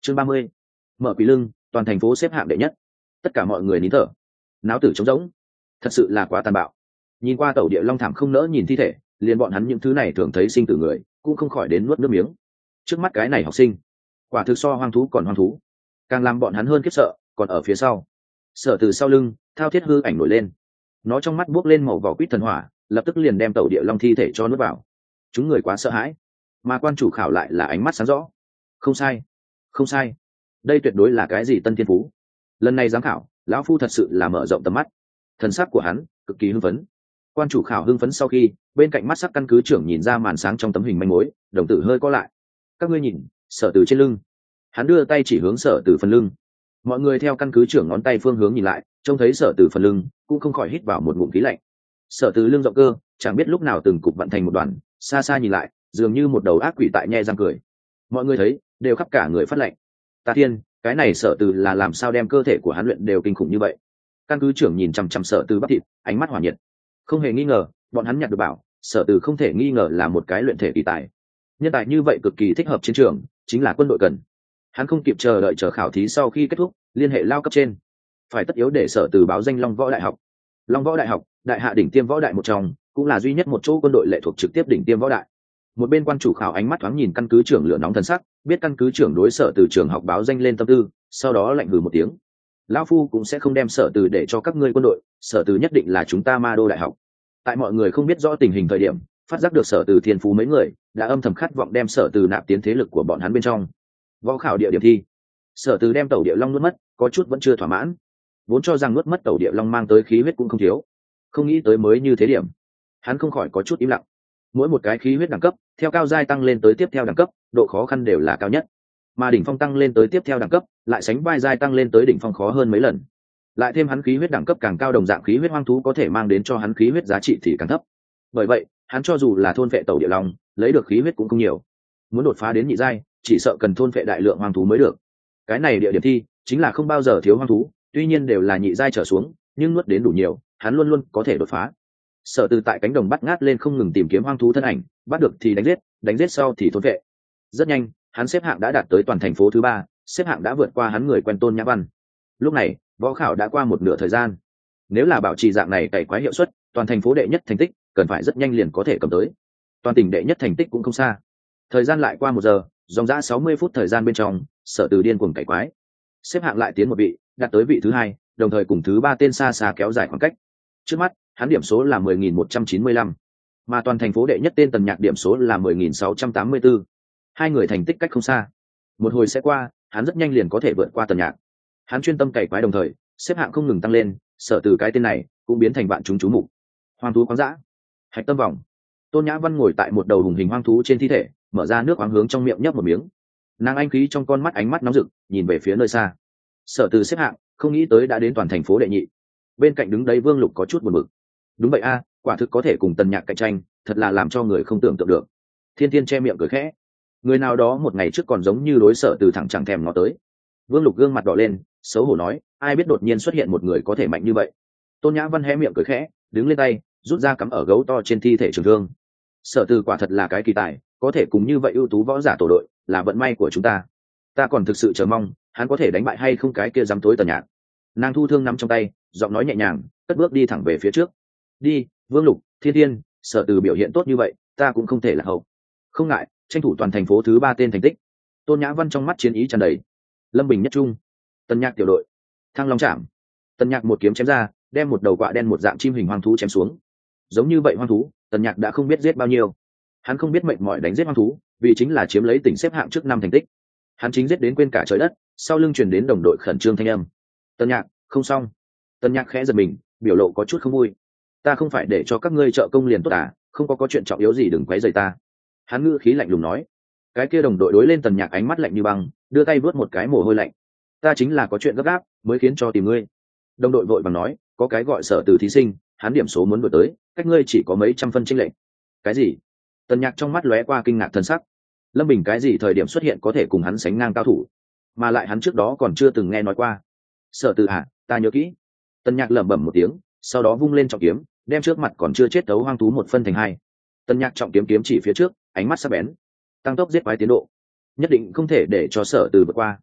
chương 30. Mở quỷ lưng, toàn thành phố xếp hạng đệ nhất. Tất cả mọi người nín thở, náo tử trống rỗng. Thật sự là quá tàn bạo. Nhìn qua tẩu địa long thảm không nỡ nhìn thi thể, liền bọn hắn những thứ này thường thấy sinh tử người cũng không khỏi đến nuốt nước miếng. Trước mắt cái này học sinh, quả thực so hoang thú còn hoang thú. Càng làm bọn hắn hơn khiếp sợ còn ở phía sau. Sở Từ sau lưng thao thiết hư ảnh nổi lên, nó trong mắt buốc lên màu vỏ quýt thần hỏa, lập tức liền đem tẩu địa long thi thể cho nuốt vào. Chúng người quá sợ hãi, mà quan chủ khảo lại là ánh mắt sáng rõ. Không sai, không sai, đây tuyệt đối là cái gì tân thiên phú. Lần này giám khảo, lão phu thật sự là mở rộng tầm mắt. Thần sắc của hắn cực kỳ hưng phấn. Quan chủ khảo hưng phấn sau khi, bên cạnh mắt sắc căn cứ trưởng nhìn ra màn sáng trong tấm hình manh mối, đồng tử hơi co lại. Các ngươi nhìn, Sở Từ trên lưng. Hắn đưa tay chỉ hướng Sở Từ phần lưng. Mọi người theo căn cứ trưởng ngón tay phương hướng nhìn lại, trông thấy Sở Từ phần lưng cũng không khỏi hít vào một ngụm khí lạnh. Sở Từ lưng rộng cơ, chẳng biết lúc nào từng cục vận thành một đoàn, xa xa nhìn lại, dường như một đầu ác quỷ tại nhe răng cười. Mọi người thấy, đều khắp cả người phát lạnh. Ta thiên, cái này Sở Từ là làm sao đem cơ thể của hắn luyện đều kinh khủng như vậy. Căn cứ trưởng nhìn chằm chằm Sở Từ bắp thịt, ánh mắt hỏa nhiệt. Không hề nghi ngờ, bọn hắn nhặt được bảo, Sở Từ không thể nghi ngờ là một cái luyện thể kỳ tài. Nhân tài như vậy cực kỳ thích hợp chiến trường, chính là quân đội cần. Hắn không kịp chờ đợi chờ khảo thí sau khi kết thúc, liên hệ lao cấp trên, phải tất yếu để Sở Từ báo danh Long Võ Đại học. Long Võ Đại học, đại hạ đỉnh tiêm võ đại một trong, cũng là duy nhất một chỗ quân đội lệ thuộc trực tiếp đỉnh tiêm võ đại. Một bên quan chủ khảo ánh mắt thoáng nhìn căn cứ trưởng lửa nóng thần sắc, biết căn cứ trưởng đối Sở Từ trường học báo danh lên tâm tư, sau đó lạnh hừ một tiếng. Lão phu cũng sẽ không đem Sở Từ để cho các ngươi quân đội, Sở Từ nhất định là chúng ta Ma Đô Đại học. Tại mọi người không biết rõ tình hình thời điểm, phát giác được Sở Từ thiên phú mấy người đã âm thầm khát vọng đem Sở Từ nạp tiến thế lực của bọn hắn bên trong. Võ khảo địa điểm thi, Sở Từ đem tẩu địa long nuốt mất, có chút vẫn chưa thỏa mãn. Vốn cho rằng nuốt mất tẩu địa long mang tới khí huyết cũng không thiếu, không nghĩ tới mới như thế điểm, hắn không khỏi có chút im lặng. Mỗi một cái khí huyết đẳng cấp theo cao giai tăng lên tới tiếp theo đẳng cấp, độ khó khăn đều là cao nhất, mà đỉnh phong tăng lên tới tiếp theo đẳng cấp lại sánh vai giai tăng lên tới đỉnh phong khó hơn mấy lần. Lại thêm hắn khí huyết đẳng cấp càng cao, đồng dạng khí huyết hoang thú có thể mang đến cho hắn khí huyết giá trị thì càng thấp. Bởi vậy hắn cho dù là thôn vệ tẩu địa long, lấy được khí huyết cũng không nhiều. Muốn đột phá đến nhị giai, chỉ sợ cần thôn vệ đại lượng hoang thú mới được. Cái này địa điểm thi chính là không bao giờ thiếu hoang thú, tuy nhiên đều là nhị giai trở xuống, nhưng nuốt đến đủ nhiều, hắn luôn luôn có thể đột phá. Sở Từ tại cánh đồng bắt ngát lên không ngừng tìm kiếm hoang thú thân ảnh, bắt được thì đánh giết sau thì thôn vệ. Rất nhanh, hắn xếp hạng đã đạt tới toàn thành phố thứ 3, xếp hạng đã vượt qua hắn người quen Tôn Nhã Văn. Lúc này, võ khảo đã qua một nửa thời gian. Nếu là bảo trì dạng này cày quái hiệu suất, toàn thành phố đệ nhất thành tích cần phải rất nhanh liền có thể cầm tới. Toàn tỉnh đệ nhất thành tích cũng không xa. Thời gian lại qua 1 giờ, dòng dã 60 phút thời gian bên trong, Sở Từ điên cuồng cày quái. Xếp hạng lại tiến một vị, đạt tới vị thứ 2, đồng thời cùng thứ 3 tên xa xa kéo dài khoảng cách. Trước mắt, hắn điểm số là 10.195, mà toàn thành phố đệ nhất tên Tần Nhạc điểm số là 10.684. Hai người thành tích cách không xa. Một hồi sẽ qua, hắn rất nhanh liền có thể vượt qua Tần Nhạc. Hắn chuyên tâm cày quái đồng thời, xếp hạng không ngừng tăng lên, Sở Từ cái tên này cũng biến thành vạn chúng chú mục. Hoang thú khoáng dã, hạch tâm vòng. Tôn Nhã Văn ngồi tại một đầu hùng hình hoang thú trên thi thể, mở ra nước khoáng hướng trong miệng nhấp một miếng. Nàng anh khí trong con mắt ánh mắt nóng rực, nhìn về phía nơi xa. Sở Từ xếp hạng, không nghĩ tới đã đến toàn thành phố đệ nhị. Bên cạnh đứng đấy Vương Lục có chút buồn bực. Đúng vậy a, quả thực có thể cùng Tần Nhạc cạnh tranh, thật là làm cho người không tưởng tượng được. Thiên Thiên che miệng cười khẽ. Người nào đó một ngày trước còn giống như đối Sở Từ thẳng chẳng thèm ngó tới. Vương Lục gương mặt đỏ lên, xấu hổ nói, ai biết đột nhiên xuất hiện một người có thể mạnh như vậy. Tôn Nhã Văn hé miệng cười khẽ, đứng lên tay, rút ra cắm ở gấu to trên thi thể trường thương. Sở Từ quả thật là cái kỳ tài, có thể cùng như vậy ưu tú võ giả tổ đội, là vận may của chúng ta. Ta còn thực sự chờ mong hắn có thể đánh bại hay không cái kia dám tối Tần Nhạc. Nàng thu thương nắm trong tay, giọng nói nhẹ nhàng, cất bước đi thẳng về phía trước. Đi, Vương Lục, Thiên Thiên, Sở Từ biểu hiện tốt như vậy, ta cũng không thể là hậu. Không ngại, tranh thủ toàn thành phố thứ 3 tên thành tích. Tôn Nhã Văn trong mắt chiến ý tràn đầy. Lâm Bình nhất trung, Tần Nhạc tiểu đội, Thăng Long Trảm. Tần Nhạc một kiếm chém ra, đem một đầu quạ đen một dạng chim hình hoang thú chém xuống. Giống như vậy hoang thú, Tần Nhạc đã không biết giết bao nhiêu. Hắn không biết mệt mỏi đánh giết hoang thú, vì chính là chiếm lấy tỉnh xếp hạng trước 5 thành tích. Hắn chính giết đến quên cả trời đất, sau lưng truyền đến đồng đội khẩn trương thanh âm. Tần Nhạc, không xong. Tần Nhạc khẽ giật mình, biểu lộ có chút không vui. Ta không phải để cho các ngươi trợ công liền tốt à, không có chuyện trọng yếu gì đừng quấy rầy ta. Hắn ngữ khí lạnh lùng nói. Cái kia đồng đội đối lên Tần Nhạc ánh mắt lạnh như băng, đưa tay vớt một cái mồ hôi lạnh. Ta chính là có chuyện gấp gáp mới khiến cho tìm ngươi. Đồng đội vội vàng nói, có cái gọi Sở Từ thí sinh, hắn điểm số muốn đuổi tới, cách ngươi chỉ có mấy trăm phân chênh lệch. Cái gì? Tần Nhạc trong mắt lóe qua kinh ngạc thần sắc. Lâm Bình cái gì thời điểm xuất hiện có thể cùng hắn sánh ngang cao thủ, mà lại hắn trước đó còn chưa từng nghe nói qua. Sở Từ à, ta nhớ kỹ. Tần Nhạc lẩm bẩm một tiếng, sau đó vung lên trọng kiếm, đem trước mặt còn chưa chết tấu hoang thú một phân thành hai. Tần Nhạc trọng kiếm kiếm chỉ phía trước, ánh mắt sắc bén, tăng tốc giết quái tiến độ, nhất định không thể để cho Sở Từ vượt qua.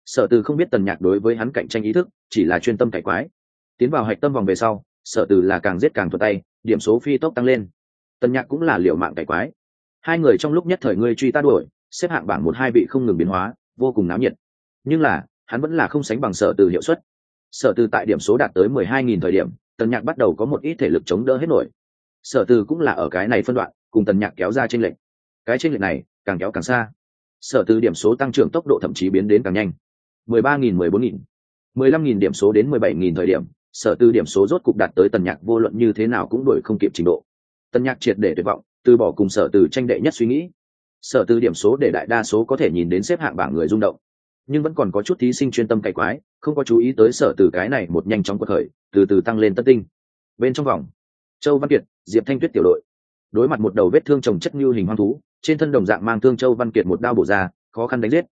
Sở Từ không biết Tần Nhạc đối với hắn cạnh tranh ý thức, chỉ là chuyên tâm cải quái. Tiến vào hạch tâm vòng về sau, Sở Từ là càng giết càng thuận tay, điểm số phi tốc tăng lên. Tần Nhạc cũng là liều mạng cải quái. Hai người trong lúc nhất thời ngươi truy ta đuổi, xếp hạng bảng 1-2 bị không ngừng biến hóa, vô cùng náo nhiệt. Nhưng là, hắn vẫn là không sánh bằng Sở Từ hiệu suất. Sở Từ tại điểm số đạt tới 12.000 thời điểm, Tần Nhạc bắt đầu có một ít thể lực chống đỡ hết nổi. Sở Từ cũng là ở cái này phân đoạn, cùng Tần Nhạc kéo ra chênh lệch. Cái chênh lệch này càng kéo càng xa. Sở Từ điểm số tăng trưởng tốc độ thậm chí biến đến càng nhanh. 13.000, 14.000, 15.000 điểm số đến 17.000 thời điểm, Sở Từ điểm số rốt cục đạt tới Tần Nhạc vô luận như thế nào cũng đuổi không kịp trình độ. Tần Nhạc triệt để tuyệt vọng, từ bỏ cùng Sở Từ tranh đệ nhất suy nghĩ. Sở Từ điểm số để đại đa số có thể nhìn đến xếp hạng bảng người rung động, nhưng vẫn còn có chút thí sinh chuyên tâm cày quái, không có chú ý tới Sở Từ cái này một nhanh chóng quật khởi, từ từ tăng lên tất tinh. Bên trong vòng, Châu Văn Kiệt, Diệp Thanh Tuyết tiểu đội đối mặt một đầu vết thương chồng chất như hình hoang thú, trên thân đồng dạng mang thương. Châu Văn Kiệt một đao bổ ra, khó khăn đánh giết.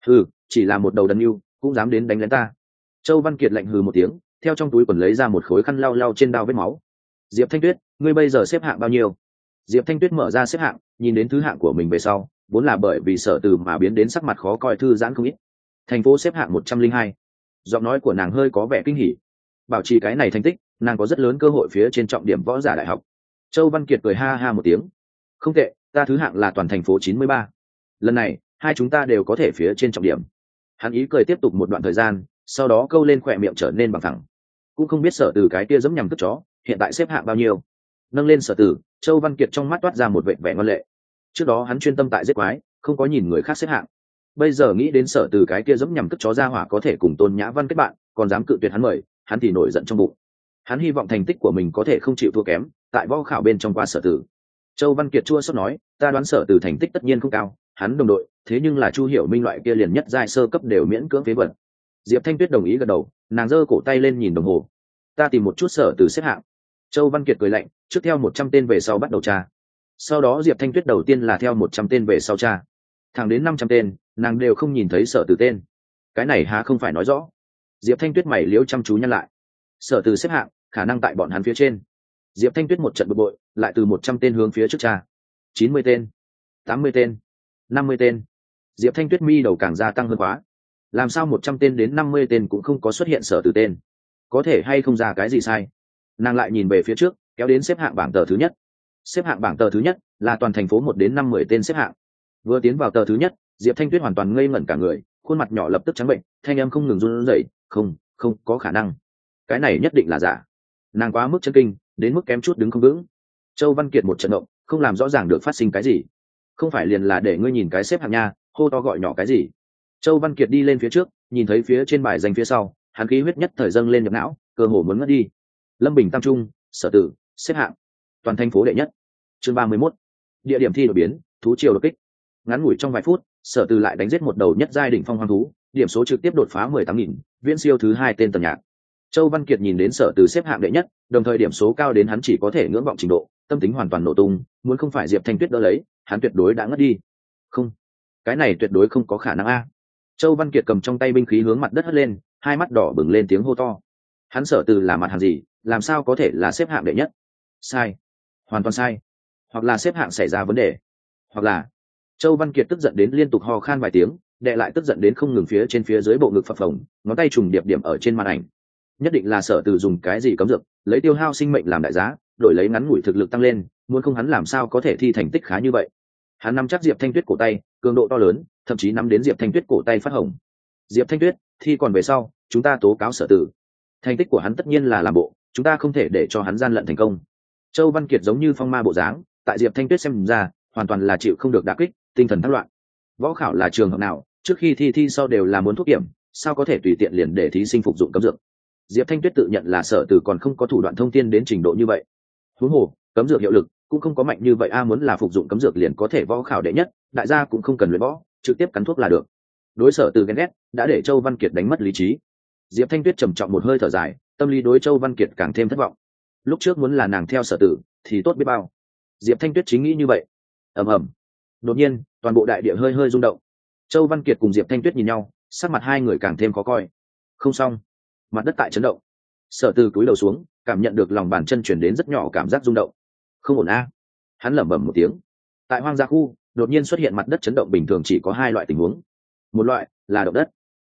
Chỉ là một đầu đần yêu cũng dám đến đánh lén ta. Châu Văn Kiệt lạnh hừ một tiếng, theo trong túi quần lấy ra một khối khăn lau lau trên đao vết máu. Diệp Thanh Tuyết, ngươi bây giờ xếp hạng bao nhiêu? Diệp Thanh Tuyết mở ra xếp hạng, nhìn đến thứ hạng của mình về sau, vốn là bởi vì Sở Từ mà biến đến sắc mặt khó coi thư giãn không ít. Thành phố xếp hạng 102. Giọng nói của nàng hơi có vẻ kinh hỉ. Bảo trì cái này thành tích, nàng có rất lớn cơ hội phía trên trọng điểm võ giả đại học. Châu Văn Kiệt cười ha ha một tiếng. Không tệ, ta thứ hạng là toàn thành phố 93. Lần này, hai chúng ta đều có thể phía trên trọng điểm. Hắn ý cười tiếp tục một đoạn thời gian, sau đó câu lên khỏe miệng trở nên bằng thẳng. Cũng không biết Sở Từ cái kia giẫm nhằm cướp chó, hiện tại xếp hạng bao nhiêu. Nâng lên Sở Từ, Châu Văn Kiệt trong mắt toát ra một vẻ vẻ ngoan lệ. Trước đó hắn chuyên tâm tại giết quái, không có nhìn người khác xếp hạng. Bây giờ nghĩ đến Sở Từ cái kia giẫm nhằm cướp chó ra hỏa có thể cùng Tôn Nhã Văn kết bạn, còn dám cự tuyệt hắn mời, hắn thì nổi giận trong bụng. Hắn hy vọng thành tích của mình có thể không chịu thua kém, tại võ khảo bên trong qua Sở Từ. Châu Văn Kiệt chua xót nói, ta đoán Sở Từ thành tích tất nhiên không cao, hắn đồng đội, thế nhưng là Chu Hiểu Minh loại kia liền nhất giai sơ cấp đều miễn cưỡng phế vật. Diệp Thanh Tuyết đồng ý gật đầu, nàng giơ cổ tay lên nhìn đồng hồ. Ta tìm một chút Sở Từ xếp hạng. Châu Văn Kiệt cười lạnh, trước theo 100 tên về sau bắt đầu tra. Sau đó Diệp Thanh Tuyết đầu tiên là theo 100 tên về sau tra. Thẳng đến 500 tên, nàng đều không nhìn thấy Sở Từ tên. Cái này há không phải nói rõ. Diệp Thanh Tuyết mày liễu chăm chú nhăn lại. Sở Từ xếp hạng, khả năng tại bọn hắn phía trên. Diệp Thanh Tuyết một trận bực bội, lại từ 100 tên hướng phía trước tra. 90 tên, 80 tên, 50 tên. Diệp Thanh Tuyết mi đầu càng gia tăng hơn quá. Làm sao 100 tên đến 50 tên cũng không có xuất hiện Sở Từ tên? Có thể hay không ra cái gì sai? Nàng lại nhìn về phía trước, kéo đến xếp hạng bảng tờ thứ nhất. Xếp hạng bảng tờ thứ nhất là toàn thành phố 1 đến 50 tên xếp hạng. Vừa tiến vào tờ thứ nhất, Diệp Thanh Tuyết hoàn toàn ngây ngẩn cả người, khuôn mặt nhỏ lập tức trắng bệnh, thanh âm không ngừng run rẩy, không có khả năng. Cái này nhất định là giả. Nàng quá mức chấn kinh, đến mức kém chút đứng không vững. Châu Văn Kiệt một trận động, không làm rõ ràng được phát sinh cái gì. Không phải liền là để ngươi nhìn cái xếp hạng nha, hô to gọi nhỏ cái gì? Châu Văn Kiệt đi lên phía trước, nhìn thấy phía trên bài danh phía sau, hắn khí huyết nhất thời dâng lên nhập não, cơ hồ muốn ngất đi. Lâm Bình Tam Trung, Sở Từ, xếp hạng toàn thành phố đệ nhất. Chương 31. Địa điểm thi đổi biến, thú triều đột kích. Ngắn ngủi trong vài phút, Sở Từ lại đánh giết một đầu nhất giai đỉnh phong hoang thú, điểm số trực tiếp đột phá 18.000, viễn siêu thứ hai tên Tần Nhạc. Châu Văn Kiệt nhìn đến Sở Từ xếp hạng đệ nhất, đồng thời điểm số cao đến hắn chỉ có thể ngưỡng vọng trình độ, tâm tính hoàn toàn nổ tung, muốn không phải Diệp Thanh Tuyết đỡ lấy, hắn tuyệt đối đã ngất đi. Không, cái này tuyệt đối không có khả năng a. Châu Văn Kiệt cầm trong tay binh khí hướng mặt đất hất lên, hai mắt đỏ bừng lên tiếng hô to. Hắn Sở Từ là mặt hàng gì, làm sao có thể là xếp hạng đệ nhất? Sai, hoàn toàn sai. Hoặc là xếp hạng xảy ra vấn đề, hoặc là... Châu Văn Kiệt tức giận đến liên tục ho khan vài tiếng, đệ lại tức giận đến không ngừng phía trên phía dưới bộ ngực phập phồng, ngón tay trùng điệp điểm ở trên màn ảnh. Nhất định là Sở Từ dùng cái gì cấm dược, lấy tiêu hao sinh mệnh làm đại giá, đổi lấy ngắn ngủi thực lực tăng lên, muốn không hắn làm sao có thể thi thành tích khá như vậy. Hắn nắm chắc Diệp Thanh Tuyết cổ tay, cường độ to lớn, thậm chí nắm đến Diệp Thanh Tuyết cổ tay phát hồng. Diệp Thanh Tuyết, thi còn về sau, chúng ta tố cáo Sở Từ. Thành tích của hắn tất nhiên là làm bộ, chúng ta không thể để cho hắn gian lận thành công. Châu Văn Kiệt giống như phong ma bộ dáng, tại Diệp Thanh Tuyết xem ra, hoàn toàn là chịu không được đả kích, tinh thần thất loạn. Võ khảo là trường hợp nào, trước khi thi sau đều là muốn thuốc kiểm, sao có thể tùy tiện liền để thí sinh phục dụng cấm dược? Diệp Thanh Tuyết tự nhận là Sở Từ còn không có thủ đoạn thông tin đến trình độ như vậy. Huống hồ, cấm dược hiệu lực cũng không có mạnh như vậy a, muốn là phục dụng cấm dược liền có thể võ khảo đệ nhất, đại gia cũng không cần luyện võ, trực tiếp cắn thuốc là được. Đối Sở Từ ghen ghét, đã để Châu Văn Kiệt đánh mất lý trí. Diệp Thanh Tuyết trầm trọng một hơi thở dài, tâm lý đối Châu Văn Kiệt càng thêm thất vọng. Lúc trước muốn là nàng theo Sở Từ thì tốt biết bao. Diệp Thanh Tuyết chính nghĩ như vậy. Ầm ầm. Đột nhiên, toàn bộ đại địa hơi hơi rung động. Châu Văn Kiệt cùng Diệp Thanh Tuyết nhìn nhau, sắc mặt hai người càng thêm khó coi. Không xong, mặt đất tại chấn động. Sở Từ cúi đầu xuống, cảm nhận được lòng bàn chân chuyển đến rất nhỏ cảm giác rung động. Không ổn a. Hắn lẩm bẩm một tiếng. Tại hoang dã khu, đột nhiên xuất hiện mặt đất chấn động bình thường chỉ có hai loại tình huống. Một loại là động đất,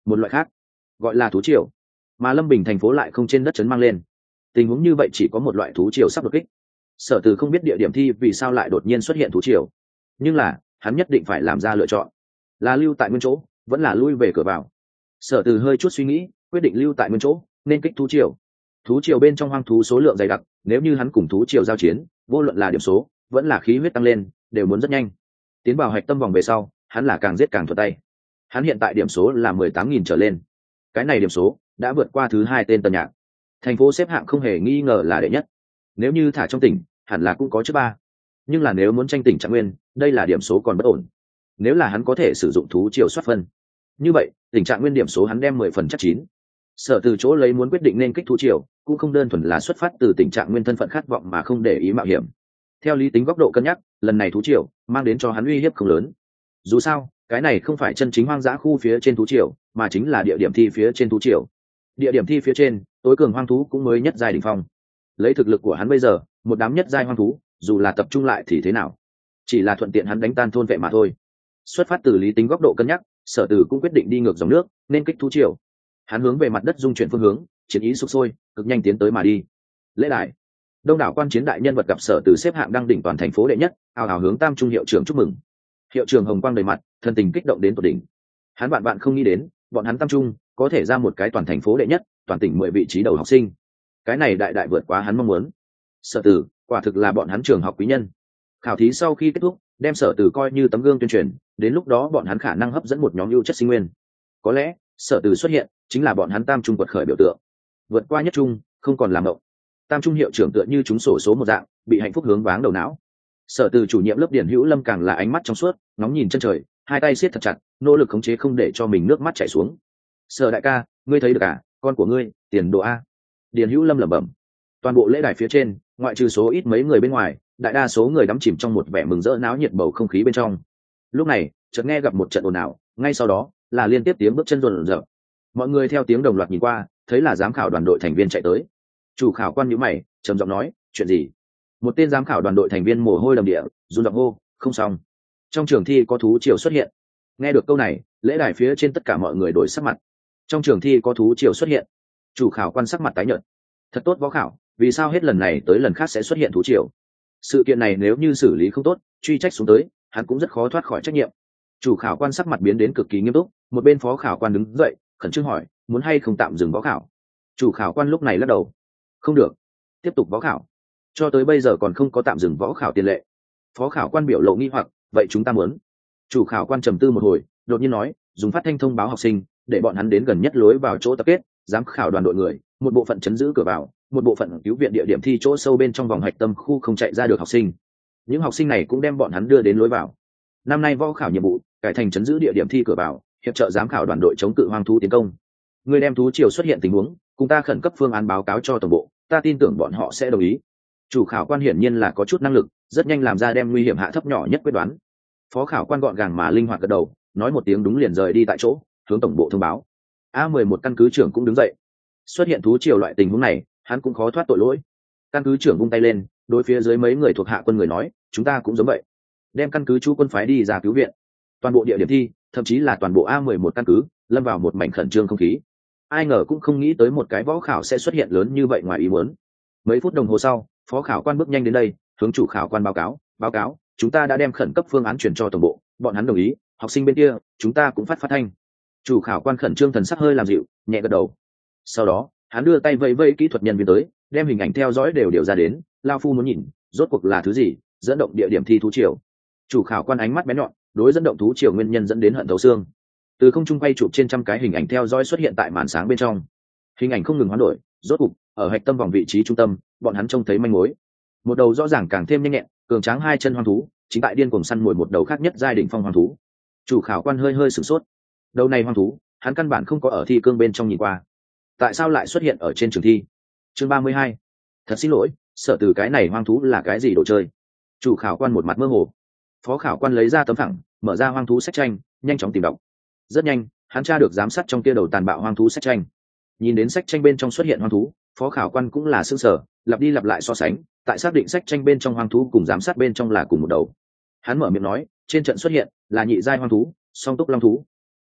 một loại khác gọi là thú triều, mà Lâm Bình thành phố lại không trên đất trấn mang lên. Tình huống như vậy chỉ có một loại thú triều sắp đột kích. Sở Từ không biết địa điểm thi vì sao lại đột nhiên xuất hiện thú triều, nhưng là hắn nhất định phải làm ra lựa chọn, là lưu tại nguyên chỗ vẫn là lui về cửa vào. Sở Từ hơi chút suy nghĩ, quyết định lưu tại nguyên chỗ, nên kích thú triều. Thú triều bên trong hoang thú số lượng dày đặc, nếu như hắn cùng thú triều giao chiến, vô luận là điểm số vẫn là khí huyết tăng lên đều muốn rất nhanh. Tiến vào hạch tâm vòng về sau, hắn là càng giết càng thuận tay. Hắn hiện tại điểm số là 18.000 trở lên, cái này điểm số đã vượt qua thứ hai tên Tần Nhạc. Thành phố xếp hạng không hề nghi ngờ là đệ nhất, nếu như thả trong tỉnh hẳn là cũng có trước ba, nhưng là nếu muốn tranh tỉnh Trạng Nguyên, đây là điểm số còn bất ổn. Nếu là hắn có thể sử dụng thú triều soát phân, như vậy tỉnh Trạng Nguyên điểm số hắn đem 10 phần chắc chín. Sở Từ chỗ lấy muốn quyết định nên kích thú triều cũng không đơn thuần là xuất phát từ tình trạng nguyên thân phận khát vọng mà không để ý mạo hiểm. Theo lý tính góc độ cân nhắc, lần này thú triều mang đến cho hắn uy hiếp không lớn. Dù sao cái này không phải chân chính hoang dã khu phía trên thú triều, mà chính là địa điểm thi phía trên thú triều. Địa điểm thi phía trên tối cường hoang thú cũng mới nhất giai đỉnh phong. Lấy thực lực của hắn bây giờ, một đám nhất giai hoang thú dù là tập trung lại thì thế nào, chỉ là thuận tiện hắn đánh tan thôn vệ mà thôi. Xuất phát từ lý tính góc độ cân nhắc, Sở Từ cũng quyết định đi ngược dòng nước, nên kích thú triều. Hắn hướng về mặt đất dung chuyển phương hướng, chiến ý sục sôi, cực nhanh tiến tới mà đi. Lễ đài, đông đảo quan chiến đại nhân vật gặp Sở Từ xếp hạng đăng đỉnh toàn thành phố đệ nhất, ào ào hướng Tam Trung hiệu trưởng chúc mừng. Hiệu trưởng hồng quang đầy mặt, thân tình kích động đến tột đỉnh. Hắn bạn không nghĩ đến, bọn hắn Tam Trung có thể ra một cái toàn thành phố đệ nhất, toàn tỉnh 10 vị trí đầu học sinh. Cái này đại vượt quá hắn mong muốn. Sở Từ quả thực là bọn hắn trường học quý nhân. Khảo thí sau khi kết thúc, đem Sở Từ coi như tấm gương tuyên truyền, đến lúc đó bọn hắn khả năng hấp dẫn một nhóm ưu chất sinh nguyên. Có lẽ Sở Từ xuất hiện chính là bọn hắn Tam Trung quật khởi biểu tượng. Vượt qua nhất trung, không còn làm động. Tam Trung hiệu trưởng tựa như trúng sổ số một dạng, bị hạnh phúc hướng váng đầu não. Sở Từ chủ nhiệm lớp Điển Hữu Lâm càng là ánh mắt trong suốt, ngóng nhìn chân trời, hai tay siết thật chặt, nỗ lực khống chế không để cho mình nước mắt chảy xuống. Sở đại ca, ngươi thấy được à, con của ngươi tiền đồ a. Điển Hữu Lâm lẩm bẩm. Toàn bộ lễ đài phía trên, ngoại trừ số ít mấy người bên ngoài, đại đa số người đắm chìm trong một vẻ mừng rỡ náo nhiệt bầu không khí bên trong. Lúc này chợt nghe gặp một trận ồn ào, ngay sau đó là liên tiếp tiếng bước chân rộn rợn. Mọi người theo tiếng đồng loạt nhìn qua, thấy là giám khảo đoàn đội thành viên chạy tới. Chủ khảo quan nhíu mày, trầm giọng nói, chuyện gì? Một tên giám khảo đoàn đội thành viên mồ hôi đầm địa, run giọng hô, không xong, trong trường thi có thú triều xuất hiện. Nghe được câu này, lễ đài phía trên tất cả mọi người đổi sắc mặt. Trong trường thi có thú triều xuất hiện. Chủ khảo quan sắc mặt tái nhợt. Thật tốt võ khảo, vì sao hết lần này tới lần khác sẽ xuất hiện thú triều? Sự kiện này nếu như xử lý không tốt, truy trách xuống tới, hắn cũng rất khó thoát khỏi trách nhiệm. Chủ khảo quan sắc mặt biến đến cực kỳ nghiêm túc, một bên phó khảo quan đứng dậy, khẩn trương hỏi, muốn hay không tạm dừng võ khảo? Chủ khảo quan lúc này lắc đầu, không được, tiếp tục võ khảo. Cho tới bây giờ còn không có tạm dừng võ khảo tiền lệ. Phó khảo quan biểu lộ nghi hoặc, vậy chúng ta muốn? Chủ khảo quan trầm tư một hồi, đột nhiên nói, dùng phát thanh thông báo học sinh, để bọn hắn đến gần nhất lối vào chỗ tập kết, giám khảo đoàn đội người, một bộ phận chấn giữ cửa vào, một bộ phận cứu viện địa điểm thi chỗ sâu bên trong vòng hạch tâm khu không chạy ra được học sinh. Những học sinh này cũng đem bọn hắn đưa đến lối vào. Năm nay võ khảo nhiệm vụ cải thành chấn giữ địa điểm thi cửa vào, hiệp trợ giám khảo đoàn đội chống cự hoang thú tiến công. Người đem thú triều xuất hiện tình huống, cùng ta khẩn cấp phương án báo cáo cho tổng bộ, ta tin tưởng bọn họ sẽ đồng ý. Chủ khảo quan hiển nhiên là có chút năng lực, rất nhanh làm ra đem nguy hiểm hạ thấp nhỏ nhất quyết đoán. Phó khảo quan gọn gàng mà linh hoạt gật đầu, nói một tiếng đúng liền rời đi tại chỗ, hướng tổng bộ thông báo. A11 căn cứ trưởng cũng đứng dậy. Xuất hiện thú triều loại tình huống này, hắn cũng khó thoát tội lỗi. Căn cứ trưởng vung tay lên, đối phía dưới mấy người thuộc hạ quân người nói, chúng ta cũng giống vậy, đem căn cứ chú quân phái đi ra cứu viện. Toàn bộ địa điểm thi, thậm chí là toàn bộ A11 căn cứ, lâm vào một mảnh khẩn trương không khí. Ai ngờ cũng không nghĩ tới một cái võ khảo sẽ xuất hiện lớn như vậy ngoài ý muốn. Mấy phút đồng hồ sau, phó khảo quan bước nhanh đến đây, hướng chủ khảo quan báo cáo, chúng ta đã đem khẩn cấp phương án chuyển cho tổng bộ, bọn hắn đồng ý, học sinh bên kia chúng ta cũng phát thanh. Chủ khảo quan khẩn trương thần sắc hơi làm dịu, nhẹ gật đầu. Sau đó hắn đưa tay vẫy vẫy kỹ thuật nhân viên tới, đem hình ảnh theo dõi đều điều ra đến, lao phu muốn nhìn rốt cuộc là thứ gì dẫn động địa điểm thi thú triều. Chủ khảo quan ánh mắt bén nhọn, đối dẫn động thú triều nguyên nhân dẫn đến hận thấu xương. Từ không trung quay chụp trên trăm cái hình ảnh theo dõi xuất hiện tại màn sáng bên trong, hình ảnh không ngừng hoán đổi, rốt cục ở hạch tâm vòng vị trí trung tâm, bọn hắn trông thấy manh mối. Một đầu rõ ràng càng thêm nhanh nhẹn, cường tráng hai chân hoang thú chính tại điên cuồng săn mồi một đầu khác nhất giai đỉnh phong hoang thú. Chủ khảo quan hơi sửng sốt, đầu này hoang thú hắn căn bản không có ở thi cương bên trong nhìn qua, tại sao lại xuất hiện ở trên trường thi? Chương 32. Thật xin lỗi, Sở Từ cái này hoang thú là cái gì đồ chơi? Chủ khảo quan một mặt mơ hồ. Phó khảo quan lấy ra tấm phẳng, mở ra hoang thú sách tranh, nhanh chóng tìm đọc. Rất nhanh, hắn tra được giám sát trong kia đầu tàn bạo hoang thú sách tranh. Nhìn đến sách tranh bên trong xuất hiện hoang thú, phó khảo quan cũng là sững sờ, lặp đi lặp lại so sánh, tại xác định sách tranh bên trong hoang thú cùng giám sát bên trong là cùng một đầu. Hắn mở miệng nói, trên trận xuất hiện là nhị giai hoang thú, song túc long thú.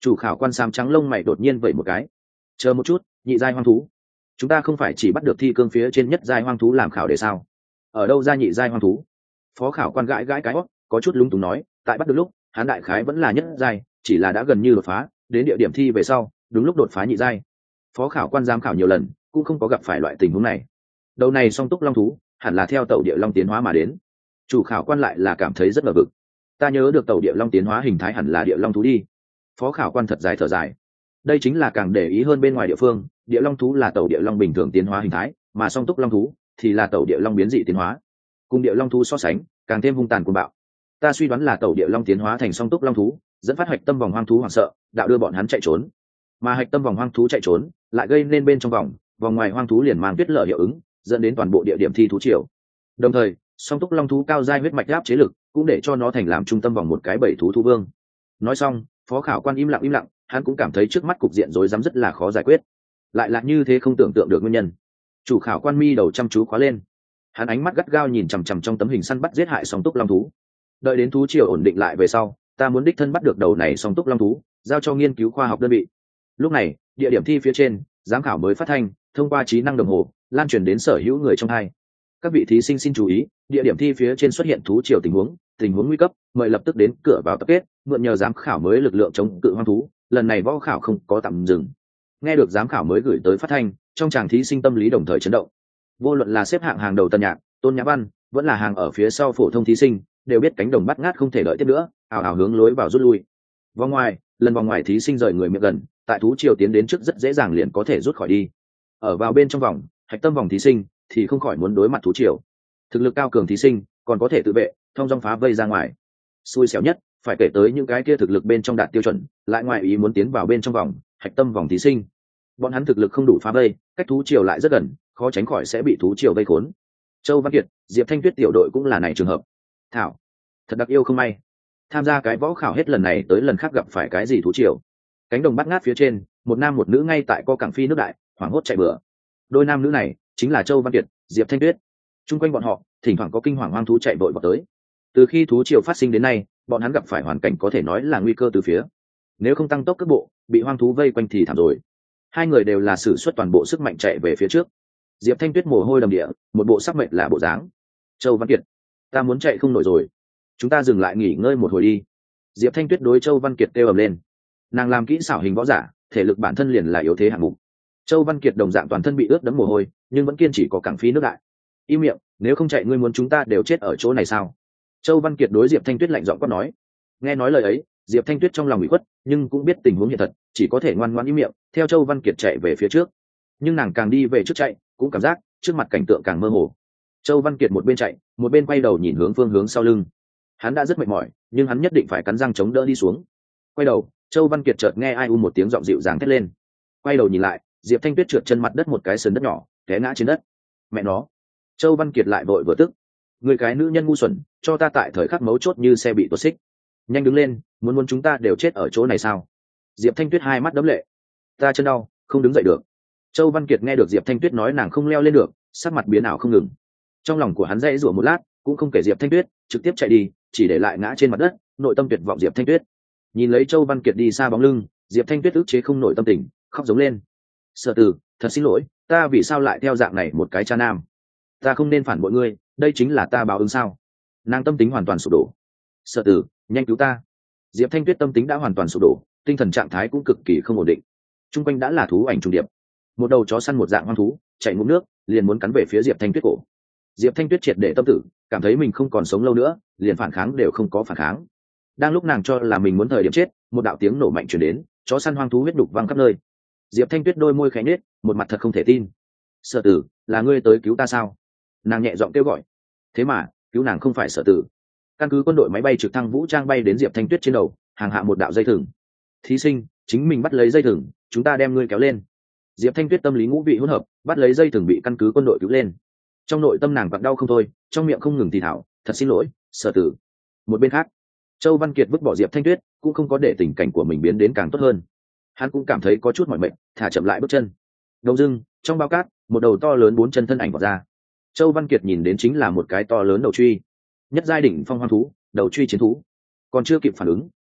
Chủ khảo quan xám trắng lông mày đột nhiên vẩy một cái. Chờ một chút, nhị giai hoang thú, chúng ta không phải chỉ bắt được thi cương phía trên nhất giai hoang thú làm khảo để sao? Ở đâu ra nhị giai hoang thú? Phó khảo quan gãi gãi cái hót, có chút lúng túng nói, tại bắt được lúc hắn đại khái vẫn là nhất giai, chỉ là đã gần như đột phá, đến địa điểm thi về sau đúng lúc đột phá nhị giai. Phó khảo quan giám khảo nhiều lần cũng không có gặp phải loại tình huống này. Đầu này song túc long thú hẳn là theo tẩu địa long tiến hóa mà đến. Chủ khảo quan lại là cảm thấy rất ngờ vực. Ta nhớ được tẩu địa long tiến hóa hình thái hẳn là địa long thú đi. Phó khảo quan thật dài thở dài. Đây chính là càng để ý hơn bên ngoài địa phương, địa long thú là tẩu địa long bình thường tiến hóa hình thái, mà song túc long thú thì là tẩu địa long biến dị tiến hóa. Cùng địa long thú so sánh càng thêm hung tàn cuồng bạo. Ta suy đoán là tẩu địa long tiến hóa thành song túc long thú, dẫn phát hạch tâm vòng hoang thú hoảng sợ, đạo đưa bọn hắn chạy trốn. Mà hạch tâm vòng hoang thú chạy trốn lại gây nên bên trong vòng ngoài hoang thú liền mang tuyết lở hiệu ứng, dẫn đến toàn bộ địa điểm thi thú triều. Đồng thời song túc long thú cao giai huyết mạch áp chế lực cũng để cho nó thành làm trung tâm vòng một cái bảy thú thú vương. Nói xong phó khảo quan im lặng, hắn cũng cảm thấy trước mắt cục diện rối rắm rất là khó giải quyết, lại là như thế không tưởng tượng được nguyên nhân. Chủ khảo quan mi đầu chăm chú khóa lên, hắn ánh mắt gắt gao nhìn chằm chằm trong tấm hình săn bắt giết hại song túc long thú. Đợi đến thú triều ổn định lại về sau, ta muốn đích thân bắt được đầu này song túc long thú, giao cho nghiên cứu khoa học đơn vị. Lúc này địa điểm thi phía trên giám khảo mới phát thanh thông qua trí năng đồng hồ lan truyền đến sở hữu người trong hai. Các vị thí sinh xin chú ý, địa điểm thi phía trên xuất hiện thú triều tình huống nguy cấp, mời lập tức đến cửa vào tập kết, mượn nhờ giám khảo mới lực lượng chống cự hoang thú, lần này võ khảo không có tạm dừng. Nghe được giám khảo mới gửi tới phát thanh, trong chàng thí sinh tâm lý đồng thời chấn động. Vô luận là xếp hạng hàng đầu Tân Nhạc, Tôn Nhã Văn, vẫn là hàng ở phía sau phổ thông thí sinh, đều biết cánh đồng bắt ngát không thể đợi tiếp nữa, ào ào hướng lối vào rút lui. Vòng ngoài thí sinh rời người miệng gần, tại thú triều tiến đến trước rất dễ dàng liền có thể rút khỏi đi. Ở vào bên trong vòng, hạch tâm vòng thí sinh thì không khỏi muốn đối mặt thú triều. Thực lực cao cường thí sinh còn có thể tự vệ, thông dong phá vây ra ngoài. Xui xẻo nhất phải kể tới những cái kia thực lực bên trong đạt tiêu chuẩn, lại ngoài ý muốn tiến vào bên trong vòng, hạch tâm vòng thí sinh. Bọn hắn thực lực không đủ phá vây, cách thú triều lại rất gần, khó tránh khỏi sẽ bị thú triều vây khốn. Châu Văn Kiệt, Diệp Thanh Tuyết tiểu đội cũng là này trường hợp. Thảo, thật đặc yêu không may. Tham gia cái võ khảo hết lần này tới lần khác gặp phải cái gì thú triều. Cánh đồng bắt ngát phía trên, một nam một nữ ngay tại co cảng phi nước đại, hoảng hốt chạy bừa. Đôi nam nữ này chính là Châu Văn Kiệt, Diệp Thanh Tuyết. Chung quanh bọn họ thỉnh thoảng có kinh hoàng hoang thú chạy vội vào tới. Từ khi thú triều phát sinh đến nay, bọn hắn gặp phải hoàn cảnh có thể nói là nguy cơ từ phía. Nếu không tăng tốc cước bộ, bị hoang thú vây quanh thì thảm rồi. Hai người đều là sử xuất toàn bộ sức mạnh chạy về phía trước. Diệp Thanh Tuyết mồ hôi đầm địa, một bộ sắc mệnh là bộ dáng. Châu Văn Kiệt, ta muốn chạy không nổi rồi, chúng ta dừng lại nghỉ ngơi một hồi đi. Diệp Thanh Tuyết đối Châu Văn Kiệt kêu ầm lên. Nàng làm kỹ xảo hình võ giả, thể lực bản thân liền là yếu thế hạng mục. Châu Văn Kiệt đồng dạng toàn thân bị ướt đẫm mồ hôi, nhưng vẫn kiên trì có cảng phi nước đại. Im miệng, nếu không chạy ngươi muốn chúng ta đều chết ở chỗ này sao? Châu Văn Kiệt đối Diệp Thanh Tuyết lạnh giọng quát nói. Nghe nói lời ấy, Diệp Thanh Tuyết trong lòng ủy khuất, nhưng cũng biết tình huống hiện thật, chỉ có thể ngoan ngoãn im miệng, theo Châu Văn Kiệt chạy về phía trước. Nhưng nàng càng đi về trước chạy, cũng cảm giác trước mặt cảnh tượng càng mơ hồ. Châu Văn Kiệt một bên chạy, một bên quay đầu nhìn hướng phương hướng sau lưng. Hắn đã rất mệt mỏi, nhưng hắn nhất định phải cắn răng chống đỡ đi xuống. Quay đầu, Châu Văn Kiệt chợt nghe ai một tiếng giọng dịu dàng thét lên. Quay đầu nhìn lại, Diệp Thanh Tuyết trượt chân mặt đất một cái sườn đất nhỏ, té ngã trên đất. Mẹ nó! Châu Văn Kiệt lại vội vừa tức. Người cái nữ nhân ngu xuẩn, cho ta tại thời khắc mấu chốt như xe bị tuột xích. Nhanh đứng lên, muốn chúng ta đều chết ở chỗ này sao? Diệp Thanh Tuyết hai mắt đẫm lệ. Ta chân đau, không đứng dậy được. Châu Văn Kiệt nghe được Diệp Thanh Tuyết nói nàng không leo lên được, sắc mặt biến ảo không ngừng. Trong lòng của hắn dãy rủa một lát, cũng không kể Diệp Thanh Tuyết, trực tiếp chạy đi, chỉ để lại ngã trên mặt đất, nội tâm tuyệt vọng Diệp Thanh Tuyết. Nhìn lấy Châu Văn Kiệt đi xa bóng lưng, Diệp Thanh Tuyết ức chế không nổi tâm tình, khóc giống lên. Sở Từ, thật xin lỗi, ta vì sao lại theo dạng này một cái cha nam? Ta không nên phản bội ngươi, đây chính là ta báo ứng sao? Nàng tâm tính hoàn toàn sụp đổ. Sở Từ, nhanh cứu ta! Diệp Thanh Tuyết tâm tính đã hoàn toàn sụp đổ, tinh thần trạng thái cũng cực kỳ không ổn định. Trung quanh đã là thú ảnh trùng điệp, một đầu chó săn một dạng hoang thú chạy ngụm nước, liền muốn cắn về phía Diệp Thanh Tuyết cổ. Diệp Thanh Tuyết triệt để tâm tử, cảm thấy mình không còn sống lâu nữa, liền phản kháng đều không có phản kháng. Đang lúc nàng cho là mình muốn thời điểm chết, một đạo tiếng nổ mạnh truyền đến, chó săn hoang thú huyết đục văng khắp nơi. Diệp Thanh Tuyết đôi môi khẽ nhếch, một mặt thật không thể tin. Sở Tử, là ngươi tới cứu ta sao? Nàng nhẹ giọng kêu gọi. Thế mà cứu nàng không phải Sở Tử. Căn cứ quân đội máy bay trực thăng vũ trang bay đến Diệp Thanh Tuyết trên đầu, hàng hạ một đạo dây thừng. Thí sinh, chính mình bắt lấy dây thừng, chúng ta đem ngươi kéo lên. Diệp Thanh Tuyết tâm lý ngũ vị hỗn hợp, bắt lấy dây thừng bị căn cứ quân đội cứu lên. Trong nội tâm nàng vặn đau không thôi, trong miệng không ngừng thì thảo, thật xin lỗi, Sở Tử. Một bên khác, Châu Văn Kiệt vứt bỏ Diệp Thanh Tuyết, cũng không có để tình cảnh của mình biến đến càng tốt hơn. Hắn cũng cảm thấy có chút mỏi mệt, thả chậm lại bước chân. Đông dưng, trong bao cát, một đầu to lớn bốn chân thân ảnh vọt ra. Châu Văn Kiệt nhìn đến chính là một cái to lớn đầu truy, nhất giai đỉnh phong hoang thú, đầu truy chiến thú. Còn chưa kịp phản ứng,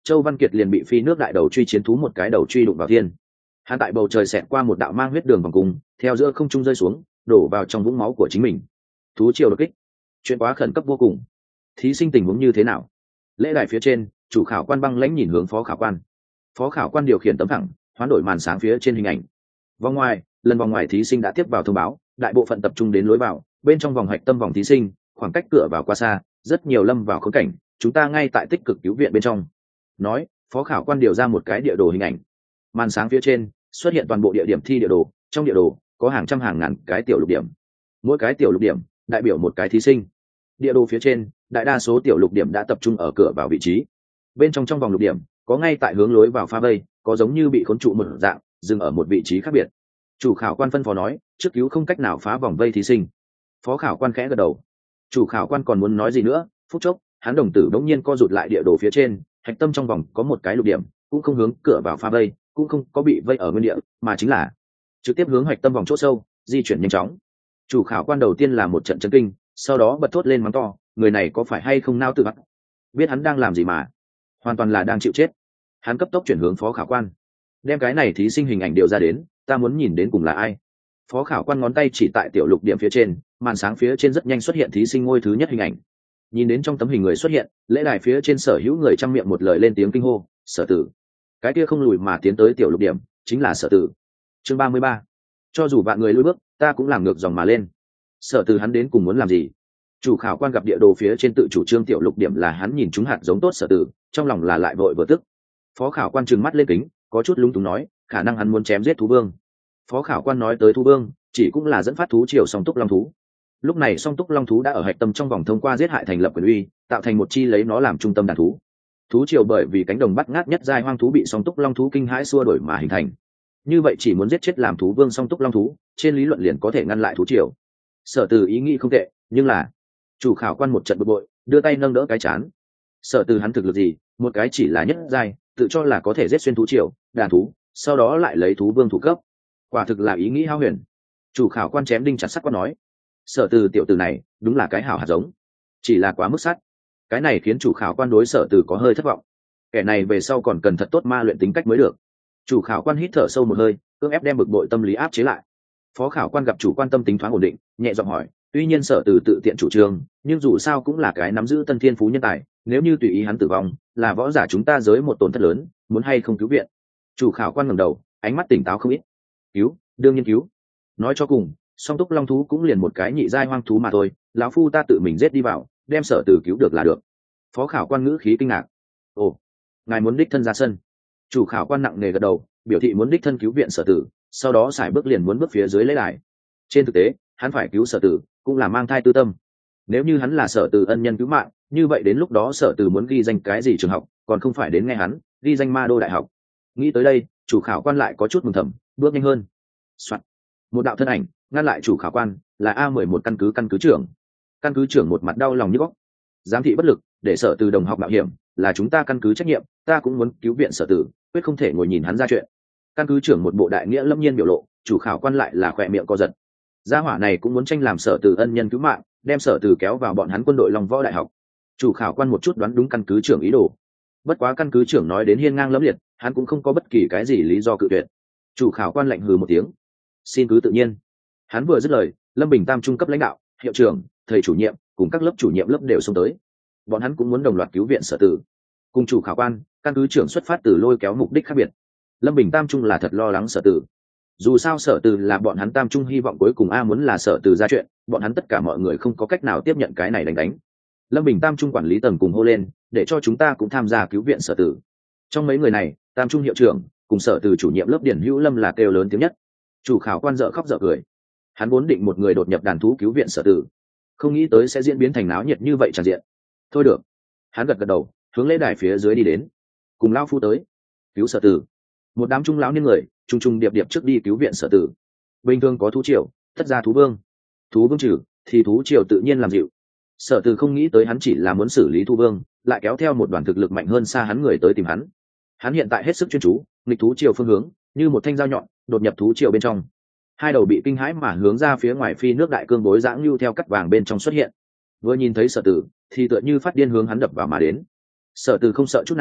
Châu Văn Kiệt liền bị phi nước đại đầu truy chiến thú một cái đầu truy đụng vào thiên. Hắn tại bầu trời xẹt qua một đạo mang huyết đường vòng cung, theo giữa không trung rơi xuống, đổ vào trong vũng máu của chính mình. Thú triều đột kích, chuyện quá khẩn cấp vô cùng. Thí sinh tình huống như thế nào? Lễ đài phía trên, chủ khảo quan băng lãnh nhìn hướng phó khảo quan. Phó khảo quan điều khiển tấm thẳng, hoán đổi màn sáng phía trên hình ảnh. Vòng ngoài thí sinh đã tiếp vào thông báo, đại bộ phận tập trung đến lối vào, bên trong vòng hạch tâm vòng thí sinh, khoảng cách cửa vào quá xa, rất nhiều lâm vào khốn cảnh, chúng ta ngay tại tích cực cứu viện bên trong. Nói, phó khảo quan điều ra một cái địa đồ hình ảnh. Màn sáng phía trên xuất hiện toàn bộ địa điểm thi địa đồ, trong địa đồ có hàng trăm hàng ngàn cái tiểu lục điểm, mỗi cái tiểu lục điểm đại biểu một cái thí sinh. Địa đồ phía trên, đại đa số tiểu lục điểm đã tập trung ở cửa vào vị trí. Bên trong vòng lục điểm, có ngay tại hướng lối vào phá vây, có giống như bị khốn trụ một dạng, dừng ở một vị trí khác biệt. Chủ khảo quan phân phó nói, trước cứu không cách nào phá vòng vây thí sinh. Phó khảo quan khẽ gật đầu. Chủ khảo quan còn muốn nói gì nữa, phút chốc, hắn đồng tử đống nhiên co rụt lại địa đồ phía trên, hạch tâm trong vòng có một cái lục điểm, cũng không hướng cửa vào phá vây, cũng không có bị vây ở nguyên địa, mà chính là trực tiếp hướng hạch tâm vòng chỗ sâu, di chuyển nhanh chóng. Chủ khảo quan đầu tiên là một trận chấn kinh, sau đó bật thốt lên mắng to, người này có phải hay không nao tự bắt? Biết hắn đang làm gì mà? Hoàn toàn là đang chịu chết. Hắn cấp tốc chuyển hướng phó khảo quan, đem cái này thí sinh hình ảnh điều ra đến, ta muốn nhìn đến cùng là ai. Phó khảo quan ngón tay chỉ tại tiểu lục điểm phía trên, màn sáng phía trên rất nhanh xuất hiện thí sinh ngôi thứ nhất hình ảnh. Nhìn đến trong tấm hình người xuất hiện, lễ đài phía trên sở hữu người trăm miệng một lời lên tiếng kinh hô, Sở Tử. Cái kia không lùi mà tiến tới tiểu lục điểm, chính là Sở Tử. Chương 33. Cho dù bạn người lùi bước, ta cũng làm ngược dòng mà lên. Sở Tử hắn đến cùng muốn làm gì? Chủ khảo quan gặp địa đồ phía trên tự chủ trương tiểu lục điểm là hắn nhìn chúng hạt giống tốt Sở Tử, trong lòng là lại vội vừa tức. Phó khảo quan trừng mắt lên kính, có chút lung túng nói, khả năng hắn muốn chém giết thú vương. Phó khảo quan nói tới thú vương, chỉ cũng là dẫn phát thú triều song túc long thú. Lúc này song túc long thú đã ở hạch tâm trong vòng thông qua giết hại thành lập quyền uy, tạo thành một chi lấy nó làm trung tâm đàn thú. Thú triều bởi vì cánh đồng bắt ngát nhất giai hoang thú bị song túc long thú kinh hãi xua đuổi mà hình thành. Như vậy chỉ muốn giết chết làm thú vương song túc long thú, trên lý luận liền có thể ngăn lại thú triều. Sở Từ ý nghĩ không tệ, nhưng là chủ khảo quan một trận bực bội, đưa tay nâng đỡ cái chán. Sở Từ hắn thực lực gì, một cái chỉ là nhất giai, tự cho là có thể giết xuyên thú triều, đàn thú, sau đó lại lấy thú vương thủ cấp. Quả thực là ý nghĩ hao huyền. Chủ khảo quan chém đinh chặt sắt quát nói, Sở Từ tiểu tử này đúng là cái hảo hạt giống, chỉ là quá mức sắt. Cái này khiến chủ khảo quan đối Sở Từ có hơi thất vọng. Kẻ này về sau còn cần thật tốt ma luyện tính cách mới được. Chủ khảo quan hít thở sâu một hơi, cưỡng ép đem bực bội tâm lý áp chế lại. Phó khảo quan gặp chủ quan tâm tính thoáng ổn định, nhẹ giọng hỏi, tuy nhiên Sở Từ tự tiện chủ trương, nhưng dù sao cũng là cái nắm giữ tân thiên phú nhân tài, nếu như tùy ý hắn tử vong, là võ giả chúng ta giới một tổn thất lớn, muốn hay không cứu viện? Chủ khảo quan ngẩng đầu, ánh mắt tỉnh táo không ít. Cứu, đương nhiên cứu. Nói cho cùng, song túc long thú cũng liền một cái nhị giai hoang thú mà thôi, lão phu ta tự mình giết đi vào, đem Sở Từ cứu được là được. Phó khảo quan ngữ khí kinh ngạc. Ồ, ngài muốn đích thân ra sân? Chủ khảo quan nặng nề gật đầu, biểu thị muốn đích thân cứu viện Sở Tử, sau đó xài bước liền muốn bước phía dưới lễ đài. Trên thực tế, hắn phải cứu Sở Tử, cũng là mang thai tư tâm. Nếu như hắn là Sở Tử ân nhân cứu mạng, như vậy đến lúc đó Sở Tử muốn ghi danh cái gì trường học, còn không phải đến nghe hắn ghi danh Ma Đô đại học. Nghĩ tới đây, chủ khảo quan lại có chút mừng thầm, bước nhanh hơn. Soạn. Một đạo thân ảnh ngăn lại chủ khảo quan, là A11 căn cứ trưởng. Căn cứ trưởng một mặt đau lòng như góc. Giám thị bất lực, để Sở Tử đồng học mạo hiểm, là chúng ta căn cứ trách nhiệm, ta cũng muốn cứu viện Sở Tử, quyết không thể ngồi nhìn hắn ra chuyện. Căn cứ trưởng một bộ đại nghĩa lâm nhiên biểu lộ, chủ khảo quan lại là khỏe miệng co giật. Gia hỏa này cũng muốn tranh làm Sở Tử ân nhân cứu mạng, đem Sở Tử kéo vào bọn hắn quân đội Long Võ đại học. Chủ khảo quan một chút đoán đúng căn cứ trưởng ý đồ. Bất quá căn cứ trưởng nói đến hiên ngang lẫm liệt, hắn cũng không có bất kỳ cái gì lý do cự tuyệt. Chủ khảo quan lạnh hừ một tiếng, xin cứ tự nhiên. Hắn vừa dứt lời, Lâm Bình Tam trung cấp lãnh đạo, hiệu trưởng, thầy chủ nhiệm cùng các lớp chủ nhiệm lớp đều xông tới. Bọn hắn cũng muốn đồng loạt cứu viện Sở Tử. Cùng chủ khảo quan, căn cứ trưởng xuất phát từ lôi kéo mục đích khác biệt. Lâm Bình Tam trung là thật lo lắng Sở Tử. Dù sao Sở Tử là bọn hắn Tam trung hy vọng cuối cùng, muốn là Sở Tử ra chuyện, bọn hắn tất cả mọi người không có cách nào tiếp nhận cái này đánh. Lâm Bình Tam trung quản lý tầng cùng hô lên, để cho chúng ta cũng tham gia cứu viện Sở Tử. Trong mấy người này, Tam trung hiệu trưởng cùng Sở Tử chủ nhiệm lớp Điển Hữu Lâm là kêu lớn tiếng nhất. Chủ khảo quan dở khóc dở cười. Hắn vốn định một người đột nhập đàn thú cứu viện Sở Tử, không nghĩ tới sẽ diễn biến thành náo nhiệt như vậy tràn diện. Thôi được. Hắn gật gật đầu, hướng lễ đài phía dưới đi đến. Cùng lão phu tới, cứu Sở Tử. Một đám trung lão niên người trung trung điệp điệp trước đi cứu viện Sở Tử. Bình thường có thú triều, tất ra thú vương. Thú vương trừ thì thú triều tự nhiên làm dịu. Sở Tử không nghĩ tới hắn chỉ là muốn xử lý thú vương, lại kéo theo một đoàn thực lực mạnh hơn xa hắn người tới tìm hắn. Hắn hiện tại hết sức chuyên chú, nghịch thú triều phương hướng, như một thanh dao nhọn, đột nhập thú triều bên trong. Hai đầu bị kinh hãi mà hướng ra phía ngoài phi nước đại cương bối dãng lưu theo cắt vàng bên trong xuất hiện. Vừa nhìn thấy Sở Tử, thì tựa như phát điên hướng hắn đập vào mà đến. Sở Tử không sợ chút nào,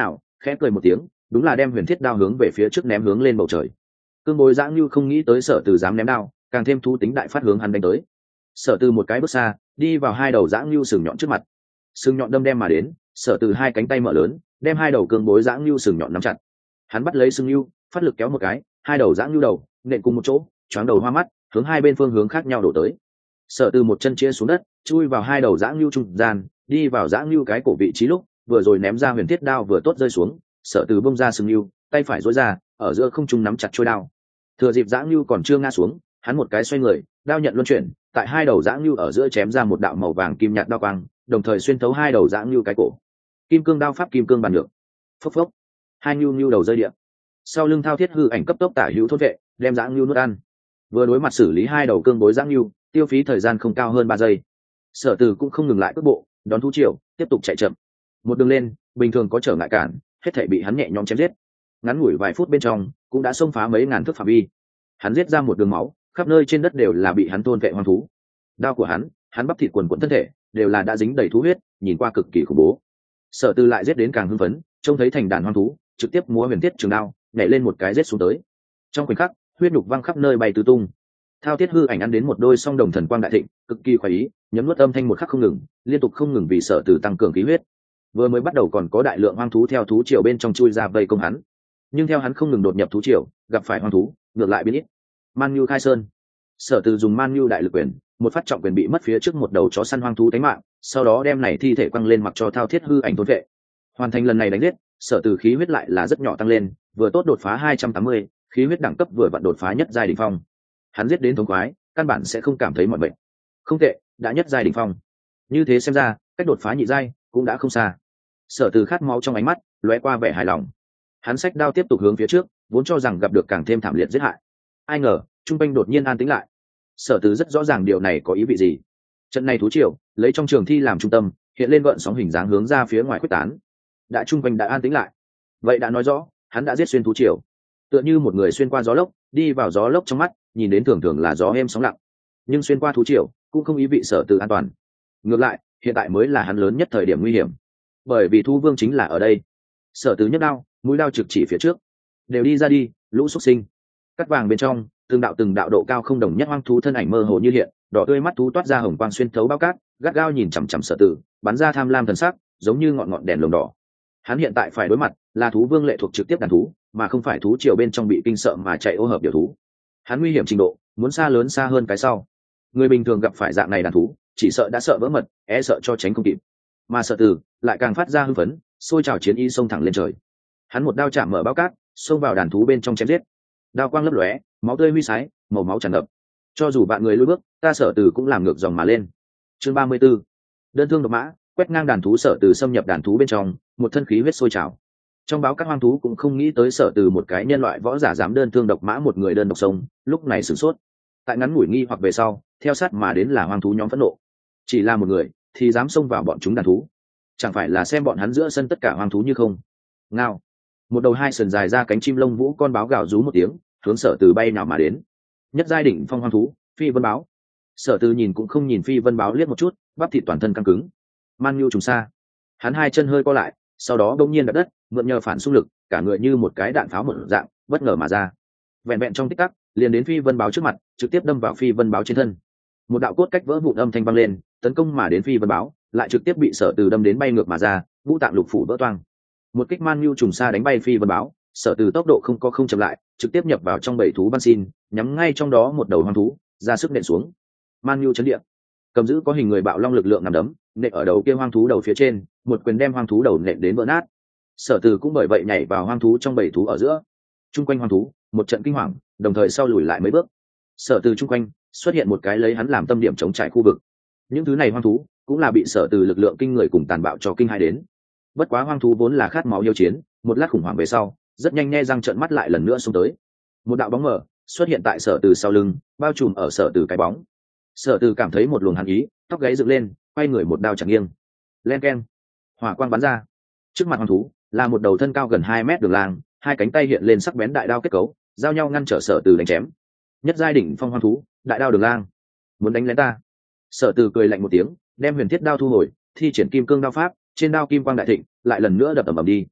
khẽ cười một tiếng, đúng là đem huyền thiết đao hướng về phía trước ném hướng lên bầu trời. Cương Bối Dã Ngưu không nghĩ tới Sở Từ dám ném đao, càng thêm thú tính đại phát hướng hắn đánh tới. Sở Từ một cái bước xa, đi vào hai đầu Dã Ngưu sừng nhọn trước mặt. Sừng nhọn đâm đem mà đến, Sở Từ hai cánh tay mở lớn, đem hai đầu Cương Bối Dã Ngưu sừng nhọn nắm chặt. Hắn bắt lấy sừng ngưu, phát lực kéo một cái, hai đầu Dã Ngưu đầu nện cùng một chỗ, choáng đầu hoa mắt, hướng hai bên phương hướng khác nhau đổ tới. Sở Từ một chân chia xuống đất, chui vào hai đầu Dã Ngưu trung gian, đi vào Dã Ngưu cái cổ vị trí lúc, vừa rồi ném ra huyền thiết đao vừa tốt rơi xuống, Sở Từ bung ra sừng ngưu, tay phải duỗi ra, ở giữa không trung nắm chặt chuôi đao. Thừa dịp Dã Ngưu còn chưa ngã xuống, hắn một cái xoay người, đao nhận luân chuyển, tại hai đầu Dã Ngưu ở giữa chém ra một đạo màu vàng kim nhạt đao quang, đồng thời xuyên thấu hai đầu Dã Ngưu cái cổ. Kim cương đao pháp kim cương bàn được. Phốc phốc. Hai ngưu đầu rơi địa. Sau lưng Thao Thiết hư ảnh cấp tốc tả hữu thôn vệ, đem Dã Ngưu nuốt ăn. Vừa đối mặt xử lý hai đầu Cương Bối Dã Ngưu, tiêu phí thời gian không cao hơn 3 giây. Sở Từ cũng không ngừng lại cước bộ, đón thú triều, tiếp tục chạy chậm. Một đường lên, bình thường có trở ngại cản, hết thảy bị hắn nhẹ nhõm chém giết. Ngắn ngủi vài phút bên trong, cũng đã xông phá mấy ngàn thước phạm vi. Hắn giết ra một đường máu, khắp nơi trên đất đều là bị hắn thôn vệ hoang thú. Đao của hắn bắp thịt quần quần thân thể, đều là đã dính đầy thú huyết, nhìn qua cực kỳ khủng bố. Sở Từ lại giết đến càng hưng phấn, trông thấy thành đàn hoang thú, trực tiếp múa huyền thiết trường đao, nhảy lên một cái giết xuống tới. Trong khoảnh khắc, huyết nhục văng khắp nơi bay tứ tung. Thao Thiết hư ảnh ăn đến một đôi song đồng thần quang đại thịnh, cực kỳ khoái ý, nhấm nuốt âm thanh một khắc không ngừng, liên tục không ngừng vì Sở Từ tăng cường khí huyết. Vừa mới bắt đầu còn có đại lượng hoang thú theo thú triều bên trong chui ra vây công hắn, nhưng theo hắn không ngừng đột nhập thú triều, gặp phải hoang thú, ngược lại biến ít. Man Nhu khai sơn. Sở Từ dùng Man Nhu đại lực quyền, một phát trọng quyền bị mất phía trước một đầu chó săn hoang thú đánh mạng, sau đó đem này thi thể quăng lên mặc cho Thao Thiết hư ảnh thôn vệ. Hoàn thành lần này đánh giết, Sở Từ khí huyết lại là rất nhỏ tăng lên, vừa tốt đột phá 280, khí huyết đẳng cấp vừa vặn đột phá nhất giai đỉnh phong. Hắn giết đến thống khoái, căn bản sẽ không cảm thấy mỏi mệt. Không tệ, đã nhất giai đỉnh phong. Như thế xem ra, cách đột phá nhị giai cũng đã không xa. Sở Từ khát máu trong ánh mắt lóe qua vẻ hài lòng. Hắn xách đao tiếp tục hướng phía trước, vốn cho rằng gặp được càng thêm thảm liệt giết hại. Ai ngờ, trung quanh đột nhiên an tĩnh lại. Sở Từ rất rõ ràng điều này có ý vị gì. Trận này thú triều, lấy trong trường thi làm trung tâm, hiện lên gợn sóng hình dáng hướng ra phía ngoài quyết tán. Đã trung quanh đã an tĩnh lại. Vậy đã nói rõ, hắn đã giết xuyên thú triều. Tựa như một người xuyên qua gió lốc, đi vào gió lốc trong mắt, nhìn đến thường thường là gió êm sóng lặng. Nhưng xuyên qua thú triều, cũng không ý vị Sở Từ an toàn. Ngược lại, hiện tại mới là hắn lớn nhất thời điểm nguy hiểm. Bởi vì thú vương chính là ở đây. Sở Từ nhấc đao, mũi đao trực chỉ phía trước. Đều đi ra đi, lũ xuất sinh. Cắt vàng bên trong, từng đạo độ cao không đồng nhất hoang thú thân ảnh mơ hồ như hiện, đỏ tươi mắt thú toát ra hồng quang xuyên thấu bao cát, gắt gao nhìn chằm chằm Sở Từ, bắn ra tham lam thần sắc, giống như ngọn đèn lồng đỏ. Hắn hiện tại phải đối mặt là thú vương lệ thuộc trực tiếp đàn thú, mà không phải thú triều bên trong bị kinh sợ mà chạy ô hợp điều thú. Hắn nguy hiểm trình độ muốn xa hơn cái sau. Người bình thường gặp phải dạng này đàn thú, chỉ sợ đã sợ vỡ mật, e sợ cho tránh không kịp. Mà Sở Từ lại càng phát ra hưng phấn, sôi trào chiến ý xông thẳng lên trời. Hắn một đao chạm mở bao cát, xông vào đàn thú bên trong chém giết. Đao quang lấp lóe, máu tươi huy sái, màu máu tràn ngập. Cho dù bạn người lùi bước, ta Sở Từ cũng làm ngược dòng mà lên. Chương 34. Đơn thương độc mã, quét ngang đàn thú. Sở Từ xâm nhập đàn thú bên trong, một thân khí huyết sôi trào. Trong báo các hoang thú cũng không nghĩ tới Sở Từ một cái nhân loại võ giả dám đơn thương độc mã một người đơn độc sông, lúc này sửng sốt. Tại ngắn ngủi nghi hoặc về sau, theo sát mà đến là hoang thú nhóm phẫn nộ. Chỉ là một người thì dám xông vào bọn chúng đàn thú, chẳng phải là xem bọn hắn giữa sân tất cả hoang thú như không. Ngao. Một đầu hai sườn dài ra cánh chim lông vũ con báo gào rú một tiếng, hướng Sở Từ bay nào mà đến. Nhất giai đỉnh phong hoang thú, Phi Vân báo. Sở Từ nhìn cũng không nhìn Phi Vân báo liếc một chút, bắp thịt toàn thân căng cứng. Man Nhu trùng xa. Hắn hai chân hơi co lại, sau đó bỗng nhiên đặt đất, mượn nhờ phản xung lực, cả người như một cái đạn pháo một dạng, bất ngờ mà ra. Vẹn vẹn trong tích tắc, liền đến Phi Vân báo trước mặt, trực tiếp đâm vào Phi Vân báo trên thân. Một đạo cốt cách vỡ vụn âm thanh vang lên, tấn công mà đến Phi Vân báo, lại trực tiếp bị Sở Từ đâm đến bay ngược mà ra, ngũ tạng lục phủ vỡ toang. Một kích Man Nhu trùng xa đánh bay Phi Vân báo, Sở Từ tốc độ không chậm lại, trực tiếp nhập vào trong bầy thú văn xin, nhắm ngay trong đó một đầu hoang thú, ra sức nện xuống. Man Nhu chấn địa, cầm giữ có hình người bạo long lực lượng nằm đấm, nện ở đầu kia hoang thú đầu phía trên, một quyền đem hoang thú đầu nện đến vỡ nát. Sở Từ cũng bởi vậy nhảy vào hoang thú trong bầy thú ở giữa. Trung quanh hoang thú, một trận kinh hoàng, đồng thời sau lùi lại mấy bước. Sở Từ trung quanh xuất hiện một cái lấy hắn làm tâm điểm chống trải khu vực. Những thứ này hoang thú cũng là bị Sở Từ lực lượng kinh người cùng tàn bạo cho kinh hãi đến. Bất quá hoang thú vốn là khát máu yêu chiến, một lát khủng hoảng về sau, rất nhanh nhe răng trợn mắt lại lần nữa xông tới. Một đạo bóng mờ xuất hiện tại Sở Từ sau lưng, bao trùm ở Sở Từ cái bóng. Sở Từ cảm thấy một luồng hàn ý, tóc gáy dựng lên, quay người một đao chặt nghiêng. Len keng, hỏa quang bắn ra. Trước mặt hoang thú là một đầu thân cao gần 2 mét đường lang, hai cánh tay hiện lên sắc bén đại đao kết cấu, giao nhau ngăn trở Sở Từ đánh chém. Nhất giai đỉnh phong hoang thú, đại đao đường lang, muốn đánh lén ta? Sở Từ cười lạnh một tiếng, đem huyền thiết đao thu hồi, thi triển kim cương đao pháp, trên đao kim quang đại thịnh, lại lần nữa đập ầm ầm đi.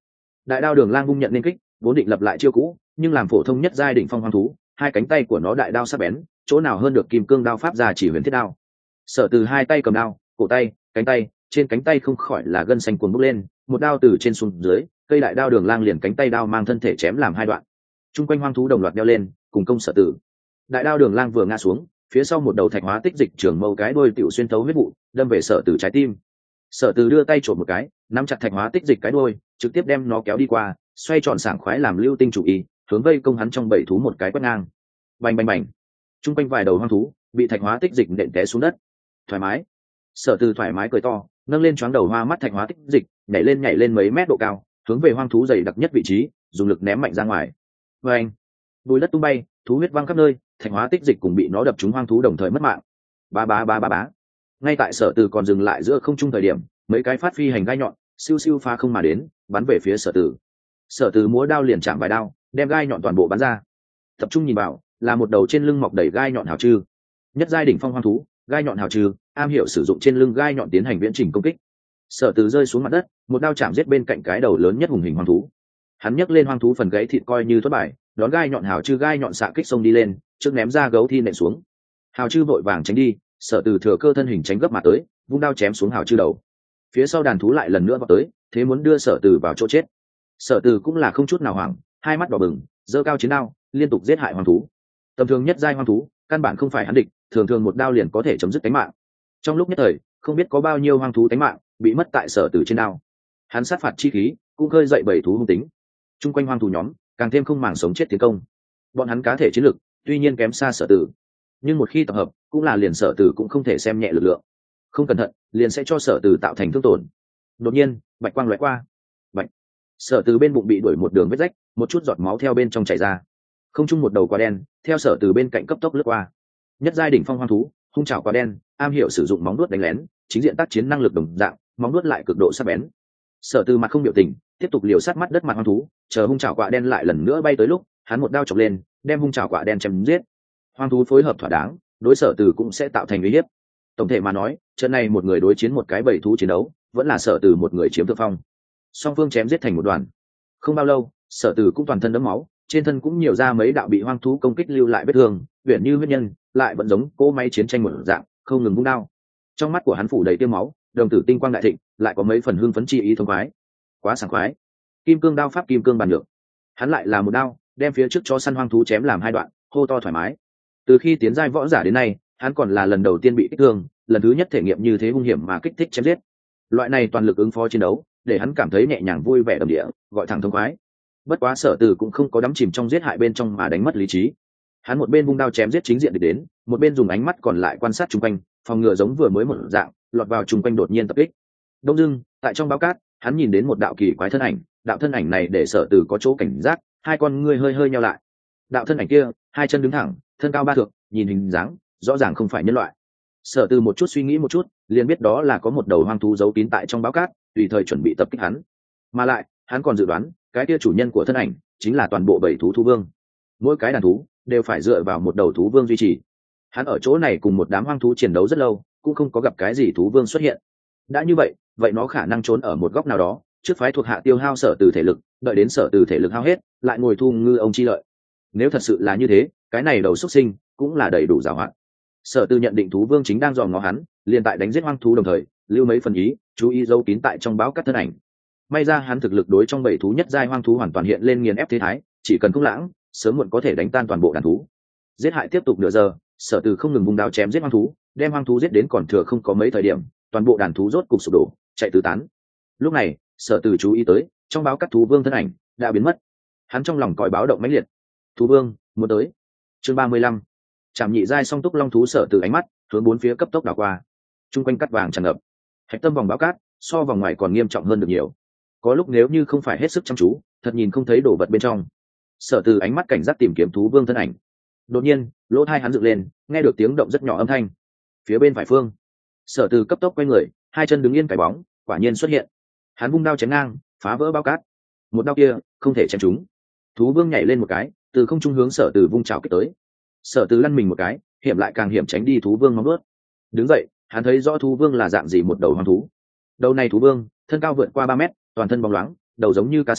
Đại đao đường lang vung nhận nên kích, vốn định lập lại chiêu cũ, nhưng làm phổ thông nhất giai đỉnh phong hoang thú, hai cánh tay của nó đại đao sắc bén, chỗ nào hơn được kim cương đao pháp ra chỉ huyền thiết đao. Sở Từ hai tay cầm đao, cổ tay, cánh tay, trên cánh tay không khỏi là gân xanh cuồn bốc lên, một đao từ trên xuống dưới, cây đại đao đường lang liền cánh tay đao mang thân thể chém làm hai đoạn. Trung quanh hoang thú đồng loạt đeo lên, cùng công Sở Từ. Đại đao đường lang vừa ngã xuống, phía sau một đầu thạch hóa tích dịch trường mâu cái đuôi tiểu xuyên thấu huyết vụ, đâm về Sở Từ trái tim. Sở Từ đưa tay trộm một cái, nắm chặt thạch hóa tích dịch cái đuôi, trực tiếp đem nó kéo đi qua, xoay tròn sảng khoái làm lưu tinh chủ ý, hướng vây công hắn trong bảy thú một cái quét ngang. Bành bành bành. Trung quanh vài đầu hoang thú bị thạch hóa tích dịch nện té xuống đất. Thoải mái. Sở Từ thoải mái cười to, nâng lên choáng đầu hoa mắt thạch hóa tích dịch, nhảy lên mấy mét độ cao, hướng về hoang thú dày đặc nhất vị trí, dùng lực ném mạnh ra ngoài. Bành. Bùi đất tung bay, thú huyết văng khắp nơi, thạch hóa tích dịch cùng bị nó đập trúng hoang thú đồng thời mất mạng. Ba ba ba ba bá. Ngay tại Sở Từ còn dừng lại giữa không trung thời điểm, mấy cái phát phi hành gai nhọn siêu siêu phá không mà đến, bắn về phía Sở Từ. Sở Từ múa đao liền chạm vài đao, đem gai nhọn toàn bộ bắn ra. Tập trung nhìn vào, là một đầu trên lưng mọc đầy gai nhọn hào trư. Nhất giai đỉnh phong hoang thú, gai nhọn hào trư, am hiểu sử dụng trên lưng gai nhọn tiến hành viễn trình công kích. Sở Từ rơi xuống mặt đất, một đao chạm giết bên cạnh cái đầu lớn nhất hùng hình hoang thú. Hắn nhấc lên hoang thú phần gáy thịt coi như thất bại, đón gai nhọn hào trư gai nhọn xạ kích xông đi lên, trước ném ra gấu thi nện xuống. Hào trư vội vàng tránh đi, Sở Từ thừa cơ thân hình tránh gấp mà tới, vung đao chém xuống hào trư đầu. Phía sau đàn thú lại lần nữa vọt tới, thế muốn đưa Sở Từ vào chỗ chết. Sở Từ cũng là không chút nào hoảng, hai mắt đỏ bừng, giơ cao chiến đao, liên tục giết hại hoang thú. Tầm thường nhất giai hoang thú, căn bản không phải hắn địch, thường thường một đao liền có thể chấm dứt tính mạng. Trong lúc nhất thời, không biết có bao nhiêu hoang thú tính mạng bị mất tại Sở Từ trên đao. Hắn sát phạt chi khí, cũng khơi dậy bảy thú hung tính. Trung quanh hoang thú nhóm, càng thêm không màng sống chết tiến công. Bọn hắn cá thể chiến lực, tuy nhiên kém xa Sở Từ, nhưng một khi tập hợp, cũng là liền Sở Từ cũng không thể xem nhẹ lực lượng. Không cẩn thận, liền sẽ cho Sở Từ tạo thành thương tổn. Đột nhiên, bạch quang lóe qua. Bạch. Sở Từ bên bụng bị đuổi một đường vết rách, một chút giọt máu theo bên trong chảy ra. Không trung một đầu quả đen theo Sở Từ bên cạnh cấp tốc lướt qua. Nhất giai đỉnh phong hoang thú, hung trảo quả đen, am hiểu sử dụng móng vuốt đánh lén, chính diện tác chiến năng lực đồng dạng, móng vuốt lại cực độ sắc bén. Sở Từ mặt không biểu tình, tiếp tục liều sát mắt đất mặt hoang thú, chờ hung trảo quả đen lại lần nữa bay tới lúc, hắn một đao chọc lên, đem hung trảo quả đen chém giết. Hoang thú phối hợp thỏa đáng, đối Sở Từ cũng sẽ tạo thành uy hiếp. Tổng thể mà nói, trận này một người đối chiến một cái bầy thú chiến đấu, vẫn là Sở Từ một người chiếm thượng phong. Song phương chém giết thành một đoàn. Không bao lâu, Sở Từ cũng toàn thân đẫm máu, trên thân cũng nhiều ra mấy đạo bị hoang thú công kích lưu lại vết thương, uyển như huyết nhân, lại vẫn giống cỗ máy chiến tranh một dạng, không ngừng vung đao. Trong mắt của hắn phủ đầy tiêu máu, đồng tử tinh quang đại thịnh, lại có mấy phần hưng phấn chi ý thông khoái. Quá sảng khoái. Kim cương đao pháp kim cương bàn nhược. Hắn lại là một đao, đem phía trước cho săn hoang thú chém làm hai đoạn, hô to thoải mái. Từ khi tiến giai võ giả đến nay, hắn còn là lần đầu tiên bị kích thương, lần thứ nhất thể nghiệm như thế hung hiểm mà kích thích chém giết. Loại này toàn lực ứng phó chiến đấu, để hắn cảm thấy nhẹ nhàng vui vẻ đầm địa, gọi thẳng thông khoái. Bất quá Sở Từ cũng không có đắm chìm trong giết hại bên trong mà đánh mất lý trí. Hắn một bên vung đao chém giết chính diện địch đến, một bên dùng ánh mắt còn lại quan sát chung quanh, phòng ngừa giống vừa mới một dạng lọt vào chung quanh đột nhiên tập kích. Đông dưng, tại trong báo cát, hắn nhìn đến một đạo kỳ quái thân ảnh, đạo thân ảnh này để Sở Từ có chỗ cảnh giác, hai con ngươi hơi hơi nheo lại. Đạo thân ảnh kia, hai chân đứng thẳng, thân cao ba thước, nhìn hình dáng, rõ ràng không phải nhân loại. Sở Từ một chút suy nghĩ một chút, liền biết đó là có một đầu hoang thú giấu kín tại trong báo cát, tùy thời chuẩn bị tập kích hắn. Mà lại, hắn còn dự đoán, cái kia chủ nhân của thân ảnh chính là toàn bộ bảy thú thú vương. Mỗi cái đàn thú đều phải dựa vào một đầu thú vương duy trì. Hắn ở chỗ này cùng một đám hoang thú chiến đấu rất lâu, cũng không có gặp cái gì thú vương xuất hiện. Đã như vậy, vậy nó khả năng trốn ở một góc nào đó, trước phái thuộc hạ tiêu hao Sở Từ thể lực, đợi đến Sở Từ thể lực hao hết, lại ngồi thu ngư ông chi lợi. Nếu thật sự là như thế, cái này đầu xuất sinh cũng là đầy đủ giàu hạn. Sở Từ nhận định thú vương chính đang dòm ngó hắn, liền tại đánh giết hoang thú đồng thời lưu mấy phần ý, chú ý giấu kín tại trong báo cát thân ảnh. May ra hắn thực lực đối trong bảy thú nhất giai hoang thú hoàn toàn hiện lên nghiền ép thế thái, chỉ cần không lãng, sớm muộn có thể đánh tan toàn bộ đàn thú. Giết hại tiếp tục nửa giờ, Sở Từ không ngừng vung đao chém giết hoang thú, đem hoang thú giết đến còn thừa không có mấy thời điểm, toàn bộ đàn thú rốt cục sụp đổ, chạy tứ tán. Lúc này, Sở Từ chú ý tới, trong báo cát thú vương thân ảnh đã biến mất. Hắn trong lòng còi báo động mãnh liệt. Thú vương muốn tới. Chương 35. Trảm nhị giai song túc long thú. Sở Từ ánh mắt hướng bốn phía cấp tốc đảo qua. Trung quanh cát vàng tràn ngập. Hạch tâm vòng báo cát so vòng ngoài còn nghiêm trọng hơn được nhiều. Có lúc nếu như không phải hết sức chăm chú, thật nhìn không thấy đồ vật bên trong. Sở Từ ánh mắt cảnh giác tìm kiếm thú vương thân ảnh. Đột nhiên, lỗ tai hắn dựng lên, nghe được tiếng động rất nhỏ âm thanh. Phía bên phải phương, Sở Từ cấp tốc quay người, hai chân đứng yên cái bóng, quả nhiên xuất hiện. Hắn vung đao chém ngang, phá vỡ bao cát. Một đao kia không thể chém trúng. Thú vương nhảy lên một cái, từ không trung hướng Sở Từ vung chảo kích tới. Sở Từ lăn mình một cái, hiểm lại càng hiểm tránh đi thú vương móng vuốt. Đứng dậy, hắn thấy rõ thú vương là dạng gì một đầu hoang thú. Đầu này thú vương, thân cao vượt qua 3 mét, toàn thân bóng loáng, đầu giống như cá sấu,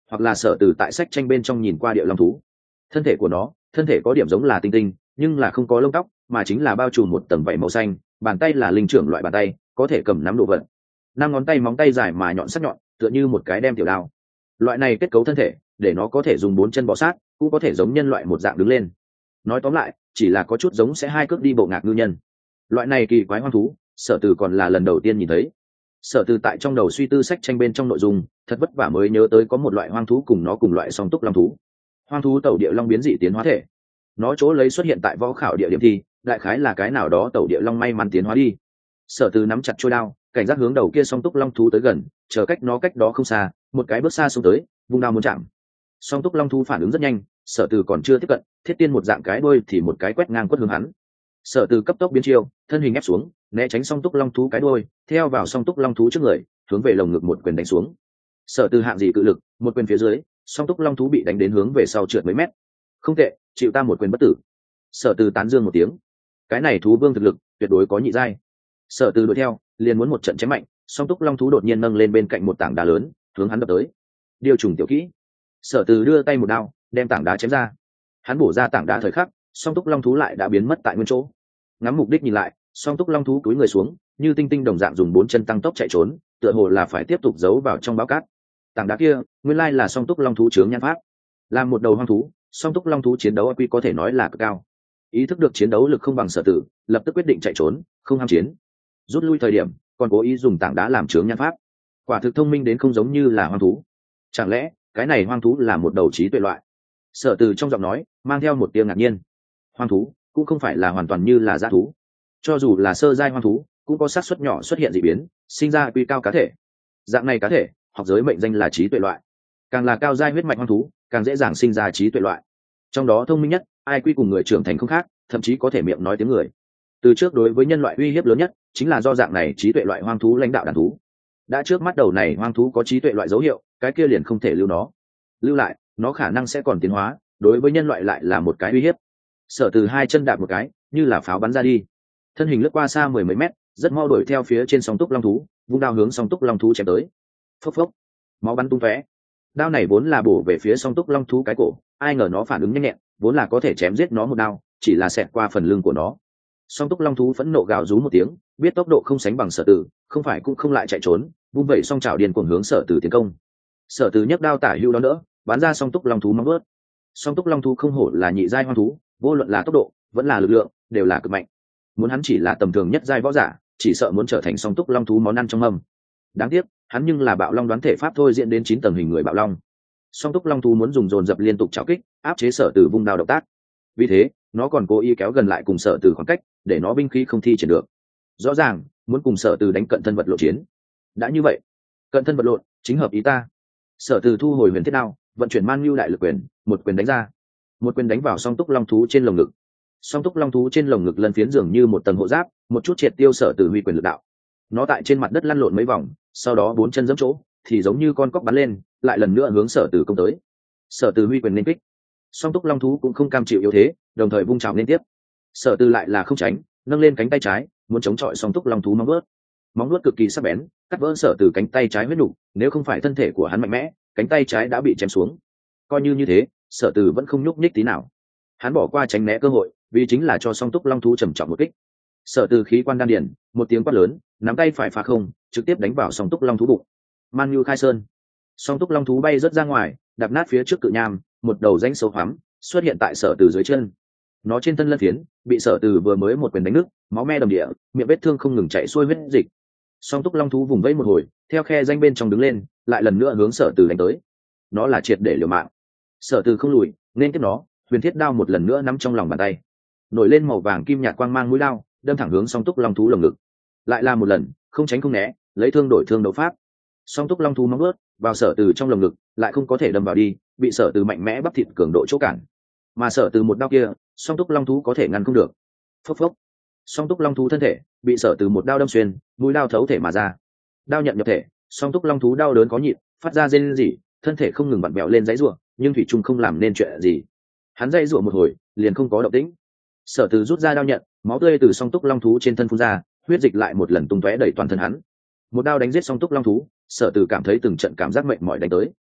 hoặc là Sở Từ tại sách tranh bên trong nhìn qua địa long thú. Thân thể của nó, thân thể có điểm giống là tinh tinh, nhưng là không có lông tóc, mà chính là bao trùm một tầng vảy màu xanh, bàn tay là linh trưởng loại bàn tay, có thể cầm nắm đồ vật. Năm ngón tay móng tay dài mà nhọn sắc nhọn, tựa như một cái đem tiểu đao. Loại này kết cấu thân thể, để nó có thể dùng 4 chân bò sát, cũng có thể giống nhân loại một dạng đứng lên. Nói tóm lại, chỉ là có chút giống sẽ 2 cước đi bộ ngạc ngư nhân. Loại này kỳ quái hoang thú, Sở Từ còn là lần đầu tiên nhìn thấy. Sở Từ tại trong đầu suy tư sách tranh bên trong nội dung, thật vất vả mới nhớ tới có một loại hoang thú cùng nó cùng loại song túc long thú. Hoang thú tẩu địa long biến dị tiến hóa thể. Nó chỗ lấy xuất hiện tại võ khảo địa điểm thì, đại khái là cái nào đó tẩu địa long may mắn tiến hóa đi. Sở Từ nắm chặt chuôi đao, cảnh giác hướng đầu kia song túc long thú tới gần, chờ cách nó cách đó không xa, một cái bước xa xuống tới, vung đao muốn chạm. Song túc long thú phản ứng rất nhanh, Sở Từ còn chưa tiếp cận, thiết tiên một dạng cái đuôi thì một cái quét ngang quất hướng hắn. Sở Từ cấp tốc biến chiêu, thân hình ép xuống, né tránh song túc long thú cái đuôi, theo vào song túc long thú trước người, hướng về lồng ngực một quyền đánh xuống. Sở Từ hạng gì cự lực, một quyền phía dưới, song túc long thú bị đánh đến hướng về sau trượt mấy mét. Không tệ, chịu ta một quyền bất tử. Sở Từ tán dương một tiếng. Cái này thú vương thực lực tuyệt đối có nhị giai. Sở Từ đuổi theo, liền muốn một trận chém mạnh, song túc long thú đột nhiên nâng lên bên cạnh một tảng đá lớn, hướng hắn đập tới. Điều trùng tiểu kỹ. Sở Từ đưa tay một đao, đem tảng đá chém ra. Hắn bổ ra tảng đá thời khắc, song túc long thú lại đã biến mất tại nguyên chỗ. Ngắm mục đích nhìn lại, song túc long thú cúi người xuống, như tinh tinh đồng dạng dùng 4 chân tăng tốc chạy trốn, tựa hồ là phải tiếp tục giấu vào trong bão cát. Tảng đá kia, nguyên lai là song túc long thú chướng nhan pháp. Làm một đầu hoang thú, song túc long thú chiến đấu IQ có thể nói là cực cao. Ý thức được chiến đấu lực không bằng Sở Tử, lập tức quyết định chạy trốn, không ham chiến. Rút lui thời điểm, còn cố ý dùng tảng đá làm chướng nhan pháp. Quả thực thông minh đến không giống như là hoang thú. Chẳng lẽ cái này hoang thú là một đầu trí tuệ loại? Sở Từ trong giọng nói mang theo một tia ngạc nhiên. Hoang thú cũng không phải là hoàn toàn như là dã thú, cho dù là sơ giai hoang thú cũng có xác suất nhỏ xuất hiện dị biến, sinh ra quy cao cá thể. Dạng này cá thể, học giới mệnh danh là trí tuệ loại. Càng là cao giai huyết mạch hoang thú, càng dễ dàng sinh ra trí tuệ loại. Trong đó thông minh nhất, IQ cùng người trưởng thành không khác, thậm chí có thể miệng nói tiếng người. Từ trước đối với nhân loại uy hiếp lớn nhất chính là do dạng này trí tuệ loại hoang thú lãnh đạo đàn thú. Đã trước mắt đầu này hoang thú có trí tuệ loại dấu hiệu, cái kia liền không thể lưu nó. Lưu lại, nó khả năng sẽ còn tiến hóa, đối với nhân loại lại là một cái uy hiếp. Sở Từ 2 chân đạp một cái, như là pháo bắn ra đi. Thân hình lướt qua xa 10 mấy mét, rất mau đuổi theo phía trên song túc long thú, vung đao hướng song túc long thú chém tới. Phốc phốc, máu bắn tung tóe. Đao này vốn là bổ về phía song túc long thú cái cổ, ai ngờ nó phản ứng nhanh nhẹn, vốn là có thể chém giết nó một đao, chỉ là xẹt qua phần lưng của nó. Song túc long thú phẫn nộ gào rú một tiếng, biết tốc độ không sánh bằng Sở Từ, không phải cũng không lại chạy trốn, vung vẩy song chảo điên cuồng hướng Sở Từ tiến công. Sở Từ nhấc đao tả hữu đón đỡ, bắn ra song túc long thú móng vuốt. Song túc long thú không hổ là nhị giai hoang thú, vô luận là tốc độ vẫn là lực lượng đều là cực mạnh. Muốn hắn chỉ là tầm thường nhất giai võ giả, chỉ sợ muốn trở thành song túc long thú món ăn trong mâm. Đáng tiếc, hắn nhưng là bạo long đoán thể pháp thôi diễn đến 9 tầng hình người bạo long. Song túc long thú muốn dùng dồn dập liên tục trảo kích, áp chế Sở Từ vung đao động tác. Vì thế, nó còn cố ý kéo gần lại cùng Sở Từ khoảng cách, để nó binh khí không thi triển được. Rõ ràng, muốn cùng Sở Từ đánh cận thân vật lộn chiến. Đã như vậy, cận thân vật lộn chính hợp ý ta. Sở Từ thu hồi huyền thiết đao, vận chuyển man nhu đại lực quyền, một quyền đánh ra. Một quyền đánh vào song túc long thú trên lồng ngực. Song túc long thú trên lồng ngực lân phiến dường như một tầng hộ giáp, một chút triệt tiêu Sở Từ huy quyền lực đạo. Nó tại trên mặt đất lăn lộn mấy vòng, sau đó 4 chân giẫm chỗ, thì giống như con cóc bắn lên, lại lần nữa hướng Sở Từ công tới. Sở Từ huy quyền lên kích. Song túc long thú cũng không cam chịu yếu thế, đồng thời vung chảo liên tiếp. Sở Từ lại là không tránh, nâng lên cánh tay trái, muốn chống chọi song túc long thú móng vuốt. Móng vuốt cực kỳ sắc bén, cắt vỡ Sở Từ cánh tay trái huyết nục, nếu không phải thân thể của hắn mạnh mẽ, cánh tay trái đã bị chém xuống. Coi như thế, Sở Từ vẫn không nhúc nhích tí nào. Hắn bỏ qua tránh né cơ hội, vì chính là cho song túc long thú trầm trọng một kích. Sở Từ khí quan đan điền, một tiếng quát lớn, nắm tay phải phá không, trực tiếp đánh vào song túc long thú bụng. Man Nhu khai sơn. Song túc long thú bay rớt ra ngoài, đạp nát phía trước cự nham, một đầu rãnh sâu hoắm xuất hiện tại Sở Từ dưới chân. Nó trên thân lân phiến bị Sở Từ vừa mới một quyền đánh nứt, máu me đầm địa, miệng vết thương không ngừng chảy xuôi huyết dịch. Song túc long thú vùng vẫy một hồi, theo khe rãnh bên trong đứng lên, lại lần nữa hướng Sở Từ đánh tới. Nó là triệt để liều mạng. Sở Từ không lùi, nên tiếp nó, huyền thiết đao một lần nữa nắm trong lòng bàn tay, nổi lên màu vàng kim nhạt quang mang mũi đao, đâm thẳng hướng song túc long thú lồng ngực. Lại là một lần, không tránh không né, lấy thương đổi thương đấu pháp. Song túc long thú móng vuốt vào Sở Từ trong lồng ngực, lại không có thể đâm vào đi, bị Sở Từ mạnh mẽ bắp thịt cường độ chỗ cản. Mà Sở Từ một đao kia, song túc long thú có thể ngăn không được. Phốc phốc, song túc long thú thân thể bị Sở Từ một đao đâm xuyên, mũi đao thấu thể mà ra. Đao nhận nhập thể, song túc long thú đau đớn có nhịn, phát ra rên rỉ, thân thể không ngừng vặn vẹo lên dãy rủa, nhưng thủy trung không làm nên chuyện gì. Hắn dãy rủa một hồi, liền không có động tĩnh. Sở Từ rút ra đao nhận, máu tươi từ song túc long thú trên thân phun ra, huyết dịch lại một lần tung tóe đầy toàn thân hắn. Một đao đánh giết song túc long thú, Sở Từ cảm thấy từng trận cảm giác mệt mỏi đánh tới.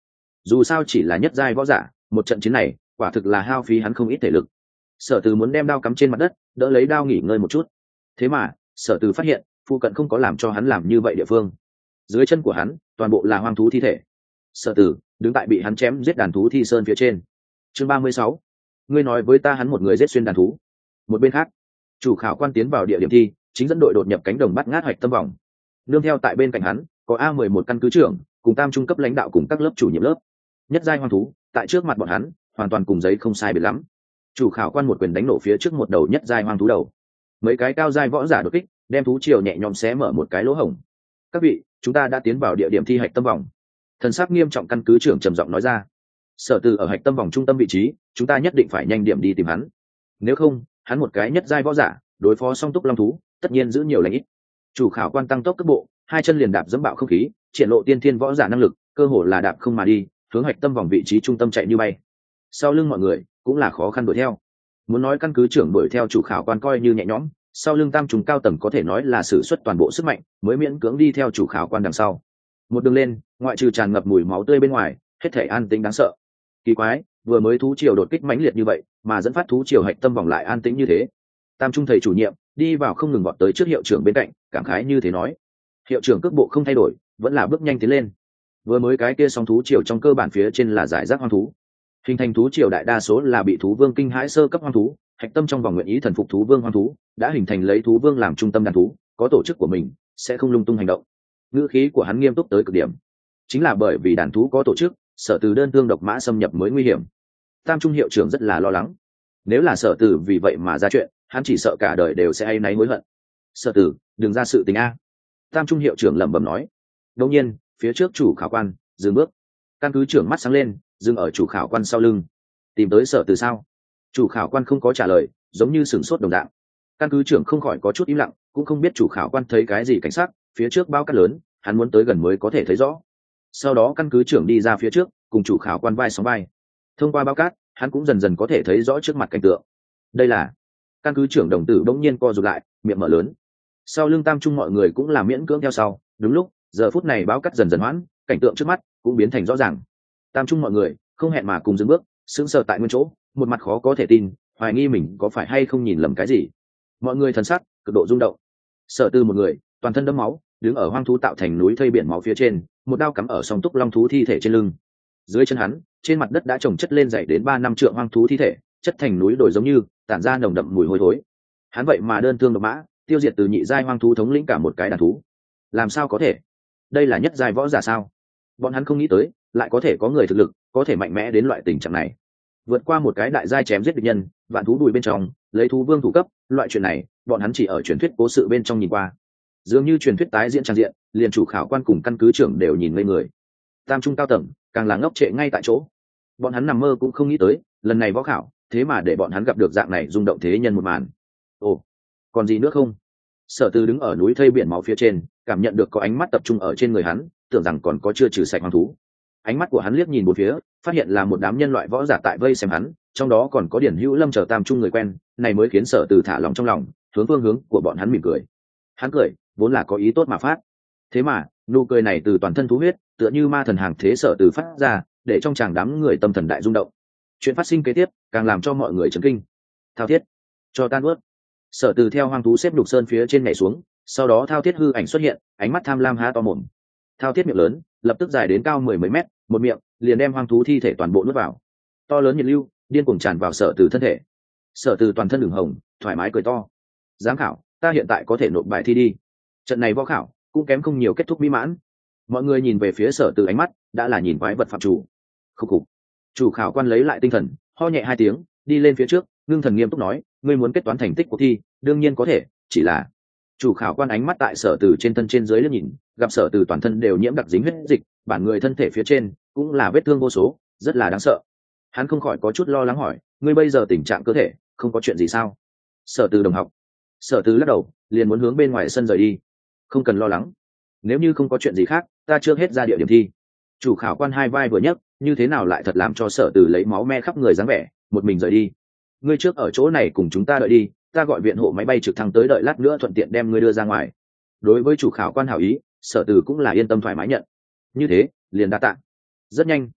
dù sao chỉ là nhất giai võ giả, một trận chiến này quả thực là hao phí hắn không ít thể lực. Sở Từ muốn đem đao cắm trên mặt đất, đỡ lấy đao nghỉ ngơi một chút. Thế mà Sở Từ phát hiện phụ cận không có làm cho hắn làm như vậy địa phương. Dưới chân của hắn toàn bộ là hoang thú thi thể. Sở Từ đứng tại bị hắn chém giết đàn thú thi sơn phía trên. Chương 36. Ngươi nói với ta hắn một người giết xuyên đàn thú. Một bên khác, chủ khảo quan tiến vào địa điểm thi, chính dẫn đội đột nhập cánh đồng bắt ngát hoạch tâm vòng. Nương theo tại bên cạnh hắn có A11 căn cứ trưởng cùng tam trung cấp lãnh đạo cùng các lớp chủ nhiệm lớp. Nhất giai hoang thú tại trước mặt bọn hắn hoàn toàn cùng giấy không sai biệt lắm. Chủ khảo quan một quyền đánh nổ phía trước một đầu nhất giai hoang thú đầu. Mấy cái cao giai võ giả đột kích đem thú triều nhẹ nhõm xé mở một cái lỗ hổng. Các vị, chúng ta đã tiến vào địa điểm thi hạch tâm vòng. Thần sắc nghiêm trọng căn cứ trưởng trầm giọng nói ra. Sở Từ ở hạch tâm vòng trung tâm vị trí, chúng ta nhất định phải nhanh điểm đi tìm hắn. Nếu không, hắn một cái nhất giai võ giả đối phó song túc long thú tất nhiên giữ nhiều lãnh ít. Chủ khảo quan tăng tốc cước bộ, hai chân liền đạp dẫm bạo không khí, triển lộ tiên thiên võ giả năng lực, cơ hồ là đạp không mà đi, hướng hạch tâm vòng vị trí trung tâm chạy như bay. Sau lưng mọi người cũng là khó khăn đuổi theo. Muốn nói căn cứ trưởng đuổi theo chủ khảo quan coi như nhẹ nhõm, sau lưng tam trùng cao tầng có thể nói là sử xuất toàn bộ sức mạnh mới miễn cưỡng đi theo chủ khảo quan đằng sau. Một đường lên, ngoại trừ tràn ngập mùi máu tươi bên ngoài, hết thảy an tĩnh đáng sợ. Kỳ quái, vừa mới thú triều đột kích mãnh liệt như vậy, mà dẫn phát thú triều hạch tâm vòng lại an tĩnh như thế. Tam trung thầy chủ nhiệm đi vào không ngừng vọt tới trước hiệu trưởng bên cạnh, cảm khái như thế nói. Hiệu trưởng cước bộ không thay đổi, vẫn là bước nhanh tiến lên. Vừa mới cái kia sóng thú triều trong cơ bản phía trên là giải rác hoang thú, hình thành thú triều đại đa số là bị thú vương kinh hãi sơ cấp hoang thú, hạch tâm trong vòng nguyện ý thần phục thú vương hoang thú đã hình thành lấy thú vương làm trung tâm đàn thú, có tổ chức của mình, sẽ không lung tung hành động. Ngữ khí của hắn nghiêm túc tới cực điểm. Chính là bởi vì đàn thú có tổ chức, Sở Từ đơn thương độc mã xâm nhập mới nguy hiểm. Tam trung hiệu trưởng rất là lo lắng. Nếu là Sở Từ vì vậy mà ra chuyện, hắn chỉ sợ cả đời đều sẽ áy náy hối hận. Sở Từ, đừng ra sự tình a. Tam trung hiệu trưởng lẩm bẩm nói. Đột nhiên, phía trước chủ khảo quan dừng bước. Căn cứ trưởng mắt sáng lên, dừng ở chủ khảo quan sau lưng. Tìm tới Sở Từ sao? Chủ khảo quan không có trả lời, giống như sửng sốt đồng dạng. Căn cứ trưởng không khỏi có chút im lặng, cũng không biết chủ khảo quan thấy cái gì cảnh sắc, phía trước bao cát lớn, hắn muốn tới gần mới có thể thấy rõ. Sau đó căn cứ trưởng đi ra phía trước, cùng chủ khảo quan vai sóng vai. Thông qua bao cát, hắn cũng dần dần có thể thấy rõ trước mặt cảnh tượng. Đây là căn cứ trưởng đồng tử bỗng nhiên co rụt lại, miệng mở lớn. Sau lưng tam trung mọi người cũng là miễn cưỡng theo sau. Đúng lúc giờ phút này bao cát dần dần hoãn, cảnh tượng trước mắt cũng biến thành rõ ràng. Tam trung mọi người không hẹn mà cùng dừng bước, sững sờ tại nguyên chỗ, một mặt khó có thể tin, hoài nghi mình có phải hay không nhìn lầm cái gì. Mọi người thần sắc cực độ rung động. Sở Từ một người toàn thân đẫm máu, đứng ở hoang thú tạo thành núi thây biển máu phía trên, một đao cắm ở song túc long thú thi thể trên lưng. Dưới chân hắn, trên mặt đất đã trồng chất lên dày đến 3 năm trượng hoang thú thi thể, chất thành núi đồi giống như tản ra nồng đậm mùi hôi thối. Hắn vậy mà đơn thương độc mã, tiêu diệt từ nhị giai hoang thú thống lĩnh cả một cái đàn thú. Làm sao có thể? Đây là nhất giai võ giả sao? Bọn hắn không nghĩ tới, lại có thể có người thực lực có thể mạnh mẽ đến loại tình trạng này. Vượt qua một cái đại giai chém giết địch nhân, vạn thú đùi bên trong, lấy thú vương thủ cấp, loại chuyện này, bọn hắn chỉ ở truyền thuyết cố sự bên trong nhìn qua. Dường như truyền thuyết tái diễn trang diện, liền chủ khảo quan cùng căn cứ trưởng đều nhìn ngây người. Tam trung cao tầng càng là ngốc trệ ngay tại chỗ. Bọn hắn nằm mơ cũng không nghĩ tới, lần này võ khảo, thế mà để bọn hắn gặp được dạng này rung động thế nhân một màn. Ồ, còn gì nữa không? Sở Từ đứng ở núi thây biển máu phía trên, cảm nhận được có ánh mắt tập trung ở trên người hắn, tưởng rằng còn có chưa trừ sạch hoang thú. Ánh mắt của hắn liếc nhìn bốn phía, phát hiện là một đám nhân loại võ giả tại vây xem hắn, trong đó còn có Điển Hữu Lâm chờ tam trung người quen, này mới khiến Sở Từ thả lòng trong lòng, hướng phương hướng của bọn hắn mỉm cười. Hắn cười, vốn là có ý tốt mà phát. Thế mà, nụ cười này từ toàn thân thú huyết, tựa như ma thần hàng thế Sở Từ phát ra, để trong chàng đám người tâm thần đại rung động. Chuyện phát sinh kế tiếp, càng làm cho mọi người chấn kinh. Thao thiết, cho tan ướt. Sở Từ theo hoang thú xếp đục sơn phía trên nhảy xuống, sau đó thao thiết hư ảnh xuất hiện, ánh mắt tham lam há to mồm. Thao thiết miệng lớn, lập tức dài đến cao 10 mấy mét, một miệng liền đem hoang thú thi thể toàn bộ nuốt vào. To lớn nhiệt lưu điên cuồng tràn vào Sở Từ thân thể. Sở Từ toàn thân đường hồng, thoải mái cười to. Giám khảo, ta hiện tại có thể nộp bài thi đi. Trận này võ khảo cũng kém không nhiều kết thúc mỹ mãn. Mọi người nhìn về phía Sở Từ ánh mắt đã là nhìn quái vật phạm chủ. Khục khục. Chủ khảo quan lấy lại tinh thần, ho nhẹ 2 tiếng, đi lên phía trước, ngưng thần nghiêm túc nói, ngươi muốn kết toán thành tích cuộc thi, đương nhiên có thể, chỉ là chủ khảo quan ánh mắt tại Sở Từ trên thân trên dưới liếc nhìn, gặp Sở Từ toàn thân đều nhiễm đặc dính huyết dịch, bản người thân thể phía trên cũng là vết thương vô số, rất là đáng sợ. Hắn không khỏi có chút lo lắng hỏi, ngươi bây giờ tình trạng cơ thể không có chuyện gì sao? Sở Từ đồng học. Sở Từ lắc đầu, liền muốn hướng bên ngoài sân rời đi. Không cần lo lắng, nếu như không có chuyện gì khác, ta chưa hết ra địa điểm thi. Chủ khảo quan hai vai vừa nhấc, như thế nào lại thật làm cho Sở Từ lấy máu me khắp người dáng vẻ, một mình rời đi. Ngươi trước ở chỗ này cùng chúng ta đợi đi, ta gọi viện hộ máy bay trực thăng tới, đợi lát nữa thuận tiện đem ngươi đưa ra ngoài. Đối với chủ khảo quan hảo ý, Sở Từ cũng là yên tâm thoải mái nhận. Như thế liền đa tạ. Rất nhanh,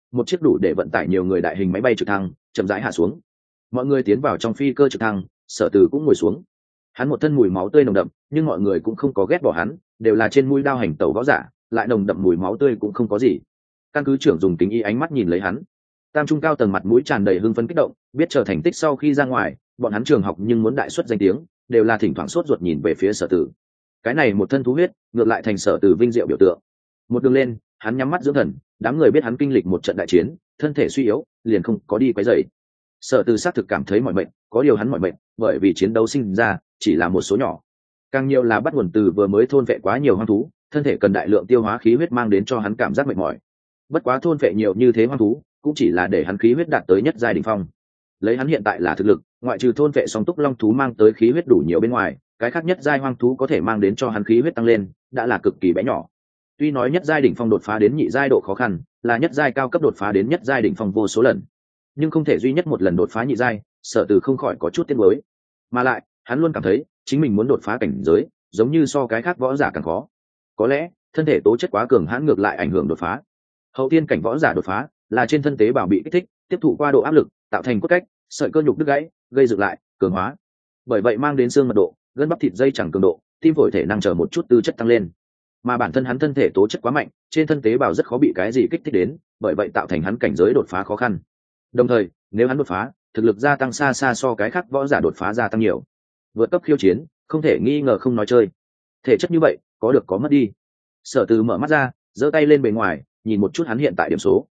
một chiếc đủ để vận tải nhiều người đại hình máy bay trực thăng chậm rãi hạ xuống. Mọi người tiến vào trong phi cơ trực thăng, Sở Từ cũng ngồi xuống. Hắn một thân mùi máu tươi nồng đậm, nhưng mọi người cũng không có ghét bỏ hắn, đều là trên mũi đao hành tẩu võ giả, lại nồng đậm mùi máu tươi cũng không có gì. Căn cứ trưởng dùng kính y ánh mắt nhìn lấy hắn. Tam trung cao tầng mặt mũi tràn đầy hưng phấn kích động, biết chờ thành tích sau khi ra ngoài, bọn hắn trường học nhưng muốn đại xuất danh tiếng, đều là thỉnh thoảng sốt ruột nhìn về phía Sở Từ. Cái này một thân thú huyết, ngược lại thành Sở Từ vinh diệu biểu tượng. Một đường lên, hắn nhắm mắt dưỡng thần, đám người biết hắn kinh lịch một trận đại chiến, thân thể suy yếu, liền không có đi quấy rầy. Sở Từ xác thực cảm thấy mỏi mệt, có điều hắn mỏi mệt, bởi vì chiến đấu sinh ra chỉ là một số nhỏ, càng nhiều là bắt nguồn từ vừa mới thôn vệ quá nhiều hoang thú, thân thể cần đại lượng tiêu hóa khí huyết mang đến cho hắn cảm giác mệt mỏi. Bất quá thôn vệ nhiều như thế hoang thú, cũng chỉ là để hắn khí huyết đạt tới nhất giai đỉnh phong. Lấy hắn hiện tại là thực lực, ngoại trừ thôn vệ song túc long thú mang tới khí huyết đủ nhiều bên ngoài, cái khác nhất giai hoang thú có thể mang đến cho hắn khí huyết tăng lên, đã là cực kỳ bé nhỏ. Tuy nói nhất giai đỉnh phong đột phá đến nhị giai độ khó khăn, là nhất giai cao cấp đột phá đến nhất giai đỉnh phong vô số lần, nhưng không thể duy nhất một lần đột phá nhị giai, Sở Từ không khỏi có chút tiếc nuối. Mà lại, hắn luôn cảm thấy chính mình muốn đột phá cảnh giới, giống như so cái khác võ giả càng khó. Có lẽ, thân thể tố chất quá cường hãn ngược lại ảnh hưởng đột phá. Hậu tiên cảnh võ giả đột phá, là trên thân tế bào bị kích thích, tiếp thụ qua độ áp lực, tạo thành cốt cách, sợi cơ nhục đứt gãy, gây dựng lại, cường hóa. Bởi vậy mang đến xương mật độ, gân bắp thịt dây chẳng cường độ, tim phổi thể năng chờ một chút tư chất tăng lên. Mà bản thân hắn thân thể tố chất quá mạnh, trên thân tế bào rất khó bị cái gì kích thích đến, bởi vậy tạo thành hắn cảnh giới đột phá khó khăn. Đồng thời, nếu hắn đột phá, thực lực gia tăng xa xa so cái khác võ giả đột phá gia tăng nhiều. Vượt cấp khiêu chiến, không thể nghi ngờ không nói chơi. Thể chất như vậy, có được có mất đi. Sở Từ mở mắt ra, giơ tay lên bề ngoài, nhìn một chút hắn hiện tại điểm số.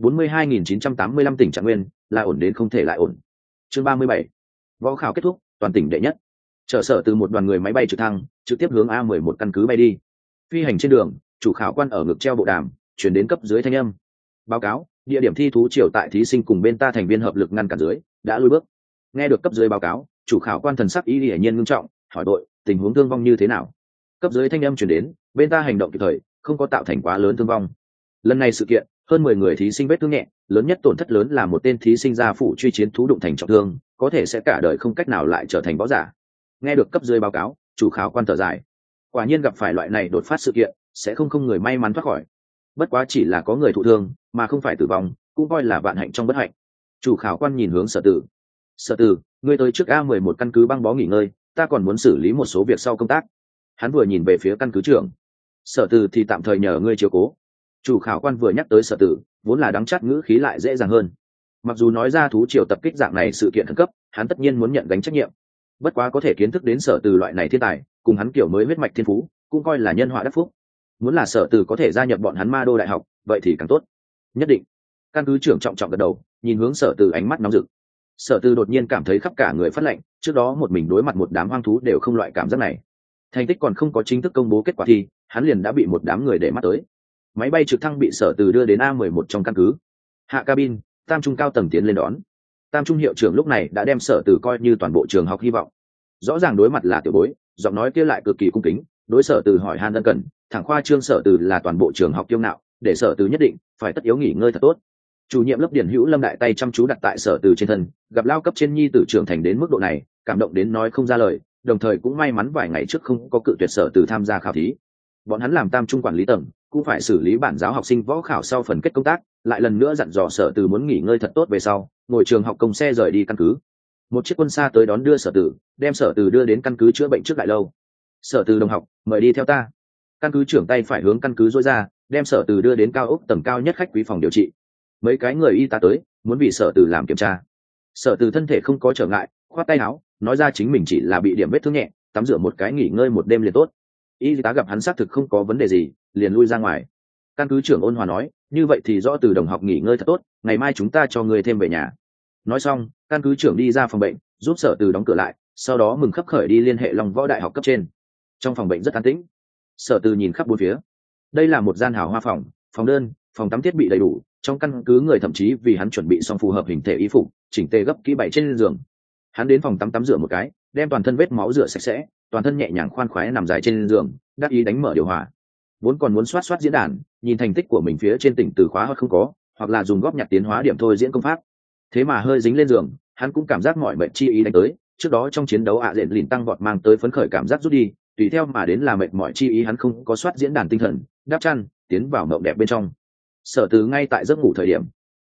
42.985 tỉnh trạng nguyên, là ổn đến không thể lại ổn. Chương 37. Võ khảo kết thúc, toàn tỉnh đệ nhất. Chở Sở Từ một đoàn người máy bay trực thăng, trực tiếp hướng A11 căn cứ bay đi. Phi hành trên đường, chủ khảo quan ở ngực treo bộ đàm, chuyển đến cấp dưới thanh âm. Báo cáo, địa điểm thi thú triều tại thí sinh cùng bên ta thành viên hợp lực ngăn cản dưới, đã lùi bước. Nghe được cấp dưới báo cáo, chủ khảo quan thần sắc ý hiển nhiên ngưng trọng, hỏi đội, tình huống thương vong như thế nào? Cấp dưới thanh âm truyền đến, bên ta hành động kịp thời, không có tạo thành quá lớn thương vong. Lần này sự kiện, hơn 10 người thí sinh vết thương nhẹ, lớn nhất tổn thất lớn là một tên thí sinh gia phụ truy chiến thú đụng thành trọng thương, có thể sẽ cả đời không cách nào lại trở thành võ giả. Nghe được cấp dưới báo cáo, chủ khảo quan thở dài. Quả nhiên gặp phải loại này đột phát sự kiện, sẽ không người may mắn thoát khỏi. Bất quá chỉ là có người thụ thương, mà không phải tử vong, cũng coi là vạn hạnh trong bất hạnh. Chủ khảo quan nhìn hướng Sở Từ. Sở Từ, ngươi tới trước A11 căn cứ băng bó nghỉ ngơi, ta còn muốn xử lý một số việc sau công tác. Hắn vừa nhìn về phía căn cứ trưởng. Sở Từ thì tạm thời nhờ ngươi chiếu cố. Chủ khảo quan vừa nhắc tới Sở Từ, vốn là đắng chát ngữ khí lại dễ dàng hơn. Mặc dù nói ra thú triều tập kích dạng này sự kiện khẩn cấp, hắn tất nhiên muốn nhận gánh trách nhiệm. Bất quá có thể kiến thức đến Sở Từ loại này thiên tài, cùng hắn kiểu mới huyết mạch thiên phú, cũng coi là nhân họa đắc phúc. Muốn là Sở Từ có thể gia nhập bọn hắn Ma Đô đại học, vậy thì càng tốt. Nhất định. Căn cứ trưởng trọng trọng gật đầu, nhìn hướng Sở Từ ánh mắt nóng rực. Sở Từ đột nhiên cảm thấy khắp cả người phát lạnh, trước đó một mình đối mặt một đám hoang thú đều không loại cảm giác này. Thành tích còn không có chính thức công bố kết quả thi, hắn liền đã bị một đám người để mắt tới. Máy bay trực thăng bị Sở Từ đưa đến A11 trong căn cứ. Hạ cabin, Tam trung cao tầng tiến lên đón. Tam trung hiệu trưởng lúc này đã đem Sở Từ coi như toàn bộ trường học hy vọng. Rõ ràng đối mặt là tiểu bối, giọng nói kia lại cực kỳ cung kính, đối Sở Từ hỏi han ân cần, thẳng khoa trương Sở Từ là toàn bộ trường học kiêu ngạo, để Sở Từ nhất định phải tất yếu nghỉ ngơi thật tốt. Chủ nhiệm lớp Điển Hữu Lâm đại tay chăm chú đặt tại Sở Từ trên thân, gặp lao cấp trên nhi tử trưởng thành đến mức độ này, cảm động đến nói không ra lời, đồng thời cũng may mắn vài ngày trước không có cự tuyệt Sở Từ tham gia khảo thí. Bọn hắn làm tam trung quản lý tầng, cũng phải xử lý bản giáo học sinh võ khảo sau phần kết công tác, lại lần nữa dặn dò Sở Từ muốn nghỉ ngơi thật tốt về sau, ngồi trường học công xe rời đi căn cứ. Một chiếc quân xa tới đón đưa Sở Từ, đem Sở Từ đưa đến căn cứ chữa bệnh trước đại lâu. Sở Từ đồng học, mời đi theo ta. Căn cứ trưởng tay phải hướng căn cứ dối ra, đem Sở Từ đưa đến cao ốc tầng cao nhất khách quý phòng điều trị. Mấy cái người y tá tới, muốn vì Sở Từ làm kiểm tra. Sở Từ thân thể không có trở ngại, khoát tay áo, nói ra chính mình chỉ là bị điểm vết thương nhẹ, tắm rửa một cái nghỉ ngơi một đêm liền tốt. Y tá gặp hắn xác thực không có vấn đề gì, liền lui ra ngoài. Căn cứ trưởng ôn hòa nói, như vậy thì rõ Từ đồng học nghỉ ngơi thật tốt, ngày mai chúng ta cho người thêm về nhà. Nói xong, căn cứ trưởng đi ra phòng bệnh, giúp Sở Từ đóng cửa lại, sau đó mừng khấp khởi đi liên hệ Long Võ đại học cấp trên. Trong phòng bệnh rất an tĩnh. Sở Từ nhìn khắp bốn phía. Đây là một gian hào hoa phòng, phòng đơn, phòng tắm thiết bị đầy đủ, trong căn cứ người thậm chí vì hắn chuẩn bị xong phù hợp hình thể y phục, chỉnh tề gấp kỹ bày trên giường. Hắn đến phòng tắm rửa một cái, đem toàn thân vết máu rửa sạch sẽ, toàn thân nhẹ nhàng khoan khoái nằm dài trên giường, đắc ý đánh mở điều hòa. Vốn còn muốn soát diễn đàn, nhìn thành tích của mình phía trên tỉnh từ khóa hoặc không có, hoặc là dùng góp nhặt tiến hóa điểm thôi diễn công pháp. Thế mà hơi dính lên giường, hắn cũng cảm giác mỏi mệt chi ý đánh tới, trước đó trong chiến đấu dện lìn tăng vọt mang tới phấn khởi cảm giác rút đi, tùy theo mà đến là mệt mỏi chi ý, hắn không có soát diễn đàn tinh thần, đắp chăn, tiến vào mộng đẹp bên trong. Sở Từ ngay tại giấc ngủ thời điểm,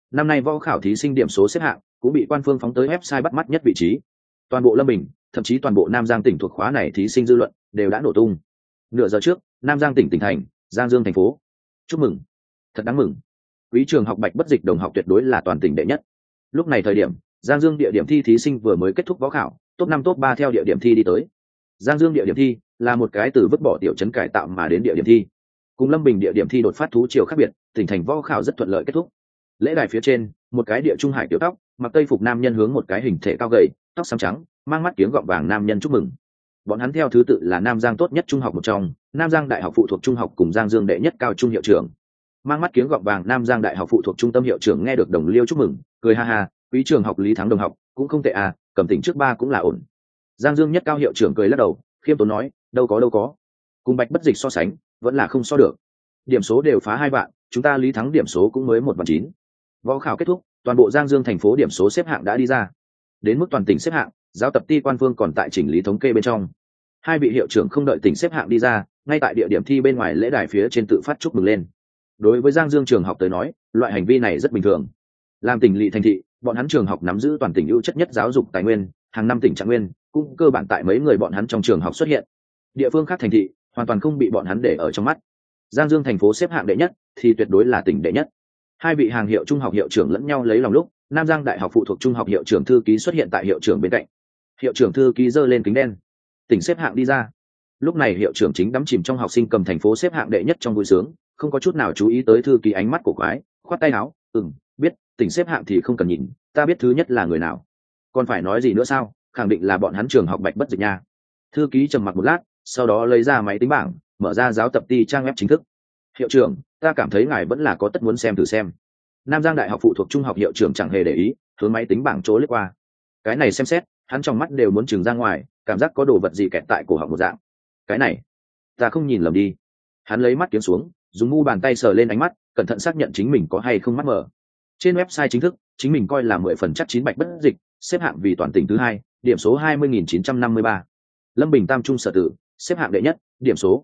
năm nay võ khảo thí sinh điểm số xếp hạng cũng bị quan phương phóng tới website bắt mắt nhất vị trí. Toàn bộ Lâm Bình, thậm chí toàn bộ Nam Giang tỉnh thuộc khóa này thí sinh dư luận đều đã nổ tung. Nửa giờ trước, Nam Giang tỉnh thành, Giang Dương thành phố. Chúc mừng, thật đáng mừng. Quý trường học Bạch Bất Dịch đồng học tuyệt đối là toàn tỉnh đệ nhất. Lúc này thời điểm, Giang Dương địa điểm thi thí sinh vừa mới kết thúc võ khảo, top 5 top 3 theo địa điểm thi đi tới. Giang Dương địa điểm thi là một cái từ vứt bỏ tiểu trấn cải tạo mà đến địa điểm thi. Cùng Lâm Bình địa điểm thi đột phát thú chiều khác biệt, tỉnh thành võ khảo rất thuận lợi kết thúc. Lễ đài phía trên, một cái địa trung hải tiểu tóc, mặc tây phục nam nhân hướng một cái hình thể cao gầy, tóc xám trắng, mang mắt kiếng gọng vàng nam nhân chúc mừng. Bọn hắn theo thứ tự là Nam Giang tốt nhất trung học một trong, Nam Giang đại học phụ thuộc trung học cùng Giang Dương đệ nhất cao trung hiệu trưởng. Mang mắt kiếng gọng vàng Nam Giang đại học phụ thuộc trung tâm hiệu trưởng nghe được đồng liêu chúc mừng, cười ha ha, quý trường học Lý Thắng đồng học, cũng không tệ à, cầm tỉnh trước 3 cũng là ổn. Giang Dương nhất cao hiệu trưởng cười lắc đầu, khiêm tốn nói, đâu có. Cùng Bạch Bất Dịch so sánh, vẫn là không so được. Điểm số đều phá 2 vạn, chúng ta Lý Thắng điểm số cũng mới 1/9. Võ khảo kết thúc, toàn bộ Giang Dương thành phố điểm số xếp hạng đã đi ra. Đến mức toàn tỉnh xếp hạng, giáo tập ty quan phương còn tại chỉnh lý thống kê bên trong. Hai vị hiệu trưởng không đợi tỉnh xếp hạng đi ra, ngay tại địa điểm thi bên ngoài lễ đài phía trên tự phát chúc mừng lên. Đối với Giang Dương trường học tới nói, loại hành vi này rất bình thường. Làm tỉnh lỵ thành thị, bọn hắn trường học nắm giữ toàn tỉnh ưu chất nhất giáo dục tài nguyên, hàng năm tỉnh trạng nguyên, cũng cơ bản tại mấy người bọn hắn trong trường học xuất hiện. Địa phương khác thành thị, hoàn toàn không bị bọn hắn để ở trong mắt. Giang Dương thành phố xếp hạng đệ nhất, thì tuyệt đối là tỉnh đệ nhất. Hai vị hàng hiệu trung học hiệu trưởng lẫn nhau lấy lòng lúc, Nam Giang đại học phụ thuộc trung học hiệu trưởng thư ký xuất hiện tại hiệu trưởng bên cạnh. Hiệu trưởng thư ký giơ lên kính đen. Tỉnh xếp hạng đi ra. Lúc này hiệu trưởng chính đắm chìm trong học sinh cầm thành phố xếp hạng đệ nhất trong vui sướng, không có chút nào chú ý tới thư ký ánh mắt của quái, khoát tay áo, biết, tỉnh xếp hạng thì không cần nhìn, ta biết thứ nhất là người nào. Còn phải nói gì nữa sao, khẳng định là bọn hắn trường học Bạch Bất Dịch nha. Thư ký trầm mặc một lát, sau đó lấy ra máy tính bảng, mở ra giáo tập ty trang web chính thức. Hiệu trưởng, ta cảm thấy ngài vẫn là có tất muốn xem thử xem. Nam Giang đại học phụ thuộc trung học hiệu trưởng chẳng hề để ý, hướng máy tính bảng chỗ lướt qua. Cái này xem xét, hắn trong mắt đều muốn trừng ra ngoài, cảm giác có đồ vật gì kẹt tại cổ họng một dạng. Cái này, ta không nhìn lầm đi. Hắn lấy mắt kiếm xuống, dùng mu bàn tay sờ lên ánh mắt, cẩn thận xác nhận chính mình có hay không mắt mờ. Trên website chính thức, chính mình coi là 10 phần chắc 9 Bạch Bất Dịch, xếp hạng vì toàn tỉnh thứ 2, điểm số 20.953. Lâm Bình tam trung sở tử, xếp hạng đệ nhất, điểm số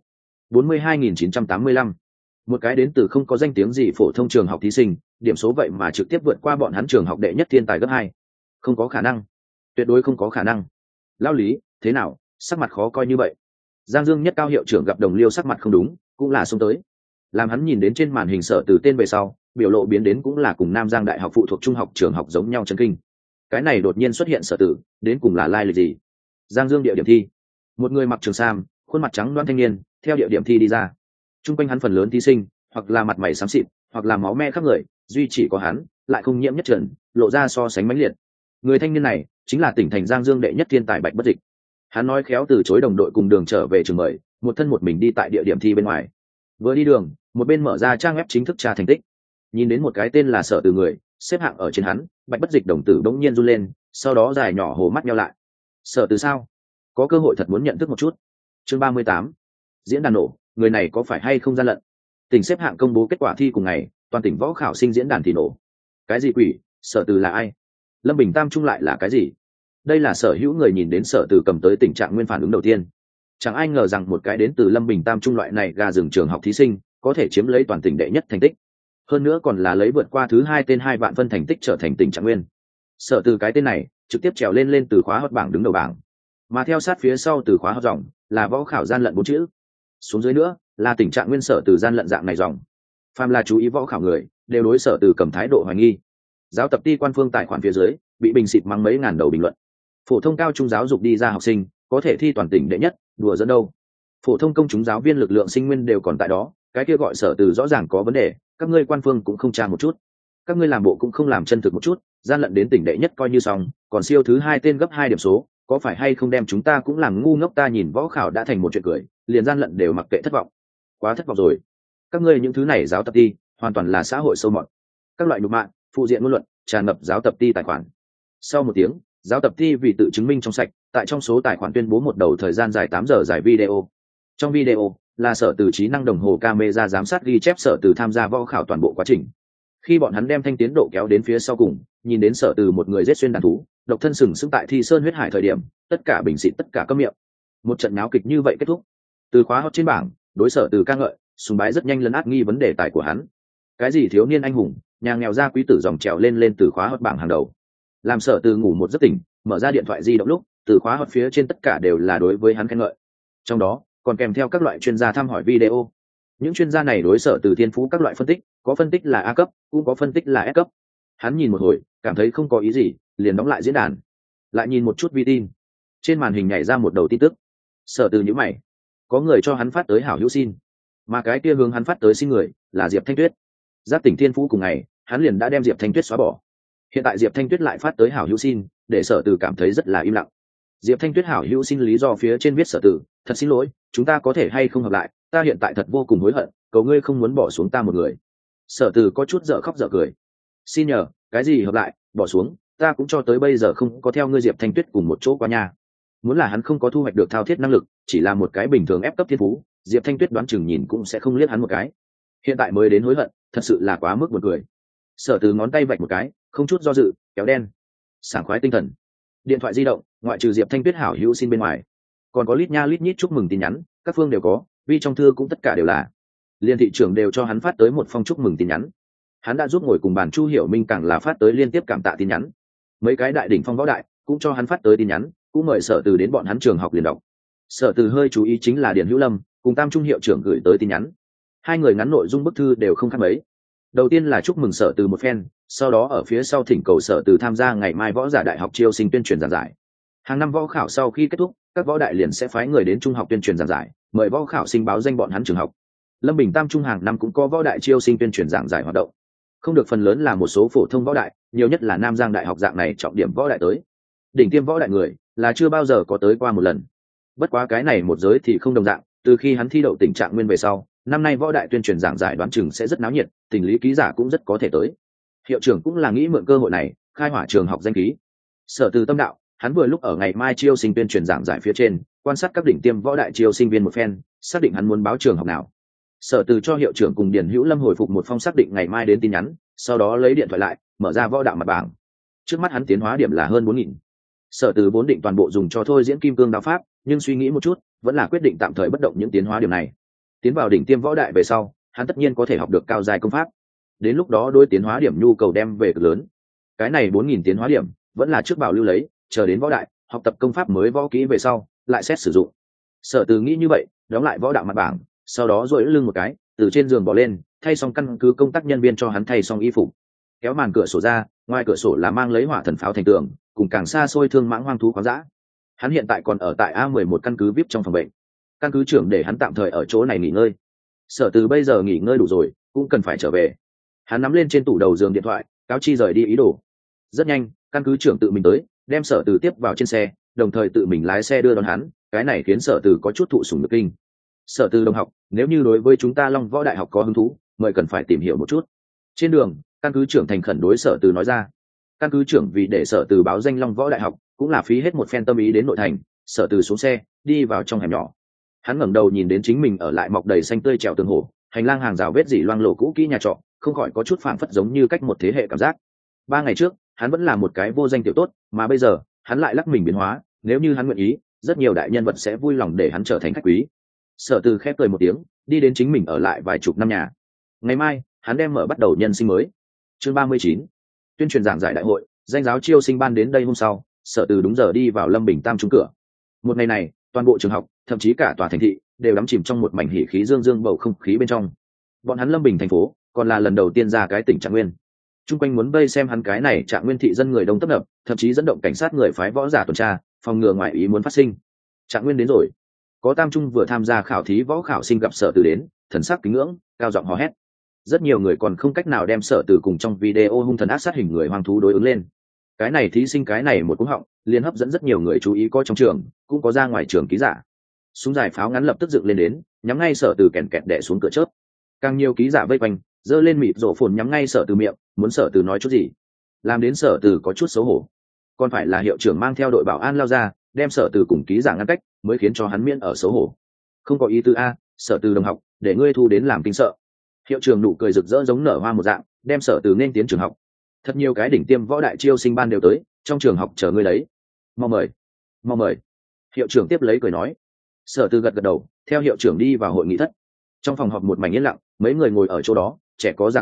42.985. Một cái đến từ không có danh tiếng gì phổ thông trường học thí sinh, điểm số vậy mà trực tiếp vượt qua bọn hắn trường học đệ nhất thiên tài gấp 2. Không có khả năng, tuyệt đối không có khả năng. Lao Lý, thế nào, sắc mặt khó coi như vậy? Giang Dương nhất cao hiệu trưởng gặp đồng liêu sắc mặt không đúng, cũng là xông tới. Làm hắn nhìn đến trên màn hình sở từ tên về sau, biểu lộ biến đến cũng là cùng Nam Giang đại học phụ thuộc trung học trường học giống nhau chấn kinh. Cái này đột nhiên xuất hiện sở tử, đến cùng là lai lịch gì? Giang Dương địa điểm thi, một người mặc trường sam, khuôn mặt trắng loan thanh niên, theo địa điểm thi đi ra. Trung quanh hắn phần lớn thí sinh, hoặc là mặt mày xám xịt, hoặc là máu me khắp người, duy chỉ có hắn, lại không nhiễm nhất trần, lộ ra so sánh mãnh liệt. Người thanh niên này, chính là tỉnh thành Giang Dương đệ nhất thiên tài Bạch Bất Dịch. Hắn nói khéo từ chối đồng đội cùng đường trở về trường mời, một thân một mình đi tại địa điểm thi bên ngoài. Vừa đi đường, một bên mở ra trang web chính thức tra thành tích. Nhìn đến một cái tên là Sở Từ người, xếp hạng ở trên hắn, Bạch Bất Dịch đồng tử đống nhiên run lên, sau đó dài nhỏ hồ mắt nheo lại. Sở Từ sao? Có cơ hội thật muốn nhận thức một chút. Chương 38. Diễn đàn nổ, người này có phải hay không gian lận? Tỉnh xếp hạng công bố kết quả thi cùng ngày, toàn tỉnh võ khảo sinh diễn đàn thì nổ. Cái gì quỷ? Sở Từ là ai? Lâm Bình tam trung lại là cái gì? Đây là sở hữu người nhìn đến Sở Từ cầm tới tình trạng nguyên phản ứng đầu tiên. Chẳng ai ngờ rằng một cái đến từ Lâm Bình tam trung loại này gà rừng trường học thí sinh có thể chiếm lấy toàn tỉnh đệ nhất thành tích, hơn nữa còn là lấy vượt qua thứ 2 tên 2 vạn phân thành tích trở thành tỉnh trạng nguyên. Sở Từ cái tên này trực tiếp trèo lên từ khóa hot bảng đứng đầu bảng, mà theo sát phía sau từ khóa hot dòng là võ khảo gian lận 4 chữ, xuống dưới nữa là tỉnh trạng nguyên Sở Từ gian lận dạng này dòng. Phàm là chú ý võ khảo người đều đối Sở Từ cầm thái độ hoài nghi. Giáo tập ty quan phương tài khoản phía dưới bị bình xịt mắng mấy ngàn đầu bình luận. Phổ thông cao trung giáo dục đi ra học sinh có thể thi toàn tỉnh đệ nhất, đùa dẫn đâu? Phổ thông công chúng giáo viên lực lượng sinh nguyên đều còn tại đó, cái kia gọi Sở Từ rõ ràng có vấn đề, các ngươi quan phương cũng không tra một chút, các ngươi làm bộ cũng không làm chân thực một chút, gian lận đến tỉnh đệ nhất coi như xong, còn siêu thứ 2 tên gấp 2 điểm số, có phải hay không đem chúng ta cũng làm ngu ngốc? Ta nhìn võ khảo đã thành một chuyện cười, liền gian lận đều mặc kệ, thất vọng, quá thất vọng rồi. Các ngươi những thứ này giáo tập ty hoàn toàn là xã hội sâu mọt, các loại nhục mạ, phụ diện ngôn luận tràn ngập giáo tập ty tài khoản. Sau một tiếng, giáo tập ty vì tự chứng minh trong sạch, tại trong số tài khoản tuyên bố một đầu thời gian dài 8 giờ dài video. Trong video là Sở Từ trí năng đồng hồ camera giám sát ghi chép Sở Từ tham gia võ khảo toàn bộ quá trình. Khi bọn hắn đem thanh tiến độ kéo đến phía sau cùng, nhìn đến Sở Từ một người giết xuyên đàn thú, độc thân sừng sững tại thi sơn huyết hải thời điểm, tất cả bình xịt, tất cả câm miệng. Một trận náo kịch như vậy kết thúc. Từ khóa hot trên bảng, đối Sở Từ ca ngợi, sùng bái rất nhanh lấn át nghi vấn đề tài của hắn. Cái gì thiếu niên anh hùng, nhà nghèo gia quý tử dòng trèo lên từ khóa hot bảng hàng đầu. Làm Sở Từ ngủ một giấc tỉnh, mở ra điện thoại di động lúc, từ khóa hot phía trên tất cả đều là đối với hắn khen ngợi, trong đó còn kèm theo các loại chuyên gia thăm hỏi video. Những chuyên gia này đối Sở Từ thiên phú các loại phân tích, có phân tích là A cấp, cũng có phân tích là S cấp. Hắn nhìn một hồi, cảm thấy không có ý gì, liền đóng lại diễn đàn. Lại nhìn một chút vi tin, trên màn hình nhảy ra một đầu tin tức. Sở Từ nhíu mày, có người cho hắn phát tới hảo hữu xin, mà cái kia hướng hắn phát tới xin người là Diệp Thanh Tuyết. Giác tỉnh thiên phú cùng ngày, hắn liền đã đem Diệp Thanh Tuyết xóa bỏ. Hiện tại Diệp Thanh Tuyết lại phát tới hảo hữu xin, để Sở Từ cảm thấy rất là im lặng. Diệp Thanh Tuyết hảo hữu xin lý do phía trên viết: Sở Từ, thật xin lỗi, chúng ta có thể hay không hợp lại, ta hiện tại thật vô cùng hối hận, cầu ngươi không muốn bỏ xuống ta một người. Sở Từ có chút dở khóc dở cười. Xin nhờ, cái gì hợp lại, bỏ xuống, ta cũng cho tới bây giờ không có theo ngươi Diệp Thanh Tuyết cùng một chỗ qua nhà. Muốn là hắn không có thu hoạch được thao thiết năng lực, chỉ là một cái bình thường ép cấp thiên phú, Diệp Thanh Tuyết đoán chừng nhìn cũng sẽ không liếc hắn một cái. Hiện tại mới đến hối hận, thật sự là quá mức buồn cười. Sở Từ ngón tay vạch một cái, không chút do dự, kéo đen. Sảng khoái tinh thần. Điện thoại di động, ngoại trừ Diệp Thanh Tuyết hảo hữu xin bên ngoài, còn có lít nha lít nhít chúc mừng tin nhắn, các phương đều có, vì trong thư cũng tất cả đều là. Liên thị trưởng đều cho hắn phát tới một phong chúc mừng tin nhắn. Hắn đã giúp ngồi cùng bàn Chu Hiểu Minh càng là phát tới liên tiếp cảm tạ tin nhắn. Mấy cái đại đỉnh phong võ đại cũng cho hắn phát tới tin nhắn, cũng mời Sở Từ đến bọn hắn trường học liền đọc. Sở Từ hơi chú ý chính là Điền Hữu Lâm cùng Tam Trung hiệu trưởng gửi tới tin nhắn. Hai người ngắn nội dung bức thư đều không khác mấy. Đầu tiên là chúc mừng Sở Từ một phen, sau đó ở phía sau thỉnh cầu Sở Từ tham gia ngày mai võ giả đại học chiêu sinh tuyên truyền giảng giải. Hàng năm võ khảo sau khi kết thúc, các võ đại liền sẽ phái người đến trung học tuyên truyền giảng giải, mời võ khảo sinh báo danh bọn hắn trường học. Lâm Bình Tam Trung hàng năm cũng có võ đại chiêu sinh tuyên truyền giảng giải hoạt động. Không được phần lớn là một số phổ thông võ đại, nhiều nhất là Nam Giang đại học dạng này trọng điểm võ đại tới. Đỉnh tiêm võ đại người là chưa bao giờ có tới qua một lần. Bất quá cái này một giới thì không đồng dạng, từ khi hắn thi đậu tỉnh trạng nguyên về sau, năm nay võ đại tuyên truyền giảng giải đoán chừng sẽ rất náo nhiệt, tình lý ký giả cũng rất có thể tới. Hiệu trưởng cũng là nghĩ mượn cơ hội này khai hỏa trường học danh khí. Sở Từ tâm đạo, hắn vừa lúc ở ngày mai chiêu sinh tuyên truyền giảng giải phía trên quan sát các đỉnh tiêm võ đại chiêu sinh viên một phen, xác định hắn muốn báo trường học nào. Sở Từ cho hiệu trưởng cùng Điền Hữu Lâm hồi phục một phong xác định ngày mai đến tin nhắn, sau đó lấy điện thoại lại mở ra võ đạo mặt bảng. Trước mắt hắn tiến hóa điểm là hơn 4.000. Sở Từ vốn định toàn bộ dùng cho thôi diễn kim cương đao pháp, nhưng suy nghĩ một chút vẫn là quyết định tạm thời bất động những tiến hóa điểm này. Tiến vào đỉnh tiêm võ đại về sau, hắn tất nhiên có thể học được cao giai công pháp, đến lúc đó đối tiến hóa điểm nhu cầu đem về cực lớn. Cái này 4.000 tiến hóa điểm vẫn là trước bảo lưu lấy, chờ đến võ đại học tập công pháp mới võ kỹ về sau lại xét sử dụng. Sở Từ nghĩ như vậy, đóng lại võ đạo mặt bảng, sau đó duỗi lưng một cái, từ trên giường bỏ lên, thay xong căn cứ công tác nhân viên cho hắn thay xong y phục, kéo màn cửa sổ ra, ngoài cửa sổ là mang lấy hỏa thần pháo thành tường, cùng càng xa xôi thương mãng hoang thú khoáng dã. Hắn hiện tại còn ở tại A11 căn cứ VIP trong phòng bệnh, căn cứ trưởng để hắn tạm thời ở chỗ này nghỉ ngơi. Sở Từ bây giờ nghỉ ngơi đủ rồi, cũng cần phải trở về. Hắn nắm lên trên tủ đầu giường điện thoại, cáo chi rời đi ý đồ. Rất nhanh, căn cứ trưởng tự mình tới, đem Sở Từ tiếp vào trên xe, đồng thời tự mình lái xe đưa đón hắn. Cái này khiến Sở Từ có chút thụ sủng nhược kinh. Sở Từ đồng học, nếu như đối với chúng ta Long Võ Đại học có hứng thú, mời cần phải tìm hiểu một chút. Trên đường, căn cứ trưởng thành khẩn đối Sở Từ nói ra. Căn cứ trưởng vì để Sở Từ báo danh Long Võ Đại học, cũng là phí hết một phen tâm ý đến nội thành. Sở Từ xuống xe, đi vào trong hẻm nhỏ. Hắn ngẩng đầu nhìn đến chính mình ở lại mọc đầy xanh tươi trèo tường hồ, hành lang hàng rào vết dỉ loang lổ cũ kỹ nhà trọ, không khỏi có chút phảng phất giống như cách một thế hệ cảm giác. 3 ngày trước, hắn vẫn là một cái vô danh tiểu tốt, mà bây giờ, hắn lại lắc mình biến hóa, nếu như hắn nguyện ý, rất nhiều đại nhân vật sẽ vui lòng để hắn trở thành khách quý. Sở Từ khép cười một tiếng, đi đến chính mình ở lại vài chục năm nhà. Ngày mai, hắn đem mở bắt đầu nhân sinh mới. Chương 39. Tuyên truyền giảng giải đại hội, danh giáo chiêu sinh ban đến đây hôm sau, Sở Từ đúng giờ đi vào Lâm Bình Tam Trung cửa. Một ngày này, toàn bộ trường học, thậm chí cả tòa thành thị, đều đắm chìm trong một mảnh hỉ khí dương dương bầu không khí bên trong. Bọn hắn Lâm Bình thành phố, còn là lần đầu tiên ra cái tỉnh Trạng Nguyên. Trung quanh muốn vây xem hắn cái này Trạng Nguyên thị dân người đông tấp nập, thậm chí dẫn động cảnh sát người phái võ giả tuần tra, phòng ngừa ngoại ý muốn phát sinh. Trạng Nguyên đến rồi. Có Tam Trung vừa tham gia khảo thí võ khảo sinh gặp Sở Từ đến, thần sắc kính ngưỡng, cao giọng hò hét. Rất nhiều người còn không cách nào đem Sở Từ cùng trong video hung thần ác sát hình người hoang thú đối ứng lên. Cái này thí sinh cái này một cú họng, liền hấp dẫn rất nhiều người chú ý, có trong trường, cũng có ra ngoài trường ký giả. Súng dài pháo ngắn lập tức dựng lên đến, nhắm ngay Sở Từ kèn kẹt đè xuống cửa chớp. Càng nhiều ký giả vây quanh, giơ lên mịt rổ phồn nhắm ngay Sở Từ miệng, muốn Sở Từ nói chút gì. Làm đến Sở Từ có chút xấu hổ. Còn phải là hiệu trưởng mang theo đội bảo an lao ra, đem Sở Từ cùng ký giả ngăn cách, mới khiến cho hắn miễn ở xấu hổ. Không có ý tứ a, Sở Từ đồng học, để ngươi thu đến làm kinh sợ. Hiệu trưởng nụ cười rực rỡ giống nở hoa một dạng, đem Sở Từ nên tiến trường học. Thật nhiều cái đỉnh tiêm võ đại chiêu sinh ban đều tới, trong trường học chờ ngươi đấy. Mau mời, mau mời. Hiệu trưởng tiếp lấy cười nói. Sở Từ gật gật đầu, theo hiệu trưởng đi vào hội nghị thất. Trong phòng họp một mảnh yên lặng, mấy người ngồi ở chỗ đó, trẻ có già có,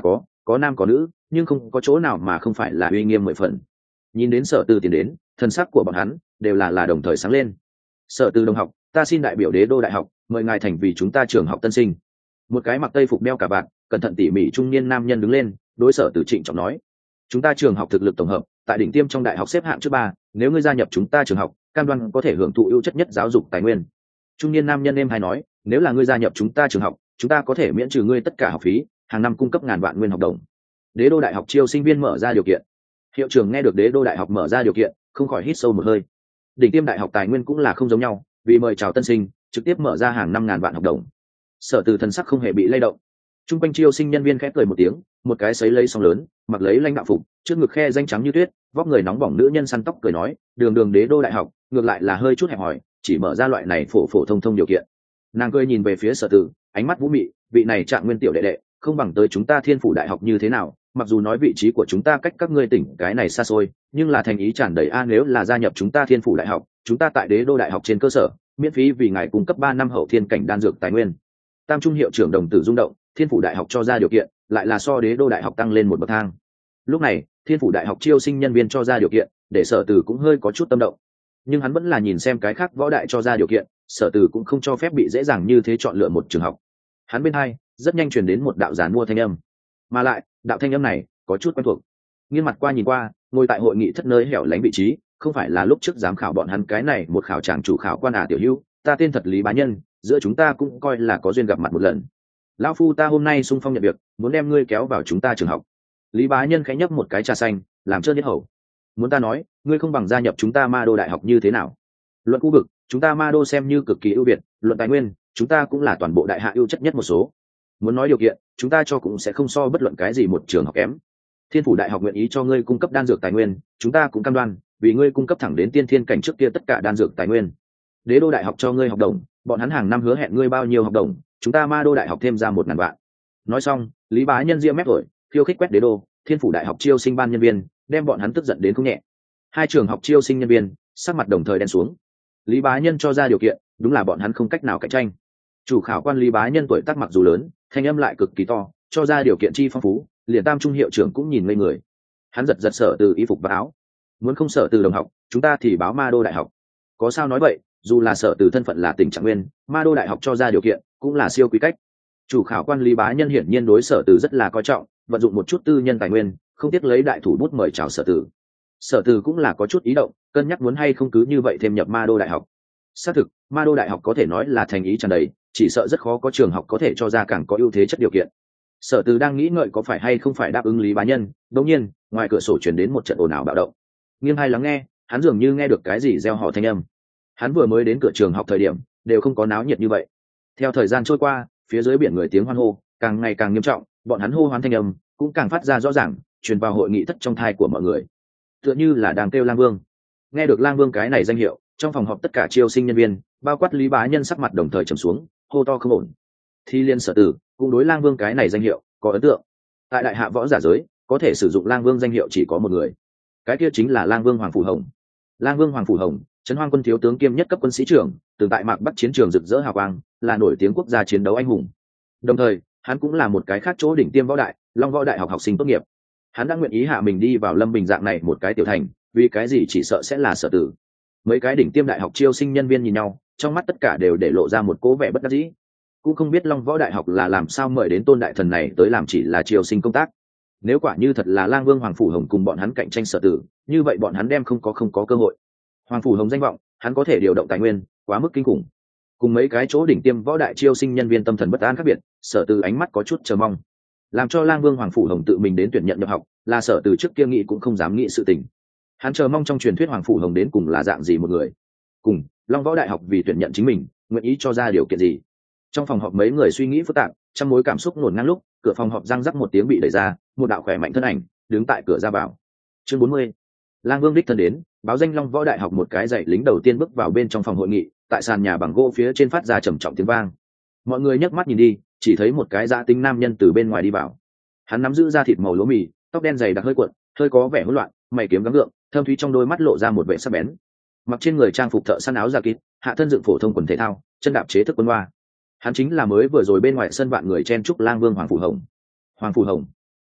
có nam có nữ, nhưng không có chỗ nào mà không phải là uy nghiêm mười phần. Nhìn đến Sở Từ tiến đến, thân sắc của bọn hắn đều là đồng thời sáng lên. Sở Từ đồng học, ta xin đại biểu Đế Đô Đại học mời ngài thành vì chúng ta trường học tân sinh. Một cái mặc tây phục đeo cả vạt, cẩn thận tỉ mỉ trung niên nam nhân đứng lên, đối Sở Từ trịnh trọng nói: chúng ta trường học thực lực tổng hợp tại đỉnh tiêm trong đại học xếp hạng trước 3, nếu ngươi gia nhập chúng ta trường học, cam đoan có thể hưởng thụ ưu chất nhất giáo dục tài nguyên. Trung niên nam nhân êm hay nói: nếu là ngươi gia nhập chúng ta trường học, chúng ta có thể miễn trừ ngươi tất cả học phí, hàng năm cung cấp ngàn vạn nguyên học đồng. Đế Đô Đại học chiêu sinh viên mở ra điều kiện. Hiệu trưởng nghe được Đế Đô Đại học mở ra điều kiện, không khỏi hít sâu một hơi. Đỉnh tiêm đại học tài nguyên cũng là không giống nhau, vì mời chào tân sinh, trực tiếp mở ra hàng năm ngàn vạn học đồng. Sở Từ thần sắc không hề bị lay động. Trung quanh chiêu sinh nhân viên khẽ cười một tiếng, một cái sấy lấy song lớn, mặc lấy lãnh đạo phục, trước ngực khe danh trắng như tuyết, vóc người nóng bỏng nữ nhân săn tóc cười nói: đường đường Đế Đô Đại học, ngược lại là hơi chút hẹp hòi, chỉ mở ra loại này phổ phổ thông thông điều kiện. Nàng cười nhìn về phía Sở Từ, ánh mắt vũ mị, vị này Trạng Nguyên tiểu đệ đệ, không bằng tới chúng ta Thiên Phủ Đại học như thế nào? Mặc dù nói vị trí của chúng ta cách các ngươi tỉnh cái này xa xôi, nhưng là thành ý tràn đầy a, nếu là gia nhập chúng ta Thiên Phủ Đại học, chúng ta tại Đế Đô Đại học trên cơ sở miễn phí vì ngài cung cấp 3 năm hậu thiên cảnh đan dược tài nguyên. Tam trung hiệu trưởng đồng tử rung động, Thiên Phủ Đại học cho ra điều kiện, lại là so Đế Đô Đại học tăng lên một bậc thang. Lúc này, Thiên Phủ Đại học chiêu sinh nhân viên cho ra điều kiện, để Sở Từ cũng hơi có chút tâm động. Nhưng hắn vẫn là nhìn xem cái khác võ đại cho ra điều kiện, Sở Từ cũng không cho phép bị dễ dàng như thế chọn lựa một trường học. Hắn bên hai rất nhanh truyền đến một đạo giàn mua thanh âm, mà lại đạo thanh âm này có chút quen thuộc. Nghiêng mặt qua nhìn qua, ngồi tại hội nghị thất nơi hẻo lánh vị trí, không phải là lúc trước giám khảo bọn hắn cái này một khảo tràng chủ khảo quan tiểu hữu, ta tên thật Lý Bá Nhân, giữa chúng ta cũng coi là có duyên gặp mặt một lần. Lão phu ta hôm nay xung phong nhận việc, muốn đem ngươi kéo vào chúng ta trường học. Lý Bá Nhân khẽ nhấp một cái trà xanh, làm trơn nhất hầu. Muốn ta nói, ngươi không bằng gia nhập chúng ta Ma Đô Đại học như thế nào? Luận khu vực, chúng ta Ma Đô xem như cực kỳ ưu việt, luận tài nguyên, chúng ta cũng là toàn bộ đại hạ ưu chất nhất một số. Muốn nói điều kiện, chúng ta cho cũng sẽ không so bất luận cái gì một trường học kém. Thiên Phủ Đại học nguyện ý cho ngươi cung cấp đan dược tài nguyên, chúng ta cũng cam đoan, vì ngươi cung cấp thẳng đến tiên thiên cảnh trước kia tất cả đan dược tài nguyên. Đế Đô Đại học cho ngươi học đồng, bọn hắn hàng năm hứa hẹn ngươi bao nhiêu học đồng, chúng ta Ma Đô Đại học thêm ra 1.000 vạn. Nói xong, Lý Bá Nhân ria mép rồi, khiêu khích quét Đế Đô, Thiên Phủ Đại học chiêu sinh ban nhân viên, đem bọn hắn tức giận đến không nhẹ. Hai trường học chiêu sinh nhân viên, sắc mặt đồng thời đen xuống. Lý Bá Nhân cho ra điều kiện, đúng là bọn hắn không cách nào cạnh tranh. Chủ khảo quan Lý Bá Nhân tuổi tác mặc dù lớn, thanh âm lại cực kỳ to, cho ra điều kiện chi phong phú, liền Tam trung hiệu trưởng cũng nhìn ngây người. Hắn giật Sở Từ y phục và áo. Muốn không Sở Từ đồng học, chúng ta thì báo Ma Đô Đại học. Có sao nói vậy, dù là Sở Từ thân phận là tỉnh Trạng Nguyên, Ma Đô Đại học cho ra điều kiện, cũng là siêu quý cách. Chủ khảo quan Lý Bá Nhân hiển nhiên đối Sở Từ rất là coi trọng, vận dụng một chút tư nhân tài nguyên, không tiếc lấy đại thủ bút mời chào Sở Từ. Sở Từ cũng là có chút ý động, cân nhắc muốn hay không cứ như vậy thêm nhập Ma Đô Đại học. Xác thực, Ma Đô Đại học có thể nói là thành ý tràn đầy, chỉ sợ rất khó có trường học có thể cho ra càng có ưu thế chất điều kiện. Sở Từ đang nghĩ ngợi có phải hay không phải đáp ứng Lý Bá Nhân, đột nhiên, ngoài cửa sổ truyền đến một trận ồn ào bạo động. Nghiêng hai lắng nghe, hắn dường như nghe được cái gì reo hò thanh âm. Hắn vừa mới đến cửa trường học thời điểm, đều không có náo nhiệt như vậy. Theo thời gian trôi qua, phía dưới biển người tiếng hoan hô càng ngày càng nghiêm trọng, bọn hắn hô hoán thanh âm cũng càng phát ra rõ ràng, truyền vào hội nghị thất trong thai của mọi người. Tựa như là đang kêu Lang Vương. Nghe được Lang Vương cái này danh hiệu, trong phòng họp tất cả chiêu sinh nhân viên, bao quát Lý Bá Nhân sắc mặt đồng thời trầm xuống, hô to không ổn. Thi Liên Sở Tử cũng đối Lang Vương cái này danh hiệu có ấn tượng. Tại đại hạ võ giả giới, có thể sử dụng Lang Vương danh hiệu chỉ có một người, cái kia chính là Lang Vương Hoàng Phủ Hồng. Lang Vương Hoàng Phủ Hồng, Trấn Hoang quân thiếu tướng kiêm nhất cấp quân sĩ trưởng, từng tại Mạc Bắc chiến trường rực rỡ hào quang, là nổi tiếng quốc gia chiến đấu anh hùng. Đồng thời, hắn cũng là một cái khác chỗ đỉnh tiêm võ đại, Long Võ Đại học học sinh tốt nghiệp. Hắn đã nguyện ý hạ mình đi vào Lâm Bình dạng này một cái tiểu thành, vì cái gì chỉ sợ sẽ là Sở Tử. Mấy cái đỉnh tiêm đại học chiêu sinh nhân viên nhìn nhau, trong mắt tất cả đều để lộ ra một cố vẻ bất đắc dĩ. Cũng không biết Long Võ Đại học là làm sao mời đến Tôn đại thần này tới làm chỉ là chiêu sinh công tác. Nếu quả như thật là Lang Vương Hoàng Phủ Hồng cùng bọn hắn cạnh tranh Sở Tử, như vậy bọn hắn đem không có cơ hội. Hoàng Phủ Hồng danh vọng, hắn có thể điều động tài nguyên, quá mức kinh khủng. Cùng mấy cái chỗ đỉnh tiêm võ đại chiêu sinh nhân viên tâm thần bất an khác biệt, Sở Tử ánh mắt có chút chờ mong. Làm cho Lang Vương Hoàng Phủ Hồng tự mình đến tuyển nhận nhập học, là Sở Tử trước kia nghĩ cũng không dám nghĩ sự tình. Hắn chờ mong trong truyền thuyết Hoàng Phủ Hồng đến cùng là dạng gì một người. Cùng Long Võ Đại học vì tuyển nhận chính mình, nguyện ý cho ra điều kiện gì. Trong phòng họp mấy người suy nghĩ phức tạp, trong mối cảm xúc ngổn ngang lúc, cửa phòng họp răng rắc một tiếng bị đẩy ra, một đạo khỏe mạnh thân ảnh đứng tại cửa ra vào. Chương 40. Lang Vương đích thân đến, báo danh Long Võ Đại học một cái dạy lính đầu tiên bước vào bên trong phòng hội nghị, tại sàn nhà bằng gỗ phía trên phát ra trầm trọng tiếng vang. Mọi người nhấc mắt nhìn đi, chỉ thấy một cái dã tính nam nhân từ bên ngoài đi vào. Hắn nắm giữ da thịt màu lúa mì, tóc đen dày đặc hơi cuộn, hơi có vẻ hỗn loạn, mày kiếm gắng gượng, thâm thúy trong đôi mắt lộ ra một vẻ sắc bén. Mặc trên người trang phục thợ săn áo da kít, hạ thân dựng phổ thông quần thể thao, chân đạp chế thức quân hoa. Hắn chính là mới vừa rồi bên ngoài sân vạn người chen chúc Lang Vương Hoàng Phủ Hồng. Hoàng Phủ Hồng.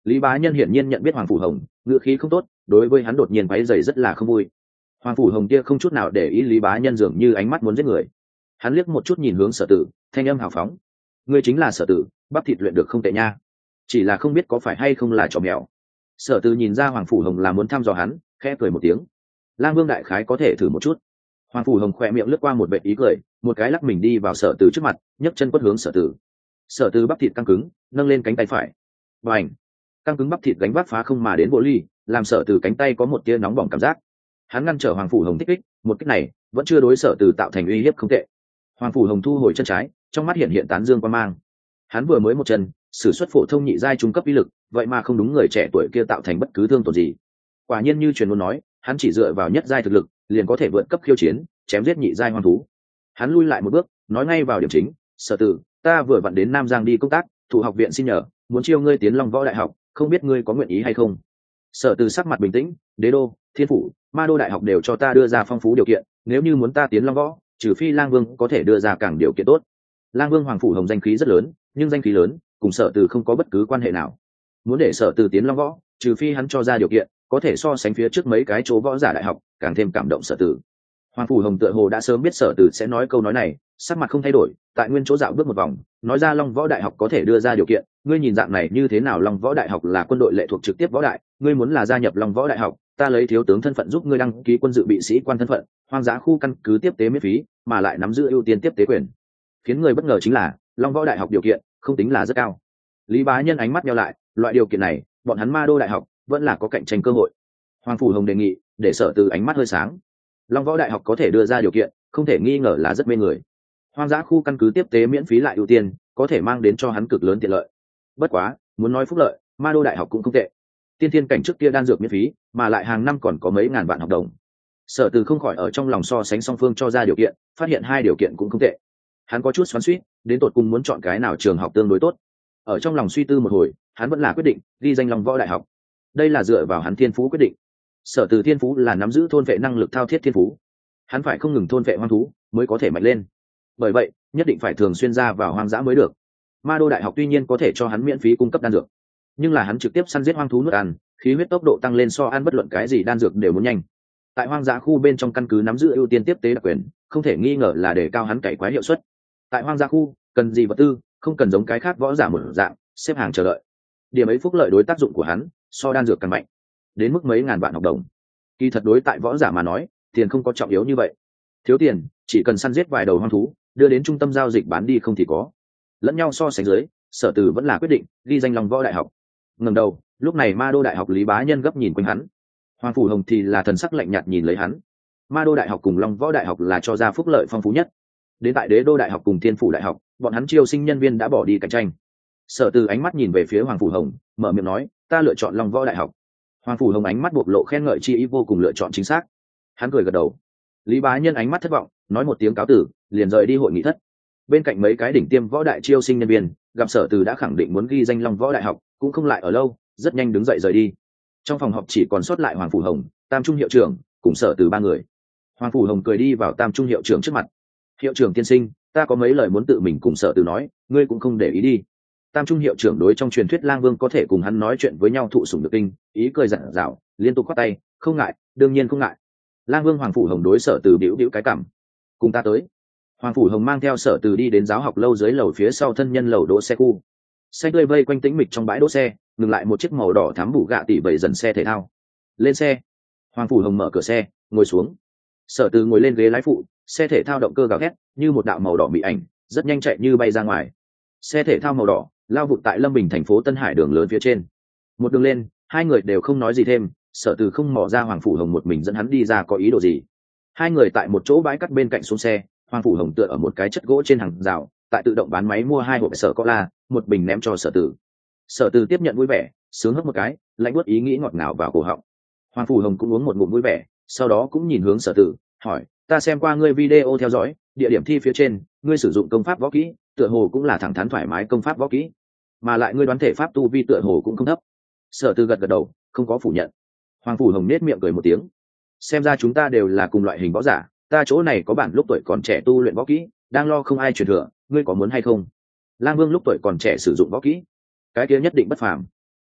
Lý Bá Nhân hiển nhiên nhận biết Hoàng Phủ Hồng ngữ khí không tốt, đối với hắn đột nhiên váy dày rất là không vui. Hoàng Phủ Hồng kia không chút nào để ý Lý Bá Nhân, dường như ánh mắt muốn giết người. Hắn liếc một chút nhìn hướng Sở Tử, thanh âm hào phóng: ngươi chính là Sở Tử, bắp thịt luyện được không tệ nha, chỉ là không biết có phải hay không là trò mèo. Sở Tử nhìn ra Hoàng Phủ Hồng là muốn thăm dò hắn, khẽ cười một tiếng: Lang Vương đại khái có thể thử một chút. Hoàng Phủ Hồng khỏe miệng lướt qua một vệt ý cười, một cái lắc mình đi vào Sở Tử trước mặt, nhấc chân quất hướng Sở Tử. Sở Tử bắp thịt căng cứng, nâng lên cánh tay phải, bành, căng cứng bắp thịt gánh vác phá không mà đến bộ ly, làm Sở Tử cánh tay có một tia nóng bỏng cảm giác. Hắn ngăn trở Hoàng Phủ Hồng thích kích, một kích này vẫn chưa đối Sở Tử tạo thành uy hiếp không tệ. Hoàng Phủ Hồng thu hồi chân trái, trong mắt hiện tán dương quan mang. Hắn vừa mới một chân sử xuất phổ thông nhị giai trung cấp uy lực, vậy mà không đúng người trẻ tuổi kia tạo thành bất cứ thương tổn gì. Quả nhiên như truyền ngôn nói, hắn chỉ dựa vào nhất giai thực lực liền có thể vượt cấp khiêu chiến, chém giết nhị giai hoang thú. Hắn lui lại một bước, nói ngay vào điểm chính: Sở Tử, ta vừa vặn đến Nam Giang đi công tác, thủ học viện xin nhờ, muốn chiêu ngươi tiến Long Võ đại học, không biết ngươi có nguyện ý hay không? Sở Tử sắc mặt bình tĩnh: Đế đô, Thiên phủ, Ma đô đại học đều cho ta đưa ra phong phú điều kiện, nếu như muốn ta tiến Long Võ, trừ phi Lang Vương có thể đưa ra càng điều kiện tốt. Lang Vương Hoàng Phủ Hồng danh khí rất lớn, nhưng danh khí lớn cùng Sở Tử không có bất cứ quan hệ nào. Muốn để Sở Tử tiến Long Võ, trừ phi hắn cho ra điều kiện có thể so sánh phía trước mấy cái chỗ võ giả đại học, càng thêm cảm động Sở Tử. Hoàng Phủ Hồng tựa hồ đã sớm biết Sở Tử sẽ nói câu nói này, sắc mặt không thay đổi, tại nguyên chỗ dạo bước một vòng, nói ra Long Võ đại học có thể đưa ra điều kiện, ngươi nhìn dạng này như thế nào? Long Võ đại học là quân đội lệ thuộc trực tiếp võ đại, ngươi muốn là gia nhập Long Võ đại học, ta lấy thiếu tướng thân phận giúp ngươi đăng ký quân dự bị sĩ quan thân phận, hoang dã khu căn cứ tiếp tế miễn phí, mà lại nắm giữ ưu tiên tiếp tế quyền. Khiến người bất ngờ chính là, Long Võ đại học điều kiện không tính là rất cao. Lý Bá Nhân ánh mắt nheo lại, loại điều kiện này, bọn hắn Ma đô đại học vẫn là có cạnh tranh cơ hội. Hoàng Phủ Hồng đề nghị, để Sở Tử ánh mắt hơi sáng. Long Võ đại học có thể đưa ra điều kiện, không thể nghi ngờ là rất mê người. Hoang dã khu căn cứ tiếp tế miễn phí lại ưu tiên, có thể mang đến cho hắn cực lớn tiện lợi. Bất quá, muốn nói phúc lợi, Ma đô đại học cũng không tệ. Tiên thiên cảnh trước kia đan dược miễn phí, mà lại hàng năm còn có mấy ngàn vạn học đồng. Sở Tử không khỏi ở trong lòng so sánh song phương cho ra điều kiện, phát hiện hai điều kiện cũng không tệ. Hắn có chút xoắn xuýt, đến tột cùng muốn chọn cái nào trường học tương đối tốt. Ở trong lòng suy tư một hồi, hắn vẫn là quyết định ghi danh Long Võ đại học. Đây là dựa vào hắn thiên phú quyết định. Sở Tử thiên phú là nắm giữ thôn vệ năng lực thao thiết thiên phú, hắn phải không ngừng thôn vệ hoang thú mới có thể mạnh lên, bởi vậy nhất định phải thường xuyên ra vào hoang dã mới được. Ma đô đại học tuy nhiên có thể cho hắn miễn phí cung cấp đan dược, nhưng là hắn trực tiếp săn giết hoang thú nuốt ăn, khí huyết tốc độ tăng lên so ăn bất luận cái gì đan dược đều muốn nhanh. Tại hoang dã khu bên trong căn cứ nắm giữ ưu tiên tiếp tế đặc quyền, không thể nghi ngờ là để cao hắn cày quái hiệu suất. Tại hoang dã khu cần gì vật tư, không cần giống cái khác võ giả một dạng xếp hàng chờ đợi. Điểm ấy phúc lợi đối tác dụng của hắn so đan dược càng mạnh, đến mức mấy ngàn vạn học đồng. Kỳ thật đối tại võ giả mà nói, tiền không có trọng yếu như vậy. Thiếu tiền, chỉ cần săn giết vài đầu hoang thú, đưa đến trung tâm giao dịch bán đi không thì có. Lẫn nhau so sánh dưới, Sở Tử vẫn là quyết định ghi danh Long Võ đại học. Ngẩng đầu, lúc này Ma đô đại học Lý Bá Nhân gấp nhìn quanh hắn. Hoàng Phủ Hồng thì là thần sắc lạnh nhạt nhìn lấy hắn. Ma đô đại học cùng Long Võ đại học là cho ra phúc lợi phong phú nhất. Đến tại Đế đô đại học cùng Thiên phủ đại học, bọn hắn chiêu sinh nhân viên đã bỏ đi cạnh tranh. Sở Tử ánh mắt nhìn về phía Hoàng Phủ Hồng, mở miệng nói, ta lựa chọn Long Võ đại học. Hoàng Phủ Hồng ánh mắt bộc lộ khen ngợi chi ý, vô cùng lựa chọn chính xác. Hắn cười gật đầu. Lý Bá Nhân ánh mắt thất vọng, nói một tiếng cáo tử, liền rời đi hội nghị thất. Bên cạnh mấy cái đỉnh tiêm võ đại chiêu sinh nhân viên gặp Sở Tử đã khẳng định muốn ghi danh Long Võ đại học, cũng không lại ở lâu, rất nhanh đứng dậy rời đi. Trong phòng họp chỉ còn sót lại Hoàng Phủ Hồng, Tam Trung hiệu trưởng cùng Sở Tử ba người. Hoàng Phủ Hồng cười đi vào Tam Trung hiệu trưởng trước mặt. Hiệu trưởng tiên sinh, ta có mấy lời muốn tự mình cùng Sở Tử nói, ngươi cũng không để ý đi. Tam Trung hiệu trưởng đối trong truyền thuyết Lang Vương có thể cùng hắn nói chuyện với nhau thụ sủng được kinh, ý cười rạng rào, liên tục khoát tay, không ngại, đương nhiên không ngại. Lang Vương Hoàng Phủ Hồng đối Sở Tử bĩu bĩu cái cằm, cùng ta tới. Hoàng Phủ Hồng mang theo Sở Tử đi đến giáo học lâu dưới lầu phía sau thân nhân lầu đỗ xe khu. Xe tươi vây quanh tĩnh mịch trong bãi đỗ xe, ngừng lại một chiếc màu đỏ thắm bù gạ tỷ bảy dần xe thể thao. Lên xe. Hoàng Phủ Hồng mở cửa xe, ngồi xuống. Sở Tử ngồi lên ghế lái phụ, xe thể thao động cơ gào thét như một đạo màu đỏ bị ảnh, rất nhanh chạy như bay ra ngoài. Xe thể thao màu đỏ lao vụt tại Lâm Bình thành phố Tân Hải đường lớn phía trên. Một đường lên, hai người đều không nói gì thêm. Sở Tử không mò ra Hoàng Phủ Hồng một mình dẫn hắn đi ra có ý đồ gì. Hai người tại một chỗ bãi cắt bên cạnh xuống xe. Hoàng Phủ Hồng tựa ở một cái chất gỗ trên hàng rào, tại tự động bán máy mua 2 hộp sở cola, một bình ném cho Sở Tử. Sở Tử tiếp nhận vui vẻ, sướng hấp một cái, lạnh buốt ý nghĩ ngọt ngào vào cổ họng. Hoàng Phủ Hồng cũng uống một ngụm vui vẻ, sau đó cũng nhìn hướng Sở Tử, hỏi, ta xem qua ngươi video theo dõi, địa điểm thi phía trên, ngươi sử dụng công pháp võ kỹ, tựa hồ cũng là thẳng thắn thoải mái công pháp võ kỹ, mà lại ngươi đoán thể pháp tu vi tựa hồ cũng không thấp. Sở Tử gật gật đầu, không có phủ nhận. Hoàng Phủ Hồng nết miệng cười một tiếng, xem ra chúng ta đều là cùng loại hình võ giả, ta chỗ này có bản lúc tuổi còn trẻ tu luyện võ kỹ, đang lo không ai truyền thừa, ngươi có muốn hay không? Lang Vương lúc tuổi còn trẻ sử dụng võ kỹ, cái kia nhất định bất phàm.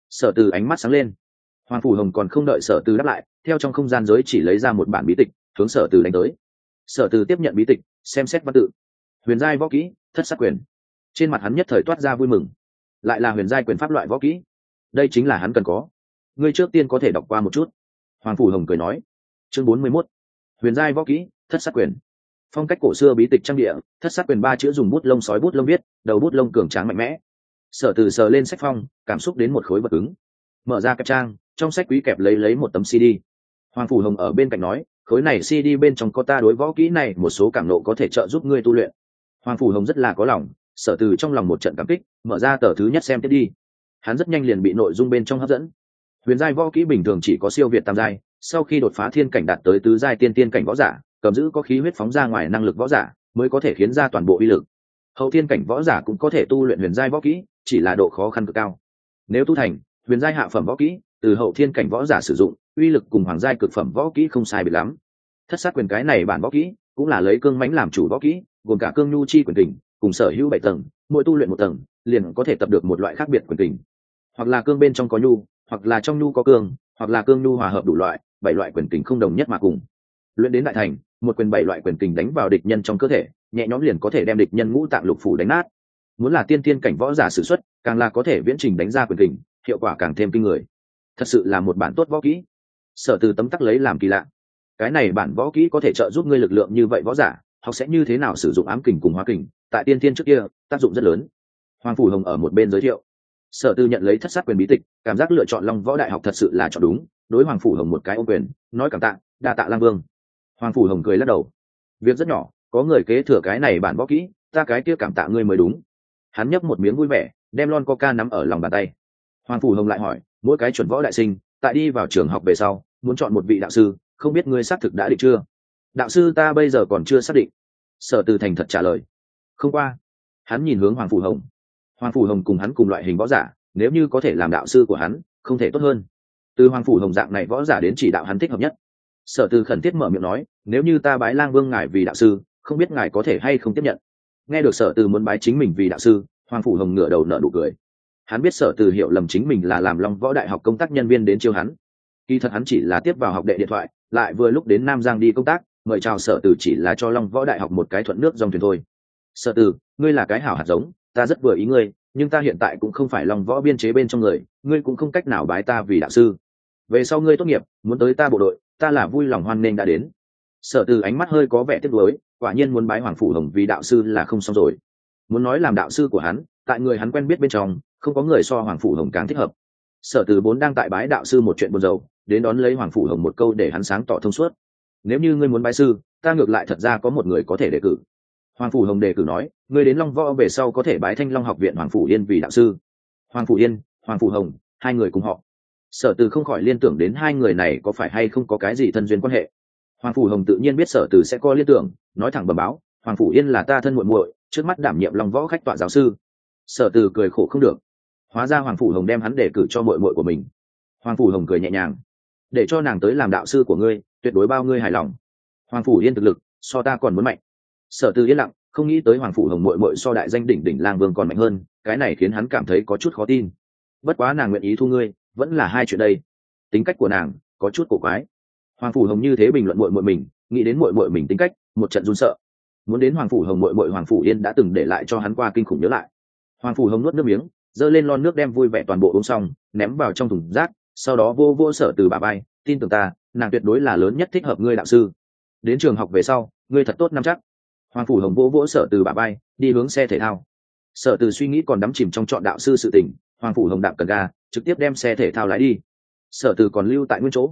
Sở Từ ánh mắt sáng lên. Hoàng Phủ Hồng còn không đợi Sở Từ đáp lại, theo trong không gian giới chỉ lấy ra một bản bí tịch, hướng Sở Từ đánh tới. Sở Từ tiếp nhận bí tịch, xem xét văn tự. Huyền giai võ kỹ, Thất Sát Quyền. Trên mặt hắn nhất thời toát ra vui mừng. Lại là huyền giai quyền pháp loại võ kỹ, đây chính là hắn cần có. Ngươi trước tiên có thể đọc qua một chút. Hoàng Phủ Hồng cười nói. Chương 41. Huyền giai võ kỹ, Thất Sát Quyền. Phong cách cổ xưa bí tịch trang địa, Thất Sát Quyền 3 chữ dùng bút lông sói bút lông viết, đầu bút lông cường tráng mạnh mẽ. Sở Từ sờ lên sách phong, cảm xúc đến một khối vật cứng. Mở ra kẹp trang, trong sách quý kẹp lấy một tấm CD. Hoàng Phủ Hồng ở bên cạnh nói, khối này CD bên trong có ta đối võ kỹ này một số cảm nộ có thể trợ giúp ngươi tu luyện. Hoàng Phủ Hồng rất là có lòng, Sở Từ trong lòng một trận cảm kích, mở ra tờ thứ nhất xem tiếp đi. Hắn rất nhanh liền bị nội dung bên trong hấp dẫn. Huyền giai võ kỹ bình thường chỉ có siêu việt tam giai, sau khi đột phá thiên cảnh đạt tới tứ giai tiên cảnh võ giả, cầm giữ có khí huyết phóng ra ngoài năng lực võ giả, mới có thể khiến ra toàn bộ uy lực. Hậu thiên cảnh võ giả cũng có thể tu luyện huyền giai võ kỹ, chỉ là độ khó khăn cực cao. Nếu tu thành huyền giai hạ phẩm võ kỹ, từ hậu thiên cảnh võ giả sử dụng, uy lực cùng hoàng giai cực phẩm võ kỹ không sai biệt lắm. Thất Sát Quyền cái này bản võ kỹ cũng là lấy cương mãnh làm chủ võ kỹ, gồm cả cương nhu chi quyền kình, cùng sở hữu 7 tầng, mỗi tu luyện một tầng, liền có thể tập được một loại khác biệt quyền kình. Hoặc là cương bên trong có nhu, hoặc là trong nhu có cương, hoặc là cương nhu hòa hợp đủ loại, 7 loại quyền kình không đồng nhất mà cùng. Luyện đến đại thành, một quyền 7 loại quyền kình đánh vào địch nhân trong cơ thể, nhẹ nhõm liền có thể đem địch nhân ngũ tạng lục phủ đánh nát. Muốn là tiên tiên cảnh võ giả sử xuất, càng là có thể viễn trình đánh ra quyền kình, hiệu quả càng thêm kinh người. Thật sự là một bản tốt võ kỹ. Sở Từ tấm tắc lấy làm kỳ lạ. Cái này bản võ kỹ có thể trợ giúp ngươi lực lượng như vậy võ giả, học sẽ như thế nào sử dụng ám kình cùng hóa kình, tại tiên tiên trước kia, tác dụng rất lớn. Hoàng Phủ Hồng ở một bên giới thiệu. Sở Từ nhận lấy Thất Sát Quyền bí tịch, cảm giác lựa chọn Long Võ Đại học thật sự là chọn đúng, đối Hoàng Phủ Hồng một cái ôm quyền, nói cảm tạ, đa tạ Lang Vương. Hoàng Phủ Hồng cười lắc đầu. Việc rất nhỏ, có người kế thừa cái này bản võ kỹ, ta cái kia cảm tạ ngươi mới đúng. Hắn nhấp một miếng vui vẻ, đem lon coca nắm ở lòng bàn tay. Hoàng Phủ Hồng lại hỏi, mỗi cái chuẩn võ đại sinh, tại đi vào trường học về sau, muốn chọn một vị đạo sư, không biết ngươi xác thực đã định chưa? Đạo sư ta bây giờ còn chưa xác định. Sở Từ thành thật trả lời. Không qua. Hắn nhìn hướng Hoàng Phủ Hồng. Hoàng Phủ Hồng cùng hắn cùng loại hình võ giả, nếu như có thể làm đạo sư của hắn, không thể tốt hơn. Từ Hoàng Phủ Hồng dạng này võ giả đến chỉ đạo hắn thích hợp nhất. Sở Từ khẩn thiết mở miệng nói, nếu như ta bái Lang Vương ngài vì đạo sư, không biết ngài có thể hay không tiếp nhận. Nghe được Sở Từ muốn bái chính mình vì đạo sư, Hoàng Phủ Hồng ngửa đầu nở nụ cười. Hắn biết Sở Từ hiểu lầm chính mình là làm Long Võ Đại học công tác nhân viên đến chiêu hắn. Kỳ thật hắn chỉ là tiếp vào học đệ điện thoại, lại vừa lúc đến Nam Giang đi công tác, mời chào Sở Từ chỉ là cho Long Võ Đại học một cái thuận nước dòng thuyền thôi. Sở Từ, ngươi là cái hảo hạt giống, ta rất vừa ý ngươi, nhưng ta hiện tại cũng không phải Long Võ biên chế bên trong người, ngươi cũng không cách nào bái ta vì đạo sư. Về sau ngươi tốt nghiệp, muốn tới ta bộ đội, ta là vui lòng hoan nghênh đã đến. Sở Từ ánh mắt hơi có vẻ tiếc nuối, quả nhiên muốn bái Hoàng Phủ Hồng vì đạo sư là không xong rồi. Muốn nói làm đạo sư của hắn, tại người hắn quen biết bên trong, không có người so Hoàng Phủ Hồng càng thích hợp. Sở Từ vốn đang tại bái đạo sư một chuyện buồn rầu, đến đón lấy Hoàng Phủ Hồng một câu để hắn sáng tỏ thông suốt. Nếu như ngươi muốn bái sư, ta ngược lại thật ra có một người có thể đề cử. Hoàng Phủ Hồng đề cử nói, ngươi đến Long Võ về sau có thể bái Thanh Long học viện Hoàng Phủ Yên vì đạo sư. Hoàng Phủ Yên, Hoàng Phủ Hồng, hai người cùng họ. Sở Từ không khỏi liên tưởng đến hai người này có phải hay không có cái gì thân duyên quan hệ. Hoàng Phủ Hồng tự nhiên biết Sở Từ sẽ có liên tưởng, nói thẳng bẩm báo, Hoàng Phủ Yên là ta thân muội muội, trước mắt đảm nhiệm Long Võ khách tọa giáo sư. Sở Từ cười khổ không được. Hóa ra Hoàng Phủ Hồng đem hắn đề cử cho muội muội của mình. Hoàng Phủ Hồng cười nhẹ nhàng, để cho nàng tới làm đạo sư của ngươi, tuyệt đối bao ngươi hài lòng. Hoàng Phủ Yên thực lực so ta còn muốn mạnh. Sở Từ yên lặng, không nghĩ tới Hoàng Phủ Hồng muội muội so đại danh đỉnh đỉnh Lang Vương còn mạnh hơn, cái này khiến hắn cảm thấy có chút khó tin. Bất quá nàng nguyện ý thu ngươi, vẫn là hai chuyện đây. Tính cách của nàng có chút cổ quái. Hoàng Phủ Hồng như thế bình luận muội muội mình, nghĩ đến muội muội mình tính cách, một trận run sợ. Muốn đến Hoàng Phủ Hồng muội muội Hoàng Phủ Yên đã từng để lại cho hắn qua kinh khủng nhớ lại. Hoàng Phủ Hồng nuốt nước miếng, giơ lên lon nước đem vui vẻ toàn bộ uống xong, ném vào trong thùng rác, sau đó vô vô Sở Từ bả vai, tin tưởng ta, nàng tuyệt đối là lớn nhất thích hợp ngươi đạo sư. Đến trường học về sau, ngươi thật tốt năm chắc. Hoàng Phủ Hồng vô vỗ Sở Từ bả vai, đi hướng xe thể thao. Sở Từ suy nghĩ còn đắm chìm trong chọn đạo sư sự tình, Hoàng Phủ Hồng đạp cần ga, trực tiếp đem xe thể thao lái đi. Sở Từ còn lưu tại nguyên chỗ.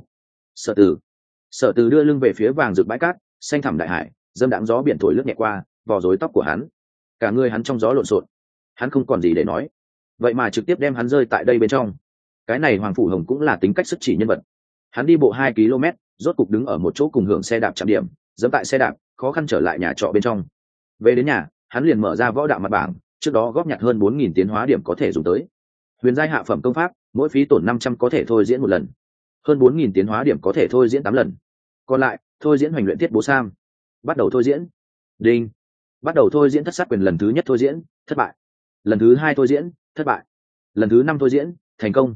Sở Từ đưa lưng về phía vàng rực bãi cát, xanh thẳm đại hải, dâm đãng gió biển thổi lướt nhẹ qua, vò rối tóc của hắn. Cả người hắn trong gió lộn xộn, hắn không còn gì để nói, vậy mà trực tiếp đem hắn rơi tại đây bên trong. Cái này Hoàng Phủ Hồng cũng là tính cách sức chỉ nhân vật. Hắn đi bộ 2 km, rốt cục đứng ở một chỗ cùng hưởng xe đạp trạm điểm, dẫm tại xe đạp, khó khăn trở lại nhà trọ bên trong. Về đến nhà, hắn liền mở ra võ đạo mặt bảng, trước đó góp nhặt hơn 4000 tiến hóa điểm có thể dùng tới. Huyền giai hạ phẩm công pháp, mỗi phí tổn 500 có thể thôi diễn một lần. Hơn 4000 tiến hóa điểm có thể thôi diễn 8 lần. Còn lại, thôi diễn hoành luyện thiết bố sam. Bắt đầu thôi diễn. Đinh. Bắt đầu thôi diễn Thất Sát Quyền lần thứ nhất thôi diễn, thất bại. Lần thứ 2 thôi diễn, thất bại. Lần thứ 5 thôi diễn, thành công.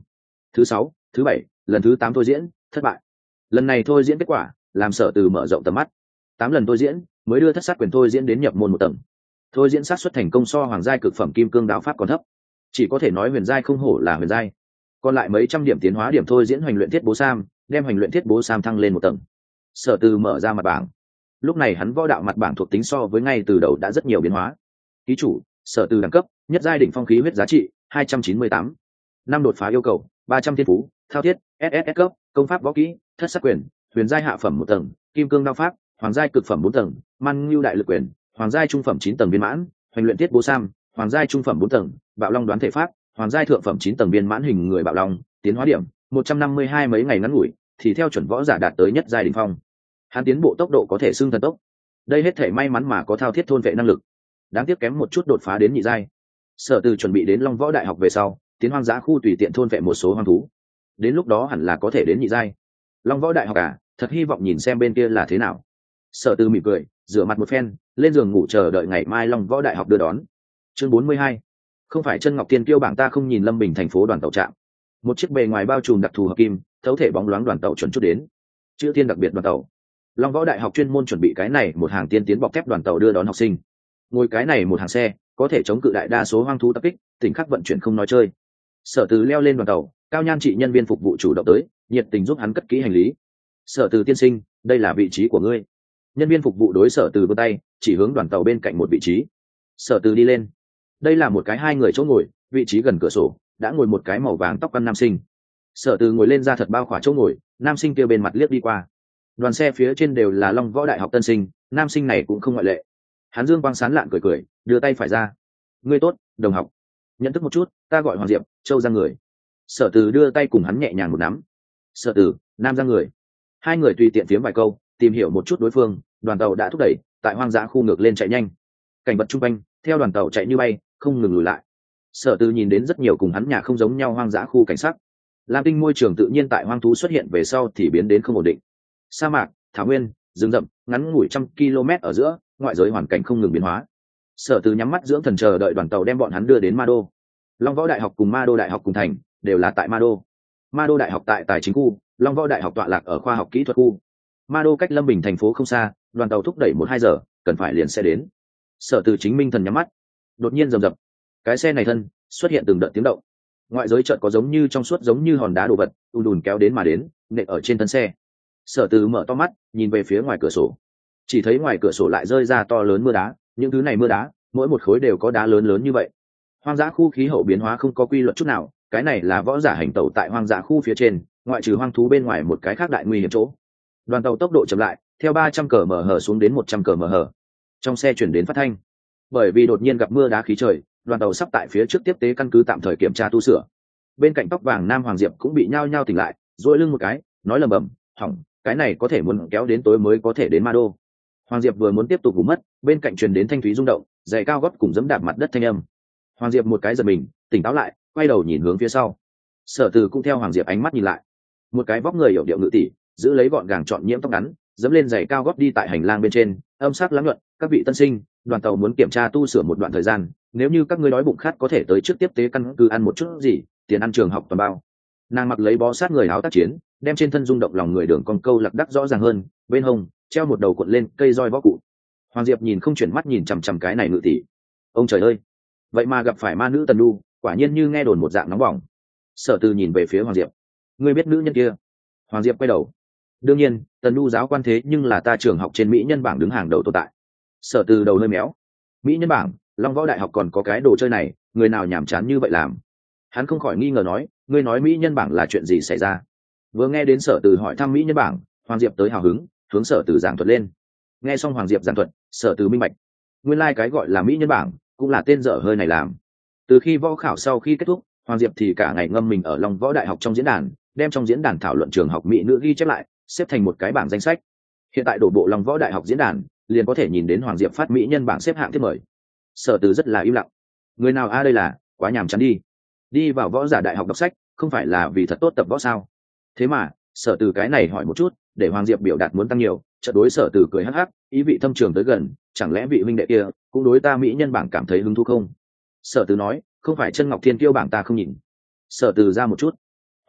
Thứ 6, thứ 7, lần thứ 8 thôi diễn thất bại. Lần này thôi diễn kết quả làm Sở Từ mở rộng tầm mắt. 8 lần thôi diễn mới đưa thất sát quyền thôi diễn đến nhập môn một tầng. Thôi diễn sát xuất thành công so hoàng giai cực phẩm kim cương đao pháp còn thấp, chỉ có thể nói huyền giai không hổ là huyền giai. Còn lại mấy trăm điểm tiến hóa điểm thôi diễn hoành luyện thiết bố sam, đem hoành luyện thiết bố sam thăng lên một tầng. Sở Từ mở ra mặt bảng. Lúc này hắn võ đạo mặt bảng thuộc tính so với ngay từ đầu đã rất nhiều biến hóa. Ký chủ Sở Từ đẳng cấp nhất giai đỉnh phong khí huyết giá trị 298. Năm đột phá yêu cầu 300 thiên phú thao thiết SSS cấp công pháp võ kỹ thất sát quyền huyền giai hạ phẩm một tầng kim cương đao pháp hoàng giai cực phẩm 4 tầng man ngưu đại lực quyền hoàng giai trung phẩm 9 tầng viên mãn hoành luyện thiết bố sam hoàng giai trung phẩm 4 tầng bạo long đoán thể pháp hoàng giai thượng phẩm 9 tầng viên mãn hình người bạo long tiến hóa điểm 152 mấy ngày ngắn ngủi thì theo chuẩn võ giả đạt tới nhất giai đỉnh phong. Hắn tiến bộ tốc độ có thể xưng thần tốc. Đây hết thể may mắn mà có thao thiết thôn vệ năng lực. Đáng tiếc kém một chút đột phá đến nhị giai. Sở Từ chuẩn bị đến Long Võ Đại học về sau, tiến hoang dã khu tùy tiện thôn vệ một số hoang thú. Đến lúc đó hẳn là có thể đến nhị giai. Long Võ Đại học à, thật hy vọng nhìn xem bên kia là thế nào. Sở Từ mỉm cười, rửa mặt một phen, lên giường ngủ chờ đợi ngày mai Long Võ Đại học đưa đón. Chương 42. Không phải chân ngọc tiên kiêu bảng ta không nhìn Lâm Bình thành phố đoàn tàu trạm. Một chiếc bề ngoài bao trùm đặc thù hợp kim, thấu thể bóng loáng đoàn tàu chuẩn chút đến. Chữ thiên đặc biệt đoàn tàu. Long Võ Đại học chuyên môn chuẩn bị cái này một hàng tiên tiến bọc thép đoàn tàu đưa đón học sinh. Ngồi cái này một hàng xe, có thể chống cự đại đa số hoang thú tập kích, tỉnh khắc vận chuyển không nói chơi. Sở Từ leo lên đoàn tàu, cao nhan trị nhân viên phục vụ chủ động tới, nhiệt tình giúp hắn cất kỹ hành lý. Sở Từ tiên sinh, đây là vị trí của ngươi. Nhân viên phục vụ đối Sở Từ vươn tay, chỉ hướng đoàn tàu bên cạnh một vị trí. Sở Từ đi lên. Đây là một cái 2 người chỗ ngồi, vị trí gần cửa sổ, đã ngồi một cái màu vàng tóc quăn nam sinh. Sở Từ ngồi lên ra thật bao khỏa chỗ ngồi, nam sinh kia bên mặt liếc đi qua. Đoàn xe phía trên đều là Long Võ Đại học tân sinh, nam sinh này cũng không ngoại lệ. Hắn dương quang sán lạn cười cười, đưa tay phải ra. Ngươi tốt, đồng học. Nhận thức một chút, ta gọi Hoàng Diệp, Châu Giang người. Sở Từ đưa tay cùng hắn nhẹ nhàng một nắm. Sở Từ, Nam Giang người. 2 người tùy tiện phiếm vài câu, tìm hiểu một chút đối phương. Đoàn tàu đã thúc đẩy, tại hoang dã khu ngược lên chạy nhanh. Cảnh vật chung quanh theo đoàn tàu chạy như bay, không ngừng lùi lại. Sở Từ nhìn đến rất nhiều cùng hắn nhà không giống nhau hoang dã khu cảnh sắc. Lam tinh môi trường tự nhiên tại hoang thú xuất hiện về sau thì biến đến không ổn định. Sa mạc, thảo nguyên, rừng rậm, ngắn ngủi trăm km ở giữa, ngoại giới hoàn cảnh không ngừng biến hóa. Sở Từ nhắm mắt dưỡng thần chờ đợi đoàn tàu đem bọn hắn đưa đến Ma Đô. Long Võ Đại học cùng Ma Đô Đại học cùng thành, đều là tại Ma Đô. Ma Đô Đại học tại tài chính khu, Long Võ Đại học tọa lạc ở khoa học kỹ thuật khu. Ma Đô cách Lâm Bình thành phố không xa, đoàn tàu thúc đẩy 1-2 giờ, cần phải liền sẽ đến. Sở Từ chính minh thần nhắm mắt. Đột nhiên rầm rập, cái xe này thân xuất hiện từng đợt tiếng động. Ngoại giới chợt có giống như trong suốt giống như hòn đá đồ vật, ùn ùn kéo đến mà đến, nện ở trên thân xe. Sở Từ mở to mắt, nhìn về phía ngoài cửa sổ. Chỉ thấy ngoài cửa sổ lại rơi ra to lớn mưa đá, những thứ này mưa đá, mỗi một khối đều có đá lớn lớn như vậy. Hoang dã khu khí hậu biến hóa không có quy luật chút nào, cái này là võ giả hành tẩu tại hoang dã khu phía trên, ngoại trừ hoang thú bên ngoài một cái khác đại nguy hiểm chỗ. Đoàn tàu tốc độ chậm lại, theo 300 km/h xuống đến 100 km/h. Trong xe chuyển đến phát thanh. Bởi vì đột nhiên gặp mưa đá khí trời, đoàn tàu sắp tại phía trước tiếp tế căn cứ tạm thời kiểm tra tu sửa. Bên cạnh tóc vàng Nam Hoàng Diệp cũng bị nhao nhao tỉnh lại, duỗi lưng một cái, nói lầm bầm, hỏng, cái này có thể muốn kéo đến tối mới có thể đến Ma Đô. Hoàng Diệp vừa muốn tiếp tục ngủ mất, bên cạnh truyền đến thanh thúy rung động, giày cao gót cùng giẫm đạp mặt đất thanh âm. Hoàng Diệp một cái giật mình, tỉnh táo lại, quay đầu nhìn hướng phía sau. Sở Từ cũng theo Hoàng Diệp ánh mắt nhìn lại. Một cái vóc người hiểu điệu ngự tỷ, giữ lấy gọn gàng trọn nhiễm tóc ngắn, dẫm lên giày cao gót đi tại hành lang bên trên, âm sắc lắng nhuận, các vị tân sinh, đoàn tàu muốn kiểm tra tu sửa một đoạn thời gian, nếu như các ngươi đói bụng khát có thể tới trước tiếp tế căn cứ ăn một chút gì, tiền ăn trường học toàn bao. Nàng mặc lấy bó sát người áo tác chiến, đem trên thân rung động lòng người đường con câu lạc đắc rõ ràng hơn, bên hông treo một đầu cuộn lên cây roi võ cụ. Hoàng Diệp nhìn không chuyển mắt nhìn chằm chằm cái này ngự tỷ. Ông trời ơi, vậy mà gặp phải ma nữ Tần Nu, quả nhiên như nghe đồn một dạng nóng bỏng. Sở Từ nhìn về phía Hoàng Diệp. Ngươi biết nữ nhân kia? Hoàng Diệp quay đầu. Đương nhiên, Tần Nu giáo quan thế nhưng là ta trường học trên mỹ nhân bảng đứng hàng đầu tồn tại. Sở Từ đầu hơi méo. Mỹ nhân bảng, Long Võ Đại học còn có cái đồ chơi này, người nào nhảm chán như vậy làm? Hắn không khỏi nghi ngờ nói, ngươi nói mỹ nhân bảng là chuyện gì xảy ra? Vừa nghe đến Sở Từ hỏi thăm mỹ nhân bảng, Hoàng Diệp tới hào hứng, hướng Sở Từ giảng thuật lên. Nghe xong Hoàng Diệp giảng thuật, Sở Từ minh bạch, nguyên lai cái gọi là mỹ nhân bảng cũng là tên dở hơi này làm. Từ khi võ khảo sau khi kết thúc, Hoàng Diệp thì cả ngày ngâm mình ở Long Võ Đại học trong diễn đàn, đem trong diễn đàn thảo luận trường học mỹ nữ ghi chép lại, xếp thành một cái bảng danh sách. Hiện tại đổ bộ Long Võ Đại học diễn đàn, liền có thể nhìn đến Hoàng Diệp phát mỹ nhân bảng xếp hạng tiếp mời. Sở Từ rất là im lặng. Người nào đây là, quá nhàm chán đi. Đi vào võ giả đại học đọc sách, không phải là vì thật tốt tập võ sao? Thế mà, Sở Từ cái này hỏi một chút, để Hoàng Diệp biểu đạt muốn tăng nhiều, chợt đối Sở Từ cười hắc hắc, ý vị thâm trường tới gần, chẳng lẽ vị huynh đệ kia cũng đối ta mỹ nhân bảng cảm thấy hứng thú không? Sở Từ nói, không phải chân ngọc thiên kiêu bảng ta không nhìn. Sở Từ ra một chút.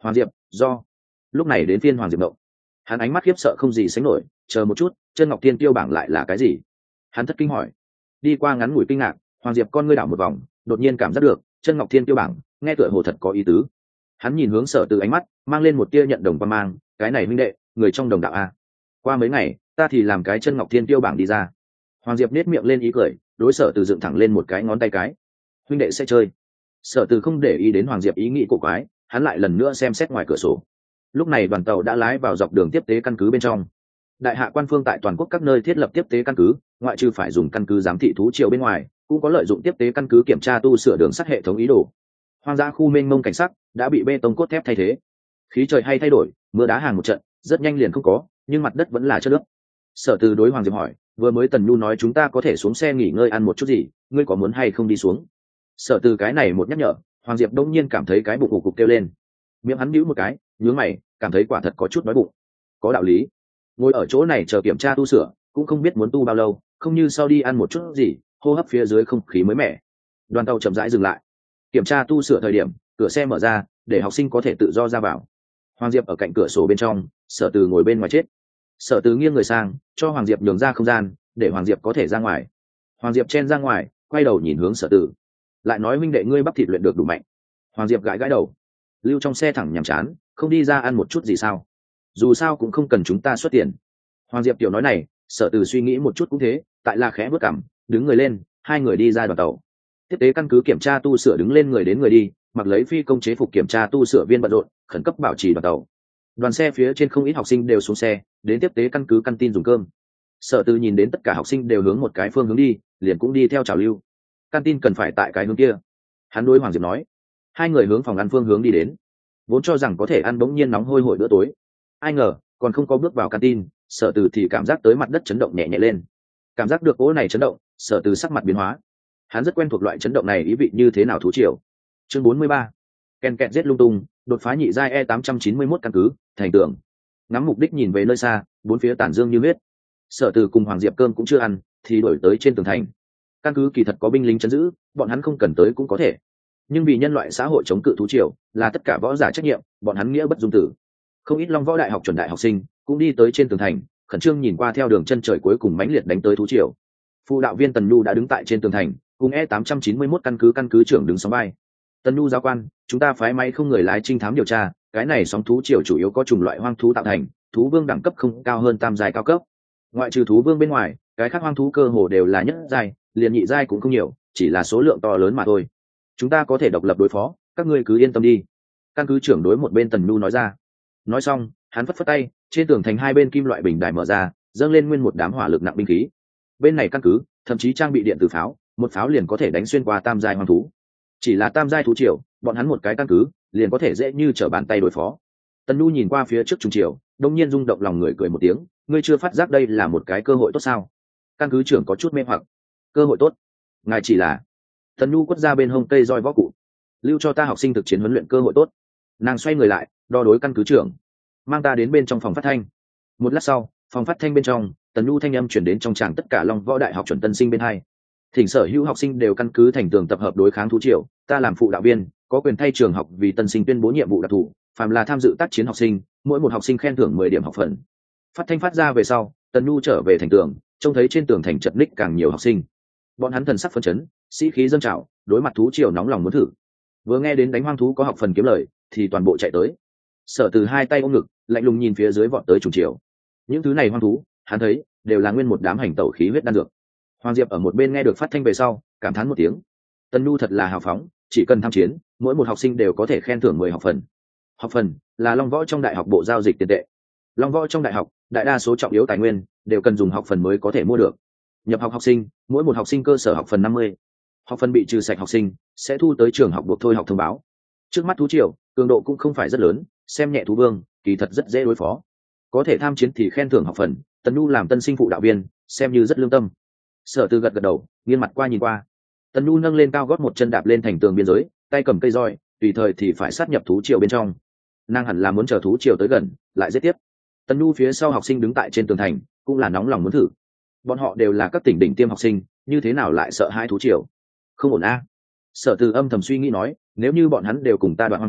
Hoàng Diệp, do. Lúc này đến phiên Hoàng Diệp động. Hắn ánh mắt khiếp sợ không gì sánh nổi, chờ một chút, chân ngọc thiên tiêu bảng lại là cái gì? Hắn thất kinh hỏi. Đi qua ngắn ngủi kinh ngạc, Hoàng Diệp con ngươi đảo một vòng, đột nhiên cảm giác được chân ngọc thiên tiêu bảng nghe tựa hồ thật có ý tứ. Hắn nhìn hướng Sở Từ ánh mắt mang lên một tia nhận đồng qua mang, cái này huynh đệ, người trong đồng đạo a. Qua mấy ngày ta thì làm cái chân ngọc thiên tiêu bảng đi ra. Hoàng Diệp nét miệng lên ý cười, đối Sở Từ dựng thẳng lên một cái ngón tay cái. Huynh đệ sẽ chơi. Sở Từ không để ý đến Hoàng Diệp ý nghĩ cổ quái, hắn lại lần nữa xem xét ngoài cửa sổ. Lúc này đoàn tàu đã lái vào dọc đường tiếp tế căn cứ bên trong. Đại hạ quan phương tại toàn quốc các nơi thiết lập tiếp tế căn cứ, ngoại trừ phải dùng căn cứ giám thị thú triều bên ngoài, cũng có lợi dụng tiếp tế căn cứ kiểm tra tu sửa đường sắt hệ thống ý đồ. Hoang dã khu mênh mông cảnh sắc đã bị bê tông cốt thép thay thế. Khí trời hay thay đổi, mưa đá hàng một trận, rất nhanh liền không có, nhưng mặt đất vẫn là chất nước. Sở Từ đối Hoàng Diệp hỏi, vừa mới Tần Nhu nói chúng ta có thể xuống xe nghỉ ngơi ăn một chút gì, ngươi có muốn hay không đi xuống? Sở Từ cái này một nhắc nhở, Hoàng Diệp đông nhiên cảm thấy cái bụng cục kêu lên. Miệng hắn nhíu một cái, nhướng mày, cảm thấy quả thật có chút đói bụng. Có đạo lý. Ngồi ở chỗ này chờ kiểm tra tu sửa, cũng không biết muốn tu bao lâu, không như sau đi ăn một chút gì, hô hấp phía dưới không khí mới mẻ. Đoàn tàu chậm rãi dừng lại. Kiểm tra tu sửa thời điểm, cửa xe mở ra, để học sinh có thể tự do ra vào. Hoàng Diệp ở cạnh cửa sổ bên trong, Sở Từ ngồi bên ngoài chết. Sở Từ nghiêng người sang, cho Hoàng Diệp nhường ra không gian, để Hoàng Diệp có thể ra ngoài. Hoàng Diệp chen ra ngoài, quay đầu nhìn hướng Sở Từ, lại nói huynh đệ ngươi bắp thịt luyện được đủ mạnh. Hoàng Diệp gãi gãi đầu, lưu trong xe thẳng nhàm chán, không đi ra ăn một chút gì sao? Dù sao cũng không cần chúng ta xuất tiền. Hoàng Diệp tiểu nói này, Sở Từ suy nghĩ một chút cũng thế, tại là khẽ bước cằm, đứng người lên, hai người đi ra đoàn tàu. Tiếp tế căn cứ kiểm tra tu sửa đứng lên người đến người đi, mặc lấy phi công chế phục kiểm tra tu sửa viên bận rộn, khẩn cấp bảo trì đoàn tàu. Đoàn xe phía trên không ít học sinh đều xuống xe, đến tiếp tế căn cứ căn tin dùng cơm. Sở Từ nhìn đến tất cả học sinh đều hướng một cái phương hướng đi, liền cũng đi theo trào lưu. Căn tin cần phải tại cái hướng kia. Hắn đối Hoàng Diệp nói. Hai người hướng phòng ăn phương hướng đi đến. Vốn cho rằng có thể ăn bỗng nhiên nóng hôi hổi bữa tối, ai ngờ còn không có bước vào căn tin, Sở Từ thì cảm giác tới mặt đất chấn động nhẹ nhẹ lên. Cảm giác được cỗ này chấn động, Sở Từ sắc mặt biến hóa. Hắn rất quen thuộc loại chấn động này ý vị như thế nào thú triều. Chương 43. Ken kẹt giết lung tung, đột phá nhị giai E891 căn cứ, thành tường. Ngắm mục đích nhìn về nơi xa, bốn phía tản dương như huyết. Sở Từ cùng Hoàng Diệp cơm cũng chưa ăn, thì đổi tới trên tường thành. Căn cứ kỳ thật có binh lính trấn giữ, bọn hắn không cần tới cũng có thể. Nhưng vì nhân loại xã hội chống cự thú triều, là tất cả võ giả trách nhiệm, bọn hắn nghĩa bất dung tử. Không ít Long Võ Đại học chuẩn đại học sinh cũng đi tới trên tường thành, khẩn trương nhìn qua theo đường chân trời cuối cùng mãnh liệt đánh tới thú triều. Phụ đạo viên Tần Nhu đã đứng tại trên tường thành, cùng E891 căn cứ trưởng đứng sóng vai. Tần Nhu giáo quan, chúng ta phái máy không người lái trinh thám điều tra, cái này sóng thú triều chủ yếu có chủng loại hoang thú tạo thành, thú vương đẳng cấp không cao hơn tam giai cao cấp. Ngoại trừ thú vương bên ngoài, cái khác hoang thú cơ hồ đều là nhất giai, liền nhị giai cũng không nhiều, chỉ là số lượng to lớn mà thôi. Chúng ta có thể độc lập đối phó, các ngươi cứ yên tâm đi. Căn cứ trưởng đối một bên Tần Nhu nói ra. Nói xong, hắn phất phất tay, trên tường thành hai bên kim loại bình đài mở ra, dâng lên nguyên một đám hỏa lực nặng binh khí. Bên này căn cứ thậm chí trang bị điện tử pháo, một pháo liền có thể đánh xuyên qua tam giai hoang thú. Chỉ là tam giai thú triều, bọn hắn một cái căn cứ liền có thể dễ như trở bàn tay đối phó. Tần Nhu nhìn qua phía trước trung triều, đông nhiên rung động lòng người cười một tiếng, ngươi chưa phát giác đây là một cái cơ hội tốt sao? Căn cứ trưởng có chút mê hoặc. Cơ hội tốt? Ngài chỉ là. Tần Nhu quất ra bên hông cây roi võ cụ, lưu cho ta học sinh thực chiến huấn luyện cơ hội tốt. Nàng xoay người lại, đo đối căn cứ trưởng, mang ta đến bên trong phòng phát thanh. Một lát sau, phòng phát thanh bên trong, Tần Nhu thanh âm chuyển đến trong tràng tất cả Long Võ Đại học chuẩn tân sinh bên hai. Thỉnh sở hữu học sinh đều căn cứ thành tường tập hợp đối kháng thú triều, ta làm phụ đạo viên, có quyền thay trường học vì tân sinh tuyên bố nhiệm vụ đặc thù, phàm là tham dự tác chiến học sinh, mỗi một học sinh khen thưởng 10 điểm học phần. Phát thanh phát ra về sau, Tần Nhu trở về thành tường, trông thấy trên tường thành chật ních càng nhiều học sinh. Bọn hắn thần sắc phấn chấn, sĩ khí dâng trào, đối mặt thú triều nóng lòng muốn thử. Vừa nghe đến đánh hoang thú có học phần kiếm lời, thì toàn bộ chạy tới. Sở Từ hai tay ôm ngực, lạnh lùng nhìn phía dưới vọt tới trùng triều. Những thứ này hoang thú, hắn thấy đều là nguyên một đám hành tẩu khí huyết đan dược. Hoàng Diệp ở một bên nghe được phát thanh về sau, cảm thán một tiếng. Tần Nhu thật là hào phóng, chỉ cần tham chiến, mỗi một học sinh đều có thể khen thưởng 10 học phần. Học phần là Long Võ trong đại học bộ giao dịch tiền tệ. Long Võ trong đại học, đại đa số trọng yếu tài nguyên đều cần dùng học phần mới có thể mua được. Nhập học học sinh, mỗi một học sinh cơ sở học phần 50. Học phần bị trừ sạch học sinh sẽ thu tới trường học buộc thôi học thông báo. Trước mắt thú triều, cường độ cũng không phải rất lớn, xem nhẹ thú vương, kỳ thật rất dễ đối phó. Có thể tham chiến thì khen thưởng học phần, Tần Nhu làm tân sinh phụ đạo viên, xem như rất lương tâm. Sở Từ gật gật đầu, nghiêng mặt qua nhìn qua. Tần Nhu nâng lên cao gót một chân đạp lên thành tường biên giới, tay cầm cây roi, tùy thời thì phải sát nhập thú triều bên trong. Nàng hẳn là muốn chờ thú triều tới gần, lại giết tiếp. Tần Nhu phía sau học sinh đứng tại trên tường thành, cũng là nóng lòng muốn thử. Bọn họ đều là các tỉnh đỉnh tiêm học sinh, như thế nào lại sợ hai thú triều? Không ổn a. Sở Từ âm thầm suy nghĩ nói, nếu như bọn hắn đều cùng ta đoạn hoang thú,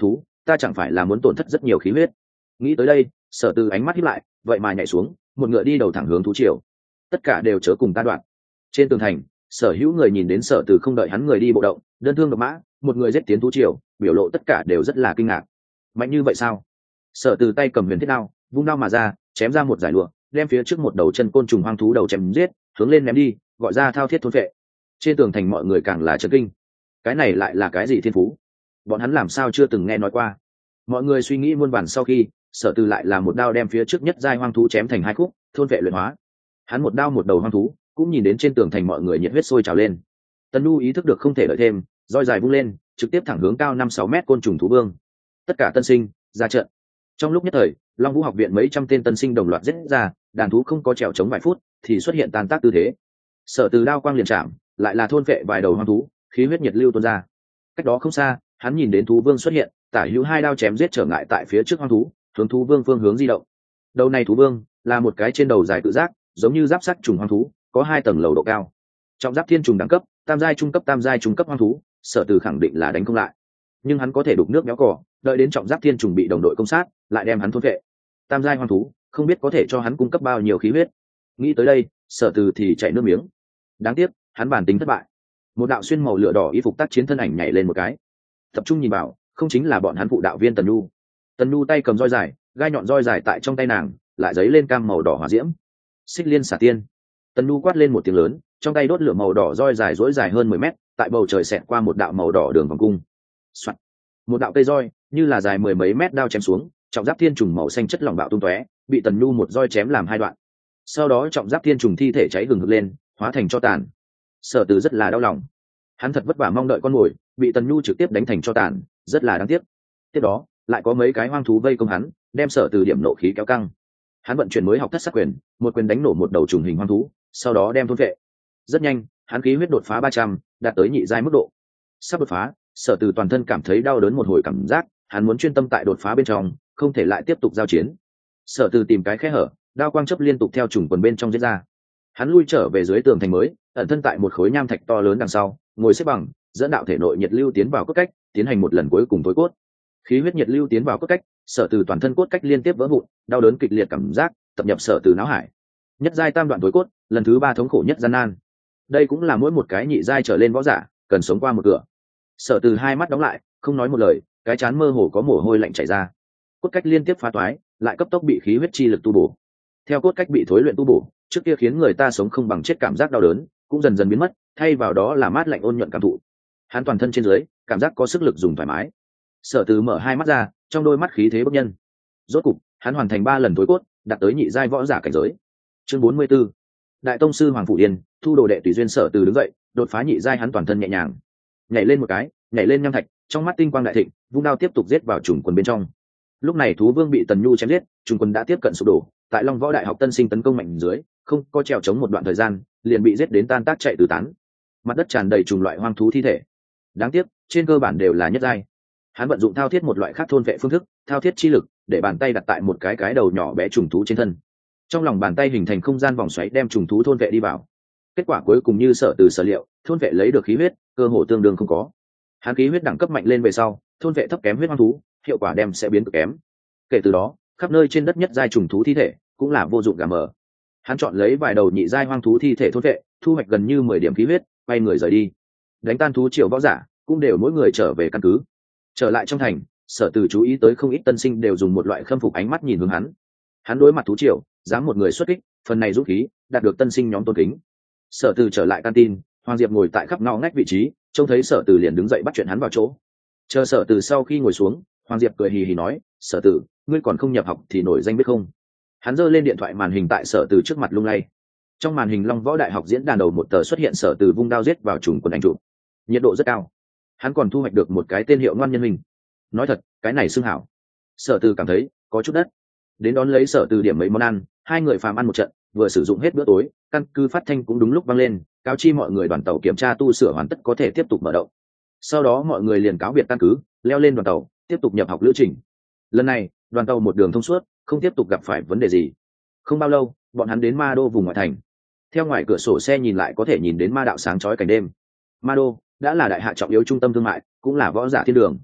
ta chẳng phải là muốn tổn thất rất nhiều khí huyết. Nghĩ tới đây, Sở Từ ánh mắt híp lại, vậy mà nhảy xuống, một ngựa đi đầu thẳng hướng thú triều. Tất cả đều chớ cùng ta đoạn. Trên tường thành, sở hữu người nhìn đến Sở Từ không đợi hắn người đi bộ động, đơn thương độc mã, một người giết tiến thú triều, biểu lộ tất cả đều rất là kinh ngạc. Mạnh như vậy sao? Sở Từ tay cầm huyền thiết đao, vung đao mà ra, chém ra một dải lụa, đem phía trước một đầu chân côn trùng hoang thú đầu chém giết, hướng lên ném đi, gọi ra thao thiết thôn vệ. Trên tường thành mọi người càng là chấn kinh. Cái này lại là cái gì thiên phú? Bọn hắn làm sao chưa từng nghe nói qua? Mọi người suy nghĩ muôn vàn sau khi, Sở Từ lại là một đao đem phía trước nhất giai hoang thú chém thành hai khúc, thôn vệ luyện hóa. Hắn một đao một đầu hoang thú, cũng nhìn đến trên tường thành mọi người nhiệt huyết sôi trào lên. Tần Nhu ý thức được không thể đợi thêm, roi dài vung lên, trực tiếp thẳng hướng cao 5-6 mét côn trùng thú vương. Tất cả tân sinh ra trận. Trong lúc nhất thời, Long Vũ học viện mấy trăm tên tân sinh đồng loạt giết ra, đàn thú không có trèo chống vài phút thì xuất hiện tan tác tư thế. Sở Từ đao quang liền chạm, lại là thôn vệ vài đầu hoang thú, khí huyết nhiệt lưu tuôn ra. Cách đó không xa, hắn nhìn đến thú vương xuất hiện, tả hữu hai đao chém giết trở ngại tại phía trước hoang thú, hướng thú vương phương hướng di động. Đầu này thú vương là một cái trên đầu dài tự giác, giống như giáp sắt trùng hoang thú, có 2 tầng lầu độ cao. Trọng giáp thiên trùng đẳng cấp, tam giai trung cấp hoang thú, Sở Từ khẳng định là đánh không lại. Nhưng hắn có thể đục nước béo cỏ, đợi đến trọng giáp thiên trùng bị đồng đội công sát, lại đem hắn thôn vệ. Tam giai hoang thú, không biết có thể cho hắn cung cấp bao nhiêu khí huyết. Nghĩ tới đây, Sở Từ thì chảy nước miếng. Đáng tiếc, hắn bản tính thất bại. Một đạo xuyên màu lửa đỏ y phục tác chiến thân ảnh nhảy lên một cái, tập trung nhìn vào, không chính là bọn hắn phụ đạo viên Tần Nhu. Tần Nhu tay cầm roi dài, gai nhọn roi dài tại trong tay nàng, lại giấy lên cam màu đỏ hỏa diễm. Xích liên xả tiên. Tần Nhu quát lên một tiếng lớn, trong tay đốt lửa màu đỏ roi dài dỗi dài hơn 10 mét, tại bầu trời xẹt qua một đạo màu đỏ đường vòng cung. Soạt. Một đạo cây roi, như là dài 10 mấy mét đao chém xuống, trọng giáp thiên trùng màu xanh chất lỏng bạo tung tóe, bị Tần Nhu một roi chém làm 2 đoạn. Sau đó trọng giáp thiên trùng thi thể cháy hừng hực lên, hóa thành tro tàn. Sở Từ rất là đau lòng. Hắn thật vất vả mong đợi con mồi, bị Tần Nhu trực tiếp đánh thành tro tàn, rất là đáng tiếc. Tiếp đó, lại có mấy cái hoang thú vây công hắn, đem Sở Từ điểm nộ khí kéo căng. Hắn vận chuyển mới học thất sát quyền, một quyền đánh nổ một đầu trùng hình hoang thú, sau đó đem thôn vệ. Rất nhanh, hắn khí huyết đột phá 300, đạt tới nhị giai mức độ. Sắp đột phá, Sở Từ toàn thân cảm thấy đau đớn một hồi cảm giác, hắn muốn chuyên tâm tại đột phá bên trong, không thể lại tiếp tục giao chiến. Sở Từ tìm cái khe hở, đao quang chớp liên tục theo trùng quần bên trong giết ra. Hắn lui trở về dưới tường thành mới, ẩn thân tại một khối nham thạch to lớn đằng sau, ngồi xếp bằng, dẫn đạo thể nội nhiệt lưu tiến vào cốt cách, tiến hành một lần cuối cùng tối cốt. Khí huyết nhiệt lưu tiến vào cốt cách, Sở Từ toàn thân cốt cách liên tiếp vỡ vụn, đau đớn kịch liệt cảm giác tập nhập Sở Từ não hải. Nhất giai tam đoạn tối cốt, lần thứ 3 thống khổ nhất gian nan. Đây cũng là mỗi một cái nhị giai trở lên võ giả cần sống qua một cửa. Sở Từ hai mắt đóng lại, không nói một lời, cái trán mơ hồ có mồ hôi lạnh chảy ra. Cốt cách liên tiếp phá toái, lại cấp tốc bị khí huyết chi lực tu bổ. Theo cốt cách bị thối luyện tu bổ, trước kia khiến người ta sống không bằng chết cảm giác đau đớn cũng dần dần biến mất, thay vào đó là mát lạnh ôn nhuận cảm thụ. Hắn toàn thân trên dưới cảm giác có sức lực dùng thoải mái. Sở Từ mở hai mắt ra, trong đôi mắt khí thế bốc nhân. Rốt cục, hắn hoàn thành 3 lần tối cốt, đạt tới nhị giai võ giả cảnh giới. Chương 44. Đại tông sư Hoàng Phủ Điền, thu đồ đệ tùy duyên. Sở Từ đứng dậy, đột phá nhị giai, hắn toàn thân nhẹ nhàng, nhảy lên một cái, nhảy lên nham thạch, trong mắt tinh quang đại thịnh, vung đao tiếp tục giết vào trùng quần bên trong. Lúc này thú vương bị Tần Nhu chém giết, trùng quần đã tiếp cận sụp đổ, tại Long Võ Đại học tân sinh tấn công mạnh dưới, không có trèo chống một đoạn thời gian, liền bị giết đến tan tác chạy tứ tán. Mặt đất tràn đầy trùng loại hoang thú thi thể. Đáng tiếc, trên cơ bản đều là nhất giai. Hắn vận dụng thao thiết một loại khác thôn vệ phương thức, thao thiết chi lực, để bàn tay đặt tại một cái đầu nhỏ bé trùng thú trên thân. Trong lòng bàn tay hình thành không gian vòng xoáy đem trùng thú thôn vệ đi vào. Kết quả cuối cùng như Sở Từ sở liệu, thôn vệ lấy được khí huyết, cơ hồ tương đương không có. Hắn khí huyết đẳng cấp mạnh lên về sau, thôn vệ thấp kém huyết hoang thú, hiệu quả đem sẽ biến cực kém. Kể từ đó, khắp nơi trên đất nhất giai trùng thú thi thể cũng là vô dụng gà mờ. Hắn chọn lấy vài đầu nhị giai hoang thú thi thể thôn vệ, thu hoạch gần như 10 điểm khí huyết, quay người rời đi. Đánh tan thú triều võ giả, cũng đều mỗi người trở về căn cứ. Trở lại trong thành, Sở Từ chú ý tới không ít tân sinh đều dùng một loại khâm phục ánh mắt nhìn hướng hắn. Hắn đối mặt thú triều, dám một người xuất kích, phần này dũng khí đạt được tân sinh nhóm tôn kính. Sở Từ trở lại canteen, Hoàng Diệp ngồi tại khắp ngõ ngách vị trí, trông thấy Sở Từ liền đứng dậy bắt chuyện hắn vào chỗ. Chờ Sở Từ sau khi ngồi xuống, Hoàng Diệp cười hì hì nói, Sở Từ, ngươi còn không nhập học thì nổi danh biết không? Hắn giơ lên điện thoại màn hình tại Sở Từ trước mặt lung lay. Trong màn hình Long Võ Đại học diễn đàn đầu một tờ xuất hiện Sở Từ vung đao giết vào trùng quần ảnh chụp, nhiệt độ rất cao. Hắn còn thu hoạch được một cái tên hiệu ngoan nhân hình. Nói thật, cái này xưng hảo. Sở Từ cảm thấy có chút đất. Đến đón lấy Sở Từ điểm mấy món ăn, hai người phàm ăn một trận, vừa sử dụng hết bữa tối, căn cứ phát thanh cũng đúng lúc vang lên, cáo chi mọi người đoàn tàu kiểm tra tu sửa hoàn tất có thể tiếp tục mở động. Sau đó mọi người liền cáo biệt căn cứ, leo lên đoàn tàu, tiếp tục nhập học lữ trình. Lần này, đoàn tàu một đường thông suốt, không tiếp tục gặp phải vấn đề gì. Không bao lâu, bọn hắn đến Ma Đô vùng ngoại thành. Theo ngoài cửa sổ xe nhìn lại có thể nhìn đến Ma đạo sáng chói cảnh đêm. Ma Đô đã là đại hạ trọng yếu trung tâm thương mại, cũng là võ giả thiên đường.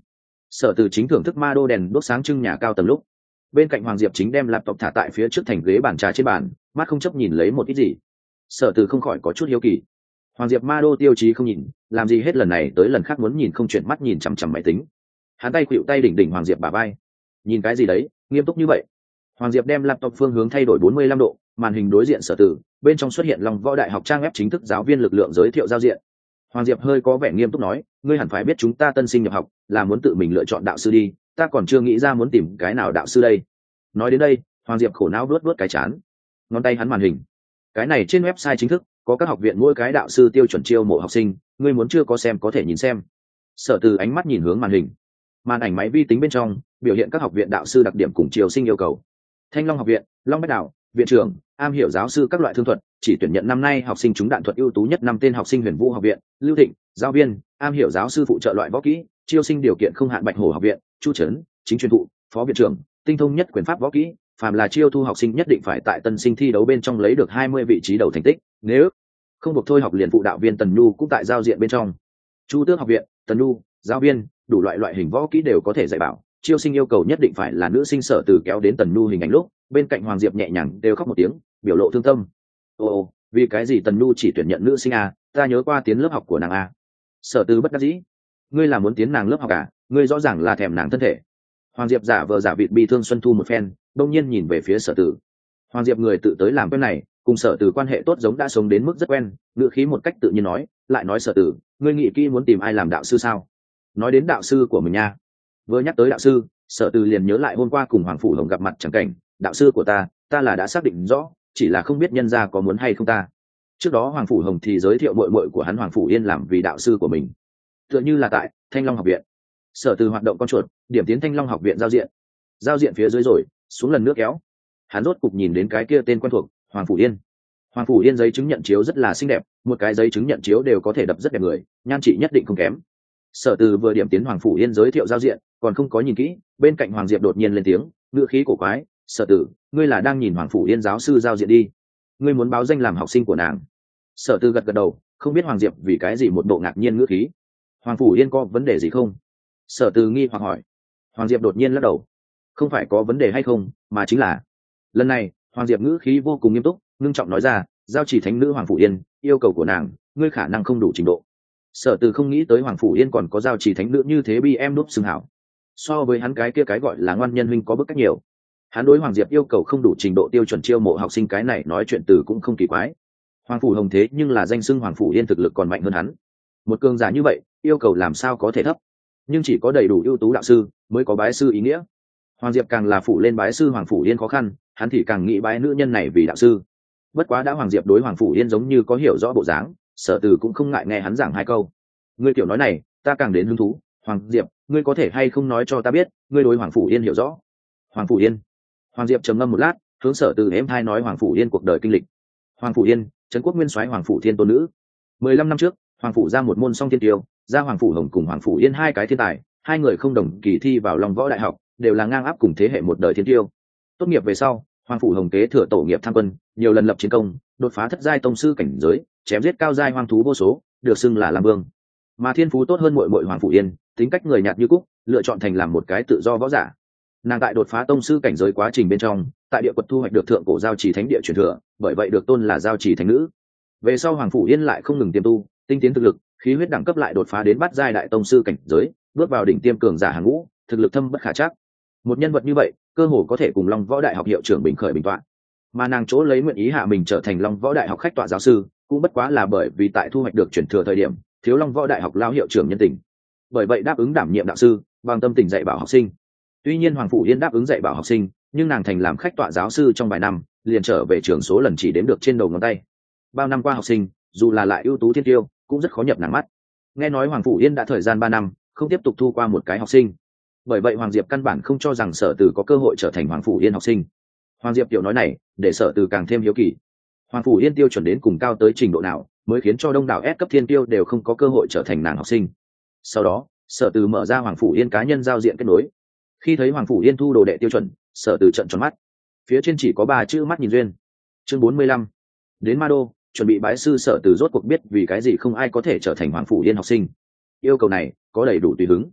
Sở Từ chính thưởng thức ma đô đèn đốt sáng trưng nhà cao tầng lúc, bên cạnh Hoàng Diệp chính đem laptop thả tại phía trước thành ghế bàn trà trên bàn, mắt không chấp nhìn lấy một ít gì. Sở Từ không khỏi có chút hiếu kỳ. Hoàng Diệp ma đô tiêu chí không nhìn, làm gì hết lần này tới lần khác muốn nhìn không chuyển mắt nhìn chằm chằm máy tính. Hắn tay khuỵu tay đỉnh đỉnh Hoàng Diệp bả vai. Nhìn cái gì đấy, nghiêm túc như vậy. Hoàng Diệp đem laptop phương hướng thay đổi 45 độ, màn hình đối diện Sở Từ, bên trong xuất hiện Long Võ Đại học trang web chính thức giáo viên lực lượng giới thiệu giao diện. Hoàng Diệp hơi có vẻ nghiêm túc nói, ngươi hẳn phải biết chúng ta tân sinh nhập học là muốn tự mình lựa chọn đạo sư đi, ta còn chưa nghĩ ra muốn tìm cái nào đạo sư đây. Nói đến đây, Hoàng Diệp khổ não vuốt cái chán, ngón tay hắn màn hình. Cái này trên website chính thức có các học viện mỗi cái đạo sư tiêu chuẩn chiêu mộ học sinh, ngươi muốn chưa có xem có thể nhìn xem. Sở Từ ánh mắt nhìn hướng màn hình, màn ảnh máy vi tính bên trong biểu hiện các học viện đạo sư đặc điểm cùng chiều sinh yêu cầu. Thanh Long học viện, Long Bách Đạo, viện trưởng, am hiểu giáo sư các loại thương thuật, chỉ tuyển nhận năm nay học sinh trúng đạn thuật ưu tú nhất 5 tên học sinh. Huyền Vũ học viện, Lưu Thịnh, giáo viên, am hiểu giáo sư phụ trợ loại võ kỹ, chiêu sinh điều kiện không hạn. Bạch Hổ học viện, Chu Trấn, chính truyền thụ, phó viện trưởng, tinh thông nhất quyền pháp võ kỹ, phàm là chiêu thu học sinh nhất định phải tại tân sinh thi đấu bên trong lấy được 20 vị trí đầu thành tích, nếu không buộc thôi học liền phụ đạo viên Tần Nhu cũng tại giao diện bên trong. Chu Tước học viện, Tần Nhu, giáo viên, đủ loại hình võ kỹ đều có thể dạy bảo, chiêu sinh yêu cầu nhất định phải là nữ sinh. Sở Từ kéo đến Tần Nhu hình ảnh lúc, bên cạnh Hoàng Diệp nhẹ nhàng đều khóc một tiếng, biểu lộ thương tâm. Ồ, vì cái gì Tần Nhu chỉ tuyển nhận nữ sinh à, ta nhớ qua tiến lớp học của nàng à. Sở Từ bất đắc dĩ, ngươi là muốn tiến nàng lớp học à, ngươi rõ ràng là thèm nàng thân thể. Hoàng Diệp giả vờ giả vịt bi thương xuân thu một phen, đông nhiên nhìn về phía Sở Từ. Hoàng Diệp người tự tới làm quen này, cùng Sở Từ quan hệ tốt giống đã sống đến mức rất quen, ngữ khí một cách tự nhiên nói, lại nói Sở Từ, ngươi nghĩ kỹ muốn tìm ai làm đạo sư sao? Nói đến đạo sư của mình nha. Vừa nhắc tới đạo sư, Sở Từ liền nhớ lại hôm qua cùng Hoàng Phủ Hồng gặp mặt chẳng cảnh, đạo sư của ta là đã xác định rõ, chỉ là không biết nhân gia có muốn hay không ta. Trước đó Hoàng Phủ Hồng thì giới thiệu muội muội của hắn Hoàng Phủ Yên làm vì đạo sư của mình, tựa như là tại Thanh Long học viện. Sở Từ hoạt động con chuột, điểm tiến Thanh Long học viện giao diện phía dưới rồi xuống lần nước kéo, hắn rốt cục nhìn đến cái kia tên quen thuộc, Hoàng Phủ Yên. Hoàng Phủ Yên giấy chứng nhận chiếu rất là xinh đẹp, một cái giấy chứng nhận chiếu đều có thể đập rất đẹp người, nhan trị nhất định không kém. Sở Từ vừa điểm tiến Hoàng Phủ Yên giới thiệu giao diện, còn không có nhìn kỹ, bên cạnh Hoàng Diệp đột nhiên lên tiếng, ngữ khí cổ quái, Sở Từ, ngươi là đang nhìn Hoàng Phủ Yên giáo sư giao diện đi, ngươi muốn báo danh làm học sinh của nàng. Sở Từ gật đầu, không biết Hoàng Diệp vì cái gì một bộ ngạc nhiên ngữ khí. Hoàng Phủ Yên có vấn đề gì không? Sở Từ nghi hoặc hỏi. Hoàng Diệp đột nhiên lắc đầu, không phải có vấn đề hay không, mà chính là lần này Hoàng Diệp ngữ khí vô cùng nghiêm túc, ngưng trọng nói ra, giao chỉ thánh nữ Hoàng Phủ Yên, yêu cầu của nàng, ngươi khả năng không đủ trình độ. Sở Từ không nghĩ tới Hoàng Phủ Yên còn có giao chỉ thánh nữ như thế, bi em đúc xưng hảo. So với hắn cái kia cái gọi là ngoan nhân huynh có bức cách nhiều. Hắn đối Hoàng Diệp yêu cầu không đủ trình độ tiêu chuẩn chiêu mộ học sinh, cái này nói chuyện từ cũng không kỳ quái. Hoàng Phủ Hồng thế nhưng là danh xưng Hoàng Phủ Yên thực lực còn mạnh hơn hắn. Một cường giả như vậy, yêu cầu làm sao có thể thấp. Nhưng chỉ có đầy đủ ưu tú đạo sư mới có bái sư ý nghĩa. Hoàng Diệp càng là phụ lên bái sư Hoàng Phủ Yên khó khăn, hắn thì càng nghĩ bái nữ nhân này vì đạo sư. Bất quá đã Hoàng Diệp đối Hoàng Phủ Yên giống như có hiểu rõ bộ dáng, Sở Từ cũng không ngại nghe hắn giảng hai câu. Ngươi tiểu nói này, ta càng đến hứng thú. Hoàng Diệp, ngươi có thể hay không nói cho ta biết, ngươi đối Hoàng Phủ Yên hiểu rõ? Hoàng Phủ Yên. Hoàng Diệp trầm ngâm một lát, hướng Sở Từ êm thai nói Hoàng Phủ Yên cuộc đời kinh lịch. Hoàng Phủ Yên, trấn quốc nguyên soái Hoàng Phủ Thiên tôn nữ. 15 năm trước, Hoàng Phủ ra một môn song thiên tiêu, ra Hoàng Phủ Hồng cùng Hoàng Phủ Yên hai cái thiên tài, hai người không đồng kỳ thi vào Long Võ Đại học, đều là ngang áp cùng thế hệ một đời thiên tiêu. Tốt nghiệp về sau, Hoàng Phủ Hồng kế thừa tổ nghiệp tham quân, nhiều lần lập chiến công, đột phá thất giai tông sư cảnh giới, chém giết cao giai hoang thú vô số, được xưng là Lam Vương. Mà thiên phú tốt hơn muội muội Hoàng Phủ Yên, tính cách người nhạt như cúc, lựa chọn thành làm một cái tự do võ giả. Nàng tại đột phá tông sư cảnh giới quá trình bên trong, tại địa quật thu hoạch được thượng cổ giao trì thánh địa truyền thừa, bởi vậy được tôn là giao trì thánh nữ. Về sau Hoàng Phủ Yên lại không ngừng tiềm tu, tinh tiến thực lực, khí huyết đẳng cấp lại đột phá đến bát giai đại tông sư cảnh giới, bước vào đỉnh tiêm cường giả hàng ngũ, thực lực thâm bất khả trắc. Một nhân vật như vậy, cơ hồ có thể cùng Long Võ Đại học hiệu trưởng bình khởi bình tọa. Mà nàng chỗ lấy nguyện ý hạ mình trở thành Long Võ Đại học khách tọa giáo sư, cũng bất quá là bởi vì tại thu hoạch được truyền thừa thời điểm, thiếu Long Võ Đại học lao hiệu trưởng nhân tình. Bởi vậy đáp ứng đảm nhiệm đạo sư, bằng tâm tình dạy bảo học sinh. Tuy nhiên Hoàng Phủ Yên đáp ứng dạy bảo học sinh, nhưng nàng thành làm khách tọa giáo sư trong vài năm, liền trở về trường số lần chỉ đếm được trên đầu ngón tay. Bao năm qua học sinh, dù là lại ưu tú thiên tiêu, cũng rất khó nhập nàng mắt. Nghe nói Hoàng Phủ Yên đã thời gian 3 năm, không tiếp tục thu qua một cái học sinh. Bởi vậy Hoàng Diệp căn bản không cho rằng Sở Từ có cơ hội trở thành Hoàng Phủ Yên học sinh. Hoàng Diệp tiểu nói này, để Sở Từ càng thêm hiếu kỳ. Hoàng Phủ Yên tiêu chuẩn đến cùng cao tới trình độ nào, mới khiến cho đông đảo S cấp thiên tiêu đều không có cơ hội trở thành nàng học sinh. Sau đó, Sở Từ mở ra Hoàng Phủ Yên cá nhân giao diện kết nối. Khi thấy Hoàng Phủ Yên thu đồ đệ tiêu chuẩn, Sở Từ trợn tròn mắt. Phía trên chỉ có 3 chữ mắt nhìn duyên. Chương 45. Đến Ma Đô, chuẩn bị bái sư. Sở Từ rốt cuộc biết vì cái gì không ai có thể trở thành Hoàng Phủ Yên học sinh. Yêu cầu này có đầy đủ tùy hứng.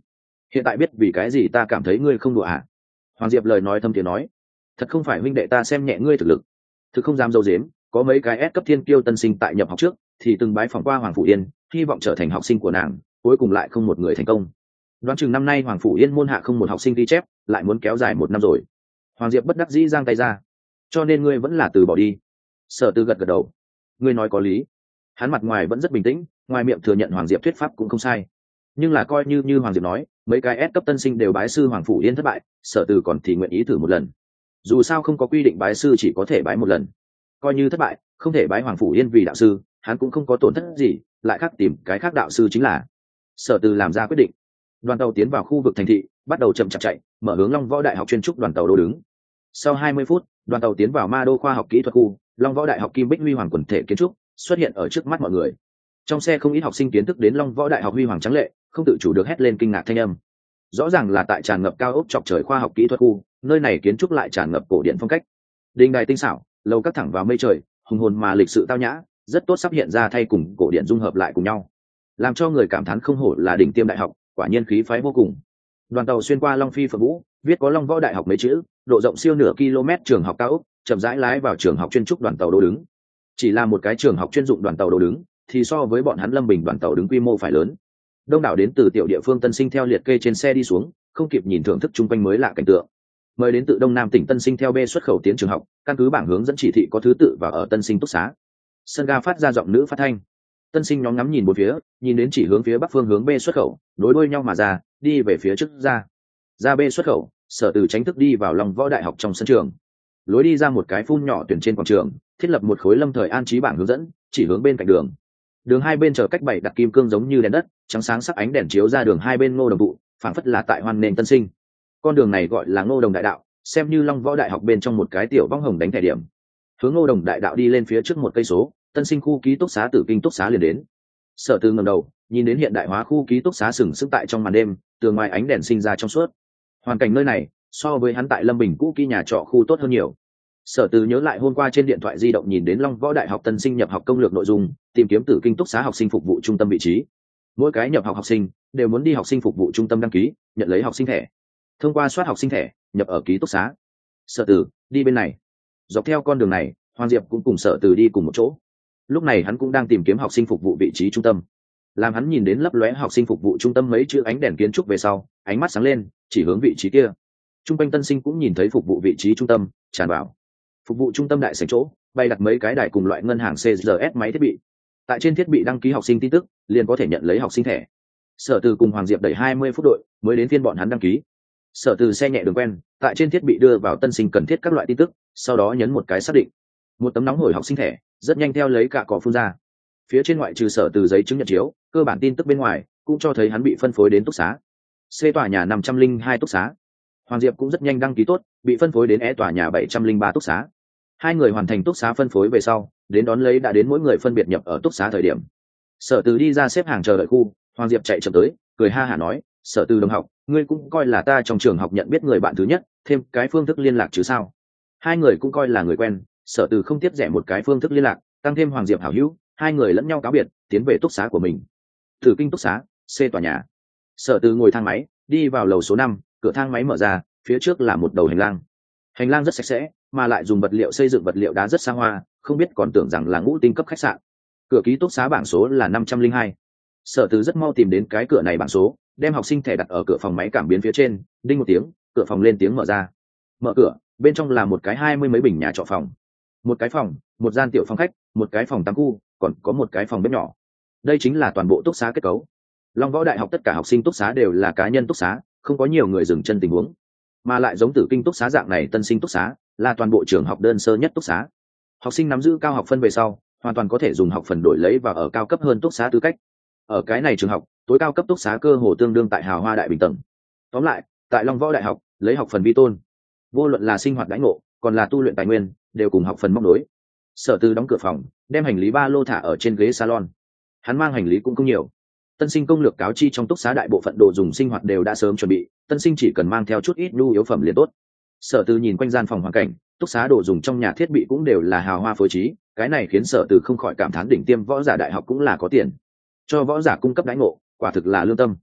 hiện tại biết vì cái gì ta cảm thấy ngươi không đùa à? Hoàng Diệp lời nói thâm tiếng nói, thật không phải huynh đệ ta xem nhẹ ngươi thực lực, thực không dám dâu dếm, có mấy cái S cấp thiên kiêu tân sinh tại nhập học trước thì từng bái phỏng qua Hoàng Phủ Yên, hy vọng trở thành học sinh của nàng, cuối cùng lại không một người thành công. Đoán chừng năm nay Hoàng Phủ Yên môn hạ không một học sinh ghi chép, lại muốn kéo dài 1 năm rồi. Hoàng Diệp bất đắc dĩ giang tay ra, cho nên ngươi vẫn là từ bỏ đi. Sở Từ gật gật đầu, ngươi nói có lý. Hắn mặt ngoài vẫn rất bình tĩnh, ngoài miệng thừa nhận Hoàng Diệp thuyết pháp cũng không sai, nhưng là coi như Hoàng Diệp nói, mấy cái S cấp tân sinh đều bái sư Hoàng Phủ Yên thất bại, Sở Từ còn thì nguyện ý thử một lần. Dù sao không có quy định bái sư chỉ có thể bái một lần, coi như thất bại không thể bái Hoàng Phủ Yên vì đạo sư, hắn cũng không có tổn thất gì, lại khác tìm cái khác đạo sư chính là. Sở Từ làm ra quyết định. Đoàn tàu tiến vào khu vực thành thị, bắt đầu chậm chạp chạy, mở hướng Long Võ Đại học chuyên trúc đoàn tàu đỗ đứng. Sau 20 phút, đoàn tàu tiến vào Ma Đô khoa học kỹ thuật khu, Long Võ Đại học Kim Bích huy hoàng quần thể kiến trúc xuất hiện ở trước mắt mọi người. Trong xe không ít học sinh kiến thức đến Long Võ Đại học huy hoàng trắng lệ, không tự chủ được hét lên kinh ngạc thanh âm. Rõ ràng là tại tràn ngập cao ốc chọc trời khoa học kỹ thuật khu, nơi này kiến trúc lại tràn ngập cổ điển phong cách. Đình đài tinh xảo, lầu các thẳng vào mây trời, hùng hồn mà lịch sự tao nhã, rất tốt sắp hiện ra thay cùng cổ điển dung hợp lại cùng nhau, làm cho người cảm thán không hổ là đỉnh tiêm đại học, quả nhiên khí phái vô cùng. Đoàn tàu xuyên qua Long Phi Phượng Vũ, viết có Long Võ Đại học mấy chữ, độ rộng siêu nửa km trường học cao ốc, chậm rãi lái vào trường học chuyên trúc đoàn tàu đỗ đứng. Chỉ là một cái trường học chuyên dụng đoàn tàu đỗ đứng, thì so với bọn hắn Lâm Bình đoàn tàu đứng quy mô phải lớn. Đông đảo đến từ tiểu địa phương tân sinh theo liệt kê trên xe đi xuống, không kịp nhìn thưởng thức chung quanh mới lạ cảnh tượng. Mời đến từ Đông Nam tỉnh tân sinh theo B xuất khẩu tiến trường học, căn cứ bảng hướng dẫn chỉ thị có thứ tự và ở tân sinh túc xá. Sân ga phát ra giọng nữ phát thanh. Tân sinh nhóm ngắm nhìn bốn phía, nhìn đến chỉ hướng phía bắc phương hướng B xuất khẩu, nối đuôi nhau mà ra, đi về phía trước ra B xuất khẩu. Sở Từ tránh thức đi vào Long Võ Đại học trong sân trường. Lối đi ra một cái phun nhỏ tuyển trên quảng trường, thiết lập một khối lâm thời an trí bảng hướng dẫn, chỉ hướng bên cạnh đường. Đường hai bên chờ cách bảy đặt kim cương giống như đèn đất, trắng sáng sắc ánh đèn chiếu ra đường hai bên ngô đồng thụ, phảng phất là tại hoan nền tân sinh. Con đường này gọi là Ngô Đồng Đại đạo, xem như Long Võ Đại học bên trong một cái tiểu vong hồng đánh thẻ điểm. Hướng Ngô Đồng Đại đạo đi lên phía trước 1 cây số, tân sinh khu ký túc xá Tử Kinh túc xá liền đến. Sở Từ ngẩng đầu, nhìn đến hiện đại hóa khu ký túc xá sừng sững tại trong màn đêm, tường ngoài ánh đèn sinh ra trong suốt. Hoàn cảnh nơi này so với hắn tại Lâm Bình cũ kỹ nhà trọ khu tốt hơn nhiều. Sở Từ nhớ lại hôm qua trên điện thoại di động nhìn đến Long Võ Đại học tân sinh nhập học công lược nội dung, tìm kiếm Tử Kinh túc xá học sinh phục vụ trung tâm vị trí. Mỗi cái nhập học học sinh đều muốn đi học sinh phục vụ trung tâm đăng ký, nhận lấy học sinh thẻ. Thông qua soát học sinh thẻ, nhập ở ký túc xá. Sở Từ đi bên này. Dọc theo con đường này, Hoàng Diệp cũng cùng Sở Từ đi cùng một chỗ. Lúc này hắn cũng đang tìm kiếm học sinh phục vụ vị trí trung tâm. Làm hắn nhìn đến lấp lóe học sinh phục vụ trung tâm mấy chữ ánh đèn kiến trúc về sau, ánh mắt sáng lên, chỉ hướng vị trí kia. Trung quanh tân sinh cũng nhìn thấy phục vụ vị trí trung tâm, tràn vào. Phục vụ trung tâm đại sảnh chỗ, bày đặt mấy cái đài cùng loại ngân hàng CRS máy thiết bị. Tại trên thiết bị đăng ký học sinh tin tức, liền có thể nhận lấy học sinh thẻ. Sở Từ cùng Hoàng Diệp đẩy 20 phút đội, mới đến phiên bọn hắn đăng ký. Sở Từ xe nhẹ đường quen, tại trên thiết bị đưa vào tân sinh cần thiết các loại tin tức, sau đó nhấn một cái xác định. Một tấm nóng hổi học sinh thẻ, rất nhanh theo lấy cả cỏ phun ra. Phía trên ngoại trừ Sở Từ giấy chứng nhận chiếu, cơ bản tin tức bên ngoài cũng cho thấy hắn bị phân phối đến túc xá C tòa nhà 502 túc xá. Hoàng Diệp cũng rất nhanh đăng ký tốt, bị phân phối đến E tòa nhà 703 túc xá. Hai người hoàn thành túc xá phân phối về sau, đến đón lấy đã đến mỗi người phân biệt nhập ở túc xá thời điểm. Sở Từ đi ra xếp hàng chờ đợi khu, Hoàng Diệp chạy chậm tới, cười ha hả nói, Sở Từ đồng học, ngươi cũng coi là ta trong trường học nhận biết người bạn thứ nhất, thêm cái phương thức liên lạc chứ sao. Hai người cũng coi là người quen, Sở Từ không tiếc rẻ một cái phương thức liên lạc, tăng thêm Hoàng Diệp hảo hữu, hai người lẫn nhau cáo biệt, tiến về túc xá của mình. Tử Kinh túc xá C tòa nhà. Sở Từ ngồi thang máy đi vào lầu số 5, cửa thang máy mở ra, phía trước là một đầu hành lang. Hành lang rất sạch sẽ, mà lại dùng vật liệu xây dựng vật liệu đá rất xa hoa, không biết còn tưởng rằng là ngũ tinh cấp khách sạn. Cửa ký túc xá bảng số là 502. Sở Từ rất mau tìm đến cái cửa này bảng số, đem học sinh thẻ đặt ở cửa phòng máy cảm biến phía trên, đinh một tiếng, cửa phòng lên tiếng mở ra. Mở cửa, bên trong là một cái 20 mấy bình nhà trọ phòng. Một cái phòng, một gian tiểu phòng khách, một cái phòng tắm khu, còn có một cái phòng bếp nhỏ. Đây chính là toàn bộ túc xá kết cấu. Long Võ Đại học tất cả học sinh túc xá đều là cá nhân túc xá, không có nhiều người dừng chân tình huống, mà lại giống Tử Kinh túc xá dạng này tân sinh túc xá là toàn bộ trường học đơn sơ nhất túc xá. Học sinh nắm giữ cao học phân về sau, hoàn toàn có thể dùng học phần đổi lấy và ở cao cấp hơn túc xá tư cách. Ở cái này trường học, tối cao cấp túc xá cơ hồ tương đương tại Hào Hoa Đại Bình tầng. Tóm lại, tại Long Võ Đại học, lấy học phần vi tôn. Vô luận là sinh hoạt đãi ngộ, còn là tu luyện tài nguyên, đều cùng học phần móc nối. Sở Từ đóng cửa phòng, đem hành lý ba lô thả ở trên ghế salon. Hắn mang hành lý cũng không nhiều. Tân sinh công lược cáo chi trong túc xá đại bộ phận đồ dùng sinh hoạt đều đã sớm chuẩn bị, tân sinh chỉ cần mang theo chút ít nhu yếu phẩm liền tốt. Sở Từ nhìn quanh gian phòng hoàn cảnh, túc xá đồ dùng trong nhà thiết bị cũng đều là hào hoa phối trí, cái này khiến Sở Từ không khỏi cảm thán đỉnh tiêm võ giả đại học cũng là có tiền. Cho võ giả cung cấp đãi ngộ, quả thực là lương tâm.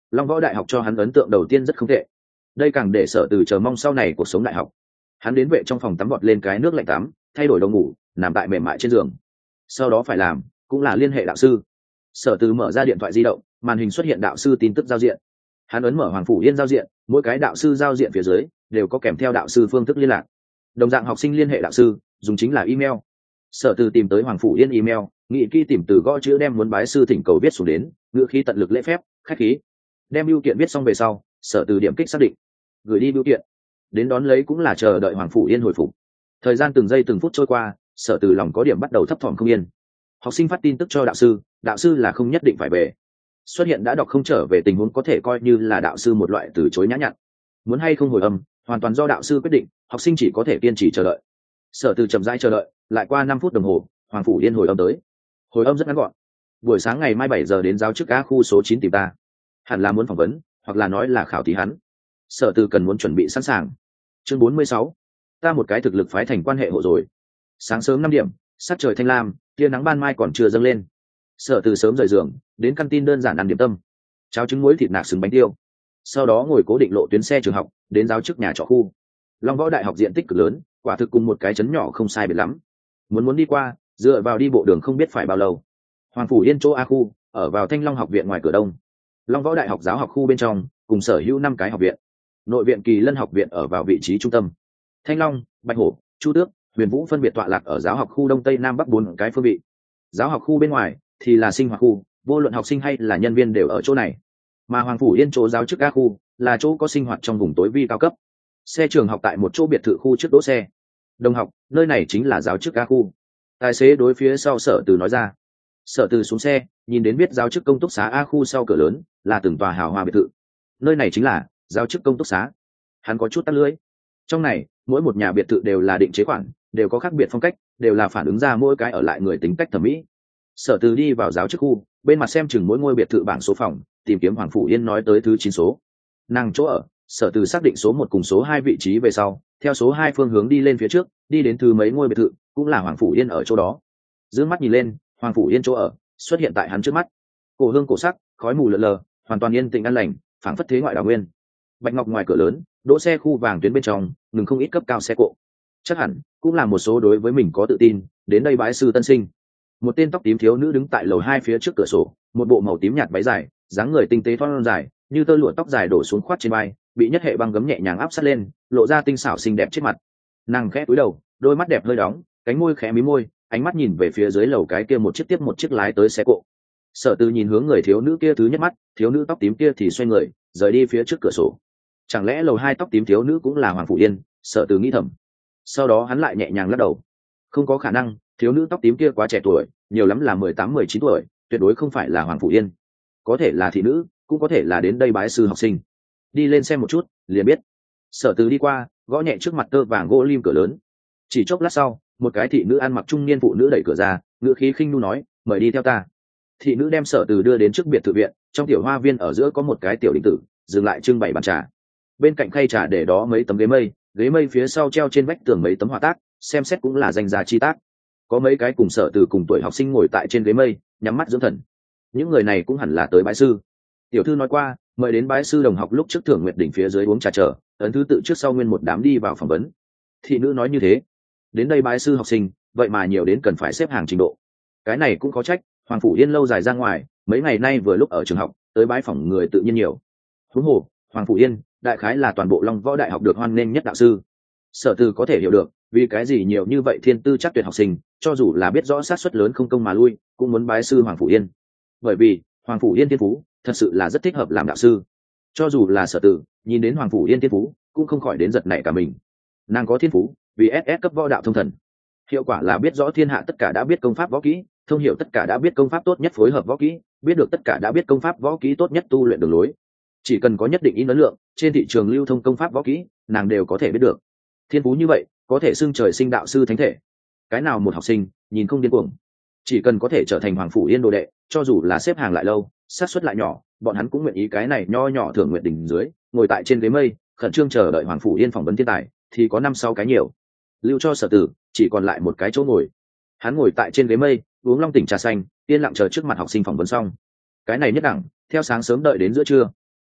Long Võ Đại học cho hắn ấn tượng đầu tiên rất không tệ, đây càng để Sở Từ chờ mong sau này cuộc sống đại học. Hắn đến vệ trong phòng tắm vọt lên cái nước lạnh tắm, thay đổi đồ ngủ, nằm tại mềm mại trên giường. Sau đó phải làm cũng là liên hệ đạo sư. Sở Từ mở ra điện thoại di động, màn hình xuất hiện đạo sư tin tức giao diện. Hắn ấn mở Hoàng Phủ Yên giao diện, mỗi cái đạo sư giao diện phía dưới đều có kèm theo đạo sư phương thức liên lạc. Đồng dạng học sinh liên hệ đạo sư dùng chính là email. Sở Từ tìm tới Hoàng Phủ Yên email, nghĩ kỹ tìm từ gõ chữ đem muốn bái sư thỉnh cầu viết xuống đến, ngữ khí tận lực lễ phép khách khí. Đem bưu kiện viết xong về sau, Sở Từ điểm kích xác định, gửi đi bưu kiện. Đến đón lấy cũng là chờ đợi Hoàng Phủ Yên hồi phục. Thời gian từng giây từng phút trôi qua, Sở Từ lòng có điểm bắt đầu thấp thỏm không yên. Học sinh phát tin tức cho đạo sư là không nhất định phải về. Xuất hiện đã đọc không trở về tình huống có thể coi như là đạo sư một loại từ chối nhã nhặn. Muốn hay không hồi âm hoàn toàn do đạo sư quyết định, học sinh chỉ có thể kiên trì chờ đợi. Sở Từ chậm rãi chờ đợi, lại qua 5 phút đồng hồ, Hoàng Phủ Yên hồi âm tới. Hồi âm rất ngắn gọn: buổi sáng ngày mai 7 giờ đến giáo chức A khu số 9 tìm ta, hẳn là muốn phỏng vấn hoặc là nói là khảo thí hắn. Sở Từ cần muốn chuẩn bị sẵn sàng. Chương 46. Ta một cái thực lực phái thành quan hệ hộ rồi. Sáng sớm 5 điểm, sắc trời thanh lam, tia nắng ban mai còn chưa dâng lên. Sở Từ sớm rời giường, đến căn tin đơn giản ăn điểm tâm, cháo trứng muối thịt nạc xứng bánh tiêu. Sau đó ngồi cố định lộ tuyến xe trường học đến giáo chức nhà trọ khu. Long Võ Đại học diện tích cực lớn, quả thực cùng một cái trấn nhỏ không sai biệt lắm. Muốn đi qua, dựa vào đi bộ đường không biết phải bao lâu. Hoàng Phủ Yên chỗ A khu ở vào Thanh Long học viện ngoài cửa đông. Long Võ Đại học giáo học khu bên trong cùng sở hữu 5 cái học viện. Nội viện Kỳ Lân học viện ở vào vị trí trung tâm. Thanh Long, Bạch Hổ, Chu Tước, Huyền Vũ phân biệt tọa lạc ở giáo học khu đông tây nam bắc 4 cái phương vị. Giáo học khu bên ngoài thì là sinh hoạt khu, vô luận học sinh hay là nhân viên đều ở chỗ này. Mà Hoàng Phủ Yên chỗ giáo chức A khu là chỗ có sinh hoạt trong vùng tối vi cao cấp. Xe trường học tại một chỗ biệt thự khu trước đỗ xe. Đồng học, nơi này chính là giáo chức A khu. Tài xế đối phía sau Sở Từ nói ra. Sở Từ xuống xe, nhìn đến viết giáo chức công túc xá A khu sau cửa lớn là từng tòa hào hoa biệt thự. Nơi này chính là giáo chức công túc xá. Hắn có chút tắt lưỡi. Trong này mỗi một nhà biệt thự đều là định chế khoản, đều có khác biệt phong cách, đều là phản ứng ra mỗi cái ở lại người tính cách thẩm mỹ. Sở Từ đi vào giáo chức khu, bên mặt xem chừng mỗi ngôi biệt thự bảng số phòng, tìm kiếm Hoàng Phủ Yên nói tới thứ 9 số. Nàng chỗ ở, Sở Từ xác định số 1 cùng số 2 vị trí về sau, theo số 2 phương hướng đi lên phía trước, đi đến thứ mấy ngôi biệt thự, cũng là Hoàng Phủ Yên ở chỗ đó. Dương mắt nhìn lên, Hoàng Phủ Yên chỗ ở xuất hiện tại hắn trước mắt. Cổ hương cổ sắc, khói mù lờ lờ, hoàn toàn yên tĩnh an lành, phảng phất thế ngoại đào nguyên. Bạch ngọc ngoài cửa lớn, đỗ xe khu vàng tuyến bên trong, ngừng không ít cấp cao xe cộ. Chắc hẳn cũng là một số đối với mình có tự tin, đến đây bái sư tân sinh. Một tên tóc tím thiếu nữ đứng tại lầu 2 phía trước cửa sổ, một bộ màu tím nhạt váy dài, dáng người tinh tế thon dài, như tơ lụa tóc dài đổ xuống khoát trên vai, bị nhất hệ băng gấm nhẹ nhàng áp sát lên, lộ ra tinh xảo xinh đẹp trên mặt. Nàng khẽ cúi đầu, đôi mắt đẹp hơi đóng, cánh môi khẽ mí môi, ánh mắt nhìn về phía dưới lầu cái kia một chiếc tiếp một chiếc lái tới xe cộ. Sở Từ nhìn hướng người thiếu nữ kia thứ nhất mắt, thiếu nữ tóc tím kia thì xoay người, rời đi phía trước cửa sổ. Chẳng lẽ lầu 2 tóc tím thiếu nữ cũng là Hoàng Phủ Yên? Sở Từ nghĩ thầm. Sau đó hắn lại nhẹ nhàng lắc đầu. Không có khả năng, thiếu nữ tóc tím kia quá trẻ tuổi, nhiều lắm là 18-19 tuổi, tuyệt đối không phải là Hoàng Phủ Yên. Có thể là thị nữ, cũng có thể là đến đây bái sư học sinh. Đi lên xem một chút, liền biết. Sở Từ đi qua, gõ nhẹ trước mặt tơ vàng gỗ lim cửa lớn. Chỉ chốc lát sau, một cái thị nữ ăn mặc trung niên phụ nữ đẩy cửa ra, ngữ khí khinh nu nói, mời đi theo ta. Thị nữ đem Sở Từ đưa đến trước biệt thự viện, trong tiểu hoa viên ở giữa có một cái tiểu đình tử, dừng lại trưng bày bàn trà. Bên cạnh khay trà để đó mấy tấm ghế mây phía sau treo trên vách tường mấy tấm họa tác, xem xét cũng là danh gia chi tác. Có mấy cái cùng Sở Từ cùng tuổi học sinh ngồi tại trên ghế mây, nhắm mắt dưỡng thần. Những người này cũng hẳn là tới bái sư. Tiểu thư nói qua, mời đến bái sư đồng học lúc trước Thưởng Nguyệt đỉnh phía dưới uống trà chờ, ấn thứ tự trước sau nguyên một đám đi vào phỏng vấn. Thị nữ nói như thế. Đến đây bái sư học sinh, vậy mà nhiều đến cần phải xếp hàng trình độ. Cái này cũng có trách, Hoàng Phủ Yên lâu dài ra ngoài, mấy ngày nay vừa lúc ở trường học, tới bái phỏng người tự nhiên nhiều. Huống hồ, Hoàng Phủ Yên, đại khái là toàn bộ Long Võ Đại học được hoan nghênh nhất đạo sư. Sở Từ có thể hiểu được, vì cái gì nhiều như vậy thiên tư chắc tuyệt học sinh, cho dù là biết rõ sát suất lớn không công mà lui, cũng muốn bái sư Hoàng Phủ Yên. Bởi vì, Hoàng Phủ Yên thiên phú, thật sự là rất thích hợp làm đạo sư. Cho dù là Sở Từ, nhìn đến Hoàng Phủ Yên thiên phú, cũng không khỏi đến giật nảy cả mình. Nàng có thiên phú, vì SS cấp võ đạo thông thần. Hiệu quả là biết rõ thiên hạ tất cả đã biết công pháp võ kỹ, thông hiểu tất cả đã biết công pháp tốt nhất phối hợp võ kỹ, biết được tất cả đã biết công pháp võ kỹ tốt nhất tu luyện đường lối. Chỉ cần có nhất định in ấn lượng, trên thị trường lưu thông công pháp võ kỹ, nàng đều có thể biết được. Thiên phú như vậy, có thể xưng trời sinh đạo sư thánh thể. Cái nào một học sinh nhìn không điên cuồng, chỉ cần có thể trở thành Hoàng Phủ Yên đồ đệ, cho dù là xếp hàng lại lâu, xác suất lại nhỏ, bọn hắn cũng nguyện ý cái này nho nhỏ Thưởng Nguyệt đỉnh dưới, ngồi tại trên ghế mây, khẩn trương chờ đợi Hoàng Phủ Yên phỏng vấn thiên tài, thì có 5-6 cái nhiều. Lưu cho Sở Từ chỉ còn lại một cái chỗ ngồi. Hắn ngồi tại trên ghế mây, uống long tỉnh trà xanh, yên lặng chờ trước mặt học sinh phỏng vấn xong. Cái này nhất đẳng, theo sáng sớm đợi đến giữa trưa.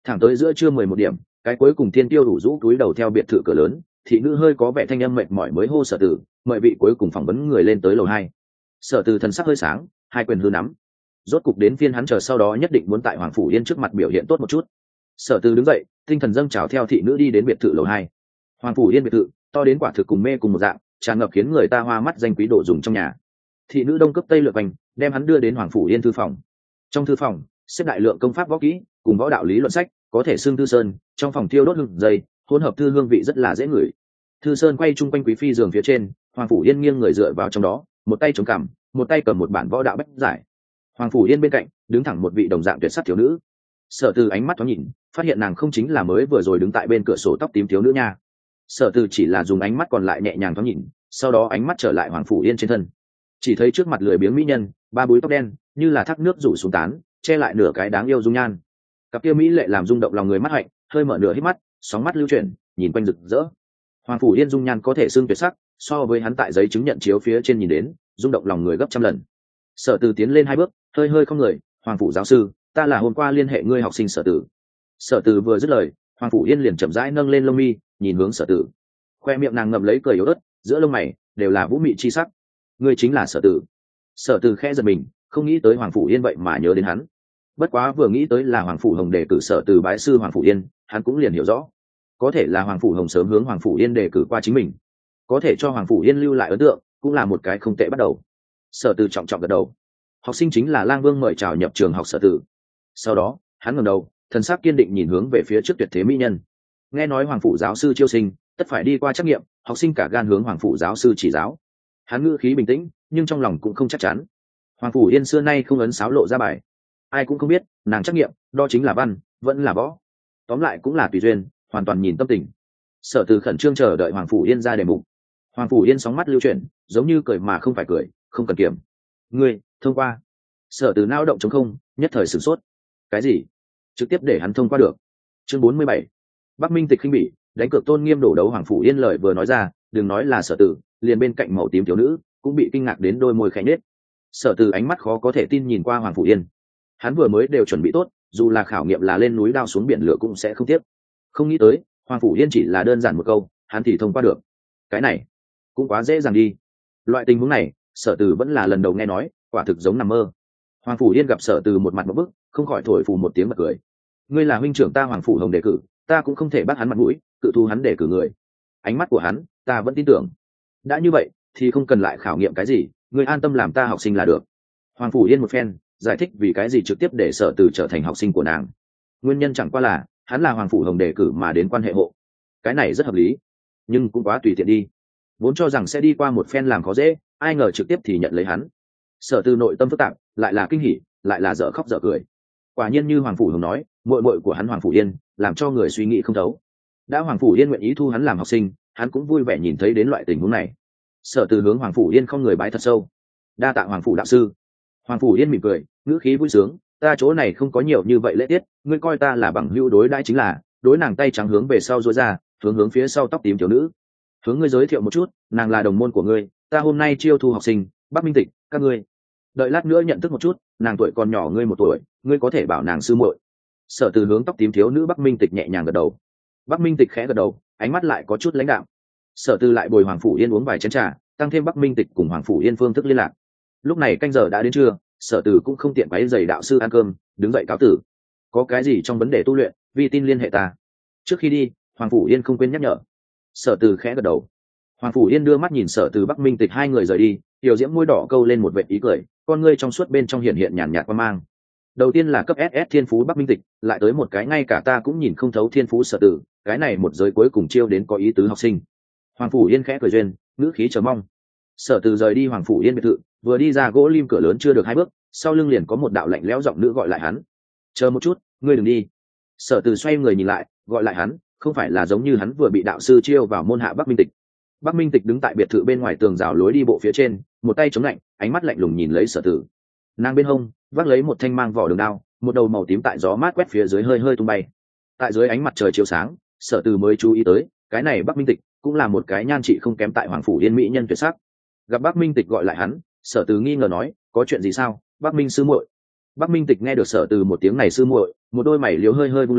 Thẳng tới giữa trưa 11 điểm, cái cuối cùng tiên tiêu đủ rũ túi đầu theo biệt thự cửa lớn, thị nữ hơi có vẻ thanh âm mệt mỏi mới hô Sở Tử, mời vị cuối cùng phỏng vấn người lên tới lầu 2. Sở Tử thần sắc hơi sáng, hai quyền hư nắm. Rốt cục đến phiên hắn, chờ sau đó nhất định muốn tại Hoàng Phủ Yên trước mặt biểu hiện tốt một chút. Sở Tử đứng dậy, tinh thần dâng trào theo thị nữ đi đến biệt thự lầu 2. Hoàng Phủ Yên biệt thự to đến quả thực cùng mê cùng một dạng, tràn ngập khiến người ta hoa mắt danh quý đồ dùng trong nhà. Thị nữ đông cấp tây lượt quanh, đem hắn đưa đến Hoàng Phủ Yên thư phòng. Trong thư phòng xếp đại lượng công pháp võ kỹ cùng võ đạo lý luận sách, có thể xưng thư sơn. Trong phòng thiêu đốt hương dây, hỗn hợp thư hương vị rất là dễ ngửi. Thư sơn quay chung quanh quý phi giường phía trên, Hoàng Phủ Yên nghiêng người dựa vào trong đó, một tay chống cằm, một tay cầm một bản võ đạo bách giải. Hoàng Phủ Yên bên cạnh đứng thẳng một vị đồng dạng tuyệt sắc thiếu nữ. Sở Từ ánh mắt thoáng nhìn, phát hiện nàng không chính là mới vừa rồi đứng tại bên cửa sổ tóc tím thiếu nữ nha. Sở Từ chỉ là dùng ánh mắt còn lại nhẹ nhàng thoáng nhìn, sau đó ánh mắt trở lại Hoàng Phủ Yên trên thân. Chỉ thấy trước mặt lười biếng mỹ nhân, ba búi tóc đen như là thác nước rủ xuống tán, che lại nửa cái đáng yêu dung nhan. Cặp kia mỹ lệ làm rung động lòng người mắt hạnh, hơi mở nửa hít mắt, sóng mắt lưu chuyển, nhìn quanh rực rỡ. Hoàng Phủ Yên dung nhan có thể xưng tuyệt sắc, so với hắn tại giấy chứng nhận chiếu phía trên nhìn đến, rung động lòng người gấp trăm lần. Sở Từ tiến lên 2 bước, hơi không người, Hoàng Phủ giáo sư, ta là hôm qua liên hệ ngươi học sinh Sở Từ. Sở Từ vừa dứt lời, Hoàng Phủ Yên liền chậm rãi nâng lên lông mi, nhìn hướng Sở Từ. Khoe miệng nàng ngậm lấy cười yếu ớt, giữa lông mày đều là vũ mị chi sắc. Ngươi chính là Sở Từ. Sở Từ khẽ giật mình, không nghĩ tới Hoàng Phủ Yên vậy mà nhớ đến hắn. Bất quá vừa nghĩ tới là Hoàng Phủ Hồng đề cử Sở Từ bái sư Hoàng Phủ Yên, hắn cũng liền hiểu rõ, có thể là Hoàng Phủ Hồng sớm hướng Hoàng Phủ Yên đề cử qua chính mình, có thể cho Hoàng Phủ Yên lưu lại ấn tượng, cũng là một cái không tệ bắt đầu. Sở Từ trọng trọng gật đầu. Học sinh chính là Lang Vương mời chào nhập trường học Sở Từ. Sau đó hắn ngẩng đầu, thần sắc kiên định nhìn hướng về phía trước tuyệt thế mỹ nhân. Nghe nói Hoàng Phủ giáo sư chiêu sinh, tất phải đi qua trắc nghiệm, học sinh cả gan hướng Hoàng Phủ giáo sư chỉ giáo. Hắn ngữ khí bình tĩnh, nhưng trong lòng cũng không chắc chắn. Hoàng Phủ Yên xưa nay không ấn sáo lộ ra bài, ai cũng không biết nàng trắc nghiệm đó chính là văn vẫn là võ, tóm lại cũng là tùy duyên, hoàn toàn nhìn tâm tình. Sở Từ khẩn trương chờ đợi Hoàng Phủ Yên ra đề mục. Hoàng Phủ Yên sóng mắt lưu chuyển, giống như cười mà không phải cười, không cần kiểm. Ngươi thông qua. Sở Từ nao động trống không, nhất thời sửng sốt. Cái gì? Trực tiếp để hắn thông qua được? Chương 47. Bắc Minh Tịch khinh bỉ, đánh cược tôn nghiêm đổ đấu. Hoàng Phủ Yên lời vừa nói ra, đừng nói là Sở Từ, liền bên cạnh màu tím thiếu nữ cũng bị kinh ngạc đến đôi môi khẽ nhếch. Sở Từ ánh mắt khó có thể tin nhìn qua Hoàng Phủ Yên. Hắn vừa mới đều chuẩn bị tốt, dù là khảo nghiệm là lên núi đao xuống biển lửa cũng sẽ không tiếc. Không nghĩ tới Hoàng Phủ Yên chỉ là đơn giản một câu, hắn thì thông qua được. Cái này cũng quá dễ dàng đi. Loại tình huống này Sở Từ vẫn là lần đầu nghe nói, quả thực giống nằm mơ. Hoàng Phủ Yên gặp Sở Từ một mặt một bức, không khỏi thổi phù một tiếng bật cười. Ngươi là huynh trưởng ta Hoàng Phủ Hồng đề cử, ta cũng không thể bắt hắn mặt mũi, cự thu hắn đề cử người. Ánh mắt của hắn ta vẫn tin tưởng. Đã như vậy thì không cần lại khảo nghiệm cái gì, ngươi an tâm làm ta học sinh là được. Hoàng Phủ Yên một phen giải thích vì cái gì trực tiếp để Sở Từ trở thành học sinh của nàng. Nguyên nhân chẳng qua là hắn là Hoàng Phủ Hồng đề cử mà đến quan hệ hộ. Cái này rất hợp lý, nhưng cũng quá tùy tiện đi. Vốn cho rằng sẽ đi qua một phen làm khó dễ, ai ngờ trực tiếp thì nhận lấy hắn. Sở Từ nội tâm phức tạp, lại là kinh hỉ, lại là dở khóc dở cười. Quả nhiên như Hoàng Phủ Hồng nói, muội muội của hắn Hoàng Phủ Yên làm cho người suy nghĩ không thấu. Đã Hoàng Phủ Yên nguyện ý thu hắn làm học sinh, hắn cũng vui vẻ nhìn thấy đến loại tình huống này. Sở Từ hướng Hoàng Phủ Yên không người bái thật sâu. Đa tạ Hoàng Phủ đạo sư. Hoàng Phủ Yên mỉm cười, ngữ khí vui sướng, ta chỗ này không có nhiều như vậy lễ tiết, ngươi coi ta là bằng hữu đối đãi chính là. Đối nàng tay trắng hướng về sau duỗi ra, hướng phía sau tóc tím thiếu nữ. Hướng ngươi giới thiệu một chút, nàng là đồng môn của ngươi, ta hôm nay chiêu thu học sinh, Bắc Minh Tịch, các ngươi. Đợi lát nữa nhận thức một chút, nàng tuổi còn nhỏ ngươi 1 tuổi, ngươi có thể bảo nàng sư muội. Sở Từ hướng tóc tím thiếu nữ Bắc Minh Tịch nhẹ nhàng gật đầu. Bắc Minh Tịch khẽ gật đầu, ánh mắt lại có chút lãnh đạm. Sở Từ lại bồi Hoàng Phủ Yên uống vài chén trà, tăng thêm Bắc Minh Tịch cùng Hoàng Phủ Yên phương thức liên lạc. Lúc này canh giờ đã đến trưa, Sở Từ cũng không tiện quấy rầy đạo sư ăn cơm, đứng dậy cáo tử. Có cái gì trong vấn đề tu luyện, vi tin liên hệ ta. Trước khi đi, Hoàng Phủ Yên không quên nhắc nhở. Sở Từ khẽ gật đầu. Hoàng Phủ Yên đưa mắt nhìn Sở Từ Bắc Minh Tịch hai người rời đi, tiểu diễm môi đỏ câu lên một vệt ý cười, con ngươi trong suốt bên trong hiện hiện nhàn nhạt qua mang. Đầu tiên là cấp SS thiên phú Bắc Minh Tịch, lại tới một cái ngay cả ta cũng nhìn không thấu thiên phú Sở Từ, cái này một giới cuối cùng chiêu đến có ý tứ học sinh. Hoàng Phủ Yên khẽ cười duyên, ngữ khí chờ mong. Sở Từ rời đi Hoàng Phủ Yên biệt thự, vừa đi ra gỗ lim cửa lớn chưa được 2 bước, sau lưng liền có một đạo lạnh lẽo giọng nữ gọi lại hắn. Chờ một chút, ngươi đừng đi. Sở Từ xoay người nhìn lại, gọi lại hắn, không phải là giống như hắn vừa bị đạo sư chiêu vào môn hạ Bắc Minh Tịch. Bắc Minh Tịch đứng tại biệt thự bên ngoài tường rào lối đi bộ phía trên, một tay chống lạnh, ánh mắt lạnh lùng nhìn lấy Sở Từ. Nàng bên hông vác lấy một thanh mang vỏ đường đao, một đầu màu tím tại gió mát quét phía dưới hơi hơi tung bay. Tại dưới ánh mặt trời chiếu sáng, Sở Từ mới chú ý tới, cái này Bắc Minh Tịch cũng là một cái nhan trị không kém tại Hoàng Phủ Yên mỹ nhân tuyệt sắc. Gặp Bắc Minh Tịch gọi lại hắn, Sở Từ nghi ngờ nói, có chuyện gì sao? Bắc Minh sư muội. Bắc Minh Tịch nghe được Sở Từ một tiếng này sư muội, một đôi mày liếu hơi hơi vung lên,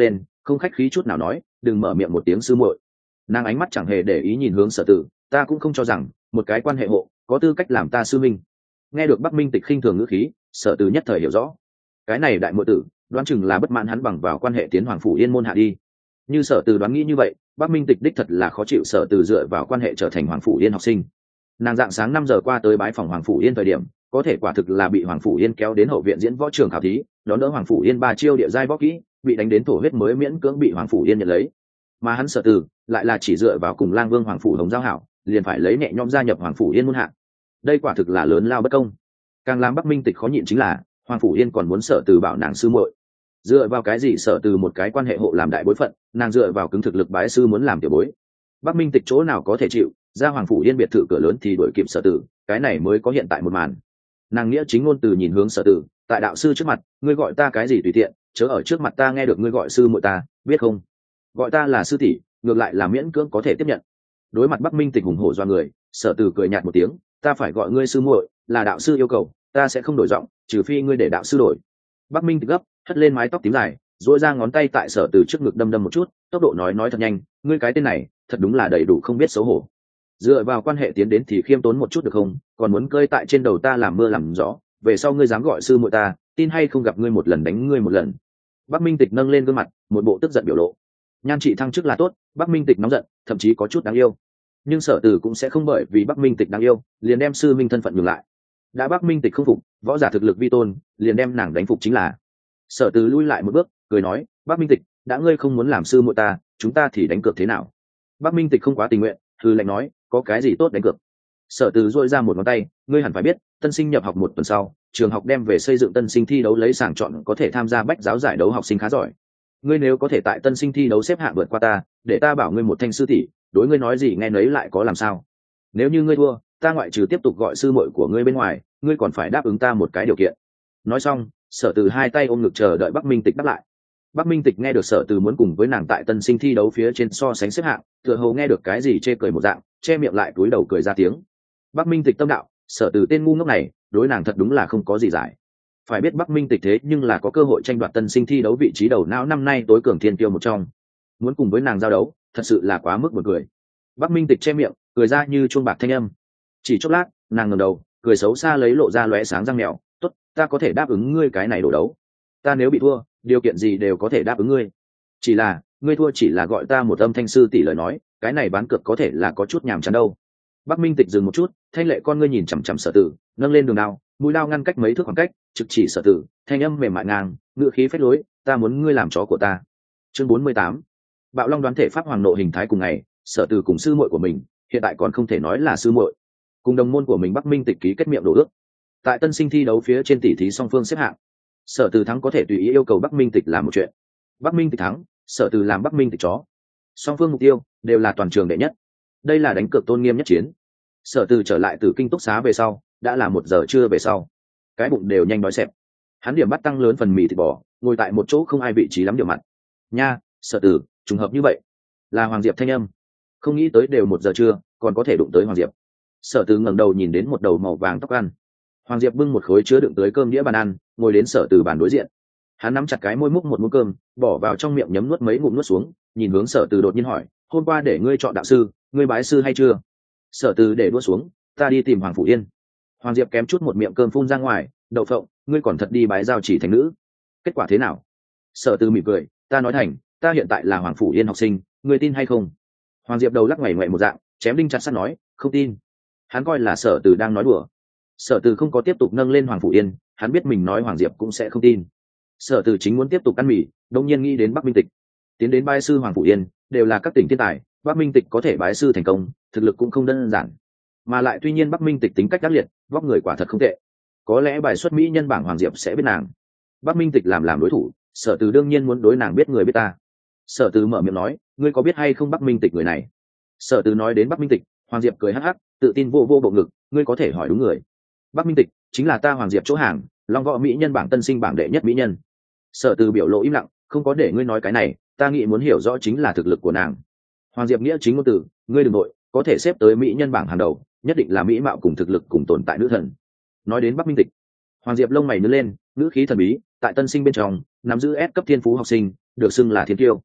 không khách khí chút nào nói, đừng mở miệng một tiếng sư muội. Nàng ánh mắt chẳng hề để ý nhìn hướng Sở Tử, ta cũng không cho rằng một cái quan hệ hộ có tư cách làm ta sư minh. Nghe được Bắc Minh Tịch khinh thường ngữ khí, Sở Tử nhất thời hiểu rõ, cái này đại muội tử đoán chừng là bất mãn hắn bằng vào quan hệ tiến Hoàng phủ Yên môn hạ đi. Như Sở Tử đoán nghĩ như vậy, Bắc Minh Tịch đích thật là khó chịu Sở Tử dựa vào quan hệ trở thành Hoàng phủ Yên học sinh. Nàng dạng sáng 5 giờ qua tới bái phòng Hoàng phủ Yên thời điểm, có thể quả thực là bị Hoàng phủ Yên kéo đến hậu viện diễn võ trường khảo thí, đón đỡ Hoàng phủ Yên 3 chiêu địa giai võ kỹ, bị đánh đến thổ huyết mới miễn cưỡng bị Hoàng phủ Yên nhận lấy. Mà hắn Sở Tử lại là chỉ dựa vào cùng Lang Vương Hoàng phủ Hồng giao hảo, liền phải lấy nhẹ nhõm gia nhập Hoàng phủ Yên môn hạ. Đây quả thực là lớn lao bất công. Càng làm Bắc Minh Tịch khó nhịn chính là, Hoàng phủ Yên còn muốn Sở Tử bảo nàng sư muội. Dựa vào cái gì Sở Tử một cái quan hệ hộ làm đại bối phận, nàng dựa vào cứng thực lực bái sư muốn làm tiểu bối. Bắc Minh Tịch chỗ nào có thể chịu, ra Hoàng phủ Yên biệt thự cửa lớn thì đuổi kịp Sở Tử, cái này mới có hiện tại một màn. Nàng nghĩa chính ngôn từ nhìn hướng Sở Tử, tại đạo sư trước mặt, ngươi gọi ta cái gì tùy tiện, chớ ở trước mặt ta nghe được ngươi gọi sư muội ta, biết không? Gọi ta là sư tỷ, ngược lại là miễn cưỡng có thể tiếp nhận. Đối mặt Bắc Minh Tịch hùng hổ do người, Sở Tử cười nhạt một tiếng, ta phải gọi ngươi sư muội, là đạo sư yêu cầu, ta sẽ không đổi giọng, trừ phi ngươi để đạo sư đổi. Bắc Minh Tịch gấp, hất lên mái tóc tím dài, duỗi ra ngón tay tại Sở Tử trước ngực đâm đâm một chút, tốc độ nói thật nhanh, ngươi cái tên này, thật đúng là đầy đủ không biết xấu hổ. Dựa vào quan hệ tiến đến thì khiêm tốn một chút được không, còn muốn cơi tại trên đầu ta làm mưa làm gió, về sau ngươi dám gọi sư muội ta, tin hay không gặp ngươi một lần đánh ngươi một lần. Bắc Minh Tịch nâng lên gương mặt, một bộ tức giận biểu lộ. Nhan trị thăng chức là tốt, Bắc Minh Tịch nóng giận, thậm chí có chút đáng yêu. Nhưng Sở Tử cũng sẽ không bởi vì Bắc Minh Tịch đáng yêu, liền đem sư minh thân phận nhường lại. Đã Bắc Minh Tịch không phục, võ giả thực lực vi tôn, liền đem nàng đánh phục chính là. Sở Tử lui lại một bước, cười nói, Bắc Minh Tịch, đã ngươi không muốn làm sư muội ta, chúng ta thì đánh cược thế nào? Bắc Minh Tịch không quá tình nguyện, hừ lạnh nói, có cái gì tốt đánh cược? Sở Tử duỗi ra một ngón tay, ngươi hẳn phải biết, tân sinh nhập học 1 tuần sau, trường học đem về xây dựng tân sinh thi đấu lấy sàng chọn có thể tham gia bách giáo giải đấu học sinh khá giỏi. Ngươi nếu có thể tại tân sinh thi đấu xếp hạng vượt qua ta, để ta bảo ngươi một thanh sư tỷ, đối ngươi nói gì nghe nấy lại có làm sao? Nếu như ngươi thua, ta ngoại trừ tiếp tục gọi sư muội của ngươi bên ngoài, ngươi còn phải đáp ứng ta một cái điều kiện. Nói xong, Sở Tử hai tay ôm ngực chờ đợi Bắc Minh Tịch đáp lại. Bắc Minh Tịch nghe được Sở Tử muốn cùng với nàng tại tân sinh thi đấu phía trên so sánh xếp hạng, tựa hồ nghe được cái gì chê cười một dạng, che miệng lại cúi đầu cười ra tiếng. Bắc Minh Tịch tâm đạo, Sở Tử tên ngu ngốc này, đối nàng thật đúng là không có gì giải. Phải biết Bắc Minh Tịch thế nhưng là có cơ hội tranh đoạt tân sinh thi đấu vị trí đầu não năm nay tối cường thiên tiêu một trong, muốn cùng với nàng giao đấu, thật sự là quá mức buồn cười. Bắc Minh Tịch che miệng, cười ra như chuông bạc thanh âm. Chỉ chốc lát, nàng ngẩng đầu, cười xấu xa lấy lộ ra lóe sáng răng mèo, "Tốt, ta có thể đáp ứng ngươi cái này đổ đấu. Ta nếu bị thua, điều kiện gì đều có thể đáp ứng ngươi. Chỉ là, ngươi thua chỉ là gọi ta một âm thanh sư tỷ lời nói, cái này bán cược có thể là có chút nhàm chán đâu." Bắc Minh Tịch dừng một chút, thanh lệ con ngươi nhìn chằm chằm Sở Tử, nâng lên đường đao, mũi đao ngăn cách mấy thước khoảng cách, trực chỉ Sở Tử, thanh âm mềm mại ngang, ngựa khí phách lối, "Ta muốn ngươi làm chó của ta." Chương 48. Bạo Long đoán thể pháp hoàng nộ hình thái cùng ngày, Sở Tử cùng sư muội của mình, hiện tại còn không thể nói là sư muội, cùng đồng môn của mình Bắc Minh Tịch ký kết miệng đổ ước. Tại tân sinh thi đấu phía trên tỷ thí song phương xếp hạng, Sở Tử thắng có thể tùy ý yêu cầu Bắc Minh Tịch làm một chuyện. Bắc Minh Tịch thắng, Sở Tử làm Bắc Minh Tịch chó. Song phương mục tiêu đều là toàn trường đệ nhất. Đây là đánh cược tôn nghiêm nhất chiến. Sở Tử trở lại từ kinh túc xá về sau, đã là 1 giờ trưa về sau, cái bụng đều nhanh đói xẹp. Hắn điểm bắt tăng lớn phần mì thịt bò, ngồi tại một chỗ không ai vị trí lắm điều mặt. Nha, Sở Tử, trùng hợp như vậy, là Hoàng Diệp thanh âm. Không nghĩ tới đều 1 giờ trưa, còn có thể đụng tới Hoàng Diệp. Sở Tử ngẩng đầu nhìn đến một đầu màu vàng tóc ăn. Hoàng Diệp bưng một khối chứa đựng tới cơm đĩa bàn ăn, ngồi đến Sở Tử bàn đối diện. Hắn nắm chặt cái môi múc một muỗng cơm, bỏ vào trong miệng nhấm nuốt mấy ngụm nuốt xuống, nhìn hướng Sở Tử đột nhiên hỏi, "Hôm qua để ngươi chọn đạo sư, ngươi bái sư hay chưa?" Sở Tử để đũa xuống, "Ta đi tìm Hoàng Phủ Yên." Hoàng Diệp kém chút một miệng cơm phun ra ngoài, "Đậu phộng, ngươi còn thật đi bái giao chỉ thành nữ? Kết quả thế nào?" Sở Tử mỉm cười, "Ta nói thành, ta hiện tại là Hoàng Phủ Yên học sinh, ngươi tin hay không?" Hoàng Diệp đầu lắc ngoảy ngoại một dạng, chém đinh chặt sắt nói, "Không tin." Hắn coi là Sở Tử đang nói đùa. Sở Tử không có tiếp tục nâng lên Hoàng Phủ Yên, hắn biết mình nói Hoàng Diệp cũng sẽ không tin. Sở Tử chính muốn tiếp tục ăn mì, đột nhiên nghĩ đến Bắc Minh Tịch. Tiến đến bái sư Hoàng Phủ Yên, đều là các tỉnh thiên tài, Bắc Minh Tịch có thể bái sư thành công, thực lực cũng không đơn giản. Mà lại tuy nhiên Bắc Minh Tịch tính cách ác liệt, vóc người quả thật không tệ. Có lẽ bài xuất mỹ nhân bảng Hoàng Diệp sẽ biết nàng. Bắc Minh Tịch làm đối thủ, Sở Tử đương nhiên muốn đối nàng biết người biết ta. Sở Tử mở miệng nói, "Ngươi có biết hay không Bắc Minh Tịch người này?" Sở Tử nói đến Bắc Minh Tịch, Hoàng Diệp cười hắc hắc, tự tin vô bộ ngực, "Ngươi có thể hỏi đúng người. Bắc Minh Tịch chính là ta Hoàng Diệp chỗ hàng, Long Võ mỹ nhân bảng tân sinh bảng đệ nhất mỹ nhân." Sở Tử biểu lộ im lặng, "Không có để ngươi nói cái này, ta nghĩ muốn hiểu rõ chính là thực lực của nàng." Hoàng Diệp nghĩa chính ngôn từ, "Ngươi đừng nội, có thể xếp tới mỹ nhân bảng hàng đầu, nhất định là mỹ mạo cùng thực lực cùng tồn tại nữ thần." Nói đến Bắc Minh Tịch, Hoàng Diệp lông mày nhướng lên, ngữ khí thần bí, "Tại tân sinh bên trong, nắm giữ S cấp thiên phú học sinh, được xưng là thiên kiêu.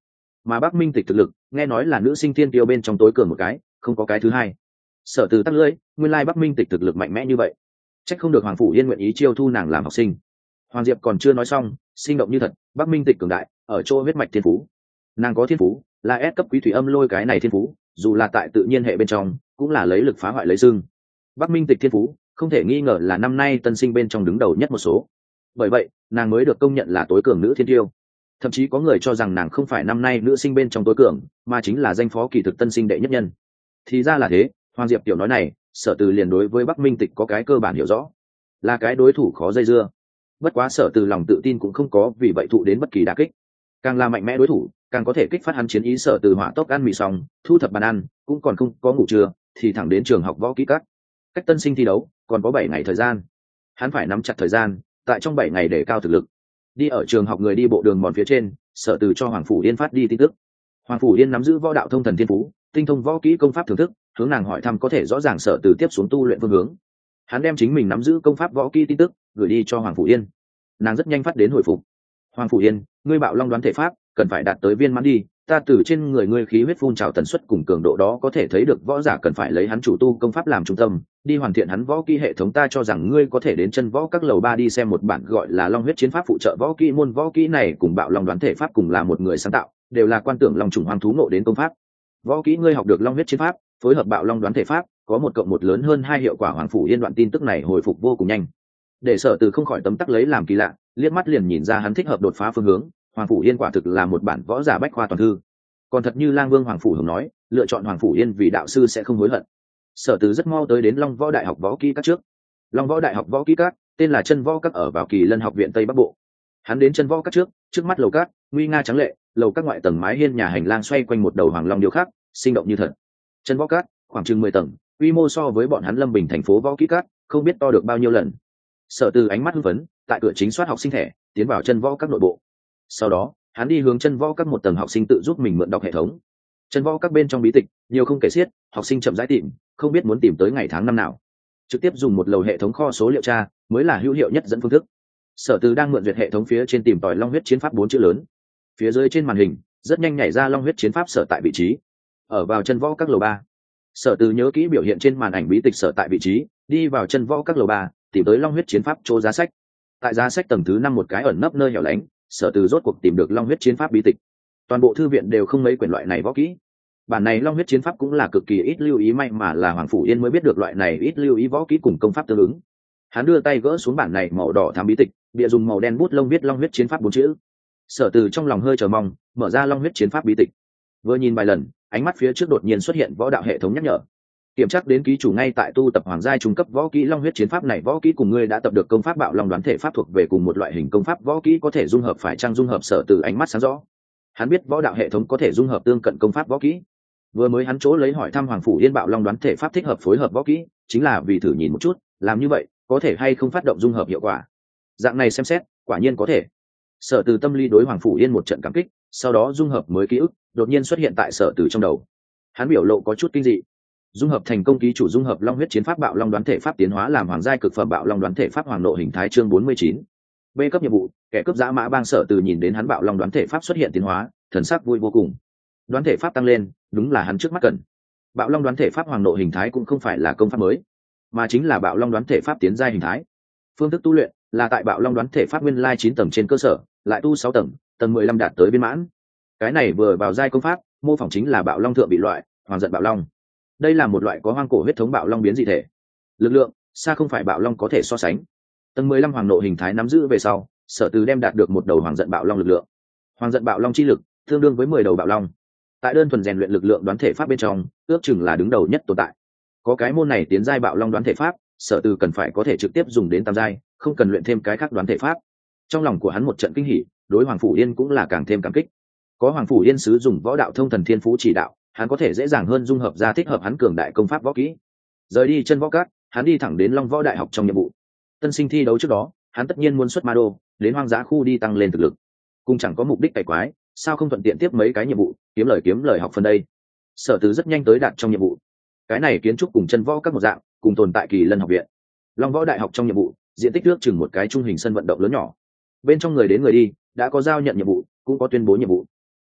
mà Bắc Minh Tịch thực lực nghe nói là nữ sinh thiên tiêu bên trong tối cường một cái, không có cái thứ hai. Sở Từ tắc lưỡi, nguyên lai Bắc Minh Tịch thực lực mạnh mẽ như vậy, trách không được Hoàng Phủ Yên nguyện ý chiêu thu nàng làm học sinh. Hoàng Diệp còn chưa nói xong, sinh động như thật, Bắc Minh Tịch cường đại ở chỗ huyết mạch thiên phú. Nàng có thiên phú là S cấp quý thủy âm lôi, cái này thiên phú dù là tại tự nhiên hệ bên trong cũng là lấy lực phá hoại lấy dưng. Bắc Minh Tịch thiên phú không thể nghi ngờ là năm nay tân sinh bên trong đứng đầu nhất một số, bởi vậy nàng mới được công nhận là tối cường nữ thiên tiêu. Thậm chí có người cho rằng nàng không phải năm nay nữ sinh bên trong tối cường, mà chính là danh phó kỳ thực tân sinh đệ nhất nhân. Thì ra là thế. Hoàng Diệp tiểu nói này, Sở Từ liền đối với Bắc Minh Tịch có cái cơ bản hiểu rõ, là cái đối thủ khó dây dưa. Bất quá Sở Từ lòng tự tin cũng không có vì vậy thụ đến bất kỳ đả kích, càng là mạnh mẽ đối thủ càng có thể kích phát hắn chiến ý. Sở Từ hỏa tốc ăn mì xong, thu thập bàn ăn, cũng còn không có ngủ trưa thì thẳng đến trường học võ kỹ các. Cách tân sinh thi đấu còn có 7 ngày thời gian, hắn phải nắm chặt thời gian, tại trong 7 ngày để cao thực lực. Đi ở trường học người đi bộ đường mòn phía trên, Sở Từ cho Hoàng Phủ Yên phát đi tin tức. Hoàng Phủ Yên nắm giữ võ đạo thông thần thiên phú, tinh thông võ kỹ công pháp thưởng thức, hướng nàng hỏi thăm có thể rõ ràng Sở Từ tiếp xuống tu luyện phương hướng. Hắn đem chính mình nắm giữ công pháp võ kỹ tin tức gửi đi cho Hoàng Phủ Yên. Nàng rất nhanh phát đến hồi phục. Hoàng Phủ Yên, ngươi bạo long đoán thể pháp cần phải đạt tới viên mãn đi, ta từ trên người ngươi khí huyết phun trào tần suất cùng cường độ đó có thể thấy được võ giả cần phải lấy hắn chủ tu công pháp làm trung tâm, đi hoàn thiện hắn võ kỹ hệ thống. Ta cho rằng ngươi có thể đến chân võ các lầu 3 đi xem một bản gọi là Long huyết chiến pháp phụ trợ võ kỹ. Môn võ kỹ này cùng bạo long đoán thể pháp cùng là một người sáng tạo, đều là quan tưởng long trùng hoang thú nộ đến công pháp. Võ kỹ ngươi học được Long huyết chiến pháp, phối hợp bạo long đoán thể pháp, có 1+1 lớn hơn 2 hiệu quả. Hoàng Phủ Yên đoạn tin tức này hồi phục vô cùng nhanh, để Sở Từ không khỏi tấm tắc lấy làm kỳ lạ, liếc mắt liền nhìn ra hắn thích hợp đột phá phương hướng. Hoàng Phủ Yên quả thực là một bản võ giả bách khoa toàn thư. Còn thật như Lang Vương Hoàng Phủ Hồng nói, lựa chọn Hoàng Phủ Yên vì đạo sư sẽ không hối hận. Sở Từ rất mau tới đến Long Võ Đại học võ kỹ các trước. Long Võ Đại học võ kỹ các tên là Chân Võ Các, ở vào Kỳ Lân học viện Tây Bắc Bộ. Hắn đến Chân Võ Các trước mắt lầu các nguy nga trắng lệ, lầu các ngoại tầng mái hiên nhà hành lang xoay quanh một đầu hoàng long điêu khắc, sinh động như thật. Chân Võ Các khoảng chừng 10 tầng, quy mô so với bọn hắn Lâm Bình thành phố võ kỹ các không biết to được bao nhiêu lần. Sở Từ ánh mắt hưng phấn, tại cửa chính soát học sinh thẻ, tiến vào Chân Võ Các nội bộ. Sau đó hắn đi hướng Chân Võ Các một tầng học sinh tự giúp mình mượn đọc hệ thống. Chân Võ Các bên trong bí tịch nhiều không kể xiết, học sinh chậm rãi tìm, không biết muốn tìm tới ngày tháng năm nào. Trực tiếp dùng một lầu hệ thống kho số liệu tra mới là hữu hiệu nhất dẫn phương thức. Sở Từ đang mượn duyệt hệ thống phía trên tìm tòi Long huyết chiến pháp 4 chữ lớn. Phía dưới trên màn hình rất nhanh nhảy ra Long huyết chiến pháp sở tại vị trí, ở vào Chân Võ Các lầu 3. Sở Từ nhớ kỹ biểu hiện trên màn ảnh bí tịch sở tại vị trí, đi vào Chân Võ Các lầu 3, tìm tới Long huyết chiến pháp chỗ giá sách. Tại giá sách tầng thứ 5 một cái ẩn nấp nơi hẻo lánh, Sở Từ rốt cuộc tìm được Long huyết chiến pháp bí tịch. Toàn bộ thư viện đều không mấy quyển loại này võ kỹ. Bản này Long huyết chiến pháp cũng là cực kỳ ít lưu ý, may mà là Hoàng Phủ Yên mới biết được loại này ít lưu ý võ kỹ cùng công pháp tương ứng. Hắn đưa tay gỡ xuống bản này màu đỏ thắm bí tịch, bìa dùng màu đen bút lông viết Long huyết chiến pháp 4 chữ. Sở Từ trong lòng hơi chờ mong, mở ra Long huyết chiến pháp bí tịch. Vừa nhìn vài lần, ánh mắt phía trước đột nhiên xuất hiện võ đạo hệ thống nhắc nhở. Kiểm tra đến ký chủ ngay tại tu tập hoàng giai trung cấp võ kỹ Long huyết chiến pháp này, võ kỹ cùng ngươi đã tập được công pháp bạo long đoán thể pháp thuộc về cùng một loại hình công pháp võ kỹ, có thể dung hợp, phải chăng dung hợp? Sở Từ ánh mắt sáng rõ. Hắn biết võ đạo hệ thống có thể dung hợp tương cận công pháp võ kỹ. Vừa mới hắn chỗ lấy hỏi thăm Hoàng Phủ Yên bạo long đoán thể pháp thích hợp phối hợp võ kỹ, chính là vì thử nhìn một chút, làm như vậy có thể hay không phát động dung hợp hiệu quả. Dạng này xem xét, quả nhiên có thể. Sở Từ tâm lý đối Hoàng Phủ Yên một trận cảm kích, sau đó dung hợp mới ký ức đột nhiên xuất hiện tại Sở Từ trong đầu. Hắn biểu lộ có chút kinh dị. Dung hợp thành công, ký chủ dung hợp Long huyết chiến pháp bạo long đoán thể pháp tiến hóa làm hoàng giai cực phẩm bạo long đoán thể pháp hoàng nộ hình thái. Chương 49. B cấp nhiệm vụ, kẻ cướp dã mã bang. Sở Từ nhìn đến hắn bạo long đoán thể pháp xuất hiện tiến hóa, thần sắc vui vô cùng. Đoán thể pháp tăng lên, đúng là hắn trước mắt cần. Bạo long đoán thể pháp hoàng nộ hình thái cũng không phải là công pháp mới, mà chính là bạo long đoán thể pháp tiến giai hình thái. Phương thức tu luyện là tại bạo long đoán thể pháp nguyên lai 9 tầng trên cơ sở, lại tu 6 tầng, tầng 15 đạt tới viên mãn. Cái này vừa vào giai công pháp, mô phỏng chính là bạo long thượng bị loại, hoàng giận bạo long. Đây là một loại có hoang cổ huyết thống bạo long biến dị thể, lực lượng xa không phải bạo long có thể so sánh. Tầng 15 hoàng nộ hình thái nắm giữ về sau, Sở Từ đem đạt được một đầu hoàng giận bạo long lực lượng. Hoàng giận bạo long chi lực tương đương với 10 đầu bạo long. Tại đơn thuần rèn luyện lực lượng đoán thể pháp bên trong, ước chừng là đứng đầu nhất tồn tại. Có cái môn này tiến giai bạo long đoán thể pháp, Sở Từ cần phải có thể trực tiếp dùng đến tam giai, không cần luyện thêm cái khác đoán thể pháp. Trong lòng của hắn một trận kinh hỉ, đối Hoàng Phủ Yên cũng là càng thêm cảm kích. Có Hoàng Phủ Yên sứ dùng võ đạo thông thần thiên phú chỉ đạo, hắn có thể dễ dàng hơn dung hợp ra thích hợp hắn cường đại công pháp võ kỹ. Rời đi Chân Võ Các, hắn đi thẳng đến Long Võ Đại học trong nhiệm vụ. Tân sinh thi đấu trước đó, hắn tất nhiên muốn xuất ma đô, đến hoang dã khu đi tăng lên thực lực. Cùng chẳng có mục đích cày quái, sao không thuận tiện tiếp mấy cái nhiệm vụ, kiếm lời học phần đây. Sở Từ rất nhanh tới đạt trong nhiệm vụ. Cái này kiến trúc cùng Chân Võ Các một dạng, cùng tồn tại Kỳ Lân học viện. Long Võ Đại học trong nhiệm vụ, diện tích ước chừng một cái trung hình sân vận động lớn nhỏ. Bên trong người đến người đi, đã có giao nhận nhiệm vụ, cũng có tuyên bố nhiệm vụ.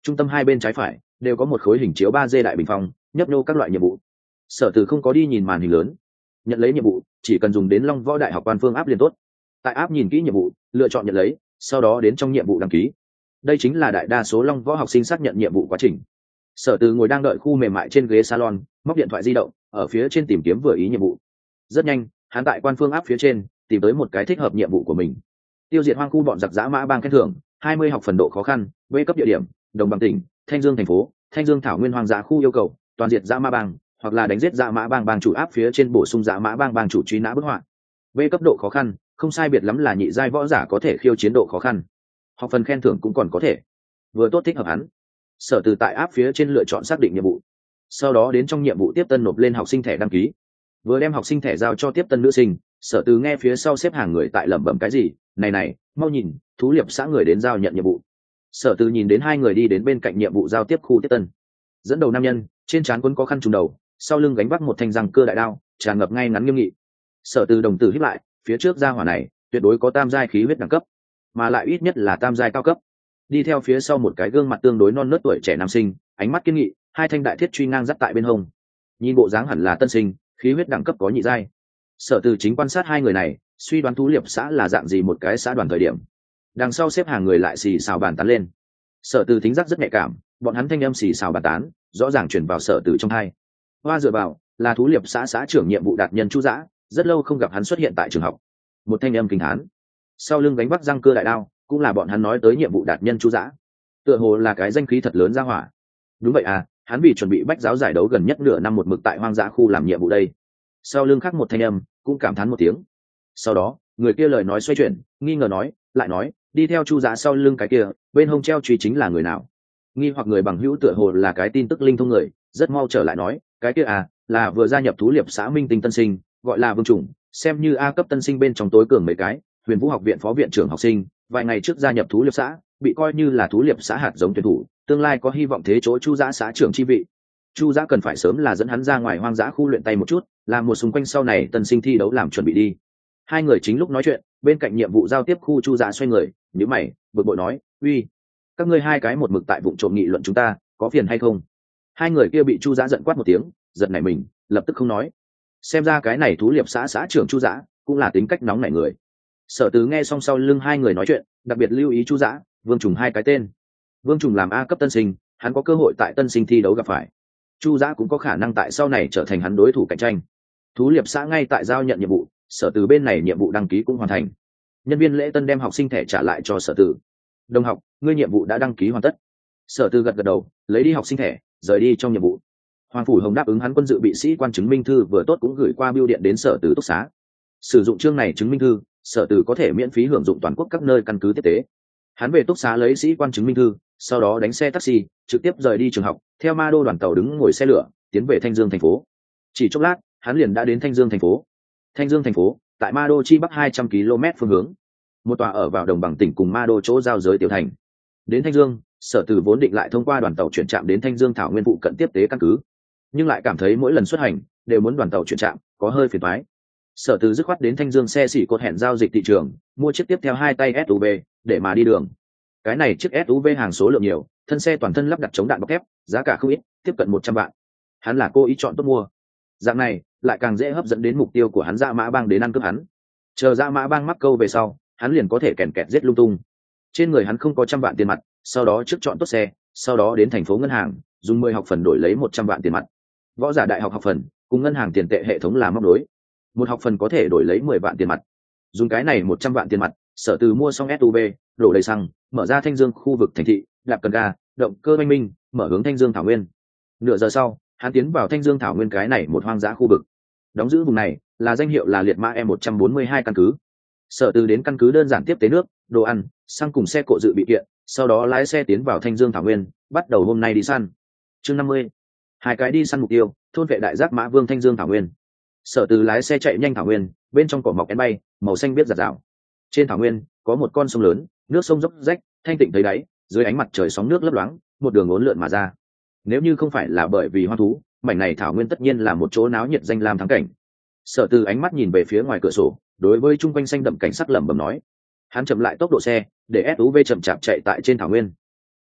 Trung tâm hai bên trái phải đều có một khối hình chiếu 3D đại bình phong, nhấp nhô các loại nhiệm vụ. Sở Từ không có đi nhìn màn hình lớn, nhận lấy nhiệm vụ chỉ cần dùng đến Long Võ Đại học quan phương áp liền tốt. Tại áp nhìn kỹ nhiệm vụ, lựa chọn nhận lấy, sau đó đến trong nhiệm vụ đăng ký. Đây chính là đại đa số Long Võ học sinh xác nhận nhiệm vụ quá trình. Sở Từ ngồi đang đợi khu mềm mại trên ghế salon, móc điện thoại di động, ở phía trên tìm kiếm vừa ý nhiệm vụ. Rất nhanh, hắn tại quan phương áp phía trên tìm tới một cái thích hợp nhiệm vụ của mình. Tiêu diệt hoang khu bọn giặc dã mã bang khen thưởng 20 học phần độ khó khăn, B cấp địa điểm, Đồng Bằng tỉnh, Thanh Dương thành phố, Thanh Dương thảo nguyên hoang dã khu yêu cầu toàn diệt dã mã bang, hoặc là đánh giết dã mã bang bang chủ áp phía trên bổ sung dã mã bang bang chủ truy nã bức họa. B cấp độ khó khăn, không sai biệt lắm là nhị giai võ giả có thể khiêu chiến độ khó khăn. Học phần khen thưởng cũng còn có thể, vừa tốt thích hợp hắn. Sở Từ tại áp phía trên lựa chọn xác định nhiệm vụ, sau đó đến trong nhiệm vụ tiếp tân nộp lên học sinh thẻ đăng ký. Vừa đem học sinh thẻ giao cho tiếp tân nữ sinh, Sở Từ nghe phía sau xếp hàng người tại lẩm bẩm cái gì. Này, mau nhìn, thú liệp xã người đến giao nhận nhiệm vụ. Sở Từ nhìn đến hai người đi đến bên cạnh nhiệm vụ giao tiếp khu tiếp tân. Dẫn đầu nam nhân, trên trán quấn có khăn trùm đầu, sau lưng gánh vác một thanh răng cưa đại đao, tràn ngập ngay ngắn nghiêm nghị. Sở Từ đồng tử hít lại, phía trước gia hỏa này tuyệt đối có tam giai khí huyết đẳng cấp, mà lại ít nhất là tam giai cao cấp. Đi theo phía sau một cái gương mặt tương đối non nớt tuổi trẻ nam sinh, ánh mắt kiên nghị, hai thanh đại thiết truy ngang dắt tại bên hông. Nhìn bộ dáng hẳn là tân sinh, khí huyết đẳng cấp có nhị giai. Sở Từ chính quan sát hai người này, suy đoán thú liệp xã là dạng gì một cái xã đoàn thời điểm. Đằng sau xếp hàng người lại xì xào bàn tán lên. Sở Từ thính giác rất nhạy cảm, bọn hắn thanh âm xì xào bàn tán rõ ràng chuyển vào Sở Từ trong tai. Hoa dựa vào, là thú liệp xã xã trưởng nhiệm vụ đạt nhân Chu Dã, rất lâu không gặp hắn xuất hiện tại trường học. Một thanh âm kinh thán. Sau lưng gánh vác răng cưa đại đao, cũng là bọn hắn nói tới nhiệm vụ đạt nhân Chu Dã. Tựa hồ là cái danh khí thật lớn ra hỏa. Đúng vậy à, hắn vì chuẩn bị bách giáo giải đấu gần nhất nửa năm một mực tại hoang dã khu làm nhiệm vụ đây. Sau lưng khác một thanh âm cũng cảm thán một tiếng. Sau đó người kia lời nói xoay chuyển, nghi ngờ nói, lại nói, đi theo Chu Dã sau lưng cái kia, bên hông treo truy chính là người nào? Nghi hoặc người bằng hữu tựa hồ là cái tin tức linh thông người, rất mau trở lại nói, cái kia à, là vừa gia nhập thú liệp xã Minh Tinh tân sinh, gọi là Vương Trùng, xem như A cấp tân sinh bên trong tối cường mấy cái, Huyền Vũ học viện phó viện trưởng học sinh, vài ngày trước gia nhập thú liệp xã, bị coi như là thú liệp xã hạt giống tuyển thủ, tương lai có hy vọng thế chỗ Chu Dã xã trưởng chi vị. Chu Dã cần phải sớm là dẫn hắn ra ngoài hoang dã khu luyện tay một chút, làm một xung quanh sau này tân sinh thi đấu làm chuẩn bị đi. Hai người chính lúc nói chuyện, bên cạnh nhiệm vụ giao tiếp khu Chu Dã xoay người, nhíu mày, bực bội nói, uy, các ngươi hai cái một mực tại vụ trộm nghị luận chúng ta, có phiền hay không? Hai người kia bị Chu Dã giận quát một tiếng, giật nảy mình, lập tức không nói. Xem ra cái này thú liệp xã xã trưởng Chu Dã cũng là tính cách nóng nảy người. Sở Từ nghe xong sau lưng hai người nói chuyện, đặc biệt lưu ý Chu Dã, Vương Trùng hai cái tên. Vương Trùng làm A cấp tân sinh, hắn có cơ hội tại tân sinh thi đấu gặp phải. Chu Dã cũng có khả năng tại sau này trở thành hắn đối thủ cạnh tranh. Thú liệp xã ngay tại giao nhận nhiệm vụ, Sở Từ bên này nhiệm vụ đăng ký cũng hoàn thành. Nhân viên lễ tân đem học sinh thẻ trả lại cho Sở Từ. Đồng học, ngươi nhiệm vụ đã đăng ký hoàn tất. Sở Từ gật gật đầu, lấy đi học sinh thẻ, rời đi trong nhiệm vụ. Hoàng Phủ Hồng đáp ứng hắn quân dự bị sĩ quan chứng minh thư vừa tốt cũng gửi qua bưu điện đến Sở Từ túc xá. Sử dụng chương này chứng minh thư, Sở Từ có thể miễn phí hưởng dụng toàn quốc các nơi căn cứ tiếp tế. Hắn về túc xá lấy sĩ quan chứng minh thư, sau đó đánh xe taxi trực tiếp rời đi trường học, theo ma đô đoàn tàu đứng ngồi xe lửa tiến về Thanh Dương thành phố. Chỉ chốc lát hắn liền đã đến Thanh Dương thành phố. Thanh Dương thành phố tại ma đô chi bắc 200 km phương hướng, một tòa ở vào đồng bằng tỉnh cùng ma đô chỗ giao giới tiểu thành. Đến Thanh Dương, Sở Từ vốn định lại thông qua đoàn tàu chuyển trạm đến Thanh Dương thảo nguyên phụ cận tiếp tế căn cứ, nhưng lại cảm thấy mỗi lần xuất hành đều muốn đoàn tàu chuyển trạm có hơi phiền toái. Sở Từ dứt khoát đến Thanh Dương xe xỉ cột hẹn giao dịch thị trường, mua chiếc tiếp theo hai tay SUV để mà đi đường. Cái này chiếc SUV hàng số lượng nhiều, thân xe toàn thân lắp đặt chống đạn bọc thép, giá cả không ít, tiếp cận 100 vạn. Hắn là cố ý chọn tốt mua. Dạng này lại càng dễ hấp dẫn đến mục tiêu của hắn, Dã Mã Bang đến ăn cướp hắn. Chờ Dã Mã Bang mắc câu về sau, hắn liền có thể kèn kẹt giết lung tung. Trên người hắn không có 100 vạn tiền mặt, sau đó trước chọn tốt xe, sau đó đến thành phố ngân hàng, dùng 10 học phần đổi lấy 100 vạn tiền mặt. Võ giả đại học học phần cùng ngân hàng tiền tệ hệ thống là móc đối. Một học phần có thể đổi lấy 10 vạn tiền mặt. Dùng cái này 100 vạn tiền mặt, Sở Từ mua xong SUV, đổ đầy xăng, mở ra Thanh Dương khu vực thành thị, đạp cần ga, động cơ oanh minh, mở hướng Thanh Dương thảo nguyên. Nửa giờ sau, hắn tiến vào Thanh Dương thảo nguyên cái này một hoang dã khu vực. Đóng giữ vùng này là danh hiệu là Liệt Mã E142 căn cứ. Sở Từ đến căn cứ đơn giản tiếp tế nước, đồ ăn, xăng cùng xe cộ dự bị kiện, sau đó lái xe tiến vào Thanh Dương thảo nguyên, bắt đầu hôm nay đi săn. Chương 50. Hai cái đi săn mục tiêu, thôn vệ đại giác mã vương Thanh Dương thảo nguyên. Sở Từ lái xe chạy nhanh thảo nguyên, bên trong cỏ mọc én bay, màu xanh biếc rạt rào. Trên thảo nguyên có một con sông lớn, nước sông dốc rách, thanh tịnh thấy đáy, dưới ánh mặt trời sóng nước lấp loáng, một đường uốn lượn mà ra. Nếu như không phải là bởi vì hoang thú, mảnh này thảo nguyên tất nhiên là một chỗ náo nhiệt danh lam thắng cảnh. Sở Từ ánh mắt nhìn về phía ngoài cửa sổ, đối với chung quanh xanh đậm cảnh sắc lẩm bẩm nói. Hắn chậm lại tốc độ xe, để SUV chậm chạp chạy tại trên thảo nguyên.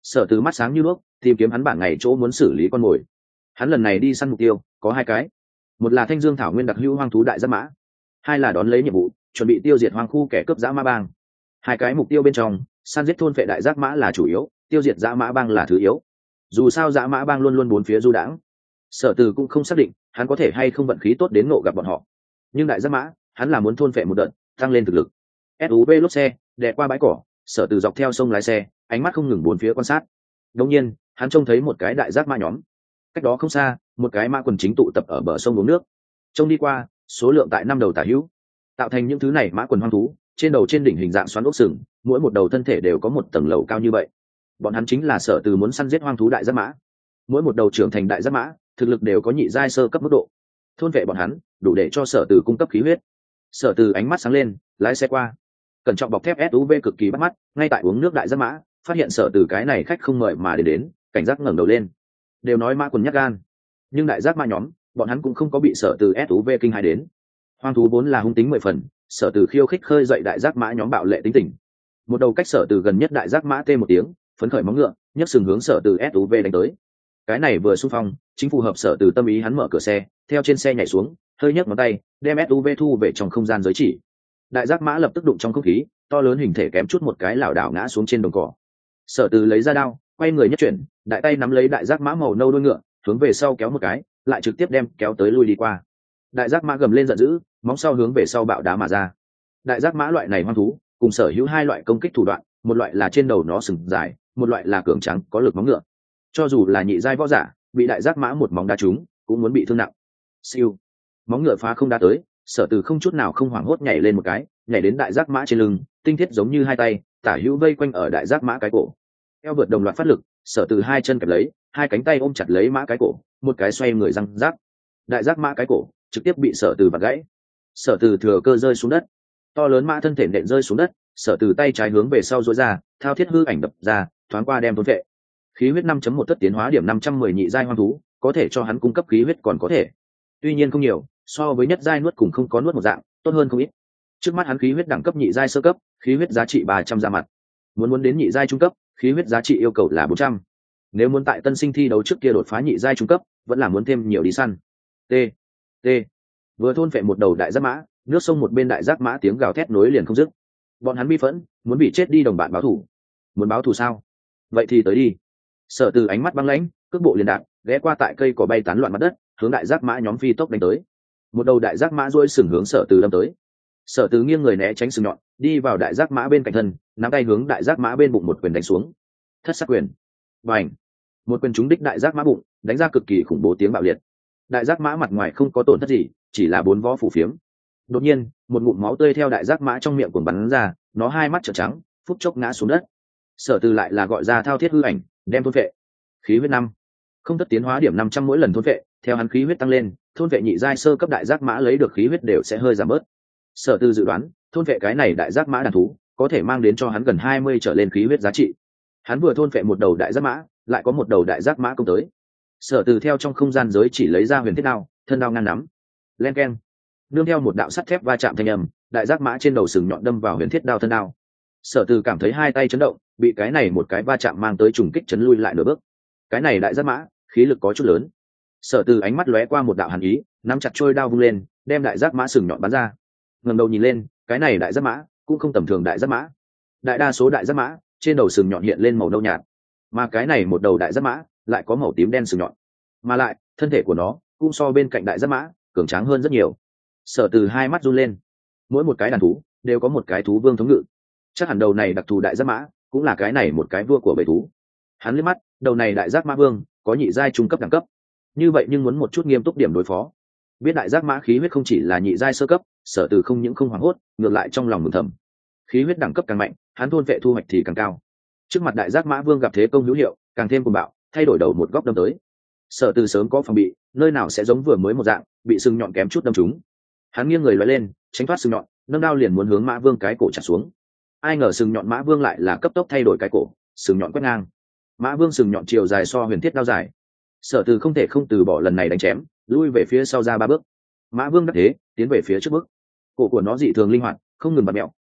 Sở Từ mắt sáng như đuốc, tìm kiếm hắn bản ngày chỗ muốn xử lý con mồi. Hắn lần này đi săn mục tiêu có hai cái, một là thanh dương thảo nguyên đặc hữu hoang thú đại giáp mã, hai là đón lấy nhiệm vụ chuẩn bị tiêu diệt hoang khu kẻ cướp dã mã bang. Hai cái mục tiêu bên trong, săn giết thôn phệ đại giáp mã là chủ yếu, tiêu diệt dã mã bang là thứ yếu. Dù sao dã mã bang luôn luôn bốn phía du đãng, Sở Từ cũng không xác định hắn có thể hay không vận khí tốt đến ngộ gặp bọn họ. Nhưng đại giáp mã, hắn là muốn thôn phệ một đợt, tăng lên thực lực. SUV lốp xe đè qua bãi cỏ, Sở Từ dọc theo sông lái xe, ánh mắt không ngừng bốn phía quan sát. Đột nhiên, hắn trông thấy một cái đại giáp mã nhóm. Cách đó không xa, một cái mã quần chính tụ tập ở bờ sông uống nước. Trông đi qua, số lượng tại 5 đầu tả hữu, tạo thành những thứ này mã quần hoang thú, trên đầu trên đỉnh hình dạng xoắn ốc sừng, mỗi một đầu thân thể đều có một tầng lầu cao như vậy. Bọn hắn chính là Sở Từ muốn săn giết hoang thú đại giáp mã. Mỗi một đầu trưởng thành đại giáp mã, thực lực đều có nhị giai sơ cấp mức độ. Thôn vệ bọn hắn, đủ để cho Sở Từ cung cấp khí huyết. Sở Từ ánh mắt sáng lên, lái xe qua. Cẩn trọng bọc thép SUV cực kỳ bắt mắt, ngay tại uống nước đại giáp mã, phát hiện Sở Từ cái này khách không mời mà đến, cảnh giác ngẩng đầu lên. Đều nói mã quần nhát gan, nhưng đại giáp mã nhóm, bọn hắn cũng không có bị Sở Từ SUV kinh hãi đến. Hoang thú vốn là hung tính 10 phần, Sở Từ khiêu khích khơi dậy đại giáp mã nhóm bạo lệ tính tình. Một đầu cách Sở Từ gần nhất đại giáp mã tê một tiếng, phấn khởi móng ngựa, nhấc sừng hướng Sở Từ SUV đánh tới. Cái này vừa xung phong, chính phù hợp Sở Từ tâm ý, hắn mở cửa xe, theo trên xe nhảy xuống, hơi nhấc ngón tay, đem SUV thu về trong không gian giới chỉ. Đại giáp mã lập tức đụng trong không khí, to lớn hình thể kém chút một cái lảo đảo ngã xuống trên đồng cỏ. Sở Từ lấy ra đao, quay người nhất chuyển, đại tay nắm lấy đại giáp mã màu nâu đuôi ngựa, hướng về sau kéo một cái, lại trực tiếp đem kéo tới lui đi qua. Đại giáp mã gầm lên giận dữ, móng sau hướng về sau bạo đá mà ra. Đại giáp mã loại này hoang thú, cùng sở hữu hai loại công kích thủ đoạn, một loại là trên đầu nó sừng dài, một loại là cường tráng có lực móng ngựa. Cho dù là nhị giai võ giả, bị đại giáp mã một móng đá trúng, cũng muốn bị thương nặng. Siêu, móng ngựa phá không đá tới, Sở Từ không chút nào không hoảng hốt nhảy lên một cái, nhảy đến đại giáp mã trên lưng, tinh thiết giống như hai tay, tả hữu vây quanh ở đại giáp mã cái cổ. Eo vượt đồng loạt phát lực, Sở Từ hai chân kẹp lấy, hai cánh tay ôm chặt lấy mã cái cổ, một cái xoay người răng rác. Đại giáp mã cái cổ trực tiếp bị Sở Từ vặn gãy. Sở Từ thừa cơ rơi xuống đất, to lớn mã thân thể nện rơi xuống đất, Sở Từ tay trái hướng về sau duỗi ra, thao thiết hư ảnh đập ra, thoáng qua đem thôn vệ. Khí huyết 5.1 thất tiến hóa điểm 510 nhị giai hoang thú, có thể cho hắn cung cấp khí huyết còn có thể. Tuy nhiên không nhiều, so với nhất giai nuốt cùng không có nuốt một dạng, tốt hơn không ít. Trước mắt hắn khí huyết đẳng cấp nhị giai sơ cấp, khí huyết giá trị 300 ra mặt. Muốn đến nhị giai trung cấp, khí huyết giá trị yêu cầu là 400. Nếu muốn tại tân sinh thi đấu trước kia đột phá nhị giai trung cấp, vẫn là muốn thêm nhiều đi săn. T. T. Vừa thôn phệ một đầu đại giáp mã, nước sông một bên đại giáp mã tiếng gào thét nối liền không dứt. Bọn hắn bi phẫn, muốn bị chết đi đồng bạn báo thù. Muốn báo thù sao? Vậy thì tới đi. Sở Từ ánh mắt băng lãnh, cước bộ liền đạp, ghé qua tại cây cỏ bay tán loạn mặt đất, hướng đại giáp mã nhóm phi tốc đánh tới. Một đầu đại giáp mã duỗi sừng hướng Sở Từ đâm tới. Sở Từ nghiêng người né tránh sừng nhọn, đi vào đại giáp mã bên cạnh thân, nắm tay hướng đại giáp mã bên bụng một quyền đánh xuống. Thất sắc quyền. Bành. Một quyền trúng đích đại giáp mã bụng, đánh ra cực kỳ khủng bố tiếng bạo liệt. Đại giáp mã mặt ngoài không có tổn thất gì, chỉ là 4 vó phủ phiếm. Đột nhiên, một ngụm máu tươi theo đại giáp mã trong miệng cuồng bắn ra, nó hai mắt trợn trắng, phút chốc ngã xuống đất. Sở Từ lại là gọi ra thao thiết hư ảnh, đem thôn vệ. Khí huyết 5, không thất tiến hóa điểm 500 mỗi lần thôn vệ, theo hắn khí huyết tăng lên, thôn vệ nhị giai sơ cấp đại giáp mã lấy được khí huyết đều sẽ hơi giảm bớt. Sở Từ dự đoán, thôn vệ cái này đại giáp mã đàn thú, có thể mang đến cho hắn gần 20 trở lên khí huyết giá trị. Hắn vừa thôn vệ một đầu đại giáp mã, lại có một đầu đại giáp mã công tới. Sở Từ theo trong không gian giới chỉ lấy ra huyền thiết đao, thân đao ngăn nắm. Len keng. Nương theo một đạo sắt thép va chạm thanh âm, đại giáp mã trên đầu sừng nhọn đâm vào huyền thiết đao thân đao. Sở Từ cảm thấy hai tay chấn động, bị cái này một cái va chạm mang tới trùng kích chấn lui lại nửa bước. Cái này đại giáp mã, khí lực có chút lớn. Sở Từ ánh mắt lóe qua một đạo hàn ý, nắm chặt trôi đao vung lên, đem đại giáp mã sừng nhọn bắn ra. Ngẩng đầu nhìn lên, cái này đại giáp mã cũng không tầm thường đại giáp mã. Đại đa số đại giáp mã trên đầu sừng nhọn hiện lên màu nâu nhạt, mà cái này một đầu đại giáp mã lại có màu tím đen sừng nhọn, mà lại thân thể của nó cũng so bên cạnh đại giáp mã cường tráng hơn rất nhiều. Sở Từ hai mắt run lên, mỗi một cái đàn thú đều có một cái thú vương thống ngự, chắc hẳn đầu này đặc thù đại giáp mã cũng là cái này một cái vua của bầy thú. Hắn liếc mắt, đầu này đại giáp mã vương có nhị giai trung cấp đẳng cấp, như vậy nhưng muốn một chút nghiêm túc điểm đối phó. Biết đại giáp mã khí huyết không chỉ là nhị giai sơ cấp, Sở Từ không những không hoảng hốt, ngược lại trong lòng mừng thầm. Khí huyết đẳng cấp càng mạnh, hắn thôn vệ thu hoạch thì càng cao. Trước mặt đại giáp mã vương gặp thế công hữu hiệu, càng thêm cuồng bạo, thay đổi đầu một góc đâm tới. Sở Từ sớm có phòng bị, nơi nào sẽ giống vừa mới một dạng, bị sừng nhọn kém chút đâm trúng. Hắn nghiêng người lói lên, tránh thoát sừng nhọn, nâng đao liền muốn hướng mã vương cái cổ chặt xuống. Ai ngờ sừng nhọn mã vương lại là cấp tốc thay đổi cái cổ, sừng nhọn quét ngang. Mã vương sừng nhọn chiều dài so huyền thiết đao dài. Sở Từ không thể không từ bỏ lần này đánh chém, lui về phía sau ra 3 bước. Mã vương đắc thế, tiến về phía trước bước. Cổ của nó dị thường linh hoạt, không ngừng bật mẹo,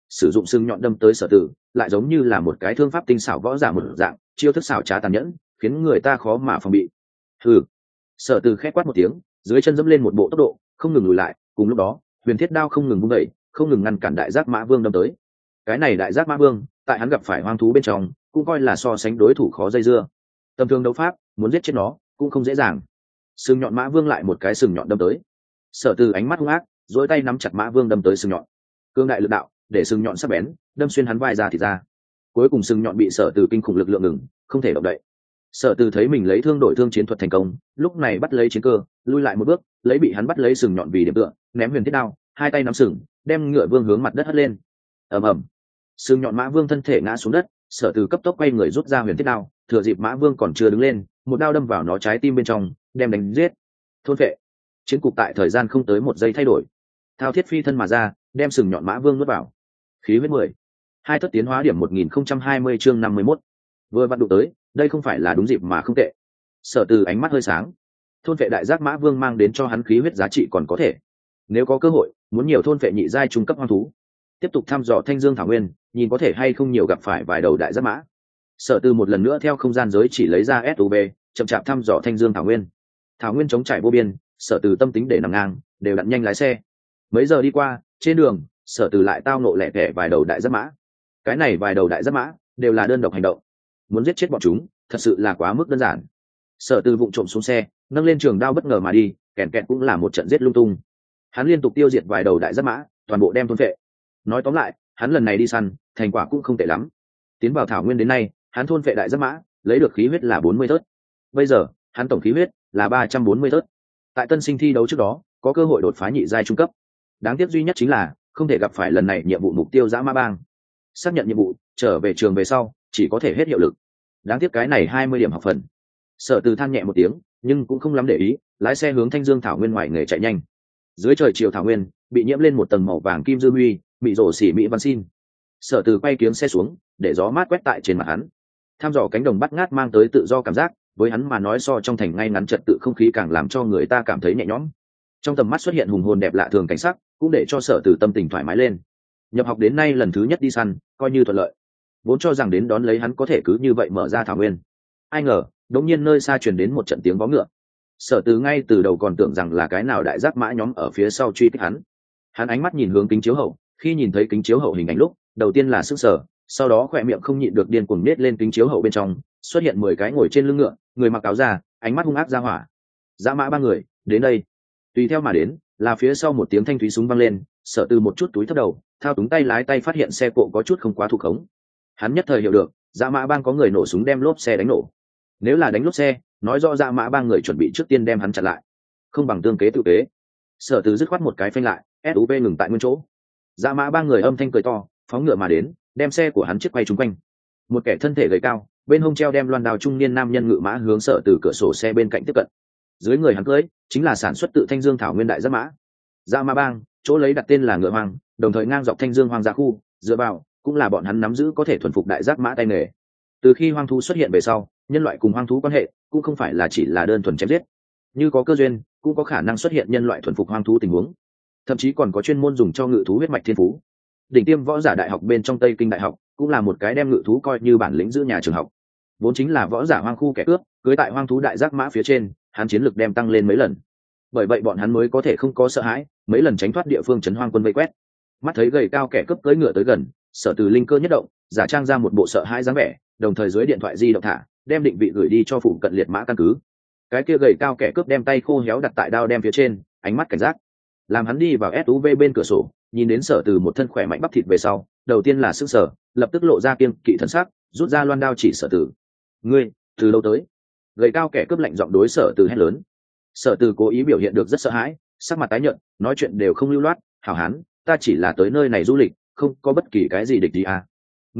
sử dụng sừng nhọn đâm tới Sở Từ, lại giống như là một cái thương pháp tinh xảo võ giả một dạng, chiêu thức xảo trá tàn nhẫn, khiến người ta khó mà phòng bị. Hừ. Sở Từ khét quát một tiếng, dưới chân dẫm lên một bộ tốc độ, không ngừng lùi lại, cùng lúc đó, huyền thiết đao không ngừng vung đẩy, không ngừng ngăn cản đại giác mã vương đâm tới. Cái này đại giác mã vương, tại hắn gặp phải hoang thú bên trong, cũng coi là so sánh đối thủ khó dây dưa. Tầm thường đấu pháp, muốn giết chết nó, cũng không dễ dàng. Sừng nhọn mã vương lại một cái sừng nhọn đâm tới. Sở Từ ánh mắt hung ác, duỗi tay nắm chặt mã vương đâm tới sừng nhọn. Cương đại lực đạo, để sừng nhọn sắc bén, đâm xuyên hắn vai ra thịt ra. Cuối cùng sừng nhọn bị Sở Từ kinh khủng lực lượng ngừng, không thể động đậy. Sở Từ thấy mình lấy thương đổi thương chiến thuật thành công, lúc này bắt lấy chiến cơ, lui lại một bước, lấy bị hắn bắt lấy sừng nhọn vì điểm tựa, ném huyền thiết đao, hai tay nắm sừng, đem ngựa vương hướng mặt đất hất lên. Ầm ầm. Sừng nhọn mã vương thân thể ngã xuống đất, Sở Từ cấp tốc quay người rút ra huyền thiết đao, thừa dịp mã vương còn chưa đứng lên, một đao đâm vào nó trái tim bên trong, đem đánh giết. Thôn vệ. Chiến cục tại thời gian không tới một giây thay đổi. Thao thiết phi thân mà ra, đem sừng nhọn mã vương nuốt vào. Khí huyết 10. Hai thất tiến hóa điểm 1020 chương 51. Vừa vặn đụng tới, đây không phải là đúng dịp mà không tệ. Sở Từ ánh mắt hơi sáng. Thôn vệ đại giác mã vương mang đến cho hắn khí huyết giá trị còn có thể. Nếu có cơ hội, muốn nhiều thôn vệ nhị giai trung cấp hoang thú. Tiếp tục thăm dò Thanh Dương thảo nguyên, nhìn có thể hay không nhiều gặp phải vài đầu đại giác mã. Sở Từ một lần nữa theo không gian giới chỉ lấy ra SUV, chậm chạp thăm dò Thanh Dương thảo nguyên. Thảo nguyên trống trải vô biên, Sở Từ tâm tính để nằm ngang, đều đặn nhanh lái xe. Mấy giờ đi qua, trên đường, Sở Từ lại tao nộ lẻ tẻ vài đầu đại giác mã. Cái này vài đầu đại giác mã đều là đơn độc hành động, muốn giết chết bọn chúng, thật sự là quá mức đơn giản. Sở Từ vụng trộm xuống xe, nâng lên trường đao bất ngờ mà đi, kèn kẹt cũng là một trận giết lung tung. Hắn liên tục tiêu diệt vài đầu đại giác mã, toàn bộ đem thôn phệ. Nói tóm lại, hắn lần này đi săn, thành quả cũng không tệ lắm. Tiến vào thảo nguyên đến nay, hắn thôn phệ đại giác mã, lấy được khí huyết là 40 tớt. Bây giờ, hắn tổng khí huyết là 340 tớt. Tại tân sinh thi đấu trước đó, có cơ hội đột phá nhị giai trung cấp. Đáng tiếc duy nhất chính là không thể gặp phải lần này nhiệm vụ mục tiêu dã mã bang. Xác nhận nhiệm vụ, trở về trường về sau, chỉ có thể hết hiệu lực. Đáng tiếc cái này 20 điểm học phần. Sở Từ than nhẹ một tiếng, nhưng cũng không lắm để ý, lái xe hướng Thanh Dương thảo nguyên ngoài nghề chạy nhanh. Dưới trời chiều thảo nguyên bị nhiễm lên một tầng màu vàng kim dư huy, bị rổ xỉ mỹ văn xin. Sở Từ quay kiếng xe xuống, để gió mát quét tại trên mặt hắn. Tham dò cánh đồng bắt ngát mang tới tự do cảm giác, với hắn mà nói so trong thành ngay ngắn trật tự không khí càng làm cho người ta cảm thấy nhẹ nhõm. Trong tầm mắt xuất hiện hùng hồn đẹp lạ thường cảnh sắc, cũng để cho Sở Từ tâm tình thoải mái lên. Nhập học đến nay lần thứ nhất đi săn, coi như thuận lợi. Vốn cho rằng đến đón lấy hắn có thể cứ như vậy mở ra thảo nguyên. Ai ngờ, đột nhiên nơi xa truyền đến một trận tiếng vó ngựa. Sở Từ ngay từ đầu còn tưởng rằng là cái nào đại giác mã nhóm ở phía sau truy kích hắn. Hắn ánh mắt nhìn hướng kính chiếu hậu, khi nhìn thấy kính chiếu hậu hình ảnh lúc, đầu tiên là sững sờ, sau đó khỏe miệng không nhịn được điên cuồng nết lên kính chiếu hậu bên trong, xuất hiện 10 cái ngồi trên lưng ngựa, người mặc áo da, ánh mắt hung ác ra hỏa. Dã mã ba người, đến đây. Tùy theo mà đến, là phía sau một tiếng thanh thúy súng vang lên, Sở Từ một chút túi thấp đầu, thao túng tay lái tay phát hiện xe cộ có chút không quá thuộc khống. Hắn nhất thời hiểu được, dã mã bang có người nổ súng đem lốp xe đánh nổ. Nếu là đánh lốp xe, nói rõ dã mã bang người chuẩn bị trước tiên đem hắn chặn lại, không bằng tương kế tự kế. Sở Từ dứt khoát một cái phanh lại, SUV ngừng tại nguyên chỗ. Dã mã bang người âm thanh cười to, phóng ngựa mà đến, đem xe của hắn chiếc quay trúng quanh. Một kẻ thân thể gầy cao, bên hông treo đem loan đao trung niên nam nhân ngự mã hướng Sở Từ cửa sổ xe bên cạnh tiếp cận. Dưới người hắn cưỡi chính là sản xuất tự Thanh Dương thảo nguyên đại giác mã. Dã mã bang chỗ lấy đặt tên là ngựa hoang, đồng thời ngang dọc Thanh Dương hoang dã khu, dựa vào cũng là bọn hắn nắm giữ có thể thuần phục đại giác mã tay nghề. Từ khi hoang thú xuất hiện về sau, nhân loại cùng hoang thú quan hệ cũng không phải là chỉ là đơn thuần chém giết, như có cơ duyên cũng có khả năng xuất hiện nhân loại thuần phục hoang thú tình huống, thậm chí còn có chuyên môn dùng cho ngự thú huyết mạch thiên phú. Đỉnh tiêm võ giả đại học bên trong Tây Kinh đại học cũng là một cái đem ngự thú coi như bản lĩnh giữ nhà trường học, vốn chính là võ giả hoang khu kẻ cướp, cưới tại hoang thú đại giác mã phía trên, hắn chiến lực đem tăng lên mấy lần. Bởi vậy bọn hắn mới có thể không có sợ hãi, mấy lần tránh thoát địa phương trấn hoang quân vây quét. Mắt thấy gầy cao kẻ cướp cưỡi ngựa tới gần, Sở Từ linh cơ nhất động, giả trang ra một bộ sợ hãi dáng vẻ, đồng thời dưới điện thoại di động thả, đem định vị gửi đi cho phụ cận liệt mã căn cứ. Cái kia gầy cao kẻ cướp đem tay khô héo đặt tại đao đem phía trên, ánh mắt cảnh giác. Làm hắn đi vào SUV bên cửa sổ, nhìn đến Sở Từ một thân khỏe mạnh bắp thịt về sau, đầu tiên là sững sờ, lập tức lộ ra kiêng kỵ thần sắc, rút ra loan đao chỉ Sở Từ. "Ngươi, từ lâu tới?" Gầy cao kẻ cướp lạnh giọng đối Sở Từ hét lớn. Sở Từ cố ý biểu hiện được rất sợ hãi, sắc mặt tái nhợt, nói chuyện đều không lưu loát, "Hảo hán, ta chỉ là tới nơi này du lịch, không có bất kỳ cái gì địch gì à.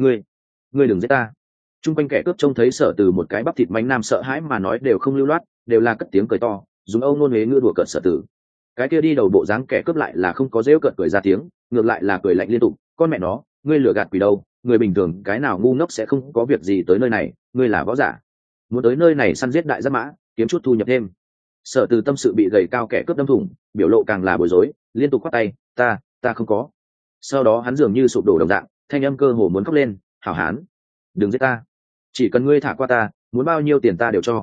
Ngươi đừng giết ta." Trung quanh kẻ cướp trông thấy Sở Từ một cái bắp thịt mánh nam sợ hãi mà nói đều không lưu loát, đều là cất tiếng cười to, dùng âu nôn huế ngữ đùa cợt Sở Từ. Cái kia đi đầu bộ dáng kẻ cướp lại là không có giễu cợt cười ra tiếng, ngược lại là cười lạnh liên tục, "Con mẹ nó, ngươi lừa gạt quỷ đâu, người bình thường cái nào ngu ngốc sẽ không có việc gì tới nơi này, ngươi là võ giả, muốn tới nơi này săn giết đại giác mã, kiếm chút thu nhập thêm." Sở Từ tâm sự bị gầy cao kẻ cướp đâm thủng, biểu lộ càng là bối rối, liên tục khoát tay, ta không có." Sau đó hắn dường như sụp đổ đồng dạng, thanh âm cơ hồ muốn khóc lên, hảo hán, đừng giết ta, chỉ cần ngươi thả qua ta, muốn bao nhiêu tiền ta đều cho,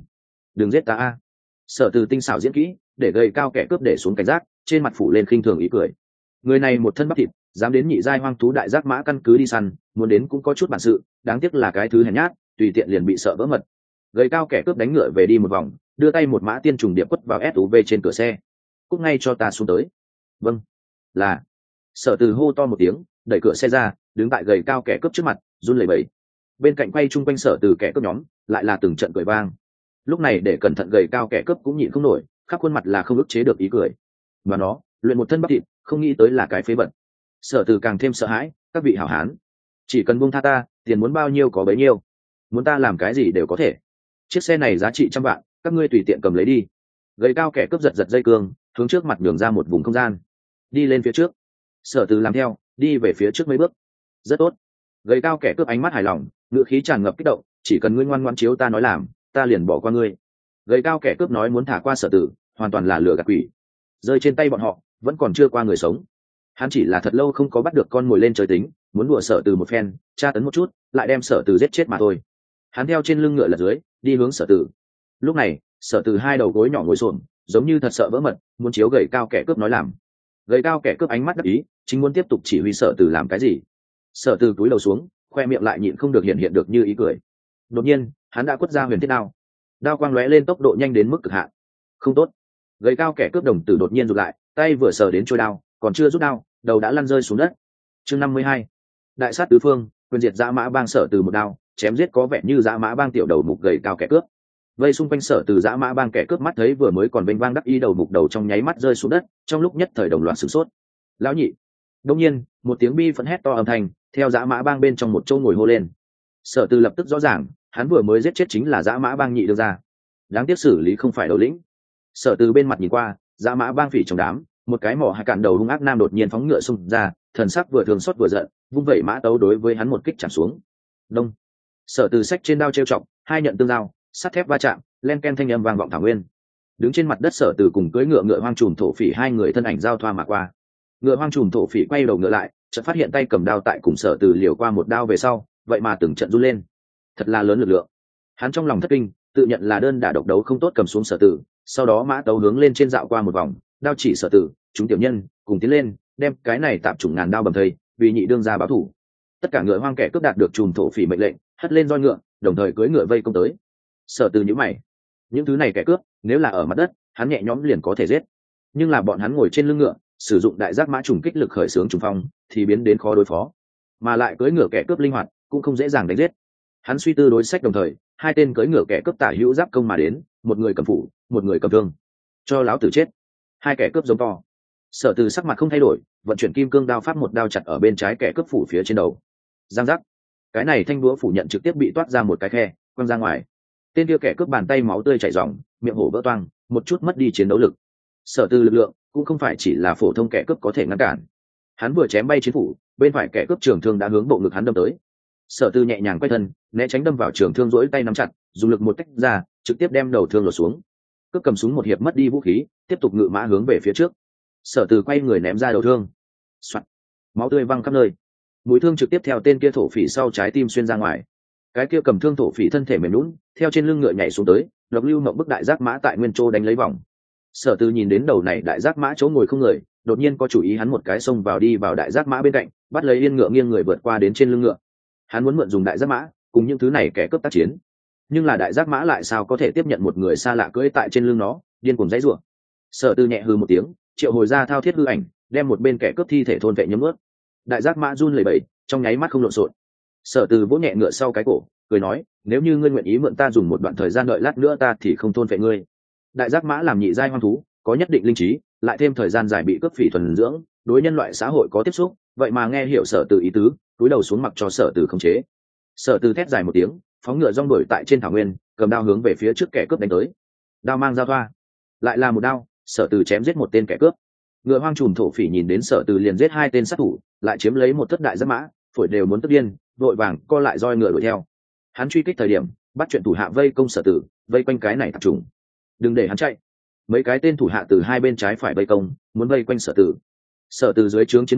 đừng giết ta a. Sở Từ tinh xảo diễn kỹ, để gầy cao kẻ cướp để xuống cảnh giác, trên mặt phủ lên khinh thường ý cười. Người này một thân bắp thịt, dám đến nhị giai hoang thú đại giác mã căn cứ đi săn, muốn đến cũng có chút bản sự, đáng tiếc là cái thứ hèn nhát, tùy tiện liền bị sợ vỡ mật. Gầy cao kẻ cướp đánh ngựa về đi một vòng, đưa tay một mã tiên trùng điệp quất vào SUV trên cửa xe. Cút ngay cho ta xuống tới. Vâng. Là. Sở Từ hô to một tiếng, đẩy cửa xe ra, đứng tại gầy cao kẻ cướp trước mặt, run lẩy bẩy. Bên cạnh quay chung quanh Sở Từ kẻ cướp nhóm, lại là từng trận cười vang. Lúc này để cẩn thận gầy cao kẻ cướp cũng nhịn không nổi, khắp khuôn mặt là không ức chế được ý cười. Mà nó, luyện một thân bắp thịt, không nghĩ tới là cái phế vật. Sở Từ càng thêm sợ hãi, các vị hảo hán, chỉ cần buông tha ta, tiền muốn bao nhiêu có bấy nhiêu, muốn ta làm cái gì đều có thể. Chiếc xe này giá trị 100 vạn, các ngươi tùy tiện cầm lấy đi. Gầy cao kẻ cướp giật giật dây cương, hướng trước mặt nhường ra một vùng không gian, đi lên phía trước. Sở Từ làm theo, đi về phía trước mấy bước. Rất tốt. Gầy cao kẻ cướp ánh mắt hài lòng, ngữ khí tràn ngập kích động, chỉ cần ngươi ngoan ngoãn chiếu ta nói làm, ta liền bỏ qua ngươi. Gầy cao kẻ cướp nói muốn thả qua Sở Từ, hoàn toàn là lừa gạt quỷ. Rơi trên tay bọn họ, vẫn còn chưa qua người sống. Hắn chỉ là thật lâu không có bắt được con mồi lên trời tính, muốn đùa Sở Từ một phen, tra tấn một chút, lại đem Sở Từ giết chết mà thôi. Hắn theo trên lưng ngựa lật dưới, đi hướng Sở Từ. Lúc này, Sở Từ hai đầu gối nhỏ ngồi xổm, giống như thật sợ vỡ mật, muốn chiếu gầy cao kẻ cướp nói làm. Gầy cao kẻ cướp ánh mắt đắc ý, chính muốn tiếp tục chỉ huy Sở Từ làm cái gì. Sở Từ cúi đầu xuống, khoe miệng lại nhịn không được hiện được như ý cười. Đột nhiên, hắn đã quất ra huyền thiết đao. Đao quang lóe lên tốc độ nhanh đến mức cực hạn. Không tốt. Gầy cao kẻ cướp đồng tử đột nhiên rụt lại, tay vừa sờ đến trôi đao, còn chưa rút đao, đầu đã lăn rơi xuống đất. Chương 52. Đại sát tứ phương, quyền diệt dã mã bang Sở Từ một đao, chém giết có vẻ như dã mã bang tiểu đầu mục gầy cao kẻ cướp. Vây xung quanh Sở Từ dã mã bang kẻ cướp mắt thấy vừa mới còn vênh vang đắc ý đầu mục đầu trong nháy mắt rơi xuống đất, trong lúc nhất thời đồng loạt sửng sốt. Lão nhị. Đột nhiên, một tiếng bi phẫn hét to âm thanh, theo dã mã bang bên trong một chỗ ngồi hô lên. Sở Từ lập tức rõ ràng, hắn vừa mới giết chết chính là dã mã bang nhị đưa ra. Đáng tiếc xử lý không phải đầu lĩnh. Sở Từ bên mặt nhìn qua, dã mã bang phỉ trong đám, một cái mỏ hai cạn đầu hung ác nam đột nhiên phóng ngựa xung ra, thần sắc vừa thường xót vừa giận, vung vẩy mã tấu đối với hắn một kích chạm xuống. Đông. Sở Từ xách trên đao trêu chọc, hai nhận tương giao, sắt thép va chạm, len ken thanh âm vang vọng thảo nguyên. Đứng trên mặt đất Sở Từ cùng cưỡi ngựa hoang trùm thổ phỉ hai người thân ảnh giao thoa mà qua. Ngựa hoang trùm thổ phỉ quay đầu ngựa lại, chợt phát hiện tay cầm đao tại cùng Sở Từ liều qua một đao về sau, vậy mà từng trận run lên. Thật là lớn lực lượng. Hắn trong lòng thất kinh, tự nhận là đơn đả độc đấu không tốt cầm xuống Sở Từ, sau đó mã tấu hướng lên trên dạo qua một vòng, đao chỉ Sở Từ, chúng tiểu nhân cùng tiến lên, đem cái này tạm chủng ngàn đao bầm thây, vì nhị đương gia báo thủ. Tất cả ngựa hoang kẻ cướp đạt được trùm thổ phỉ mệnh lệnh, hất lên roi ngựa, đồng thời cưỡi ngựa vây công tới. Sở Từ nhíu mày, những thứ này kẻ cướp, nếu là ở mặt đất, hắn nhẹ nhõm liền có thể giết, nhưng là bọn hắn ngồi trên lưng ngựa, sử dụng đại giác mã trùng kích lực khởi xướng trùng phong, thì biến đến khó đối phó, mà lại cưỡi ngựa kẻ cướp linh hoạt, cũng không dễ dàng đánh giết. Hắn suy tư đối sách đồng thời, hai tên cưỡi ngựa kẻ cướp tả hữu giáp công mà đến, một người cầm phủ, một người cầm thương. Cho láo tử chết. Hai kẻ cướp giống to. Sở Từ sắc mặt không thay đổi, vận chuyển kim cương đao pháp một đao chặt ở bên trái kẻ cướp phủ phía trên đầu. Giang giác. Cái này thanh đũa phủ nhận trực tiếp bị toát ra một cái khe, quăng ra ngoài. Tên kia kẻ cướp bàn tay máu tươi chảy ròng, miệng hổ vỡ toang, một chút mất đi chiến đấu lực. Sở Từ lực lượng cũng không phải chỉ là phổ thông kẻ cướp có thể ngăn cản. Hắn vừa chém bay chiến phủ, bên phải kẻ cướp trường thương đã hướng bộ ngực hắn đâm tới. Sở Từ nhẹ nhàng quay thân, né tránh đâm vào trường thương, rỗi tay nắm chặt, dùng lực một tách ra, trực tiếp đem đầu thương lột xuống. Cướp cầm súng một hiệp mất đi vũ khí, tiếp tục ngự mã hướng về phía trước. Sở Từ quay người ném ra đầu thương. Soạt. Máu tươi văng khắp nơi. Mũi thương trực tiếp theo tên kia thổ phỉ sau trái tim xuyên ra ngoài. Cái kia cầm thương thổ phỉ thân thể mềm nhũn, theo trên lưng ngựa nhảy xuống tới, độc lưu mộng bức đại giác mã tại nguyên châu đánh lấy vòng. Sở Từ nhìn đến đầu này đại giác mã chỗ ngồi không người, đột nhiên có chủ ý, hắn một cái xông vào đi vào đại giác mã bên cạnh, bắt lấy yên ngựa nghiêng người vượt qua đến trên lưng ngựa. Hắn muốn mượn dùng đại giác mã cùng những thứ này kẻ cướp tác chiến, nhưng là đại giác mã lại sao có thể tiếp nhận một người xa lạ cưỡi tại trên lưng nó, điên cuồng dãy rủa. Sở Từ nhẹ hừ một tiếng, triệu hồi ra thao thiết hư ảnh, đem một bên kẻ cướp thi thể thôn vệ nhấm ướt. Đại giác mã run lẩy bẩy, trong nháy mắt không lộn xộn. Sở Từ vỗ nhẹ ngựa sau cái cổ, cười nói, nếu như ngươi nguyện ý mượn ta dùng một đoạn thời gian, đợi lát nữa ta thì không thôn vệ ngươi. Đại giác mã làm nhị giai hoang thú, có nhất định linh trí, lại thêm thời gian dài bị cướp phỉ thuần dưỡng, đối nhân loại xã hội có tiếp xúc, vậy mà nghe hiểu Sở Từ ý tứ, cúi đầu xuống mặc cho Sở Từ khống chế. Sở Từ thét dài một tiếng, phóng ngựa rong đuổi tại trên thảo nguyên, cầm đao hướng về phía trước kẻ cướp đánh tới. Đao mang giao thoa, lại là một đao, Sở Từ chém giết một tên kẻ cướp. Ngựa hoang trùm thổ phỉ nhìn đến Sở Từ liền giết hai tên sát thủ, lại chiếm lấy một thất đại giác mã, phổi đều muốn tức điên, vội vàng co lại roi ngựa đuổi theo. Hắn truy kích thời điểm, bắt chuyện thủ hạ vây công Sở Từ, vây quanh cái này tập trung, đừng để hắn chạy. Mấy cái tên thủ hạ từ hai bên trái phải vây công, muốn vây quanh Sở Từ. Sở Từ dưới trướng chiến mã,